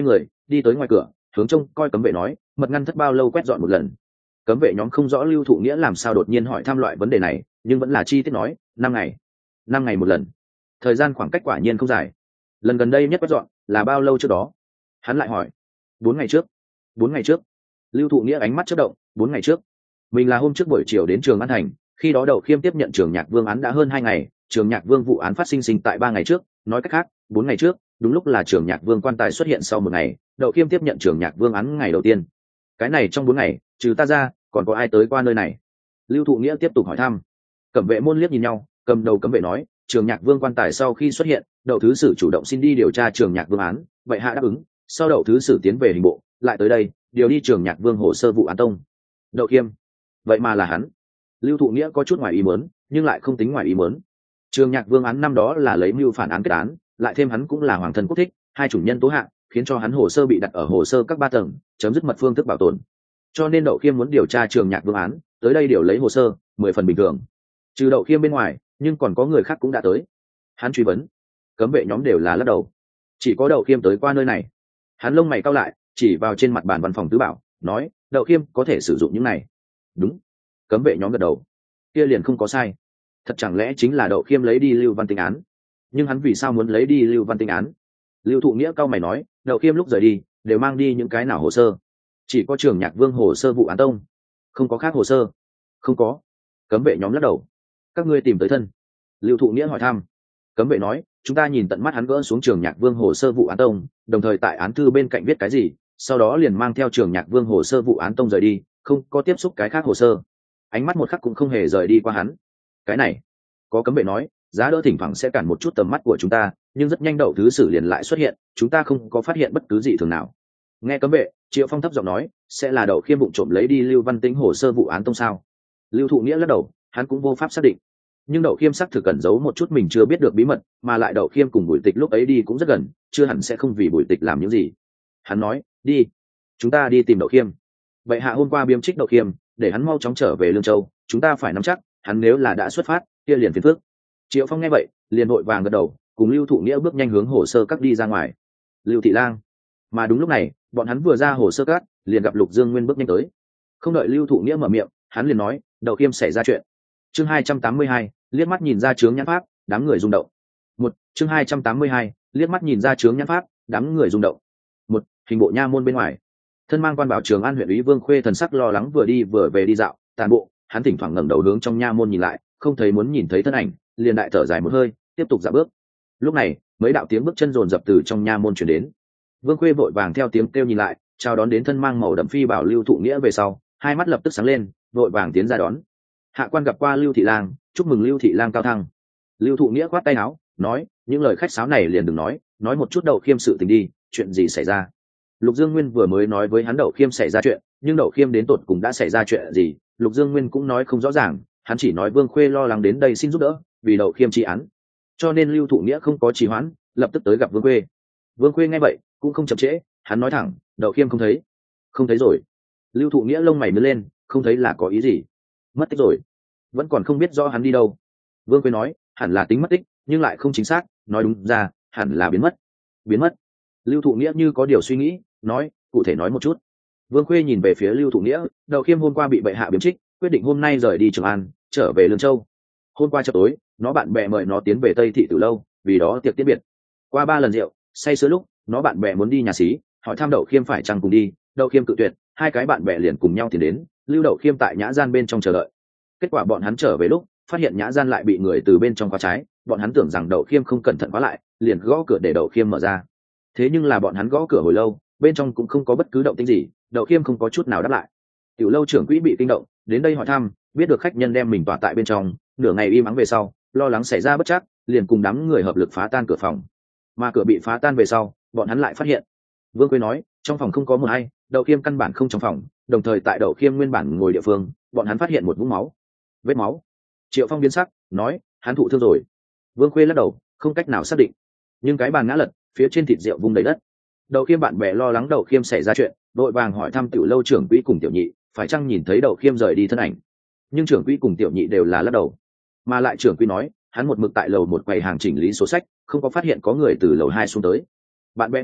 đi tới ngoài cửa hướng trông coi cấm vệ nói mật ngăn thất bao lâu quét dọn một lần. Cấm vệ nhóm không rõ Lưu Thụ Nghĩa làm sao đột nhiên hỏi thăm loại vấn đề này, nhưng vẫn là chi tiết nói năm ngày năm ngày một lần. Thời gian khoảng cách quả nhiên không dài. Lần gần đây nhất quét dọn là bao lâu trước đó? Hắn lại hỏi. Bốn ngày trước. Bốn ngày trước. Lưu Thụ Nghĩa ánh mắt chớp động. Bốn ngày trước. Mình là hôm trước buổi chiều đến Trường An Thành, khi đó Đậu Khiêm tiếp nhận Trường Nhạc Vương án đã hơn hai ngày, Trường Nhạc Vương vụ án phát sinh sinh tại ba ngày trước, nói cách khác bốn ngày trước đúng lúc là Trường Nhạc Vương quan tài xuất hiện sau một ngày, Đậu Khiêm tiếp nhận Trường Nhạc Vương án ngày đầu tiên. Cái này trong bốn ngày trừ ta ra còn có ai tới qua nơi này? Lưu Thụ Nghĩa tiếp tục hỏi thăm. Cẩm vệ môn liếc nhìn nhau, cầm đầu cấm vệ nói Trường Nhạc Vương quan tài sau khi xuất hiện, Đậu thứ sử chủ động xin đi điều tra Trường Nhạc Vương án, vậy hạ đáp ứng, sau Đậu thứ sử tiến về hình bộ, lại tới đây điều đi Trường Nhạc Vương hồ sơ vụ án tông. Đậu Khiêm, vậy mà là hắn. Lưu Thụ Nghĩa có chút ngoài ý muốn, nhưng lại không tính ngoài ý muốn. Trường Nhạc Vương án năm đó là lấy mưu phản án kết án, lại thêm hắn cũng là hoàng thân quốc thích, hai chủ nhân tố hạ, khiến cho hắn hồ sơ bị đặt ở hồ sơ các ba tầng, chấm dứt mật phương thức bảo tồn. Cho nên Đậu Khiêm muốn điều tra Trường Nhạc Vương án, tới đây điều lấy hồ sơ, mười phần bình thường. Trừ Đậu Khiêm bên ngoài, nhưng còn có người khác cũng đã tới. Hắn truy vấn, cấm vệ nhóm đều là lắc đầu. Chỉ có Đậu Khiêm tới qua nơi này. Hắn lông mày cau lại, chỉ vào trên mặt bàn văn phòng tứ bảo, nói, Đậu Khiêm có thể sử dụng những này. Đúng. Cấm vệ nhóm gật đầu. Kia liền không có sai. Thật chẳng lẽ chính là Đậu Khiêm lấy đi Lưu Văn Tinh án? Nhưng hắn vì sao muốn lấy đi Lưu Văn Tinh án? Lưu Thụ Nghĩa cau mày nói, Đậu Khiêm lúc rời đi đều mang đi những cái nào hồ sơ? Chỉ có Trường Nhạc Vương hồ sơ vụ án tông, không có khác hồ sơ. Không có. Cấm vệ nhóm lắc đầu. Các ngươi tìm tới thân? Lưu Thụ Nghĩa hỏi thăm. Cấm vệ nói, chúng ta nhìn tận mắt hắn gỡ xuống Trường Nhạc Vương hồ sơ vụ án tông, đồng thời tại án thư bên cạnh viết cái gì, sau đó liền mang theo Trường Nhạc Vương hồ sơ vụ án tông rời đi, không có tiếp xúc cái khác hồ sơ. Ánh mắt một khắc cũng không hề rời đi qua hắn. Cái này, có cấm vệ nói, giá đỡ thỉnh thoảng sẽ cản một chút tầm mắt của chúng ta, nhưng rất nhanh Đậu thứ sử liền lại xuất hiện, chúng ta không có phát hiện bất cứ gì thường nào. Nghe cấm vệ, Triệu Phong thấp giọng nói, sẽ là Đậu Khiêm vụng trộm lấy đi Lưu Văn Tĩnh hồ sơ vụ án tông sao? Lưu Thụ Nghĩa lắc đầu, hắn cũng vô pháp xác định. Nhưng Đậu Khiêm xác thực cẩn giấu một chút mình chưa biết được bí mật, mà lại Đậu Khiêm cùng Bùi Tịch lúc ấy đi cũng rất gần, chưa hẳn sẽ không vì Bùi Tịch làm những gì. Hắn nói, đi, chúng ta đi tìm Đậu Khiêm. Vậy hạ hôm qua biếm trích Đậu Khiêm, để hắn mau chóng trở về Lương Châu, chúng ta phải nắm chắc, hắn nếu là đã xuất phát, kia liền phiền phức. Triệu Phong nghe vậy, liền vội vàng gật đầu, cùng Lưu Thụ Nghĩa bước nhanh hướng hồ sơ các đi ra ngoài. Lưu Thị Lang. Mà đúng lúc này, bọn hắn vừa ra hồ sơ các, liền gặp Lục Dương Nguyên bước nhanh tới. Không đợi Lưu Thụ Nghĩa mở miệng, hắn liền nói, Đậu Khiêm xảy ra chuyện. Chương hai trăm tám mươi hai, liếc mắt nhìn ra chướng nhãn pháp, đám người rung động. Một, chương hai trăm tám mươi hai, liếc mắt nhìn ra chướng nhãn pháp, đám người rung động. Một, hình bộ nha môn bên ngoài. Thân mang quan bảo Trường An huyện úy Vương Khuê thần sắc lo lắng vừa đi vừa về đi dạo, tàn bộ, hắn thỉnh thoảng ngẩng đầu hướng trong nha môn nhìn lại, không thấy muốn nhìn thấy thân ảnh, liền đại thở dài một hơi, tiếp tục dạo bước. Lúc này, mấy đạo tiếng bước chân rồn rập từ trong nha môn truyền đến. Vương Khuê vội vàng theo tiếng kêu nhìn lại, chào đón đến thân mang màu đậm phi bảo Lưu Thụ Nghĩa về sau, hai mắt lập tức sáng lên, vội vàng tiến ra đón. Hạ quan gặp qua Lưu Thị Lang, chúc mừng Lưu Thị Lang cao thăng. Lưu Thụ Nghĩa khoát tay áo, nói, những lời khách sáo này liền đừng nói, nói một chút Đậu Khiêm sự tình đi, chuyện gì xảy ra? Lục Dương Nguyên vừa mới nói với hắn Đậu Khiêm xảy ra chuyện, nhưng Đậu Khiêm đến tột cùng đã xảy ra chuyện gì, Lục Dương Nguyên cũng nói không rõ ràng, hắn chỉ nói Vương Khuê lo lắng đến đây xin giúp đỡ, vì Đậu Khiêm trị án. Cho nên Lưu Thụ Nghĩa không có trì hoãn, lập tức tới gặp Vương Khuê. Vương Khuê nghe vậy, cũng không chậm trễ, hắn nói thẳng, Đậu Khiêm không thấy. Không thấy rồi. Lưu Thụ Nghĩa lông mày nhướng lên, không thấy là có ý gì? Mất tích rồi. Vẫn còn không biết rõ hắn đi đâu. Vương Khuê nói, hẳn là tính mất tích, nhưng lại không chính xác, nói đúng ra, hẳn là biến mất. Biến mất. Lưu Thụ Nghĩa như có điều suy nghĩ, nói, cụ thể nói một chút. Vương Khuê nhìn về phía Lưu Thụ Nghĩa, Đậu Khiêm hôm qua bị bệ hạ biếm trích, quyết định hôm nay rời đi Trường An, trở về Lương Châu. Hôm qua chợ tối, nó bạn bè mời nó tiến về Tây Thị Tử Lâu, vì đó tiệc tiễn biệt. Qua ba lần rượu, say sưa lúc, nó bạn bè muốn đi nhà xí, hỏi thăm Đậu Khiêm phải chăng cùng đi, Đậu Khiêm cự tuyệt, hai cái bạn bè liền cùng nhau tiến đến, lưu Đậu Khiêm tại nhã gian bên trong chờ đợi. Kết quả bọn hắn trở về lúc, phát hiện nhã gian lại bị người từ bên trong khóa trái, bọn hắn tưởng rằng Đậu Khiêm không cẩn thận khóa lại, liền gõ cửa để Đậu Khiêm mở ra. Thế nhưng là bọn hắn gõ cửa hồi lâu, bên trong cũng không có bất cứ động tĩnh gì, Đậu Khiêm không có chút nào đáp lại. Tiểu lâu trưởng quỹ bị kinh động, đến đây hỏi thăm, biết được khách nhân đem mình tỏa tại bên trong, nửa ngày im ắng về sau, lo lắng xảy ra bất trắc, liền cùng đám người hợp lực phá tan cửa phòng. Mà cửa bị phá tan về sau, bọn hắn lại phát hiện. Vương Quế nói, trong phòng không có một ai, Đậu Khiêm căn bản không trong phòng, đồng thời tại Đậu Khiêm nguyên bản ngồi địa phương, bọn hắn phát hiện một vũng máu. Vết máu. Triệu Phong biến sắc, nói, hắn thụ thương rồi. Vương Khuê lắc đầu, không cách nào xác định. Nhưng cái bàn ngã lật, phía trên thịt rượu vung đầy đất. Đậu Khiêm bạn bè lo lắng Đậu Khiêm xảy ra chuyện, đội vàng hỏi thăm tiểu lâu trưởng quỹ cùng tiểu nhị, phải chăng nhìn thấy Đậu Khiêm rời đi thân ảnh. Nhưng trưởng quỹ cùng tiểu nhị đều là lắc đầu. Mà lại trưởng quỹ nói, hắn một mực tại lầu một quầy hàng chỉnh lý số sách, không có phát hiện có người từ lầu hai xuống tới. Bạn bè nghe vậy,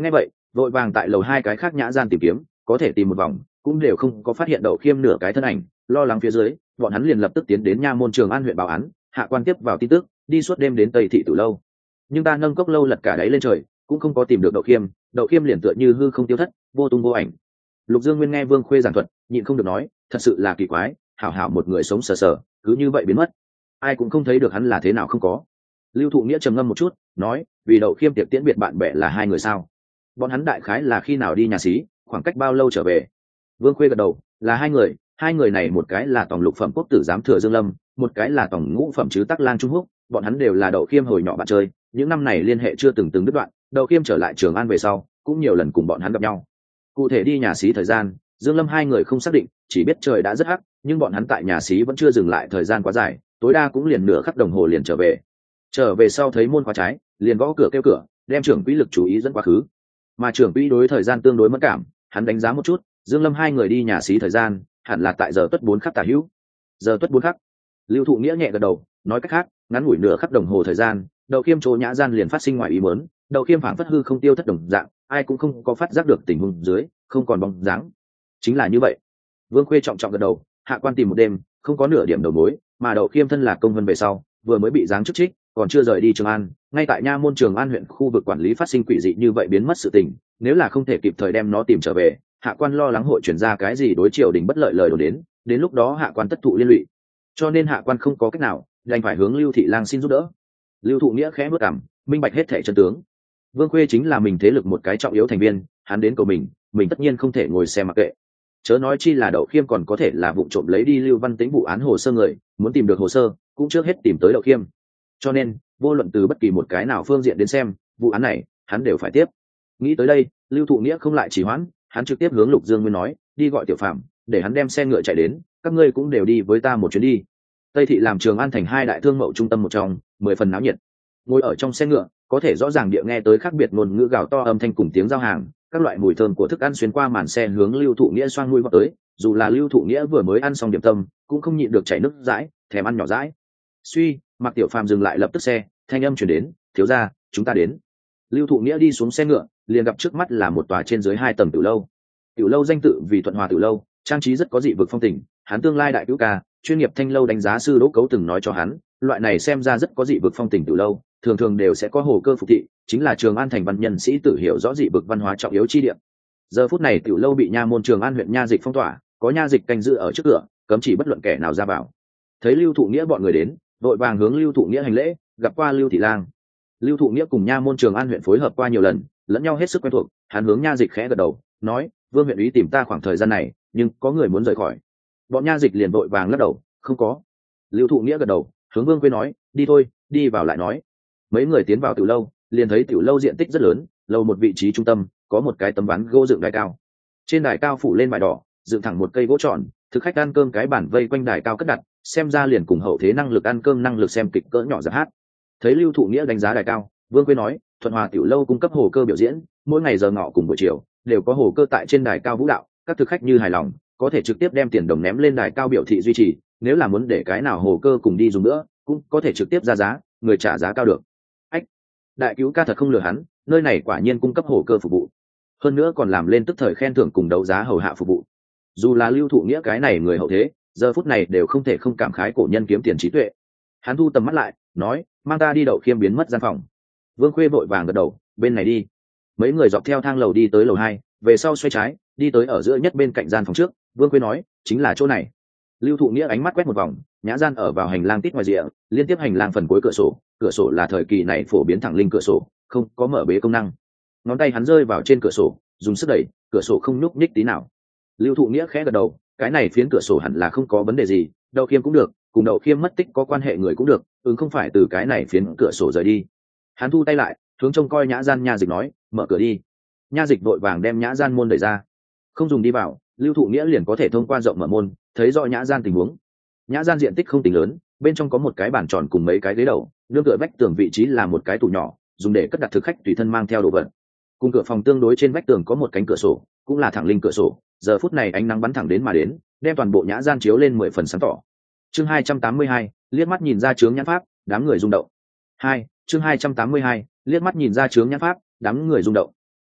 vội vàng tại lầu hai cái khác nhã gian tìm kiếm, có thể tìm một vòng cũng đều không có phát hiện Đậu Khiêm nửa cái thân ảnh. Lo lắng phía dưới, bọn hắn liền lập tức tiến đến nha môn Trường An huyện báo án. Hạ quan tiếp vào tin tức, đi suốt đêm đến Tây Thị Tử lâu, nhưng ta nâng cốc lâu lật cả đáy lên trời, cũng không có tìm được Đậu Khiêm. Đậu Khiêm liền tựa như hư không tiêu thất, vô tung vô ảnh. Lục Dương Nguyên nghe Vương Khuê giảng thuật, nhịn không được nói, thật sự là kỳ quái, hảo hảo một người sống sờ sờ, cứ như vậy biến mất, ai cũng không thấy được hắn là thế nào không có. Lưu Thụ Nghĩa trầm ngâm một chút, nói, vì Đậu Khiêm tiệc tiễn biệt bạn bè là hai người sao? Bọn hắn đại khái là khi nào đi nhà xí, khoảng cách bao lâu trở về? Vương Khuê gật đầu, là hai người, hai người này một cái là tổng lục phẩm quốc tử giám thừa Dương Lâm, một cái là tổng ngũ phẩm chứ Tắc Lang Trung Húc, bọn hắn đều là Đậu Khiêm hồi nhỏ bạn chơi, những năm này liên hệ chưa từng từng đứt đoạn. Đậu Khiêm trở lại Trường An về sau, cũng nhiều lần cùng bọn hắn gặp nhau. Cụ thể đi nhà xí thời gian, Dương Lâm hai người không xác định, chỉ biết trời đã rất hắc, nhưng bọn hắn tại nhà xí vẫn chưa dừng lại thời gian quá dài, tối đa cũng liền nửa khắc đồng hồ liền trở về. Trở về sau thấy môn khóa trái, liền gõ cửa kêu cửa, đem trưởng quỹ lực chú ý dẫn quá khứ. Mà trưởng quỹ đối thời gian tương đối mất cảm, hắn đánh giá một chút, Dương Lâm hai người đi nhà xí thời gian, hẳn là tại giờ tuất bốn khắc tả hữu. Giờ tuất bốn khắc. Lưu Thụ Nghĩa nhẹ gật đầu, nói cách khác, ngắn ngủi nửa khắc đồng hồ thời gian, Đậu Khiêm chỗ nhã gian liền phát sinh ngoài ý muốn, Đậu Khiêm phảng phất hư không tiêu thất đồng dạng, ai cũng không có phát giác được tình huống dưới, không còn bóng dáng. Chính là như vậy. Vương Khuê trọng trọng gật đầu, hạ quan tìm một đêm, không có nửa điểm đầu mối, mà Đậu Khiêm thân là công vân về sau, vừa mới bị giáng chức trích, còn chưa rời đi Trường An, ngay tại nha môn Trường An huyện khu vực quản lý phát sinh quỷ dị như vậy biến mất sự tình, nếu là không thể kịp thời đem nó tìm trở về, hạ quan lo lắng hội chuyển ra cái gì đối triều đình bất lợi lời đồn đến, đến lúc đó hạ quan tất thụ liên lụy. Cho nên hạ quan không có cách nào, đành phải hướng Lưu thị lang xin giúp đỡ. Lưu Thụ Nghĩa khẽ bước cằm, minh bạch hết thảy chân tướng. Vương Khuê chính là mình thế lực một cái trọng yếu thành viên, hắn đến cầu mình, mình tất nhiên không thể ngồi xem mặc kệ. Chớ nói chi là Đậu Khiêm còn có thể là vụ trộm lấy đi Lưu Văn Tĩnh vụ án hồ sơ người, muốn tìm được hồ sơ, cũng trước hết tìm tới Đậu Khiêm. Cho nên, vô luận từ bất kỳ một cái nào phương diện đến xem, vụ án này, hắn đều phải tiếp. Nghĩ tới đây, Lưu Thụ Nghĩa không lại trì hoãn, hắn trực tiếp hướng Lục Dương Nguyên nói, đi gọi Tiểu Phạm, để hắn đem xe ngựa chạy đến, các ngươi cũng đều đi với ta một chuyến đi. Tây Thị làm Trường An thành hai đại thương mậu trung tâm một trong, mười phần náo nhiệt. Ngồi ở trong xe ngựa, có thể rõ ràng địa nghe tới khác biệt ngôn ngữ gào to âm thanh cùng tiếng giao hàng, các loại mùi thơm của thức ăn xuyên qua màn xe hướng Lưu Thụ Nghĩa xoang mũi vọt tới, dù là Lưu Thụ Nghĩa vừa mới ăn xong điểm tâm, cũng không nhịn được chảy nước dãi, thèm ăn nhỏ dãi. Suy, Mạc Tiểu Phàm dừng lại lập tức xe, thanh âm truyền đến, thiếu gia, chúng ta đến. Lưu Thụ Nghĩa đi xuống xe ngựa, liền gặp trước mắt là một tòa trên dưới hai tầng tiểu lâu. Tiểu lâu danh tự vì Thuận Hòa Tiểu lâu, trang trí rất có dị vực phong tình, hắn tương lai đại cứu ca, chuyên nghiệp thanh lâu đánh giá sư Đỗ Cấu từng nói cho hắn, loại này xem ra rất có dị vực phong tình tiểu lâu, thường thường đều sẽ có hồ cơ phục thị, chính là Trường An thành văn nhân sĩ tự hiểu rõ dị vực văn hóa trọng yếu chi địa. Giờ phút này tiểu lâu bị nha môn Trường An huyện nha dịch phong tỏa, có nha dịch canh giữ ở trước cửa, cấm chỉ bất luận kẻ nào ra vào. Thấy Lưu Thụ Nghĩa bọn người đến, đội vàng hướng Lưu Thụ Nghĩa hành lễ, gặp qua Lưu thị lang. Lưu Thụ Nghĩa cùng nha môn Trường An huyện phối hợp qua nhiều lần, lẫn nhau hết sức quen thuộc, hắn hướng nha dịch khẽ gật đầu, nói, Vương huyện úy tìm ta khoảng thời gian này, nhưng có người muốn rời khỏi. Bọn nha dịch liền vội vàng lắc đầu, không có. Lưu Thụ Nghĩa gật đầu, hướng Vương Quế nói, đi thôi, đi vào lại nói. Mấy người tiến vào tiểu lâu, liền thấy tiểu lâu diện tích rất lớn, lâu một vị trí trung tâm, có một cái tấm ván gỗ dựng đài cao. Trên đài cao phủ lên vải đỏ, dựng thẳng một cây gỗ tròn, thực khách ăn cơm cái bản vây quanh đài cao cất đặt, xem ra liền cùng hậu thế năng lực ăn cơm năng lực xem kịch cỡ nhỏ giáp hát. Thấy Lưu Thụ Nghĩa đánh giá đài cao, Vương Quế nói, Thuận Hòa tiểu lâu cung cấp hồ cơ biểu diễn, mỗi ngày giờ ngọ cùng buổi chiều đều có hồ cơ tại trên đài cao vũ đạo, các thực khách như hài lòng, có thể trực tiếp đem tiền đồng ném lên đài cao biểu thị duy trì, nếu là muốn để cái nào hồ cơ cùng đi dùng nữa, cũng có thể trực tiếp ra giá, người trả giá cao được. Ách, đại cứu ca thật không lừa hắn, nơi này quả nhiên cung cấp hồ cơ phục vụ, hơn nữa còn làm lên tức thời khen thưởng cùng đấu giá hầu hạ phục vụ. Dù là Lưu Thụ Nghĩa cái này người hậu thế, giờ phút này đều không thể không cảm khái cổ nhân kiếm tiền trí tuệ. Hắn thu tầm mắt lại, nói, mang ta đi Đậu Khiêm biến mất gian phòng. Vương Khuê vội vàng gật đầu, bên này đi. Mấy người dọc theo thang lầu đi tới lầu hai, về sau xoay trái, đi tới ở giữa nhất bên cạnh gian phòng trước. Vương Khuê nói, chính là chỗ này. Lưu Thụ Nghĩa ánh mắt quét một vòng, nhã gian ở vào hành lang tít ngoài rìa, liên tiếp hành lang phần cuối cửa sổ, cửa sổ là thời kỳ này phổ biến thẳng linh cửa sổ, không có mở bế công năng. Ngón tay hắn rơi vào trên cửa sổ, dùng sức đẩy, cửa sổ không nhúc nhích tí nào. Lưu Thụ Nghĩa khẽ gật đầu, cái này phiến cửa sổ hẳn là không có vấn đề gì, Đậu Khiêm cũng được, cùng Đậu Khiêm mất tích có quan hệ người cũng được, ứng không phải từ cái này phiến cửa sổ rời đi. Hắn thu tay lại, hướng trông coi nhã gian nha dịch nói, mở cửa đi. Nha dịch vội vàng đem nhã gian môn đẩy ra, không dùng đi vào, Lưu Thụ Nghĩa liền có thể thông qua rộng mở môn, thấy rõ nhã gian tình huống. Nhã gian diện tích không tính lớn, bên trong có một cái bàn tròn cùng mấy cái ghế đầu, nương tựa vách tường vị trí là một cái tủ nhỏ, dùng để cất đặt thực khách tùy thân mang theo đồ vật. Cùng cửa phòng tương đối trên vách tường có một cánh cửa sổ, cũng là thẳng linh cửa sổ, giờ phút này ánh nắng bắn thẳng đến mà đến, đem toàn bộ nhã gian chiếu lên mười phần sáng tỏ. Chương hai trăm tám mươi hai, liếc mắt nhìn ra chướng nhãn pháp, đám người rung động. Hai, chương hai trăm tám mươi hai, liếc mắt nhìn ra chướng nhãn pháp, đám người rung động. Hai,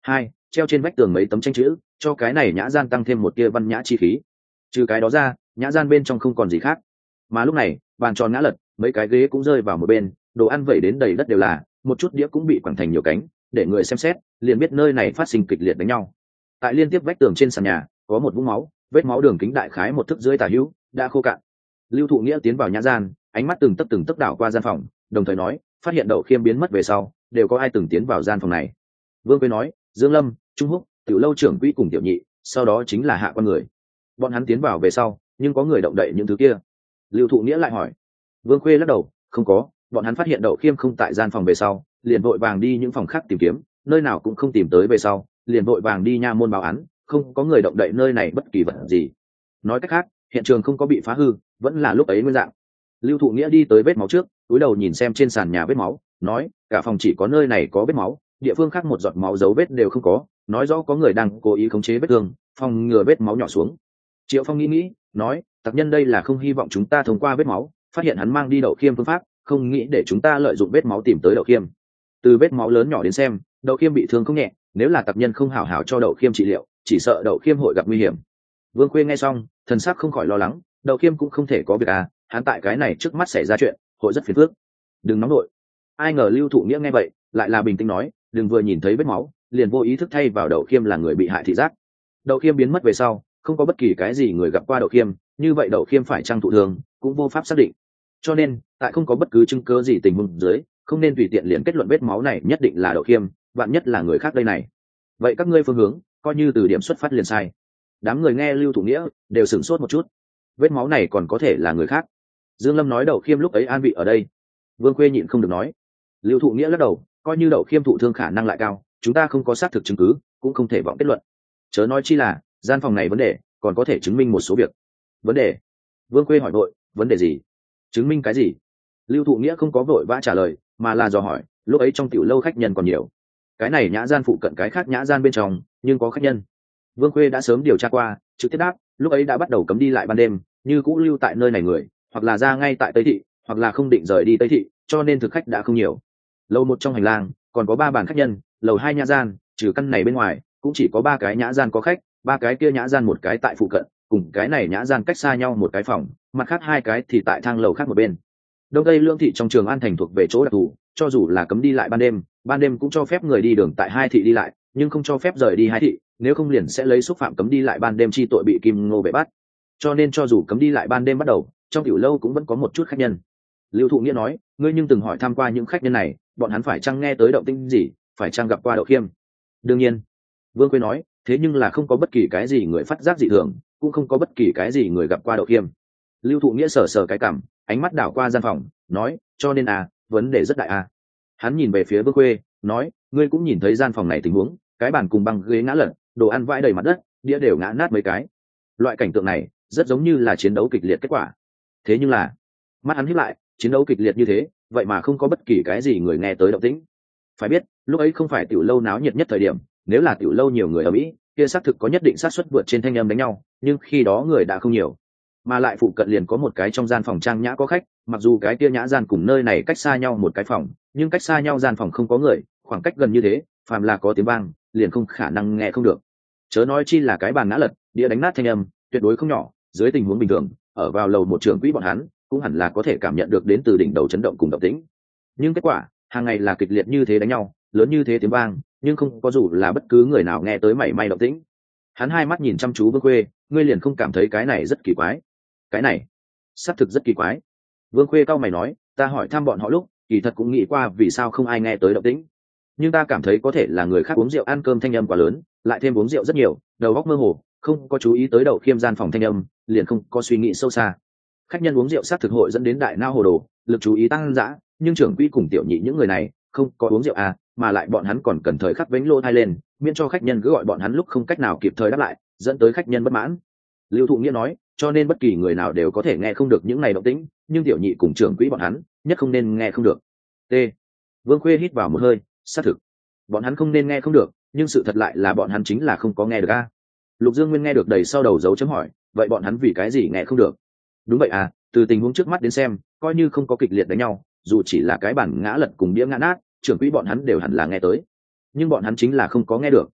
treo trên vách tường mấy tấm tranh chữ, cho cái này nhã gian tăng thêm một tia văn nhã chi khí. Trừ cái đó ra, nhã gian bên trong không còn gì khác. Mà lúc này, bàn tròn ngã lật, mấy cái ghế cũng rơi vào một bên, đồ ăn vẩy đến đầy đất đều là, một chút đĩa cũng bị quẳng thành nhiều cánh, để người xem xét liền biết nơi này phát sinh kịch liệt đánh nhau. Tại liên tiếp vách tường trên sàn nhà có một vũng máu, vết máu đường kính đại khái một thước dưới tả hữu, đã khô cạn. Lưu Thụ Nghĩa tiến vào nhã gian, ánh mắt từng tấc từng tấc đảo qua gian phòng, đồng thời nói, phát hiện Đậu Khiêm biến mất về sau, đều có ai từng tiến vào gian phòng này. Vương Quế nói, Dương Lâm, Trung Húc, Tiểu Lâu trưởng quỹ cùng Tiểu Nhị, sau đó chính là Hạ Quan người. Bọn hắn tiến vào về sau, nhưng có người động đậy những thứ kia. Lưu Thụ Nghĩa lại hỏi. Vương Khuê lắc đầu, không có, bọn hắn phát hiện Đậu Khiêm không tại gian phòng về sau, liền vội vàng đi những phòng khác tìm kiếm, nơi nào cũng không tìm tới về sau, liền vội vàng đi nha môn báo án, không có người động đậy nơi này bất kỳ vật gì. Nói cách khác, hiện trường không có bị phá hư, vẫn là lúc ấy nguyên dạng. Lưu Thụ Nghĩa đi tới vết máu trước, cúi đầu nhìn xem trên sàn nhà vết máu, nói, cả phòng chỉ có nơi này có vết máu, địa phương khác một giọt máu dấu vết đều không có, nói rõ có người đang cố ý khống chế vết thương, phòng ngừa vết máu nhỏ xuống. Triệu Phong nghĩ nghĩ, nói, tặc nhân đây là không hy vọng chúng ta thông qua vết máu phát hiện hắn mang đi Đậu Khiêm phương pháp, không nghĩ để chúng ta lợi dụng vết máu tìm tới Đậu Khiêm. Từ vết máu lớn nhỏ đến xem, Đậu Khiêm bị thương không nhẹ, nếu là tặc nhân không hảo hảo cho Đậu Khiêm trị liệu, chỉ sợ Đậu Khiêm hội gặp nguy hiểm. Vương Khuê nghe xong, thần sắc không khỏi lo lắng, Đậu Khiêm cũng không thể có việc à, hắn tại cái này trước mắt xảy ra chuyện, hội rất phiền phức. Đừng nóng nổi. Ai ngờ Lưu Thụ Nghĩa nghe vậy, lại là bình tĩnh nói, đừng vừa nhìn thấy vết máu, liền vô ý thức thay vào Đậu Khiêm là người bị hại thị giác. Đậu Khiêm biến mất về sau, không có bất kỳ cái gì người gặp qua Đậu Khiêm, như vậy Đậu Khiêm phải trang thụ thường, cũng vô pháp xác định. Cho nên, tại không có bất cứ chứng cứ gì tình huống dưới, không nên tùy tiện liền kết luận vết máu này nhất định là Đậu Khiêm, vạn nhất là người khác đây này. Vậy các ngươi phương hướng, coi như từ điểm xuất phát liền sai. Đám người nghe Lưu Thụ Nghĩa đều sửng sốt một chút. Vết máu này còn có thể là người khác. Dương Lâm nói Đậu Khiêm lúc ấy an vị ở đây. Vương Khuê nhịn không được nói. Lưu Thụ Nghĩa lắc đầu, coi như Đậu Khiêm thụ thương khả năng lại cao, chúng ta không có xác thực chứng cứ, cũng không thể vọng kết luận. Chớ nói chi là gian phòng này vấn đề còn có thể chứng minh một số việc. Vấn đề? Vương Khuê hỏi vội, vấn đề gì? Chứng minh cái gì? Lưu Thụ Nghĩa không có vội vã trả lời, mà là dò hỏi, lúc ấy trong tiểu lâu khách nhân còn nhiều. Cái này nhã gian phụ cận cái khác nhã gian bên trong, nhưng có khách nhân. Vương Khuê đã sớm điều tra qua, trực tiếp đáp, lúc ấy đã bắt đầu cấm đi lại ban đêm, như cũ lưu tại nơi này người, hoặc là ra ngay tại Tây Thị, hoặc là không định rời đi Tây Thị, cho nên thực khách đã không nhiều. Lầu một trong hành lang còn có ba bàn khách nhân, lầu hai nhã gian, trừ căn này bên ngoài, cũng chỉ có ba cái nhã gian có khách, ba cái kia nhã gian một cái tại phụ cận, cùng cái này nhã gian cách xa nhau một cái phòng, mặt khác hai cái thì tại thang lầu khác một bên. Đông Tây Lương thị trong Trường An thành thuộc về chỗ đặc thù, cho dù là cấm đi lại ban đêm, ban đêm cũng cho phép người đi đường tại hai thị đi lại, nhưng không cho phép rời đi hai thị, nếu không liền sẽ lấy xúc phạm cấm đi lại ban đêm chi tội bị Kim Ngô bệ bắt. Cho nên cho dù cấm đi lại ban đêm bắt đầu, trong tiểu lâu cũng vẫn có một chút khách nhân. Lưu Thụ Nghĩa nói, ngươi nhưng từng hỏi tham qua những khách nhân này, bọn hắn phải chăng nghe tới động tĩnh gì, phải chăng gặp qua Đậu Khiêm? Đương nhiên. Vương Quế nói, thế nhưng là không có bất kỳ cái gì người phát giác dị thường, cũng không có bất kỳ cái gì người gặp qua Đậu Khiêm. Lưu Thụ Nghĩa sờ sờ cái cằm, ánh mắt đảo qua gian phòng, nói, cho nên à, vấn đề rất đại à. Hắn nhìn về phía Vương Khuê, nói, ngươi cũng nhìn thấy gian phòng này tình huống, cái bàn cùng băng ghế ngã lật, đồ ăn vãi đầy mặt đất, đĩa đều ngã nát mấy cái. Loại cảnh tượng này rất giống như là chiến đấu kịch liệt kết quả. Thế nhưng là, mắt hắn híp lại, chiến đấu kịch liệt như thế, vậy mà không có bất kỳ cái gì người nghe tới động tĩnh. Phải biết, lúc ấy không phải tiểu lâu náo nhiệt nhất thời điểm, nếu là tiểu lâu nhiều người ở Mỹ, kia xác thực có nhất định xác suất vượt trên thanh âm đánh nhau, nhưng khi đó người đã không nhiều. Mà lại phụ cận liền có một cái trong gian phòng trang nhã có khách, mặc dù cái kia nhã gian cùng nơi này cách xa nhau một cái phòng, nhưng cách xa nhau gian phòng không có người, khoảng cách gần như thế, phàm là có tiếng vang, liền không khả năng nghe không được. Chớ nói chi là cái bàn ngã lật, đĩa đánh nát thanh âm, tuyệt đối không nhỏ, dưới tình huống bình thường, ở vào lầu một trưởng quỹ bọn hắn, cũng hẳn là có thể cảm nhận được đến từ đỉnh đầu chấn động cùng động tĩnh. Nhưng kết quả, hàng ngày là kịch liệt như thế đánh nhau, lớn như thế tiếng vang, nhưng không có dù là bất cứ người nào nghe tới mảy may động tĩnh. Hắn hai mắt nhìn chăm chú Vương Khuê, ngươi liền không cảm thấy cái này rất kỳ quái? Cái này, xác thực rất kỳ quái. Vương Khuê cau mày nói, ta hỏi thăm bọn họ lúc, kỳ thật cũng nghĩ qua vì sao không ai nghe tới động tĩnh, nhưng ta cảm thấy có thể là người khác uống rượu ăn cơm thanh âm quá lớn, lại thêm uống rượu rất nhiều, đầu óc mơ hồ, không có chú ý tới Đậu Khiêm gian phòng thanh âm, liền không có suy nghĩ sâu xa. Khách nhân uống rượu sát thực hội dẫn đến đại nao hồ đồ, lực chú ý tăng dã, nhưng trưởng quỹ cùng tiểu nhị những người này không có uống rượu à, mà lại bọn hắn còn cần thời khắc vén lô thai lên, miễn cho khách nhân cứ gọi bọn hắn lúc không cách nào kịp thời đáp lại, dẫn tới khách nhân bất mãn. Lưu Thụ Nghĩa nói, cho nên bất kỳ người nào đều có thể nghe không được những này động tĩnh, nhưng tiểu nhị cùng trưởng quỹ bọn hắn nhất không nên nghe không được. T. Vương Khuê hít vào một hơi, xác thực, bọn hắn không nên nghe không được, nhưng sự thật lại là bọn hắn chính là không có nghe được a. Lục Dương Nguyên nghe được đầy sau đầu dấu chấm hỏi, vậy bọn hắn vì cái gì nghe không được? Đúng vậy à, từ tình huống trước mắt đến xem, coi như không có kịch liệt đánh nhau, dù chỉ là cái bản ngã lật cùng đĩa ngã nát, trưởng quỹ bọn hắn đều hẳn là nghe tới, nhưng bọn hắn chính là không có nghe được.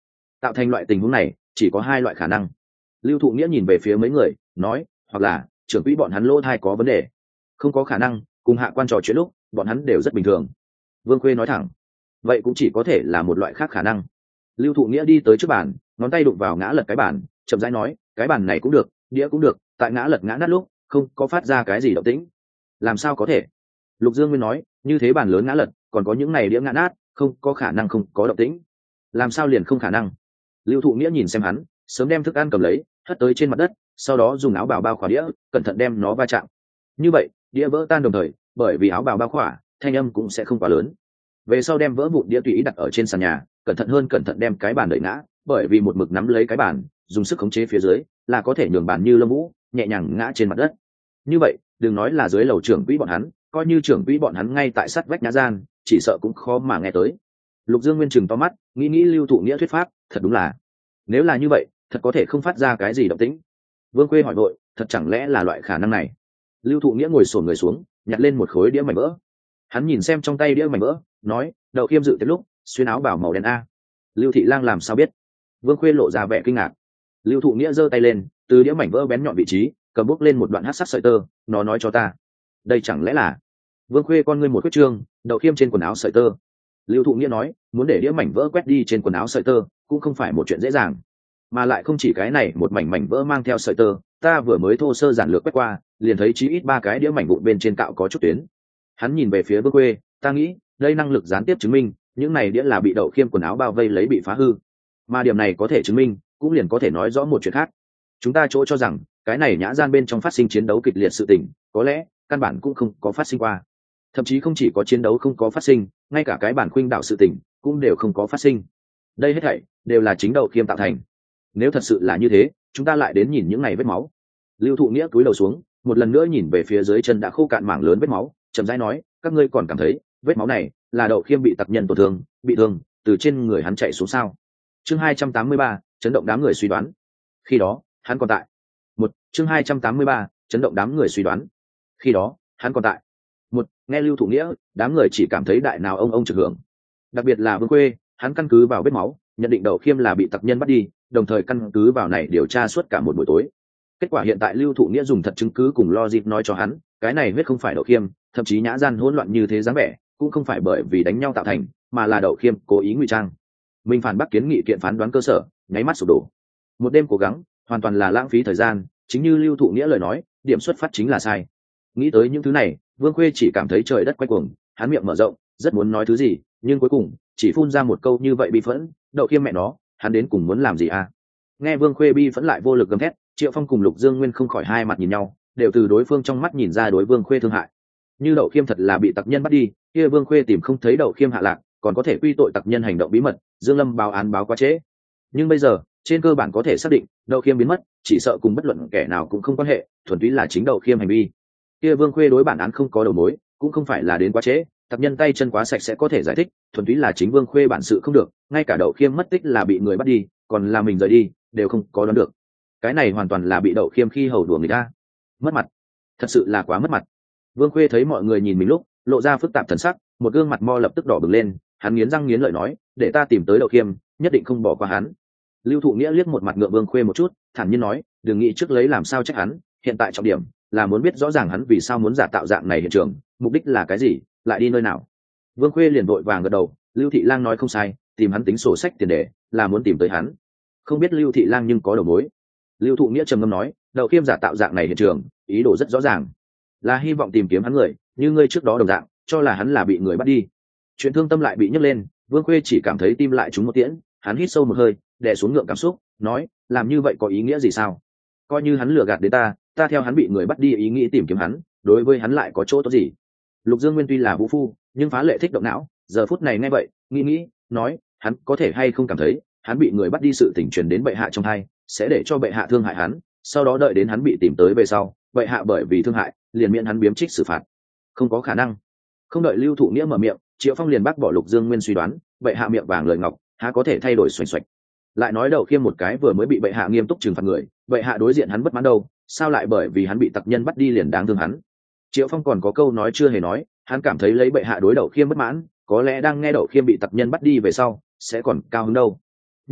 tạo thành loại tình huống này chỉ có hai loại khả năng. Lưu Thụ Nghĩa nhìn về phía mấy người nói, hoặc là trưởng quỹ bọn hắn lỗ thai có vấn đề. Không có khả năng, cùng hạ quan trò chuyện lúc bọn hắn đều rất bình thường. Vương Khuê nói thẳng, vậy cũng chỉ có thể là một loại khác khả năng. Lưu Thụ Nghĩa đi tới trước bàn, ngón tay đụng vào ngã lật cái bàn, chậm rãi nói, cái bàn này cũng được, đĩa cũng được, tại ngã lật ngã nát lúc không có phát ra cái gì động tĩnh. Làm sao có thể? Lục Dương Nguyên nói, như thế bàn lớn ngã lật, còn có những này đĩa ngã nát, không có khả năng không có động tĩnh. Làm sao liền không khả năng? Lưu Thụ Nghĩa nhìn xem hắn, sớm đem thức ăn cầm lấy, hất tới trên mặt đất, sau đó dùng áo bào bao khỏa đĩa, cẩn thận đem nó va chạm. Như vậy, đĩa vỡ tan đồng thời, bởi vì áo bào bao khỏa, thanh âm cũng sẽ không quá lớn. Về sau đem vỡ vụn đĩa tùy ý đặt ở trên sàn nhà, cẩn thận hơn cẩn thận đem cái bàn đẩy ngã, bởi vì một mực nắm lấy cái bàn, dùng sức khống chế phía dưới, là có thể nhường bàn như lông vũ, nhẹ nhàng ngã trên mặt đất. Như vậy, đừng nói là dưới lầu trưởng quỹ bọn hắn, coi như trưởng quỹ bọn hắn ngay tại sát vách nhã gian, chỉ sợ cũng khó mà nghe tới. Lục Dương Nguyên chừng to mắt, nghĩ nghĩ Lưu Thụ Nghĩa thuyết pháp, thật đúng là, nếu là như vậy, thật có thể không phát ra cái gì động tĩnh. Vương Khuê hỏi vội, thật chẳng lẽ là loại khả năng này? Lưu Thụ Nghĩa ngồi xổm người xuống, nhặt lên một khối đĩa mảnh vỡ. Hắn nhìn xem trong tay đĩa mảnh vỡ, nói, Đậu Khiêm dự tiệc lúc xuyên áo bảo màu đen a. Lưu Thị Lang làm sao biết? Vương Khuê lộ ra vẻ kinh ngạc. Lưu Thụ Nghĩa giơ tay lên, từ đĩa mảnh vỡ bén nhọn vị trí cầm bút lên một đoạn hắc sắc sợi tơ, nó nói cho ta, đây chẳng lẽ là? Vương Khuê con ngươi một khuyết trương, Đậu Khiêm trên quần áo sợi tơ. Lưu Thụ Nghĩa nói, muốn để đĩa mảnh vỡ quét đi trên quần áo sợi tơ cũng không phải một chuyện dễ dàng, mà lại không chỉ cái này một mảnh mảnh vỡ mang theo sợi tơ, ta vừa mới thô sơ giản lược quét qua, liền thấy chí ít ba cái đĩa mảnh vụn bên trên cạo có chút tuyến. Hắn nhìn về phía Vương Khuê, ta nghĩ đây năng lực gián tiếp chứng minh những này đĩa là bị Đậu Khiêm quần áo bao vây lấy bị phá hư, mà điểm này có thể chứng minh cũng liền có thể nói rõ một chuyện khác. Chúng ta chỗ cho rằng cái này nhã gian bên trong phát sinh chiến đấu kịch liệt sự tình, có lẽ căn bản cũng không có phát sinh qua, thậm chí không chỉ có chiến đấu không có phát sinh, ngay cả cái bản khuynh đảo sự tình cũng đều không có phát sinh. Đây hết thảy đều là chính Đậu Khiêm tạo thành. Nếu thật sự là như thế, chúng ta lại đến nhìn những này vết máu. Lưu Thụ Nghĩa cúi đầu xuống, một lần nữa nhìn về phía dưới chân đã khô cạn mảng lớn vết máu, chậm rãi nói, các ngươi còn cảm thấy vết máu này là Đậu Khiêm bị tặc nhân tổn thương, bị thương từ trên người hắn chạy xuống sao? Chương hai trăm tám mươi ba, chấn động đám người suy đoán. Khi đó, hắn còn tại. Một, chương hai trăm tám mươi ba, chấn động đám người suy đoán. Khi đó, hắn còn tại. Một, nghe Lưu Thụ Nghĩa, đám người chỉ cảm thấy đại nào ông ông trực hưởng. Đặc biệt là Vương Khuê, hắn căn cứ vào vết máu, nhận định Đậu Khiêm là bị tặc nhân bắt đi, đồng thời căn cứ vào này điều tra suốt cả một buổi tối. Kết quả hiện tại Lưu Thụ Nghĩa dùng thật chứng cứ cùng logic nói cho hắn, cái này huyết không phải Đậu Khiêm, thậm chí nhã gian hỗn loạn như thế dáng vẻ, cũng không phải bởi vì đánh nhau tạo thành, mà là Đậu Khiêm cố ý ngụy trang. Minh phản bác kiến nghị kiện phán đoán cơ sở, nháy mắt sụp đổ. Một đêm cố gắng, hoàn toàn là lãng phí thời gian, chính như Lưu Thụ Nghĩa lời nói, điểm xuất phát chính là sai. Nghĩ tới những thứ này, Vương Khuê chỉ cảm thấy trời đất quay cuồng, hắn miệng mở rộng, rất muốn nói thứ gì, nhưng cuối cùng chỉ phun ra một câu như vậy bi phẫn, Đậu Khiêm mẹ nó, hắn đến cùng muốn làm gì à? Nghe Vương Khuê bi phẫn lại vô lực gầm thét, Triệu Phong cùng Lục Dương Nguyên không khỏi hai mặt nhìn nhau, đều từ đối phương trong mắt nhìn ra đối Vương Khuê thương hại. Như Đậu Khiêm thật là bị tặc nhân bắt đi, kia Vương Khuê tìm không thấy Đậu Khiêm hạ lạc, còn có thể quy tội tặc nhân hành động bí mật, Dương Lâm báo án báo quá trễ. Nhưng bây giờ, trên cơ bản có thể xác định, Đậu Khiêm biến mất, chỉ sợ cùng bất luận kẻ nào cũng không quan hệ, thuần túy là chính Đậu Khiêm hành vi. Kia Vương Khuê đối bản án không có đầu mối, cũng không phải là đến quá trễ, tặc nhân tay chân quá sạch sẽ có thể giải thích, thuần túy là chính Vương Khuê bản sự không được, ngay cả Đậu Khiêm mất tích là bị người bắt đi, còn là mình rời đi, đều không có đoán được. Cái này hoàn toàn là bị Đậu Khiêm khi hầu đùa người ta, mất mặt, thật sự là quá mất mặt. Vương Khuê thấy mọi người nhìn mình lúc lộ ra phức tạp thần sắc, một gương mặt mo lập tức đỏ bừng lên, hắn nghiến răng nghiến lợi nói, để ta tìm tới Đậu Khiêm, nhất định không bỏ qua hắn. Lưu Thụ Nghĩa liếc một mặt ngượng Vương Khuê một chút, thản nhiên nói, đừng nghĩ trước lấy làm sao trách hắn, hiện tại trọng điểm là muốn biết rõ ràng hắn vì sao muốn giả tạo dạng này hiện trường, mục đích là cái gì, lại đi nơi nào. Vương Khuê liền vội vàng gật đầu, Lưu Thị Lang nói không sai, tìm hắn tính sổ sách tiền đề, là muốn tìm tới hắn. Không biết Lưu Thị Lang nhưng có đầu mối. Lưu Thụ Nghĩa trầm ngâm nói, Đậu Khiêm giả tạo dạng này hiện trường, ý đồ rất rõ ràng, là hy vọng tìm kiếm hắn người, như ngươi trước đó đồng dạng, cho là hắn là bị người bắt đi. Chuyện thương tâm lại bị nhấc lên, Vương Khuê chỉ cảm thấy tim lại trúng một tiễn, hắn hít sâu một hơi, đè xuống ngượng cảm xúc, nói, làm như vậy có ý nghĩa gì sao? Coi như hắn lừa gạt đến ta, ta theo hắn bị người bắt đi ý nghĩ tìm kiếm hắn, đối với hắn lại có chỗ tốt gì? Lục Dương Nguyên tuy là vũ phu, nhưng phá lệ thích động não, giờ phút này nghe vậy, nghĩ nghĩ, nói, hắn có thể hay không cảm thấy, hắn bị người bắt đi sự tình truyền đến bệ hạ trong hai, sẽ để cho bệ hạ thương hại hắn, sau đó đợi đến hắn bị tìm tới về sau, bệ hạ bởi vì thương hại, liền miễn hắn biếm trích xử phạt. Không có khả năng. Không đợi Lưu Thụ Nghĩa mở miệng, Triệu Phong liền bác bỏ Lục Dương Nguyên suy đoán, bệ hạ miệng vàng lời ngọc, há có thể thay đổi xoành xoạch. Lại nói Đậu Khiêm một cái vừa mới bị bệ hạ nghiêm túc trừng phạt người, bệ hạ đối diện hắn bất mãn đâu, sao lại bởi vì hắn bị tặc nhân bắt đi liền đáng thương hắn? Triệu Phong còn có câu nói chưa hề nói, hắn cảm thấy lấy bệ hạ đối Đậu Khiêm bất mãn, có lẽ đang nghe Đậu Khiêm bị tặc nhân bắt đi về sau, sẽ còn cao hứng đâu. Như vậy,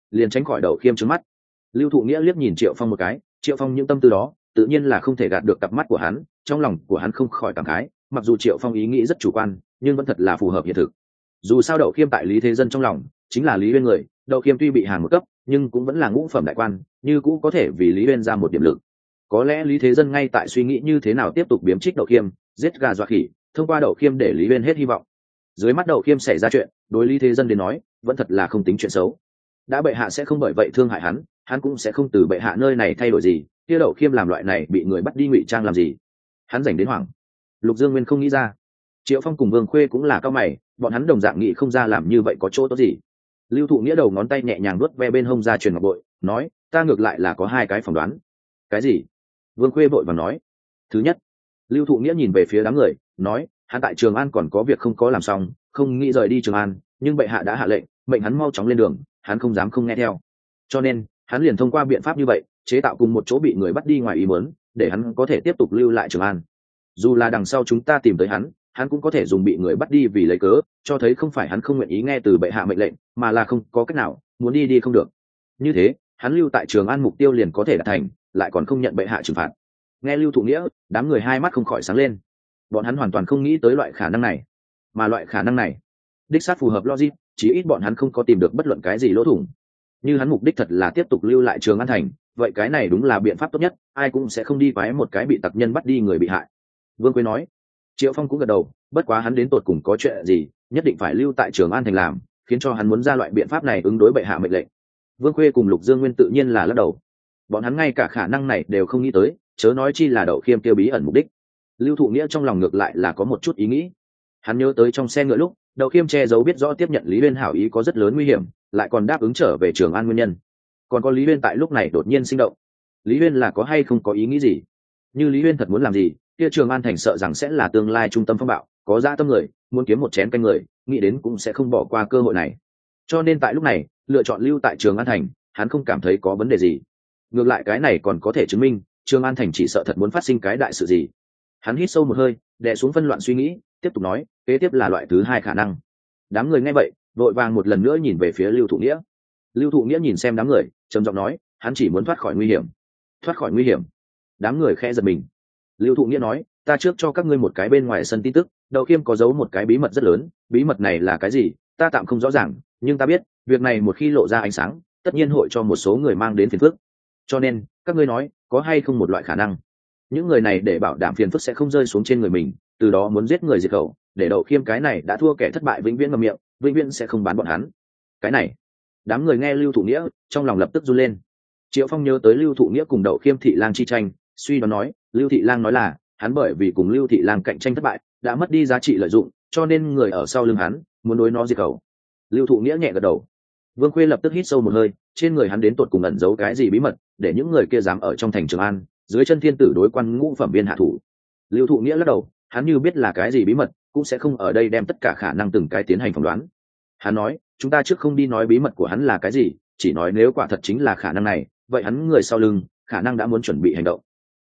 liền tránh khỏi Đậu Khiêm trước mắt. Lưu Thụ Nghĩa liếc nhìn Triệu Phong một cái, Triệu Phong những tâm tư đó tự nhiên là không thể gạt được cặp mắt của hắn, trong lòng của hắn không khỏi cảm khái, mặc dù Triệu Phong ý nghĩ rất chủ quan nhưng vẫn thật là phù hợp hiện thực. Dù sao Đậu Khiêm tại Lý Thế Dân trong lòng chính là Lý Uyên người, Đậu Khiêm tuy bị hàng một cấp nhưng cũng vẫn là ngũ phẩm đại quan, như cũng có thể vì Lý Uyên ra một điểm lực. Có lẽ Lý Thế Dân ngay tại suy nghĩ như thế nào tiếp tục biếm trích Đậu Khiêm, giết gà dọa khỉ, thông qua Đậu Khiêm để Lý Uyên hết hy vọng. Dưới mắt Đậu Khiêm xảy ra chuyện, đối Lý Thế Dân đến nói vẫn thật là không tính chuyện xấu. Đã bệ hạ sẽ không bởi vậy thương hại hắn, hắn cũng sẽ không từ bệ hạ nơi này thay đổi gì, kia Đậu Khiêm làm loại này bị người bắt đi ngụy trang làm gì? Hắn rảnh đến hoảng. Lục Dương Nguyên không nghĩ ra. Triệu Phong cùng Vương Khuê cũng là cao mày, bọn hắn đồng dạng nghĩ không ra làm như vậy có chỗ tốt gì. Lưu Thụ Nghĩa đầu ngón tay nhẹ nhàng vuốt ve bên hông ra truyền ngọc bội, nói, ta ngược lại là có hai cái phỏng đoán. Cái gì? Vương Khuê vội vàng nói. Thứ nhất, Lưu Thụ Nghĩa nhìn về phía đám người, nói, hắn tại Trường An còn có việc không có làm xong, không nghĩ rời đi Trường An, nhưng bệ hạ đã hạ lệnh, mệnh hắn mau chóng lên đường, hắn không dám không nghe theo. Cho nên, hắn liền thông qua biện pháp như vậy, chế tạo cùng một chỗ bị người bắt đi ngoài ý muốn, để hắn có thể tiếp tục lưu lại Trường An. Dù là đằng sau chúng ta tìm tới hắn, hắn cũng có thể dùng bị người bắt đi vì lấy cớ, cho thấy không phải hắn không nguyện ý nghe từ bệ hạ mệnh lệnh, mà là không có cách nào, muốn đi đi không được. Như thế, hắn lưu tại Trường An mục tiêu liền có thể đạt thành, lại còn không nhận bệ hạ trừng phạt. Nghe Lưu Thụ Nghĩa, đám người hai mắt không khỏi sáng lên. Bọn hắn hoàn toàn không nghĩ tới loại khả năng này, mà loại khả năng này đích xác phù hợp logic, chí ít bọn hắn không có tìm được bất luận cái gì lỗ thủng. Như hắn mục đích thật là tiếp tục lưu lại Trường An thành, vậy cái này đúng là biện pháp tốt nhất, ai cũng sẽ không đi quái một cái bị tặc nhân bắt đi người bị hại. Vương Quế nói. Triệu Phong cũng gật đầu, bất quá hắn đến tột cùng có chuyện gì, nhất định phải lưu tại Trường An thành làm, khiến cho hắn muốn ra loại biện pháp này ứng đối bệ hạ mệnh lệnh. Vương Khuê cùng Lục Dương Nguyên tự nhiên là lắc đầu. Bọn hắn ngay cả khả năng này đều không nghĩ tới, chớ nói chi là Đậu Khiêm tiêu bí ẩn mục đích. Lưu Thụ Nghĩa trong lòng ngược lại là có một chút ý nghĩ. Hắn nhớ tới trong xe ngựa lúc, Đậu Khiêm che giấu biết rõ tiếp nhận Lý Uyên hảo ý có rất lớn nguy hiểm, lại còn đáp ứng trở về Trường An nguyên nhân. Còn có Lý Uyên tại lúc này đột nhiên sinh động. Lý Uyên là có hay không có ý nghĩ gì? Như Lý Uyên thật muốn làm gì, kia Trường An thành sợ rằng sẽ là tương lai trung tâm phong bạo, có dã tâm người, muốn kiếm một chén canh người, nghĩ đến cũng sẽ không bỏ qua cơ hội này. Cho nên tại lúc này, lựa chọn lưu tại Trường An thành, hắn không cảm thấy có vấn đề gì. Ngược lại cái này còn có thể chứng minh, Trường An thành chỉ sợ thật muốn phát sinh cái đại sự gì. Hắn hít sâu một hơi, đè xuống phân loạn suy nghĩ, tiếp tục nói, kế tiếp là loại thứ hai khả năng. Đám người nghe vậy, vội vàng một lần nữa nhìn về phía Lưu Thụ Nghĩa. Lưu Thụ Nghĩa nhìn xem đám người, trầm giọng nói, hắn chỉ muốn thoát khỏi nguy hiểm. Thoát khỏi nguy hiểm? Đám người khẽ giật mình. Lưu Thụ Nghĩa nói, ta trước cho các ngươi một cái bên ngoài sân tin tức, Đậu Khiêm có giấu một cái bí mật rất lớn, bí mật này là cái gì, ta tạm không rõ ràng, nhưng ta biết, việc này một khi lộ ra ánh sáng, tất nhiên hội cho một số người mang đến phiền phức. Cho nên, các ngươi nói, có hay không một loại khả năng, những người này để bảo đảm phiền phức sẽ không rơi xuống trên người mình, từ đó muốn giết người diệt khẩu, để Đậu Khiêm cái này đã thua kẻ thất bại vĩnh viễn ngậm miệng, vĩnh viễn sẽ không bán bọn hắn. Cái này, đám người nghe Lưu Thụ Nghĩa, trong lòng lập tức run lên. Triệu Phong nhớ tới Lưu Thụ Nghĩa cùng Đậu Khiêm thị lang chi tranh, suy đoán nói, Lưu thị lang nói là, hắn bởi vì cùng Lưu thị lang cạnh tranh thất bại, đã mất đi giá trị lợi dụng, cho nên người ở sau lưng hắn muốn đối nó diệt khẩu. Lưu Thụ Nghĩa nhẹ gật đầu. Vương Khuê lập tức hít sâu một hơi, trên người hắn đến tột cùng ẩn giấu cái gì bí mật, để những người kia dám ở trong thành Trường An, dưới chân thiên tử đối quan ngũ phẩm viên hạ thủ. Lưu Thụ Nghĩa lắc đầu, hắn như biết là cái gì bí mật, cũng sẽ không ở đây đem tất cả khả năng từng cái tiến hành phỏng đoán. Hắn nói, chúng ta trước không đi nói bí mật của hắn là cái gì, chỉ nói nếu quả thật chính là khả năng này, vậy hắn người sau lưng khả năng đã muốn chuẩn bị hành động.